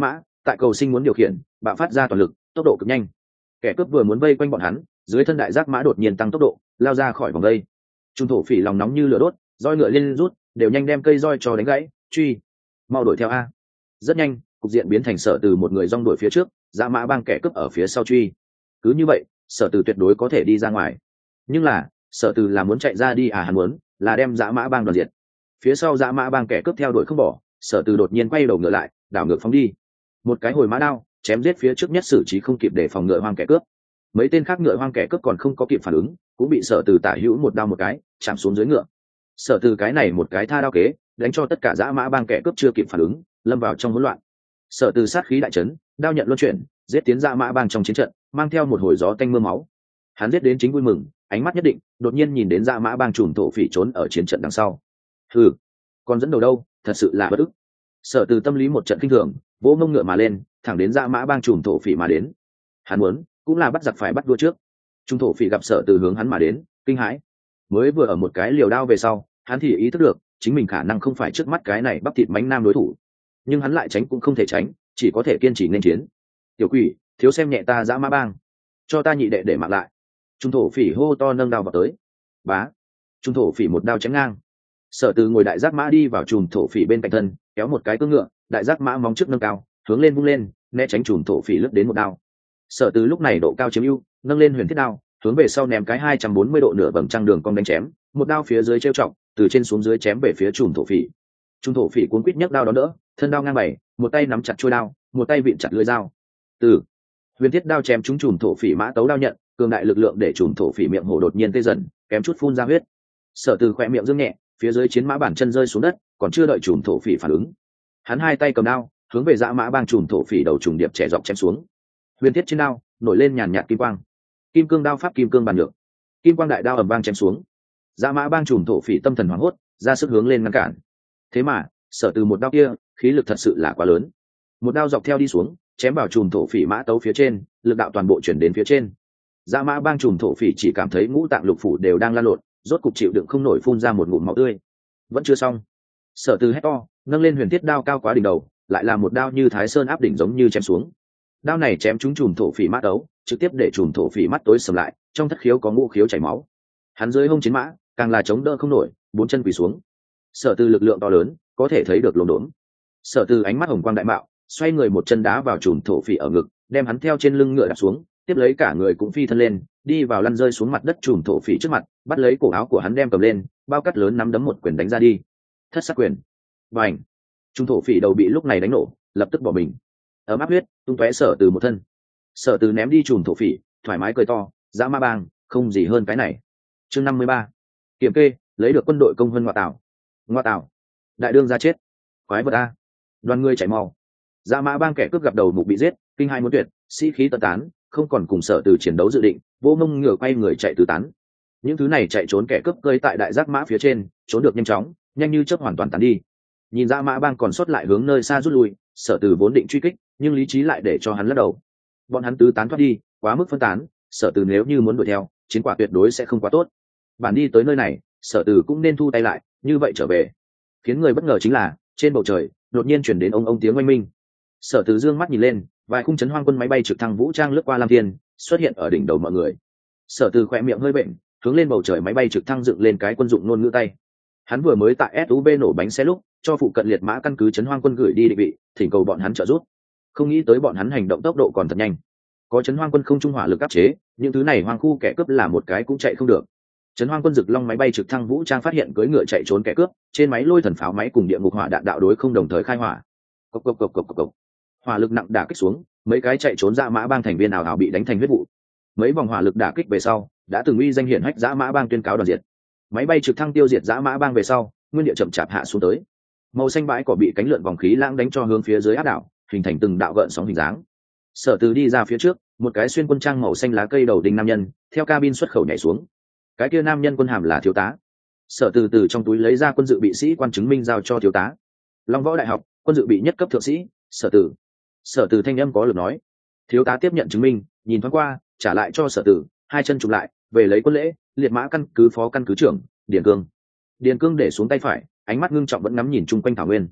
tại cầu sinh muốn điều khiển bạo phát ra toàn lực, tốc độ cực nhanh. Kẻ cướp vừa muốn vây quanh bọn hắn, dưới thân đại giác mã đột nhiên tăng tốc độ, lao ra khỏi vòng vây. Trung thổ phỉ lòng nóng như lửa đốt, roi ngựa lên rút, đều nhanh đem cây roi cho đánh gãy. Truy, mau đuổi theo a! Rất nhanh, cục diện biến thành Sở Từ một người rong đuổi phía trước, dã mã bang kẻ cướp ở phía sau truy. Cứ như vậy, Sở Từ tuyệt đối có thể đi ra ngoài. Nhưng là, Sở Từ là muốn chạy ra đi à, hắn muốn là đem dã mã bang đoàn diệt. Phía sau dã mã bang kẻ cướp theo đuổi không bỏ, Sở Từ đột nhiên quay đầu ngựa lại, đảo ngược phóng đi. Một cái hồi mã đao, chém giết phía trước nhất xử trí không kịp để phòng ngựa hoang kẻ cướp. Mấy tên khác ngựa hoang kẻ cướp còn không có kịp phản ứng, cũng bị Sở Từ tả hữu một đao một cái chạm xuống dưới ngựa. Sở Từ cái này một cái tha đao kế, đánh cho tất cả dã mã bang kẻ cướp chưa kịp phản ứng, lâm vào trong hỗn loạn. Sở Từ sát khí đại chấn, đao nhận luân chuyển, giết tiến dã mã bang trong chiến trận, mang theo một hồi gió tanh mưa máu. Hắn giết đến chính vui mừng, ánh mắt nhất định, đột nhiên nhìn đến dã mã bang trùm thổ phỉ trốn ở chiến trận đằng sau. Hừ, còn dẫn đầu đâu, thật sự là bất ức. Sở Từ tâm lý một trận kinh thường, vỗ mông ngựa mà lên, thẳng đến dã mã bang trùm thổ phỉ mà đến. Hắn muốn cũng là bắt giặc phải bắt vua trước. Trung thổ phỉ gặp Sở Từ hướng hắn mà đến, kinh hãi. Mới vừa ở một cái liều đao về sau, hắn thì ý thức được chính mình khả năng không phải trước mắt cái này bắp thịt mánh nam đối thủ, nhưng hắn lại tránh cũng không thể tránh, chỉ có thể kiên trì nên chiến. Tiểu quỷ, thiếu xem nhẹ ta dã mã bang, cho ta nhị đệ để mặc lại. Trung thổ phỉ hô to nâng đao vào tới. Bá, trung thổ phỉ một đao chém ngang. Sở Từ ngồi đại giác mã đi vào trùm thổ phỉ bên cạnh thân, kéo một cái cưỡng ngựa, đại giác mã móng trước nâng cao, hướng lên vung lên, né tránh trùm thổ phỉ lướt đến một đao. Sở Từ lúc này độ cao chiếm ưu, nâng lên huyền thiết đao, hướng về sau ném cái 240 độ nửa vầng trăng đường cong đánh chém, một đao phía dưới trêu trọng, từ trên xuống dưới chém về phía trùm thổ phỉ. Trùm thổ phỉ cuốn quít nhấc đao đó đỡ, thân đao ngang bảy, một tay nắm chặt chuôi đao, một tay vịn chặt lưỡi dao. Từ huyền thiết đao chém trúng trùm thổ phỉ mã tấu đao nhận, cường đại lực lượng để trùm thổ phỉ miệng hổ đột nhiên tê dần, kém chút phun ra huyết. Sở Từ khỏe miệng dương nhẹ, phía dưới chiến mã bản chân rơi xuống đất, còn chưa đợi trùm thổ phỉ phản ứng, hắn hai tay cầm đao, hướng về dã mã bang trùm thổ phỉ đầu trùng điệp trẻ dọc chém xuống. Huyền thiết trên đao nổi lên nhàn nhạt kim quang, kim cương đao pháp kim cương bàn được, kim quang đại đao ầm vang chém xuống. Dã mã bang trùm thổ phỉ tâm thần hoảng hốt, ra sức hướng lên ngăn cản. Thế mà Sở Từ một đao kia khí lực thật sự là quá lớn, một đao dọc theo đi xuống, chém vào trùm thổ phỉ mã tấu phía trên, lực đạo toàn bộ chuyển đến phía trên. Dã mã bang trùm thổ phỉ chỉ cảm thấy ngũ tạng lục phủ đều đang lan lộn, rốt cục chịu đựng không nổi phun ra một ngụm máu tươi. Vẫn chưa xong, Sở Từ hét to, nâng lên huyền thiết đao cao quá đỉnh đầu, lại là một đao như Thái Sơn áp đỉnh giống như chém xuống. Đao này chém trúng trùm thổ phỉ mã tấu, trực tiếp để trùm thổ phỉ mắt tối sầm lại, trong thất khiếu có ngũ khiếu chảy máu. Hắn dưới hông chiến mã càng là chống đỡ không nổi, bốn chân quỳ xuống. Sở Từ lực lượng to lớn, có thể thấy được lồn đốn. Sở Từ ánh mắt hồng quang đại mạo, xoay người một chân đá vào trùm thổ phỉ ở ngực, đem hắn theo trên lưng ngựa đạp xuống, tiếp lấy cả người cũng phi thân lên, đi vào lăn rơi xuống mặt đất trùm thổ phỉ trước mặt, bắt lấy cổ áo của hắn đem cầm lên, bao cắt lớn nắm đấm một quyền đánh ra đi. Thất sát quyền. Bành. Trùm thổ phỉ đầu bị lúc này đánh nổ, lập tức bỏ mình. Ấm áp huyết tung tóe Sở Từ một thân. Sở Từ ném đi trùm thổ phỉ, thoải mái cười to, dã ma bang, không gì hơn cái này. Chương 53. Kiểm kê, lấy được quân đội công hơn ngoa tảo. Đại đương ra chết. Quái vật a. Đoàn người chạy mau. Dã mã bang kẻ cướp gặp đầu mục bị giết, kinh hai muốn tuyệt, sĩ khí tận tán, không còn cùng Sở Từ chiến đấu dự định, vô mông ngựa quay người chạy tứ tán. Những thứ này chạy trốn kẻ cướp cơi tại đại giác mã phía trên, trốn được nhanh chóng, nhanh như chớp hoàn toàn tán đi. Nhìn dã mã bang còn sót lại hướng nơi xa rút lui, Sở Từ vốn định truy kích, nhưng lý trí lại để cho hắn lắc đầu. Bọn hắn tứ tán thoát đi, quá mức phân tán, Sở Từ nếu như muốn đuổi theo, chiến quả tuyệt đối sẽ không quá tốt. Bản đi tới nơi này, Sở Từ cũng nên thu tay lại, như vậy trở về. Khiến người bất ngờ chính là, trên bầu trời đột nhiên chuyển đến ông tiếng oanh minh. Sở Từ dương mắt nhìn lên, vài khung chấn hoang quân máy bay trực thăng vũ trang lướt qua lam thiên, xuất hiện ở đỉnh đầu mọi người. Sở Từ khỏe miệng hơi bệnh, hướng lên bầu trời máy bay trực thăng dựng lên cái quân dụng ngôn ngữ tay. Hắn vừa mới tại SUV nổ bánh xe lúc, cho phụ cận liệt mã căn cứ chấn hoang quân gửi đi định vị, thỉnh cầu bọn hắn trợ giúp. Không nghĩ tới bọn hắn hành động tốc độ còn thật nhanh. Có chấn hoang quân không trung hỏa lực áp chế, những thứ này hoang khu kẻ cướp là một cái cũng chạy không được. Chấn hoang quân Dực Long máy bay trực thăng vũ trang phát hiện cưỡi ngựa chạy trốn kẻ cướp, trên máy lôi thần pháo máy cùng địa ngục hỏa đạn đạo đối không đồng thời khai hỏa. Cộc cộc cộc cộc cộc. Hỏa lực nặng đả kích xuống, mấy cái chạy trốn dã mã bang thành viên ảo ảo bị đánh thành huyết vụ. Mấy vòng hỏa lực đả kích về sau, đã từng uy danh hiển hách dã mã bang tuyên cáo đoàn diệt. Máy bay trực thăng tiêu diệt dã mã bang về sau, nguyên địa chậm chạp hạ xuống tới. Màu xanh bãi cỏ bị cánh lượn vòng khí lãng đánh cho hướng phía dưới áp đảo, hình thành từng đạo gợn sóng hình dáng. Sở Từ đi ra phía trước, một cái xuyên quân trang màu xanh lá cây đầu đinh nam nhân theo cabin xuất khẩu nhảy xuống. Cái kia nam nhân quân hàm là thiếu tá. Sở Từ từ trong túi lấy ra quân dự bị sĩ quan chứng minh giao cho thiếu tá. Long Võ Đại học, quân dự bị nhất cấp thượng sĩ, Sở Từ. Sở Từ thanh âm có lực nói. Thiếu tá tiếp nhận chứng minh, nhìn thoáng qua, trả lại cho Sở Từ, hai chân chụp lại, về lấy quân lễ, liệt mã căn cứ phó căn cứ trưởng, Điền Cương. Điền Cương để xuống tay phải, ánh mắt ngưng trọng vẫn ngắm nhìn chung quanh thảo nguyên.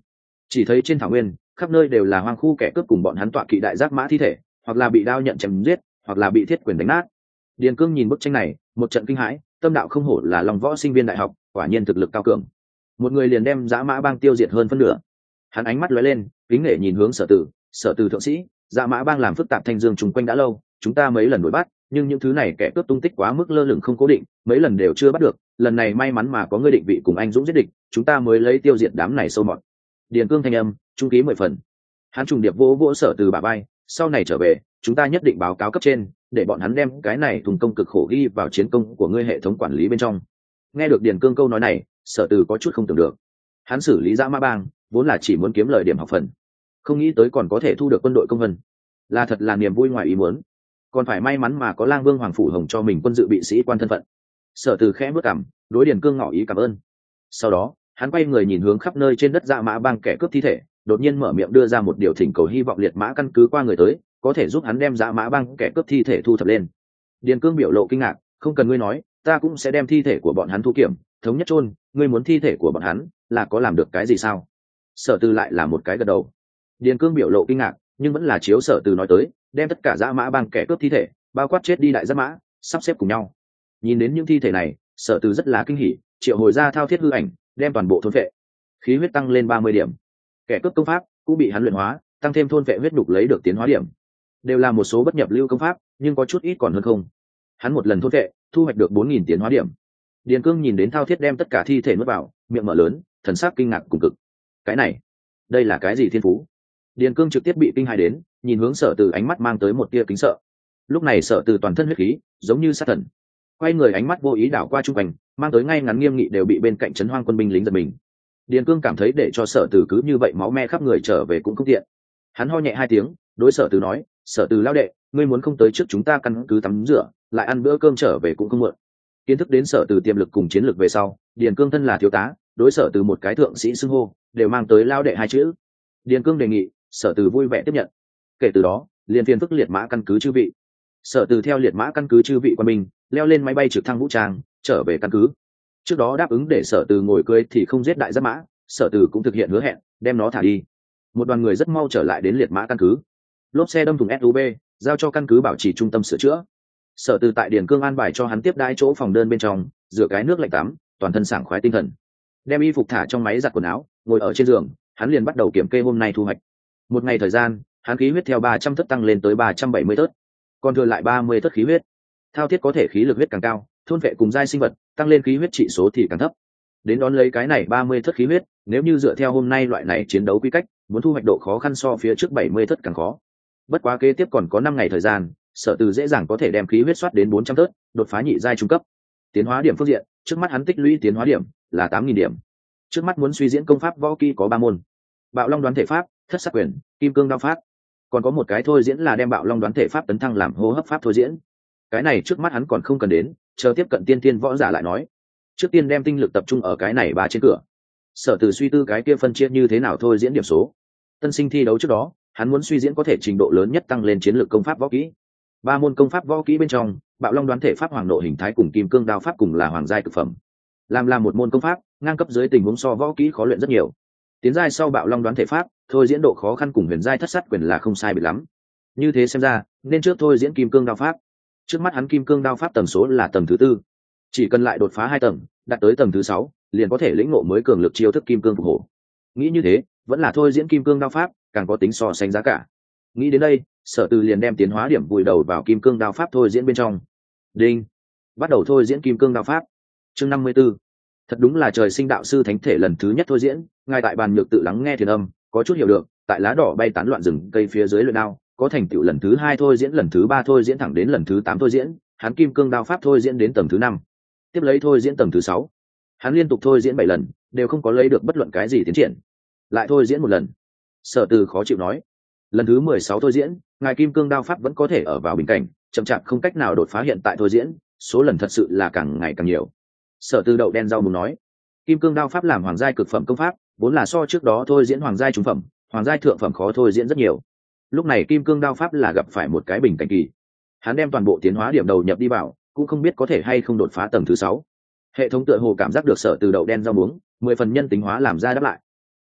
Chỉ thấy trên thảo nguyên khắp nơi đều là hoang khu kẻ cướp cùng bọn hắn tọa kỵ đại giác mã thi thể, hoặc là bị đao nhận chém giết, hoặc là bị thiết quyền đánh nát. Điền Cương nhìn bức tranh này, một trận kinh hãi, tâm đạo không hổ là Long Võ sinh viên đại học, quả nhiên thực lực cao cường. Một người liền đem dã mã bang tiêu diệt hơn phân nửa. Hắn ánh mắt lóe lên, kính nể nhìn hướng Sở Từ thượng sĩ, dã mã bang làm phức tạp thanh dương trùng quanh đã lâu, chúng ta mấy lần đuổi bắt, nhưng những thứ này kẻ cướp tung tích quá mức lơ lửng không cố định, mấy lần đều chưa bắt được, lần này may mắn mà có ngươi định vị cùng anh dũng giết địch, chúng ta mới lấy tiêu diệt đám này sâu mọt. Điền Cương thanh âm trung ký 10 phần. Hắn trùng điệp vỗ Sở Từ bả vai, sau này trở về chúng ta nhất định báo cáo cấp trên, để bọn hắn đem cái này thùng công cực khổ ghi vào chiến công của ngươi hệ thống quản lý bên trong. Nghe được Điền Cương câu nói này, Sở Từ có chút không tưởng được. Hắn xử lý dã mã bang vốn là chỉ muốn kiếm lời điểm học phần, không nghĩ tới còn có thể thu được quân đội công vân, là thật là niềm vui ngoài ý muốn. Còn phải may mắn mà có Lang Vương Hoàng phủ Hồng cho mình quân dự bị sĩ quan thân phận. Sở Từ khẽ bước cằm, đối Điền Cương ngỏ ý cảm ơn. Sau đó hắn quay người nhìn hướng khắp nơi trên đất dã mã bang kẻ cướp thi thể, đột nhiên mở miệng đưa ra một điều thỉnh cầu, hy vọng liệt mã căn cứ qua người tới có thể giúp hắn đem dã mã bang kẻ cướp thi thể thu thập lên. Điền Cương biểu lộ kinh ngạc, không cần ngươi nói, ta cũng sẽ đem thi thể của bọn hắn thu kiểm thống nhất chôn. Ngươi muốn thi thể của bọn hắn là có làm được cái gì sao? Sở Từ lại là một cái gật đầu. Điền Cương biểu lộ kinh ngạc, nhưng vẫn là chiếu Sở Từ nói tới, đem tất cả dã mã bang kẻ cướp thi thể, bao quát chết đi đại dã mã, sắp xếp cùng nhau. Nhìn đến những thi thể này, Sở Từ rất là kinh hỉ, triệu hồi ra thao thiết hư ảnh, đem toàn bộ thôn vệ, khí huyết tăng lên 30 điểm. Kẻ cướp công pháp cũng bị hắn luyện hóa, tăng thêm thôn vệ huyết đục lấy được tiến hóa điểm, đều là một số bất nhập lưu công pháp, nhưng có chút ít còn hơn không. Hắn một lần thôn vệ thu hoạch được 4000 tiến hóa điểm. Điền Cương nhìn đến thao thiết đem tất cả thi thể nuốt vào, miệng mở lớn, thần sắc kinh ngạc cùng cực. Cái này, đây là cái gì thiên phú? Điền Cương trực tiếp bị kinh hãi đến, nhìn hướng Sở Từ ánh mắt mang tới một tia kính sợ. Lúc này Sở Từ toàn thân huyết khí giống như sát thần, quay người ánh mắt vô ý đảo qua trung quanh, mang tới ngay ngắn nghiêm nghị đều bị bên cạnh trấn hoang quân binh lính giật mình. Điền Cương cảm thấy để cho Sở Từ cứ như vậy máu me khắp người trở về cũng không tiện. Hắn ho nhẹ 2 tiếng, đối Sở Từ nói, Sở Từ lão đệ, ngươi muốn không tới trước chúng ta căn cứ tắm rửa, lại ăn bữa cơm trở về cũng không muộn. Kiến thức đến Sở Từ tiềm lực cùng chiến lược về sau, Điền Cương thân là thiếu tá, đối Sở Từ một cái thượng sĩ xưng hô đều mang tới lão đệ 2 chữ. Điền Cương đề nghị, Sở Từ vui vẻ tiếp nhận. Kể từ đó, liền phiền phức liệt mã căn cứ chư vị. Sở Từ theo liệt mã căn cứ chư vị quân binh leo lên máy bay trực thăng vũ trang trở về căn cứ. Trước đó đáp ứng để Sở Từ ngồi cưới thì không giết đại giáp mã, Sở Từ cũng thực hiện hứa hẹn, đem nó thả đi. Một đoàn người rất mau trở lại đến liệt mã căn cứ. Lốp xe đâm thùng SUV giao cho căn cứ bảo trì trung tâm sửa chữa. Sở Từ tại Điền Cương an bài cho hắn tiếp đãi chỗ phòng đơn bên trong, rửa cái nước lạnh tắm, toàn thân sảng khoái tinh thần. Đem y phục thả trong máy giặt quần áo, ngồi ở trên giường, hắn liền bắt đầu kiểm kê hôm nay thu hoạch. Một ngày thời gian, hắn khí huyết theo 300 thất tăng lên tới 370 thất, còn thừa lại 30 thất khí huyết. Thao thiết có thể khí lực huyết càng cao, thôn vệ cùng giai sinh vật, tăng lên khí huyết trị số thì càng thấp. Đến đón lấy cái này 30 thất khí huyết, nếu như dựa theo hôm nay loại này chiến đấu quy cách, muốn thu hoạch độ khó khăn so phía trước 70 thất càng khó. Bất quá kế tiếp còn có 5 ngày thời gian, Sở Từ dễ dàng có thể đem khí huyết soát đến 400 thớt, đột phá nhị giai trung cấp. Tiến hóa điểm phương diện, trước mắt hắn tích lũy tiến hóa điểm là 8000 điểm. Trước mắt muốn suy diễn công pháp võ kỹ có 3 môn: Bạo Long đoán thể pháp, Thất sắc quyền, Kim cương đao pháp. Còn có một cái thôi diễn là đem Bạo Long đoán thể pháp tấn thăng làm hô hấp pháp thôi diễn. Cái này trước mắt hắn còn không cần đến, chờ tiếp cận tiên tiên võ giả lại nói. Trước tiên đem tinh lực tập trung ở cái này ba trên cửa. Sở Từ suy tư cái kia phân chia như thế nào thôi diễn điểm số. Tân sinh thi đấu trước đó, hắn muốn suy diễn có thể trình độ lớn nhất tăng lên chiến lược công pháp võ kỹ. 3 môn công pháp võ kỹ bên trong, Bạo Long đoán thể pháp hoàng nộ hình thái cùng Kim cương đao pháp cùng là hoàng giai cực phẩm. Làm một môn công pháp, ngang cấp dưới tình huống so võ kỹ khó luyện rất nhiều. Tiến giai sau Bạo Long đoán thể pháp, thôi diễn độ khó khăn cùng huyền giai thất sát quyền là không sai biệt lắm. Như thế xem ra, nên trước thôi diễn Kim cương đao pháp. Trước mắt hắn Kim cương đao pháp tầng số là tầng thứ 4, chỉ cần lại đột phá 2 tầng, đạt tới tầng thứ 6, liền có thể lĩnh ngộ mới cường lực chiêu thức Kim cương phục hổ. Nghĩ như thế, vẫn là thôi diễn Kim cương đao pháp, càng có tính so sánh giá cả. Nghĩ đến đây, Sở Từ liền đem tiến hóa điểm vùi đầu vào Kim cương đao pháp thôi diễn bên trong. Đinh, bắt đầu thôi diễn Kim cương đao pháp. Chương 54. Thật đúng là trời sinh đạo sư thánh thể lần thứ nhất thôi diễn, ngài tại bàn nhược tự lắng nghe thiền âm, có chút hiểu được, tại lá đỏ bay tán loạn rừng cây phía dưới luyện đao, có thành tựu lần thứ 2 thôi diễn, lần thứ 3 thôi diễn thẳng đến lần thứ 8 thôi diễn, hắn Kim cương đao pháp thôi diễn đến tầng thứ 5. Tiếp lấy thôi diễn tầng thứ 6. Hắn liên tục thôi diễn 7 lần, đều không có lấy được bất luận cái gì tiến triển. Lại thôi diễn một lần. Sở Từ khó chịu nói, lần thứ 16 thôi diễn, ngài Kim cương đao pháp vẫn có thể ở vào bình cảnh, chậm chạp không cách nào đột phá hiện tại thôi diễn, số lần thật sự là càng ngày càng nhiều. Sở Từ đậu đen rau muống nói, Kim cương đao pháp làm hoàng giai cực phẩm công pháp, vốn là so trước đó thôi diễn hoàng giai trung phẩm, hoàng giai thượng phẩm khó thôi diễn rất nhiều. Lúc này Kim cương đao pháp là gặp phải một cái bình cảnh kỳ. Hắn đem toàn bộ tiến hóa điểm đầu nhập đi vào, cũng không biết có thể hay không đột phá tầng thứ 6. Hệ thống tựa hồ cảm giác được Sở Từ đậu đen rau muống, 10 phần nhân tính hóa làm ra đáp lại.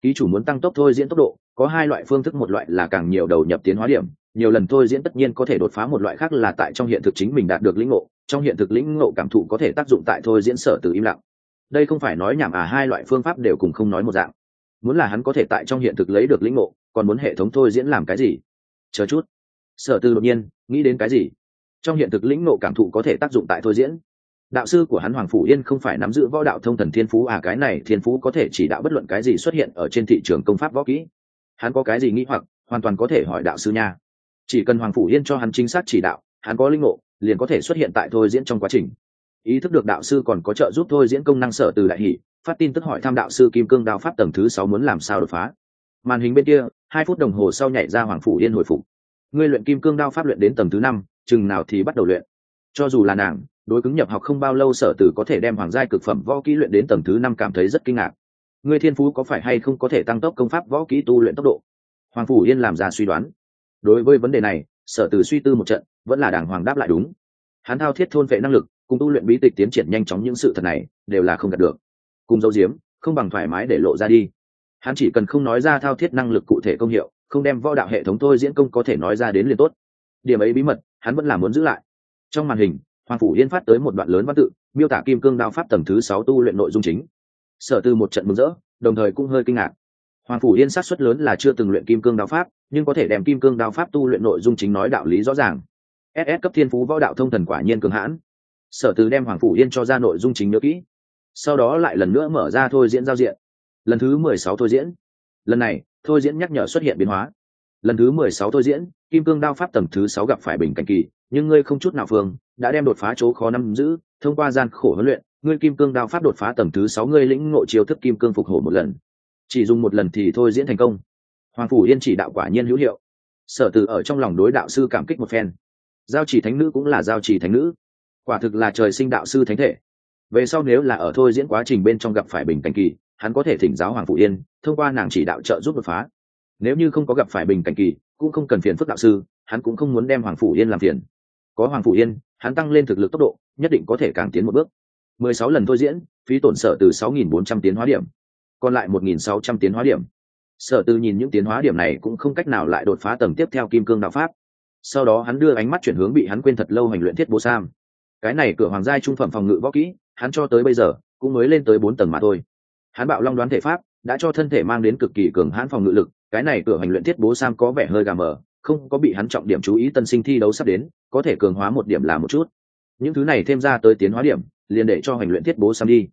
Ký chủ muốn tăng tốc thôi diễn tốc độ, có hai loại phương thức, một loại là càng nhiều đầu nhập tiến hóa điểm, nhiều lần thôi diễn tất nhiên có thể đột phá, một loại khác là tại trong hiện thực chính mình đạt được lĩnh ngộ, trong hiện thực lĩnh ngộ cảm thụ có thể tác dụng tại thôi diễn. Sở từ im lặng. Đây không phải nói nhảm à, hai loại phương pháp đều cùng không nói một dạng. Muốn là hắn có thể tại trong hiện thực lấy được lĩnh ngộ, còn muốn hệ thống thôi diễn làm cái gì? Chờ chút. Sở từ đột nhiên nghĩ đến cái gì. Trong hiện thực lĩnh ngộ cảm thụ có thể tác dụng tại thôi diễn. Đạo sư của hắn Hoàng Phủ Yên không phải nắm giữ võ đạo thông thần thiên phú à? Cái này thiên phú có thể chỉ đạo bất luận cái gì xuất hiện ở trên thị trường công pháp võ kỹ. Hắn có cái gì nghĩ hoặc hoàn toàn có thể hỏi đạo sư nha. Chỉ cần Hoàng Phủ Yên cho hắn chính xác chỉ đạo, hắn có linh ngộ liền có thể xuất hiện tại thôi diễn trong quá trình. Ý thức được đạo sư còn có trợ giúp thôi diễn công năng, Sở từ đại hỉ, phát tin tức hỏi thăm đạo sư Kim Cương Đao Pháp tầng thứ 6 muốn làm sao đột phá. Màn hình bên kia 2 phút đồng hồ sau nhảy ra Hoàng Phủ Yên hồi phục. Ngươi luyện Kim Cương Đao Pháp luyện đến tầng thứ 5, chừng nào thì bắt đầu luyện? Cho dù là nàng đối cứng nhập học không bao lâu, Sở từ có thể đem hoàng giai cực phẩm võ kỹ luyện đến tầng thứ 5 cảm thấy rất kinh ngạc. Ngươi thiên phú có phải hay không có thể tăng tốc công pháp võ kỹ tu luyện tốc độ? Hoàng Phủ Yên làm ra suy đoán. Đối với vấn đề này, Sở từ suy tư một trận, vẫn là đàng hoàng đáp lại đúng. Hắn thao thiết thôn vệ năng lực cùng tu luyện bí tịch tiến triển nhanh chóng, những sự thật này đều là không đạt được. Cùng dấu diếm không bằng thoải mái để lộ ra đi. Hắn chỉ cần không nói ra thao thiết năng lực cụ thể công hiệu, không đem võ đạo hệ thống thôi diễn công có thể nói ra đến liền tốt. Điểm ấy bí mật hắn vẫn là muốn giữ lại. Trong màn hình Hoàng Phủ Yên phát tới một đoạn lớn văn tự, miêu tả Kim Cương Đao Pháp tầng thứ 6 tu luyện nội dung chính. Sở từ một trận mừng rỡ, đồng thời cũng hơi kinh ngạc. Hoàng Phủ Yên xác suất lớn là chưa từng luyện Kim Cương Đao Pháp, nhưng có thể đem Kim Cương Đao Pháp tu luyện nội dung chính nói đạo lý rõ ràng. SS cấp thiên phú võ đạo thông thần quả nhiên cường hãn. Sở từ đem Hoàng Phủ Yên cho ra nội dung chính nhớ kỹ, sau đó lại lần nữa mở ra thôi diễn giao diện. Lần thứ 16 thôi diễn. Lần này thôi diễn nhắc nhở xuất hiện biến hóa. Lần thứ 16 thôi diễn, Kim Cương Đao Pháp tầng thứ 6 gặp phải bình cảnh kỳ, nhưng ngươi không chút nào phương đã đem đột phá chỗ khó nắm giữ, thông qua gian khổ huấn luyện, ngươi Kim Cương Đao Pháp đột phá tầng thứ 6, ngươi lĩnh ngộ chiêu thức Kim Cương Phục Hổ một lần. Chỉ dùng một lần thì thôi diễn thành công. Hoàng Phủ Yên chỉ đạo quả nhiên hữu hiệu. Sở từ ở trong lòng đối đạo sư cảm kích một phen. Giao Chỉ Thánh Nữ cũng là Giao Chỉ Thánh Nữ, quả thực là trời sinh đạo sư thánh thể. Về sau nếu là ở thôi diễn quá trình bên trong gặp phải bình cảnh kỳ, hắn có thể thỉnh giáo Hoàng Phủ Yên, thông qua nàng chỉ đạo trợ giúp đột phá. Nếu như không có gặp phải bình cảnh kỳ, cũng không cần phiền phức đạo sư, hắn cũng không muốn đem Hoàng Phủ Yên làm phiền. Có Hoàng Phủ Yên, hắn tăng lên thực lực tốc độ, nhất định có thể càng tiến một bước. 16 lần thôi diễn, phí tổn Sở từ 6.400 tiến hóa điểm, còn lại 1.600 tiến hóa điểm. Sở từ nhìn những tiến hóa điểm này cũng không cách nào lại đột phá tầng tiếp theo Kim Cương Đạo Pháp. Sau đó hắn đưa ánh mắt chuyển hướng bị hắn quên thật lâu hành luyện thiết bố sam. Cái này cửa hoàng giai trung phẩm phòng ngự võ kỹ, hắn cho tới bây giờ cũng mới lên tới 4 tầng mà thôi. Hắn Bạo Long đoán thể pháp đã cho thân thể mang đến cực kỳ cường hãn phòng ngự lực, cái này cửa hành luyện thiết bố sam có vẻ hơi gà mờ, không có bị hắn trọng điểm chú ý. Tân sinh thi đấu sắp đến, có thể cường hóa một điểm là một chút. Những thứ này thêm ra tới tiến hóa điểm, liền để cho hành luyện thiết bố sam đi.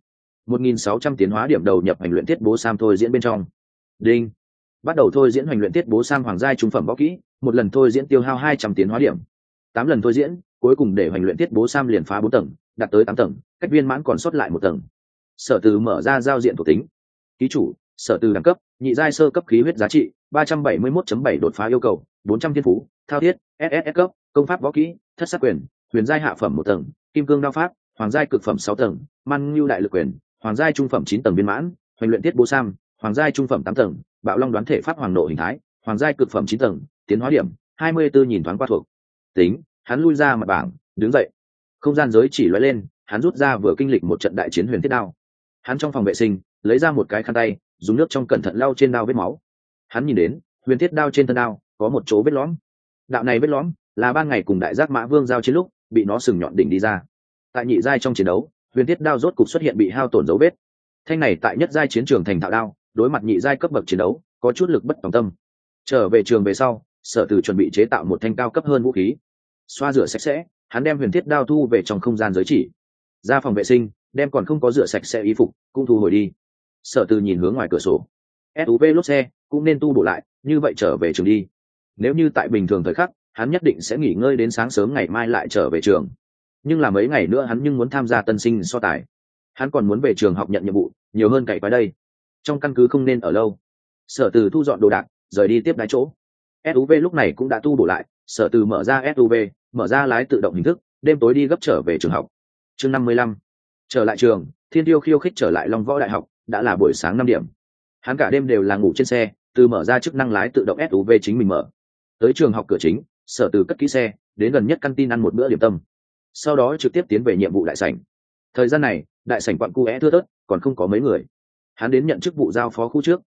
1.600 tiến hóa điểm đầu nhập hành luyện thiết bố sam thôi diễn bên trong. Đinh. Bắt đầu thôi diễn hành luyện thiết bố sam hoàng giai trung phẩm võ kỹ, một lần thôi diễn tiêu hao 200 tiến hóa điểm. 8 lần thôi diễn, cuối cùng để hành luyện thiết bố sam liền phá 4 tầng, đạt tới 8 tầng, cách viên mãn còn sót lại 1 tầng. Sở từ mở ra giao diện thuộc tính. Ký chủ, Sở từ đẳng cấp, nhị giai sơ cấp khí huyết giá trị 371.7 đột phá yêu cầu 400 thiên phú, thao thiết, SS cấp, công pháp võ kỹ, thất sát quyền, huyền giai hạ phẩm 1 tầng, Kim Cương Đao Pháp, hoàng giai cực phẩm 6 tầng, Man Nhu đại lực quyền, hoàng giai trung phẩm 9 tầng viên mãn, hành luyện thiết bố sam, hoàng giai trung phẩm 8 tầng, Bạo Long đoán thể pháp hoàng nộ hình thái, hoàng giai cực phẩm 9 tầng, tiến hóa điểm 24 nhìn thoáng qua thuộc tính. Hắn lui ra mặt bảng, đứng dậy. Không gian giới chỉ lóe lên, hắn rút ra vừa kinh lịch một trận đại chiến huyền thiết đao. Hắn trong phòng vệ sinh lấy ra một cái khăn tay, dùng nước trong cẩn thận lau trên đao vết máu. Hắn nhìn đến huyền thiết đao trên thân đao có một chỗ vết lõm. Đạo này vết lõm là ban ngày cùng đại giác mã vương giao chiến lúc bị nó sừng nhọn đỉnh đi ra. Tại nhị giai trong chiến đấu, huyền thiết đao rốt cục xuất hiện bị hao tổn dấu vết. Thanh này tại nhất giai chiến trường thành thạo đao, đối mặt nhị giai cấp bậc chiến đấu có chút lực bất tòng tâm. Trở về trường về sau, Sở từ chuẩn bị chế tạo một thanh cao cấp hơn vũ khí. Xoa rửa sạch sẽ, hắn đem huyền thiết đao thu về trong không gian giới chỉ. Ra phòng vệ sinh, đem còn không có rửa sạch sẽ y phục cũng thu hồi đi. Sở từ nhìn hướng ngoài cửa sổ. SUV lốp xe cũng nên tu bổ lại, như vậy trở về trường đi. Nếu như tại bình thường thời khắc, hắn nhất định sẽ nghỉ ngơi đến sáng sớm ngày mai lại trở về trường. Nhưng là mấy ngày nữa hắn nhưng muốn tham gia tân sinh so tài. Hắn còn muốn về trường học nhận nhiệm vụ, nhiều hơn cày quái đây. Trong căn cứ không nên ở lâu. Sở từ thu dọn đồ đạc, rời đi tiếp đái chỗ. SUV lúc này cũng đã tu bổ lại, Sở từ mở ra SUV, mở ra lái tự động hình thức, đêm tối đi gấp trở về trường học. Chương 55. Trở lại trường, Thiên Tiêu khiêu khích trở lại Long Võ Đại học, đã là buổi sáng 5 điểm. Hắn cả đêm đều là ngủ trên xe, từ mở ra chức năng lái tự động SUV chính mình mở. Tới trường học cửa chính, Sở từ cất kỹ xe, đến gần nhất căn tin ăn một bữa điểm tâm. Sau đó trực tiếp tiến về nhiệm vụ đại sảnh. Thời gian này, đại sảnh quặn cu é thưa thớt, còn không có mấy người. Hắn đến nhận chức vụ giao phó khu trước,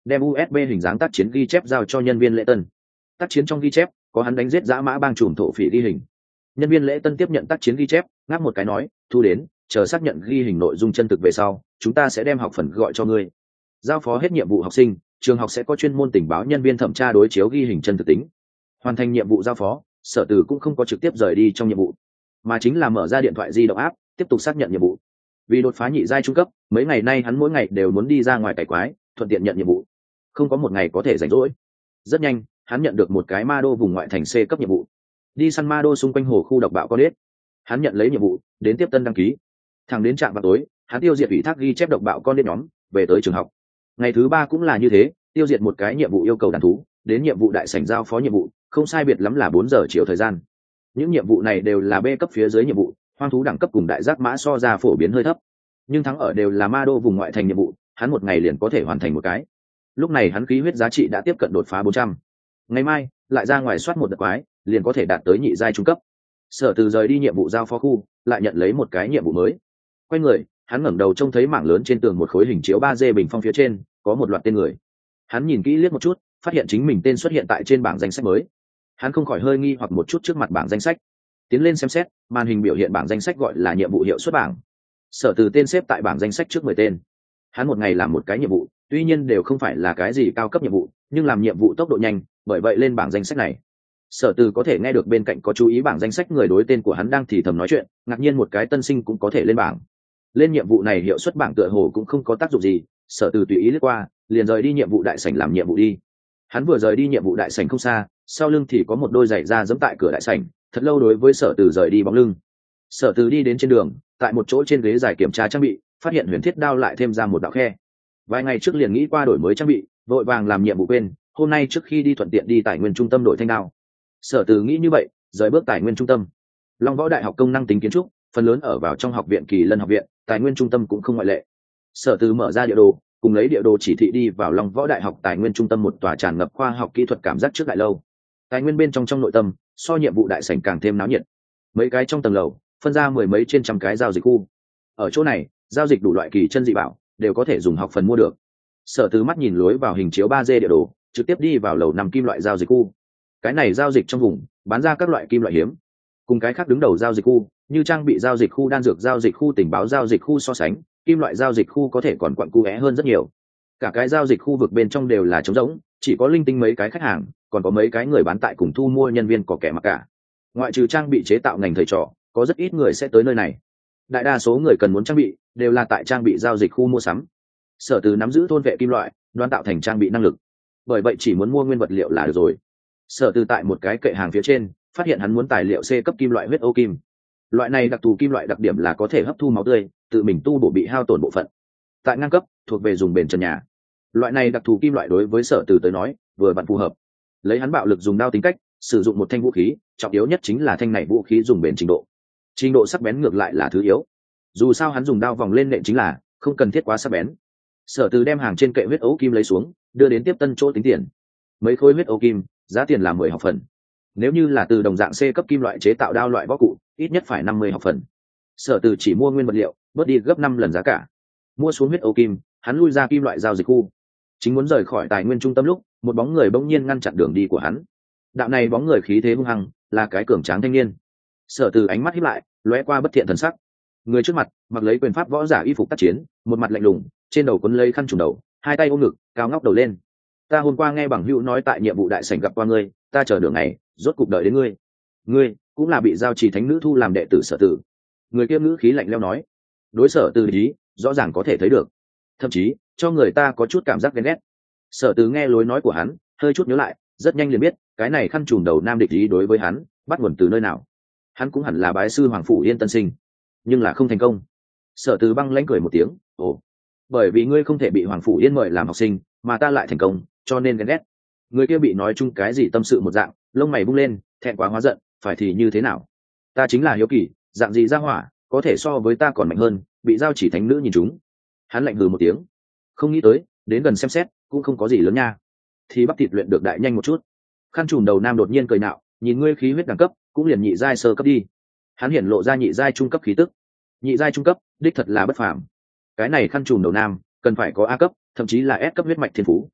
đem USB hình dáng tác chiến ghi chép giao cho nhân viên lễ tân. Tác chiến trong ghi chép có hắn đánh giết dã mã bang chùm thổ phỉ ghi hình. Nhân viên lễ tân tiếp nhận tác chiến ghi chép, ngáp một cái nói, thu đến, chờ xác nhận ghi hình nội dung chân thực về sau, chúng ta sẽ đem học phần gọi cho ngươi. Giao phó hết nhiệm vụ học sinh, trường học sẽ có chuyên môn tình báo nhân viên thẩm tra đối chiếu ghi hình chân thực tính. Hoàn thành nhiệm vụ giao phó, Sở Từ cũng không có trực tiếp rời đi trong nhiệm vụ, mà chính là mở ra điện thoại di động app, tiếp tục xác nhận nhiệm vụ. Vì đột phá nhị giai trung cấp, mấy ngày nay hắn mỗi ngày đều muốn đi ra ngoài cày quái, thuận tiện nhận nhiệm vụ. Không có một ngày có thể rảnh rỗi. Rất nhanh, hắn nhận được một cái ma đô vùng ngoại thành C cấp nhiệm vụ. Đi săn ma đô xung quanh hồ khu độc bạo con ếch. Hắn nhận lấy nhiệm vụ, đến tiếp tân đăng ký. Thẳng đến trạm vào tối, hắn tiêu diệt ủy thác ghi chép độc bạo con ếch nhóm, về tới trường học. Ngày thứ 3 cũng là như thế, tiêu diệt một cái nhiệm vụ yêu cầu đàn thú, đến nhiệm vụ đại sảnh giao phó nhiệm vụ, không sai biệt lắm là 4 giờ chiều thời gian. Những nhiệm vụ này đều là B cấp phía dưới nhiệm vụ, hoang thú đẳng cấp cùng đại giác mã so ra phổ biến hơi thấp, nhưng thắng ở đều là ma đô vùng ngoại thành nhiệm vụ, hắn một ngày liền có thể hoàn thành một cái. Lúc này hắn khí huyết giá trị đã tiếp cận đột phá 400. Ngày mai lại ra ngoài soát một đợt quái, liền có thể đạt tới nhị giai trung cấp. Sở Từ rời đi nhiệm vụ giao phó khu, lại nhận lấy một cái nhiệm vụ mới. Quay người, hắn ngẩng đầu trông thấy mảng lớn trên tường một khối hình chiếu 3D bình phong phía trên có một loạt tên người. Hắn nhìn kỹ liếc một chút, phát hiện chính mình tên xuất hiện tại trên bảng danh sách mới. Hắn không khỏi hơi nghi hoặc một chút trước mặt bảng danh sách. Tiến lên xem xét, màn hình biểu hiện bảng danh sách gọi là nhiệm vụ hiệu suất bảng. Sở Từ tên xếp tại bảng danh sách trước 10 tên. Hắn một ngày làm một cái nhiệm vụ, tuy nhiên đều không phải là cái gì cao cấp nhiệm vụ, nhưng làm nhiệm vụ tốc độ nhanh, bởi vậy lên bảng danh sách này. Sở Từ có thể nghe được bên cạnh có chú ý bảng danh sách người đối tên của hắn đang thì thầm nói chuyện, ngạc nhiên một cái tân sinh cũng có thể lên bảng. Lên nhiệm vụ này hiệu suất bảng tựa hồ cũng không có tác dụng gì, Sở Từ tùy ý lướt qua, liền rời đi nhiệm vụ đại sảnh làm nhiệm vụ đi. Hắn vừa rời đi nhiệm vụ đại sảnh không xa, sau lưng thì có một đôi giày da giẫm tại cửa đại sảnh, thật lâu đối với Sở Từ rời đi bóng lưng. Sở Từ đi đến trên đường, tại một chỗ trên ghế dài kiểm tra trang bị, phát hiện huyền thiết đao lại thêm ra một đạo khe. Vài ngày trước liền nghĩ qua đổi mới trang bị, vội vàng làm nhiệm vụ quên, hôm nay trước khi đi thuận tiện đi tài nguyên trung tâm đổi thanh đao. Sở Từ nghĩ như vậy, rời bước tài nguyên trung tâm. Long Võ Đại học công năng tính kiến trúc, phần lớn ở vào trong học viện Kỳ Lân học viện, tài nguyên trung tâm cũng không ngoại lệ. Sở Từ mở ra địa đồ, cùng lấy địa đồ chỉ thị đi vào Long Võ Đại học tài nguyên trung tâm, một tòa tràn ngập khoa học kỹ thuật cảm giác trước đại lâu. Tài nguyên bên trong nội tâm, so nhiệm vụ đại sảnh càng thêm náo nhiệt. Mấy cái trong tầng lầu, phân ra mười mấy trên trăm cái giao dịch khu. Ở chỗ này, giao dịch đủ loại kỳ chân dị bảo, đều có thể dùng học phần mua được. Sở Từ mắt nhìn lối vào hình chiếu 3D địa đồ, trực tiếp đi vào lầu 5 kim loại giao dịch khu. Cái này giao dịch trong vùng, bán ra các loại kim loại hiếm. Cùng cái khác đứng đầu giao dịch khu, như trang bị giao dịch khu, đan dược giao dịch khu, tình báo giao dịch khu so sánh, kim loại giao dịch khu có thể còn quặn cu é hơn rất nhiều. Cả cái giao dịch khu vực bên trong đều là trống rỗng, chỉ có linh tinh mấy cái khách hàng, còn có mấy cái người bán tại cùng thu mua nhân viên có kẻ mặc cả. Ngoại trừ trang bị chế tạo ngành thầy trò, có rất ít người sẽ tới nơi này. Đại đa số người cần muốn trang bị đều là tại trang bị giao dịch khu mua sắm. Sở Từ nắm giữ thôn vệ kim loại, đoán tạo thành trang bị năng lực, bởi vậy chỉ muốn mua nguyên vật liệu là được rồi. Sở Từ tại một cái kệ hàng phía trên phát hiện hắn muốn tài liệu C cấp kim loại huyết ô kim. Loại này đặc thù kim loại đặc điểm là có thể hấp thu máu tươi, tự mình tu bổ bị hao tổn bộ phận. Tại ngang cấp, thuộc về dùng bền trần nhà. Loại này đặc thù kim loại đối với Sở Từ tới nói vừa vặn phù hợp. Lấy hắn bạo lực dùng đao tính cách, sử dụng một thanh vũ khí, trọng yếu nhất chính là thanh này vũ khí dùng bền trình độ sắc bén ngược lại là thứ yếu. Dù sao hắn dùng đao vòng lên nện chính là không cần thiết quá sắc bén. Sở Từ đem hàng trên kệ huyết ấu kim lấy xuống, đưa đến tiếp tân chỗ tính tiền. Mấy khối huyết ấu kim, giá tiền là 10 học phần. Nếu như là từ đồng dạng C cấp kim loại chế tạo đao loại võ cụ, ít nhất phải 50 học phần. Sở Từ chỉ mua nguyên vật liệu, bớt đi gấp 5 lần giá cả. Mua xuống huyết ấu kim, hắn lui ra kim loại giao dịch khu. Chính muốn rời khỏi tài nguyên trung tâm lúc, một bóng người bỗng nhiên ngăn chặn đường đi của hắn. Đạo này bóng người khí thế hung hăng, là cái cường tráng thanh niên. Sở Từ ánh mắt híp lại, lóe qua bất thiện thần sắc. Người trước mặt mặc lấy quyền pháp võ giả y phục tác chiến, một mặt lạnh lùng, trên đầu quấn lấy khăn trùm đầu, hai tay ôm ngực, cao ngóc đầu lên. Ta hôm qua nghe bằng hữu nói tại nhiệm vụ đại sảnh gặp qua ngươi, ta chờ đường này, rốt cục đợi đến ngươi. Ngươi cũng là bị giao trì thánh nữ thu làm đệ tử Sở Từ. Người kia ngữ khí lạnh lẽo nói. Đối Sở Từ ý rõ ràng có thể thấy được, thậm chí cho người ta có chút cảm giác ghen ghét. Sở Từ nghe lối nói của hắn, hơi chút nhớ lại, rất nhanh liền biết cái này khăn trùm đầu nam địch ý đối với hắn bắt nguồn từ nơi nào. Hắn cũng hẳn là bái sư Hoàng Phủ Yên tân sinh, nhưng là không thành công. Sở Từ băng lãnh cười một tiếng, ồ, bởi vì ngươi không thể bị Hoàng Phủ Yên mời làm học sinh, mà ta lại thành công, cho nên ghen ghét. Người kia bị nói chung cái gì tâm sự một dạng, lông mày bung lên, thẹn quá hóa giận, phải thì như thế nào? Ta chính là hiếu kỳ, dạng gì ra hỏa, có thể so với ta còn mạnh hơn, bị giao chỉ thánh nữ nhìn chúng. Hắn lạnh hừ một tiếng, không nghĩ tới, đến gần xem xét, cũng không có gì lớn nha. Thì bắp thịt luyện được đại nhanh một chút. Khăn trùm đầu nam đột nhiên cười nạo, nhìn ngươi khí huyết đẳng cấp, cũng liền nhị giai sơ cấp đi. Hắn hiển lộ ra nhị giai trung cấp khí tức. Nhị giai trung cấp, đích thật là bất phàm. Cái này khăn trùm đầu nam, cần phải có A cấp, thậm chí là S cấp huyết mạch thiên phú.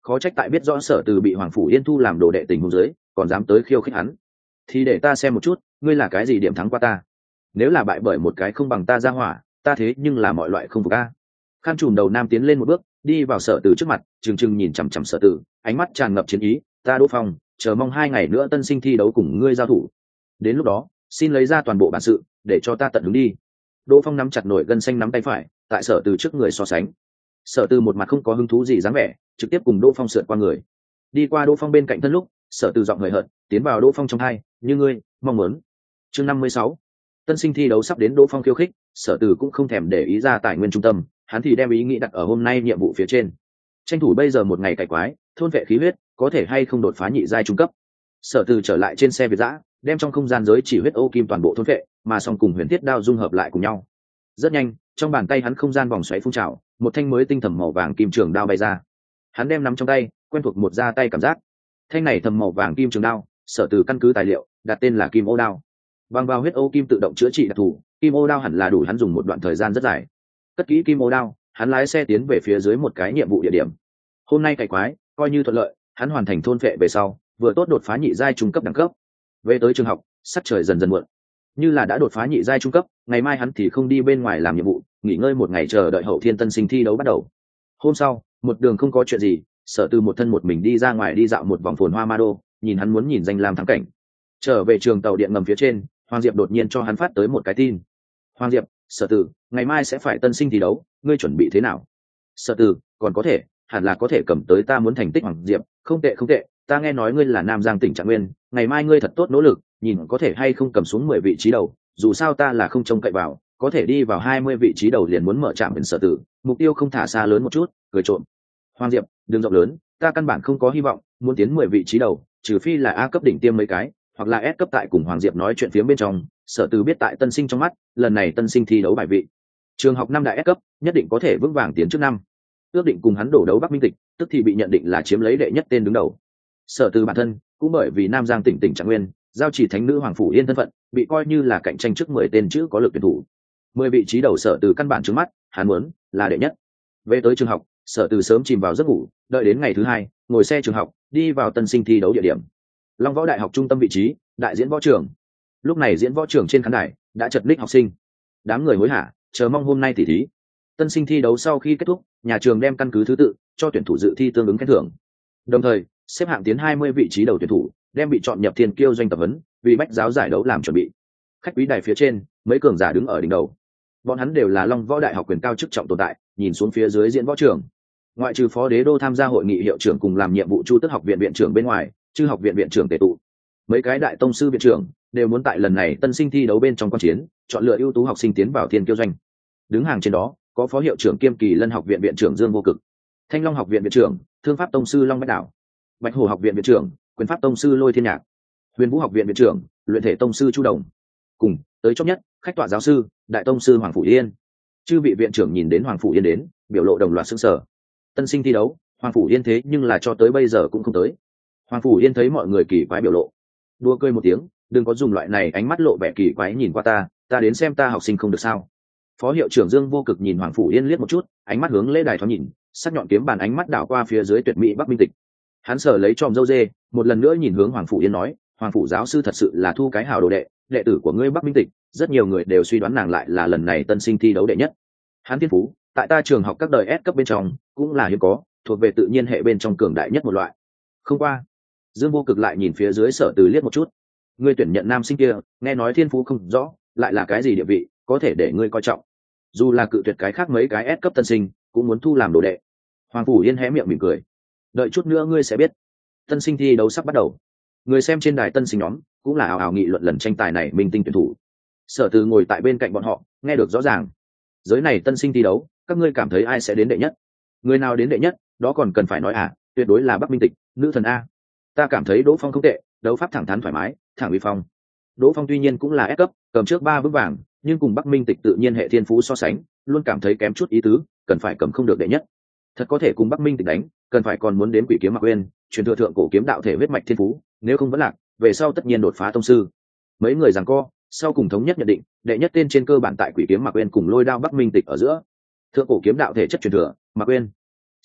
khó trách tại biết rõ Sở Từ bị Hoàng Phủ Yên thu làm đồ đệ tình huống dưới còn dám tới khiêu khích hắn. Thì để ta xem một chút ngươi là cái gì điểm thắng qua ta. Nếu là bại bởi một cái không bằng ta ra hỏa, ta thế nhưng là mọi loại không phục a. Khăn trùm đầu nam tiến lên một bước, đi vào Sở Từ trước mặt, trừng trừng nhìn chằm chằm Sở Từ, ánh mắt tràn ngập chiến ý. Ta Đỗ Phong chờ mong 2 ngày nữa tân sinh thi đấu cùng ngươi giao thủ, đến lúc đó xin lấy ra toàn bộ bản sự để cho ta tận hứng đi. Đỗ Phong nắm chặt nổi gân xanh nắm tay phải, tại Sở Từ trước người so sánh. Sở Từ một mặt không có hứng thú gì dáng vẻ, trực tiếp cùng Đỗ Phong sượt qua người, đi qua Đỗ Phong bên cạnh thân lúc, Sở Từ giọng hời hợt tiến vào Đỗ Phong trong hai, như ngươi mong muốn. Chương 56. Tân sinh thi đấu sắp đến, Đỗ Phong khiêu khích, Sở Từ cũng không thèm để ý ra tài nguyên trung tâm, hắn thì đem ý nghĩ đặt ở hôm nay nhiệm vụ phía trên, tranh thủ bây giờ một ngày cày quái thôn vệ khí huyết, có thể hay không đột phá nhị giai trung cấp. Sở Từ trở lại trên xe Việt dã, đem trong không gian giới chỉ huyết ô kim toàn bộ thôn vệ, mà song cùng huyền thiết đao dung hợp lại cùng nhau. Rất nhanh, trong bàn tay hắn không gian vòng xoáy phun trào, một thanh mới tinh thầm màu vàng kim trường đao bay ra. Hắn đem nắm trong tay, quen thuộc một ra tay cảm giác. Thanh này thầm màu vàng kim trường đao, Sở Từ căn cứ tài liệu đặt tên là Kim Ô đao. Bằng vào huyết ô kim tự động chữa trị đặc thù, Kim Ô đao hẳn là đủ hắn dùng một đoạn thời gian rất dài. Cất kỹ Kim Ô đao, hắn lái xe tiến về phía dưới một cái nhiệm vụ địa điểm. Hôm nay cày quái coi như thuận lợi, hắn hoàn thành thôn phệ về sau, vừa tốt đột phá nhị giai trung cấp đẳng cấp. Về tới trường học, sắc trời dần dần muộn. Như là đã đột phá nhị giai trung cấp, ngày mai hắn thì không đi bên ngoài làm nhiệm vụ, nghỉ ngơi một ngày chờ đợi hậu thiên tân sinh thi đấu bắt đầu. Hôm sau, một đường không có chuyện gì, Sở Từ một thân một mình đi ra ngoài đi dạo một vòng phồn hoa ma đô, nhìn hắn muốn nhìn danh lam thắng cảnh. Trở về trường tàu điện ngầm phía trên, Hoàng Diệp đột nhiên cho hắn phát tới một cái tin. Hoàng Diệp, Sở Từ ngày mai sẽ phải tân sinh thi đấu, ngươi chuẩn bị thế nào? Sở Từ, còn có thể, hẳn là có thể cầm tới, ta muốn thành tích. Hoàng Diệp, không tệ không tệ, ta nghe nói ngươi là Nam Giang tỉnh Trạng Nguyên, ngày mai ngươi thật tốt nỗ lực, nhìn có thể hay không cầm xuống 10 vị trí đầu, dù sao ta là không trông cậy vào, có thể đi vào 20 vị trí đầu liền muốn mở trạm. Bên Sở Từ, mục tiêu không thả xa lớn một chút, cười trộm. Hoàng Diệp, đường rộng lớn, ta căn bản không có hy vọng, muốn tiến 10 vị trí đầu, trừ phi là A cấp đỉnh tiêm mấy cái, hoặc là S cấp. Tại cùng Hoàng Diệp nói chuyện phía bên trong, Sở Từ biết tại tân sinh trong mắt, lần này tân sinh thi đấu bài vị, trường học năm đại S cấp, nhất định có thể vững vàng tiến trước năm. Ước định cùng hắn đổ đấu Bắc Minh Tịch, tức thì bị nhận định là chiếm lấy đệ nhất tên đứng đầu. Sở Từ bản thân cũng bởi vì Nam Giang tỉnh Trạng Nguyên, giao chỉ thánh nữ Hoàng Phủ Yên thân phận, bị coi như là cạnh tranh trước 10 tên chữ có lực tuyển thủ. 10 vị trí đầu Sở Từ căn bản trước mắt, hắn muốn là đệ nhất. Về tới trường học, Sở Từ sớm chìm vào giấc ngủ, đợi đến ngày thứ hai, ngồi xe trường học đi vào tân sinh thi đấu địa điểm. Long Võ Đại học trung tâm vị trí, đại diễn võ trường. Lúc này diễn võ trường trên khán đài đã chật ních học sinh, đám người hối hả chờ mong hôm nay tỉ thí. Tân sinh thi đấu sau khi kết thúc, nhà trường đem căn cứ thứ tự cho tuyển thủ dự thi tương ứng khen thưởng, đồng thời xếp hạng tiến 20 vị trí đầu tuyển thủ đem bị chọn nhập Thiên Kiêu doanh tập huấn, vì bách giáo giải đấu làm chuẩn bị. Khách quý đài phía trên, mấy cường giả đứng ở đỉnh đầu, bọn hắn đều là Long Võ Đại học quyền cao chức trọng tồn tại, nhìn xuống phía dưới diễn võ trường. Ngoại trừ Phó Đế Đô tham gia hội nghị hiệu trưởng cùng làm nhiệm vụ Chu Tước học viện viện trưởng bên ngoài, Chư học viện viện trưởng tề tụ, mấy cái đại tông sư viện trưởng đều muốn tại lần này tân sinh thi đấu bên trong quan chiến, chọn lựa ưu tú học sinh tiến vào Thiên Kiêu doanh. Đứng hàng trên đó có Phó hiệu trưởng kiêm Kỳ Lân học viện viện trưởng Dương Vô Cực, Thanh Long học viện viện trưởng Thương pháp tông sư Long Bách Đảo, Bạch Hổ học viện viện trưởng Quyền pháp tông sư Lôi Thiên Nhạc, Huyền Vũ học viện viện trưởng Luyện thể tông sư Chu Đồng, cùng tới chót nhất khách tọa giáo sư đại tông sư Hoàng Phủ Yên. Chư vị viện trưởng nhìn đến Hoàng Phủ Yên đến, biểu lộ đồng loạt sững sờ. Tân sinh thi đấu, Hoàng Phủ Yên thế nhưng là cho tới bây giờ cũng không tới. Hoàng Phủ Yên thấy mọi người kỳ quái biểu lộ, đua cười một tiếng, đừng có dùng loại này ánh mắt lộ vẻ kỳ quái nhìn qua ta đến xem ta học sinh không được sao? Phó hiệu trưởng Dương Vô Cực nhìn Hoàng Phủ Yên liếc một chút, ánh mắt hướng lễ đài thoáng nhìn, sắc nhọn kiếm bàn ánh mắt đảo qua phía dưới tuyệt mỹ Bắc Minh Tịch. Hắn sờ lấy tròm râu dê, một lần nữa nhìn hướng Hoàng Phủ Yên nói, Hoàng Phủ giáo sư thật sự là thu cái hào đồ đệ, đệ tử của ngươi Bắc Minh Tịch, rất nhiều người đều suy đoán nàng lại là lần này tân sinh thi đấu đệ nhất. Hắn thiên phú, tại ta trường học các đời S cấp bên trong, cũng là hiếm có, thuộc về tự nhiên hệ bên trong cường đại nhất một loại. Không qua, Dương Vô Cực lại nhìn phía dưới Sở Từ liếc một chút. Ngươi tuyển nhận nam sinh kia, nghe nói thiên phú không rõ, lại là cái gì địa vị, có thể để ngươi coi trọng. Dù là cự tuyệt cái khác mấy cái S cấp tân sinh, cũng muốn thu làm đồ đệ. Hoàng Phủ Yên hé miệng mỉm cười. Đợi chút nữa ngươi sẽ biết. Tân sinh thi đấu sắp bắt đầu. Người xem trên đài tân sinh nhóm cũng là ào ào nghị luận lần tranh tài này minh tinh tuyển thủ. Sở Từ ngồi tại bên cạnh bọn họ, nghe được rõ ràng. Giới này tân sinh thi đấu, các ngươi cảm thấy ai sẽ đến đệ nhất? Người nào đến đệ nhất, đó còn cần phải nói à, tuyệt đối là Bắc Minh Tịch, nữ thần a. Ta cảm thấy Đỗ Phong không tệ, đấu pháp thẳng thắn thoải mái, thẳng uy phong. Đỗ Phong tuy nhiên cũng là S cấp, cầm trước 3 vững vàng, nhưng cùng Bắc Minh Tịch tự nhiên hệ thiên phú so sánh, luôn cảm thấy kém chút ý tứ, cần phải cầm không được đệ nhất. Thật có thể cùng Bắc Minh Tịch đánh, cần phải còn muốn đến Quỷ Kiếm Mạc Uyên, truyền thừa thượng cổ kiếm đạo thể huyết mạch thiên phú, nếu không vẫn lạc, về sau tất nhiên đột phá tông sư. Mấy người giằng co, sau cùng thống nhất nhận định, đệ nhất tên trên cơ bản tại Quỷ Kiếm Mạc Uyên cùng Lôi Đao Bắc Minh Tịch ở giữa. Thượng cổ kiếm đạo thể chất truyền thừa, Mạc Uyên.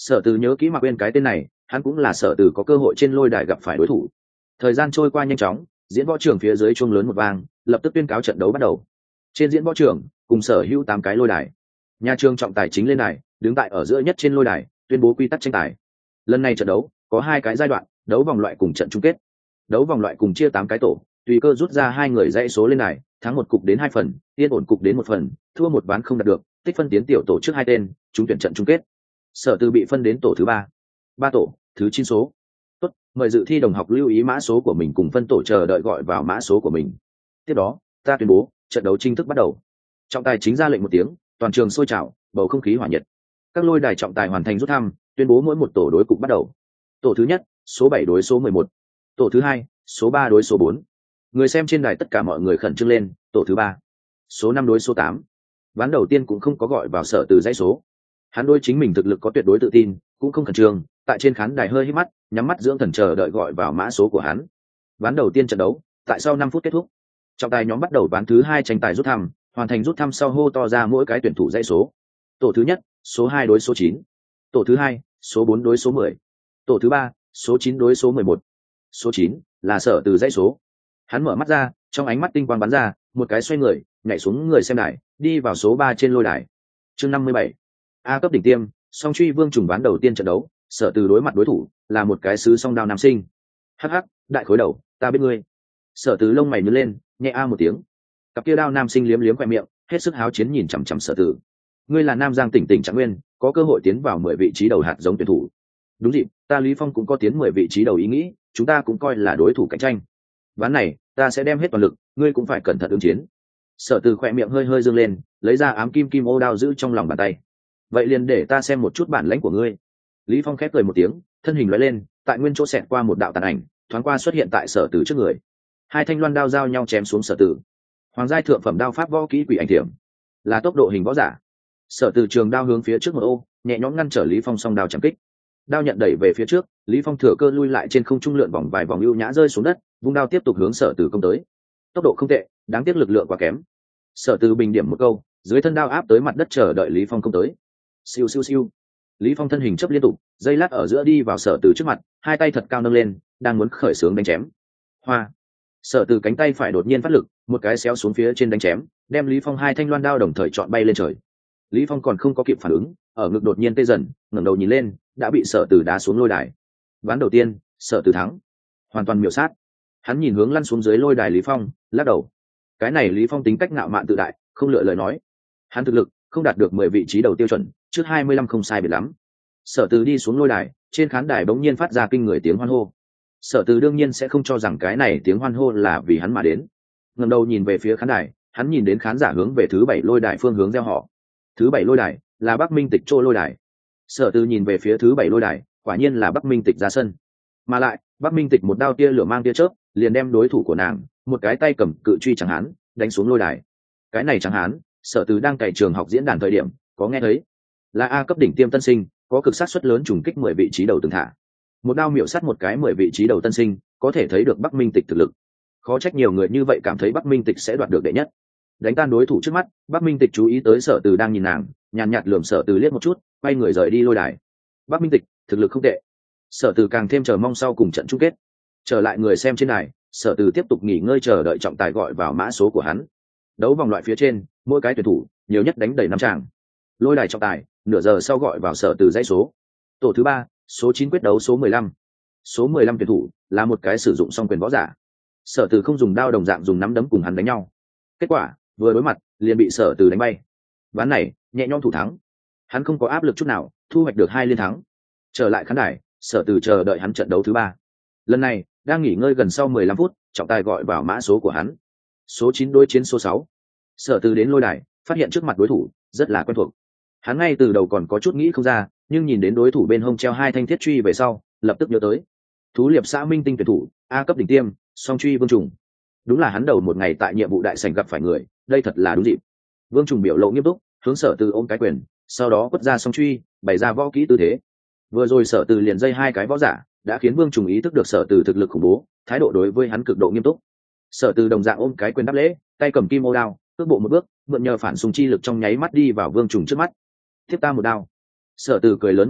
Sở Từ nhớ kỹ Mạc Uyên cái tên này, hắn cũng là Sở Từ có cơ hội trên lôi đài gặp phải đối thủ. Thời gian trôi qua nhanh chóng, diễn võ trường phía dưới chuông lớn một vang, lập tức tuyên cáo trận đấu bắt đầu. Trên diễn võ trường, cùng sở hữu 8 cái lôi đài. Nhà trường trọng tài chính lên đài, đứng tại ở giữa nhất trên lôi đài, tuyên bố quy tắc tranh tài. Lần này trận đấu có 2 cái giai đoạn, đấu vòng loại cùng trận chung kết. Đấu vòng loại cùng chia 8 cái tổ, tùy cơ rút ra 2 người dãy số lên đài, thắng một cục đến 2 phần, yên ổn cục đến 1 phần, thua một ván không đạt được, tích phân tiến tiểu tổ trước 2 tên, trúng tuyển trận chung kết. Sở Từ bị phân đến tổ thứ 3. 3 tổ, thứ 9 số. Tốt, mời dự thi đồng học lưu ý mã số của mình cùng phân tổ chờ đợi gọi vào mã số của mình. Tiếp đó, ta tuyên bố, trận đấu chính thức bắt đầu. Trọng tài chính ra lệnh một tiếng, toàn trường sôi trào, bầu không khí hỏa nhiệt. Các lôi đài trọng tài hoàn thành rút thăm, tuyên bố mỗi một tổ đối cục bắt đầu. Tổ thứ nhất, số 7 đối số 11. Tổ thứ hai, số 3 đối số 4. Người xem trên đài tất cả mọi người khẩn trương lên, tổ thứ 3, số 5 đối số 8. Ván đầu tiên cũng không có gọi vào Sở Từ dãy số. Hắn đối chính mình thực lực có tuyệt đối tự tin, cũng không khẩn trương, tại trên khán đài hơi hít mắt, nhắm mắt dưỡng thần chờ đợi gọi vào mã số của hắn. Ván đầu tiên trận đấu, tại sau 5 phút kết thúc. Trọng tài nhóm bắt đầu ván thứ 2 tranh tài rút thăm, hoàn thành rút thăm sau hô to ra mỗi cái tuyển thủ dãy số. Tổ thứ nhất, số 2 đối số 9. Tổ thứ hai, số 4 đối số 10. Tổ thứ ba, số 9 đối số 11. Số 9 là Sở Từ dãy số. Hắn mở mắt ra, trong ánh mắt tinh quang bắn ra, một cái xoay người, nhảy xuống người xem đài, đi vào số 3 trên lôi đài. Chương 57. A cấp đỉnh tiêm, song truy vương trùng ván đầu tiên trận đấu, Sở Từ đối mặt đối thủ là một cái sứ song đao nam sinh. Hắc hắc, đại khối đầu, ta biết ngươi. Sở Từ lông mày nhướng lên, nhẹ a một tiếng. Cặp kia đao nam sinh liếm liếm khoe miệng, hết sức háo chiến nhìn chằm chằm Sở Từ. Ngươi là Nam Giang tỉnh Trạng Nguyên, có cơ hội tiến vào 10 vị trí đầu hạt giống tuyển thủ. Đúng dịp, ta Lý Phong cũng có tiến 10 vị trí đầu ý nghĩ, chúng ta cũng coi là đối thủ cạnh tranh. Ván này, ta sẽ đem hết toàn lực, ngươi cũng phải cẩn thận ứng chiến. Sở Từ khoe miệng hơi hơi dương lên, lấy ra ám kim kim ô đao giữ trong lòng bàn tay. Vậy liền để ta xem một chút bản lãnh của ngươi. Lý Phong khép cười một tiếng, thân hình lóe lên, tại nguyên chỗ xẹt qua một đạo tàn ảnh, thoáng qua xuất hiện tại Sở Từ trước người. 2 thanh loan đao giao nhau chém xuống Sở Từ. Hoàng giai thượng phẩm đao pháp võ kỹ quỷ ảnh thiểm, là tốc độ hình võ giả. Sở Từ trường đao hướng phía trước một ô, nhẹ nhõm ngăn trở Lý Phong song đao chém kích. Đao nhận đẩy về phía trước, Lý Phong thừa cơ lui lại trên không trung lượn vòng vài vòng ưu nhã rơi xuống đất, vung đao tiếp tục hướng Sở Từ công tới. Tốc độ không tệ, đáng tiếc lực lượng quá kém. Sở Từ bình điểm một câu, dưới thân đao áp tới mặt đất chờ đợi Lý Phong công tới. Siêu siêu siêu. Lý Phong thân hình chấp liên tục, dây lát ở giữa đi vào Sở Từ trước mặt, 2 tay thật cao nâng lên, đang muốn khởi xướng đánh chém. Hoa. Sở Từ cánh tay phải đột nhiên phát lực, một cái xéo xuống phía trên đánh chém, đem Lý Phong 2 thanh loan đao đồng thời chọn bay lên trời. Lý Phong còn không có kịp phản ứng, ở ngực đột nhiên tê dần, ngẩng đầu nhìn lên, đã bị Sở Từ đá xuống lôi đài. Ván đầu tiên, Sở Từ thắng, hoàn toàn miểu sát. Hắn nhìn hướng lăn xuống dưới lôi đài Lý Phong, lắc đầu. Cái này Lý Phong tính cách ngạo mạn tự đại, không lựa lời nói. Hắn thực lực không đạt được 10 vị trí đầu tiêu chuẩn, trước 25 không sai biệt lắm. Sở Từ đi xuống lôi đài, trên khán đài bỗng nhiên phát ra kinh người tiếng hoan hô. Sở Từ đương nhiên sẽ không cho rằng cái này tiếng hoan hô là vì hắn mà đến. Ngẩng đầu nhìn về phía khán đài, hắn nhìn đến khán giả hướng về thứ 7 lôi đài phương hướng reo hò. Thứ 7 lôi đài là Bắc Minh Tịch Trô lôi đài. Sở Từ nhìn về phía thứ 7 lôi đài, quả nhiên là Bắc Minh Tịch ra sân. Mà lại, Bắc Minh Tịch một đao tia lửa mang tia chớp, liền đem đối thủ của nàng, một cái tay cầm cự truy chẳng hán, đánh xuống lôi đài. Cái này chẳng hán, Sở Từ đang cày trường học diễn đàn thời điểm, có nghe thấy. Là A cấp đỉnh tiêm tân sinh, có cực sát suất lớn trùng kích 10 vị trí đầu từng thả. Một đao miểu sát một cái 10 vị trí đầu tân sinh, có thể thấy được Bắc Minh Tịch thực lực. Khó trách nhiều người như vậy cảm thấy Bắc Minh Tịch sẽ đoạt được đệ nhất. Đánh tan đối thủ trước mắt, Bắc Minh Tịch chú ý tới Sở Từ đang nhìn nàng, nhàn nhạt lườm Sở Từ liếc một chút, quay người rời đi lôi đài. Bắc Minh Tịch thực lực không tệ. Sở Từ càng thêm chờ mong sau cùng trận chung kết. Trở lại người xem trên đài, Sở Từ tiếp tục nghỉ ngơi chờ đợi trọng tài gọi vào mã số của hắn. Đấu vòng loại phía trên, mỗi cái tuyển thủ nhiều nhất đánh đầy 5 tràng. Lôi đài trọng tài nửa giờ sau gọi vào Sở Từ dãy số. Tổ thứ 3, số 9 quyết đấu số 15. Số 15 tuyển thủ là một cái sử dụng song quyền võ giả. Sở Từ không dùng đao đồng dạng dùng nắm đấm cùng hắn đánh nhau. Kết quả, vừa đối mặt, liền bị Sở Từ đánh bay. Ván này, nhẹ nhõm thủ thắng. Hắn không có áp lực chút nào, thu hoạch được 2 liên thắng. Trở lại khán đài, Sở Từ chờ đợi hắn trận đấu thứ 3. Lần này, đang nghỉ ngơi gần sau 15 phút, trọng tài gọi vào mã số của hắn. Số 9 đối chiến số 6. Sở Từ đến lôi đài, phát hiện trước mặt đối thủ rất là quen thuộc. Hắn ngay từ đầu còn có chút nghĩ không ra, nhưng nhìn đến đối thủ bên hông treo 2 thanh thiết truy về sau, lập tức nhớ tới. Thú Liệp xã Minh Tinh tuyển thủ, A cấp đỉnh tiêm, song truy Vương Trùng. Đúng là hắn đầu một ngày tại nhiệm vụ đại sảnh gặp phải người, đây thật là đúng dịp. Vương Trùng biểu lộ nghiêm túc, hướng Sở Từ ôm cái quyền, sau đó quất ra song truy, bày ra võ kỹ tư thế. Vừa rồi Sở Từ liền dây 2 cái võ giả, đã khiến Vương Trùng ý thức được Sở Từ thực lực khủng bố, thái độ đối với hắn cực độ nghiêm túc. Sở Từ đồng dạng ôm cái quyền đáp lễ, tay cầm kim ô đao, cước bộ một bước, mượn nhờ phản xung chi lực trong nháy mắt đi vào Vương Trùng trước mắt. Tiếp ta một đao. Sở Từ cười lớn một tiếng,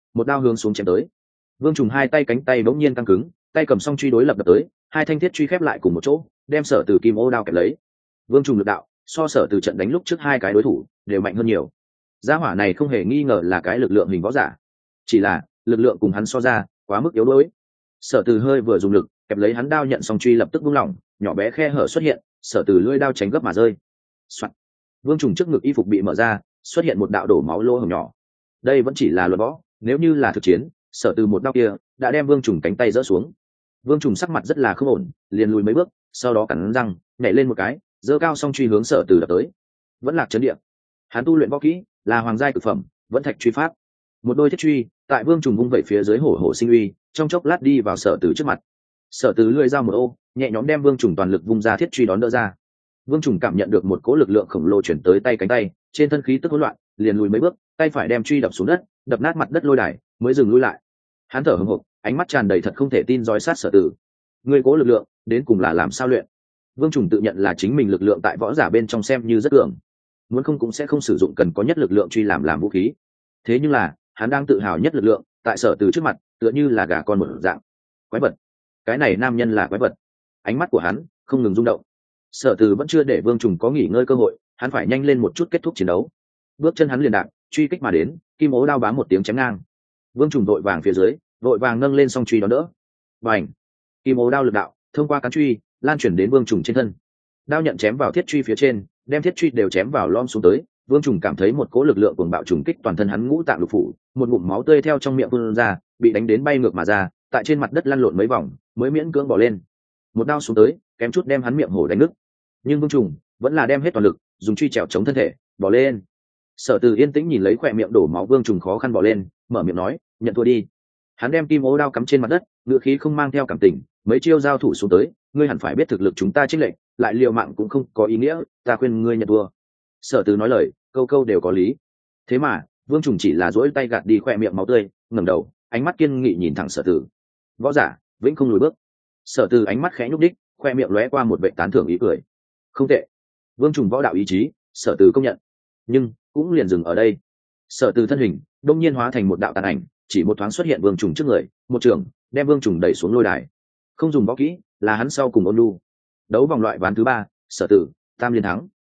một đao hướng xuống chém tới. Vương Trùng hai tay cánh tay bỗng nhiên căng cứng, tay cầm song truy đối lập đập tới, hai thanh thiết truy khép lại cùng một chỗ, đem Sở Từ kim ô đao kẹp lấy. Vương Trùng lực đạo so Sở Từ trận đánh lúc trước hai cái đối thủ đều mạnh hơn nhiều. Gia hỏa này không hề nghi ngờ là cái lực lượng hình võ giả, chỉ là lực lượng cùng hắn so ra quá mức yếu đuối. Sở Từ hơi vừa dùng lực kẹp lấy hắn đao nhận song truy lập tức buông lỏng, nhỏ bé khe hở xuất hiện, Sở Từ lưỡi đao tránh gấp mà rơi. Soạn. Vương Trùng trước ngực y phục bị mở ra, xuất hiện một đạo đổ máu lỗ hổng nhỏ. Đây vẫn chỉ là luận võ, nếu như là thực chiến, Sở Từ một đao kia đã đem Vương Trùng cánh tay rỡ xuống. Vương Trùng sắc mặt rất là không ổn, liền lùi mấy bước, sau đó cắn răng nhảy lên một cái, giơ cao song truy hướng Sở Từ đập tới. Vẫn lạc chấn địa. Hắn tu luyện võ kỹ là hoàng giai cực phẩm, vẫn thạch truy pháp. Một đôi thiết truy tại Vương Trùng vung vẩy phía dưới hổ hổ sinh uy, trong chốc lát đi vào Sở Từ trước mặt. Sở Từ lưỡi dao một ô, nhẹ nhõm đem Vương Trùng toàn lực vung ra thiết truy đón đỡ ra. Vương Trùng cảm nhận được một cỗ lực lượng khổng lồ chuyển tới tay cánh tay, trên thân khí tức hỗn loạn, liền lùi mấy bước, tay phải đem truy đập xuống đất, đập nát mặt đất lôi đài, mới dừng lui lại. Hắn thở hổn hộc, ánh mắt tràn đầy thật không thể tin dõi sát Sở Từ. Ngươi cố lực lượng, đến cùng là làm sao luyện? Vương Trùng tự nhận là chính mình lực lượng tại võ giả bên trong xem như rất cường, muốn không cũng sẽ không sử dụng cần có nhất lực lượng truy làm vũ khí. Thế nhưng là, hắn đang tự hào nhất lực lượng, tại Sở Từ trước mặt, tựa như là gà con một dạng. Quái vật. Cái này nam nhân là quái vật. Ánh mắt của hắn không ngừng rung động. Sở Từ vẫn chưa để Vương Trùng có nghỉ ngơi cơ hội, hắn phải nhanh lên một chút kết thúc chiến đấu. Bước chân hắn liền đạp, truy kích mà đến, kim ố đao bám một tiếng chém ngang. Vương Trùng vội vàng phía dưới, vội vàng nâng lên song truy đón đỡ. Bành! Kim ố đao lực đạo thông qua cán truy lan chuyển đến Vương Trùng trên thân. Đao nhận chém vào thiết truy phía trên, đem thiết truy đều chém vào lom xuống tới. Vương Trùng cảm thấy một cỗ lực lượng cuồng bạo trùng kích toàn thân hắn ngũ tạng lục phủ, một ngụm máu tươi theo trong miệng phun ra, bị đánh đến bay ngược mà ra, tại trên mặt đất lăn lộn mấy vòng, mới miễn cưỡng bỏ lên. Một đao xuống tới, kém chút đem hắn miệng hổ đánh nứt. Nhưng Vương Trùng vẫn là đem hết toàn lực, dùng truy trèo chống thân thể, bỏ lên. Sở Từ yên tĩnh nhìn lấy khỏe miệng đổ máu Vương Trùng khó khăn bỏ lên, mở miệng nói, nhận thua đi. Hắn đem kim ố đao cắm trên mặt đất, ngựa khí không mang theo cảm tình, mấy chiêu giao thủ xuống tới, ngươi hẳn phải biết thực lực chúng ta chênh lệch, lại liều mạng cũng không có ý nghĩa, ta khuyên ngươi nhận thua. Sở Từ nói lời, câu câu đều có lý. Thế mà, Vương Trùng chỉ là duỗi tay gạt đi khỏe miệng máu tươi, ngẩng đầu, ánh mắt kiên nghị nhìn thẳng Sở Từ. Võ giả, vĩnh không lùi bước. Sở Từ ánh mắt khẽ nhúc đích, khoe miệng lóe qua một vẻ tán thưởng ý cười. Không tệ. Vương Trùng võ đạo ý chí, Sở Từ công nhận. Nhưng cũng liền dừng ở đây. Sở Từ thân hình đông nhiên hóa thành một đạo tàn ảnh, chỉ một thoáng xuất hiện Vương Trùng trước người, một trường đem Vương Trùng đẩy xuống lôi đài. Không dùng võ kỹ, là hắn sau cùng ôn lu. Đấu vòng loại ván thứ 3, Sở Từ tam liên thắng.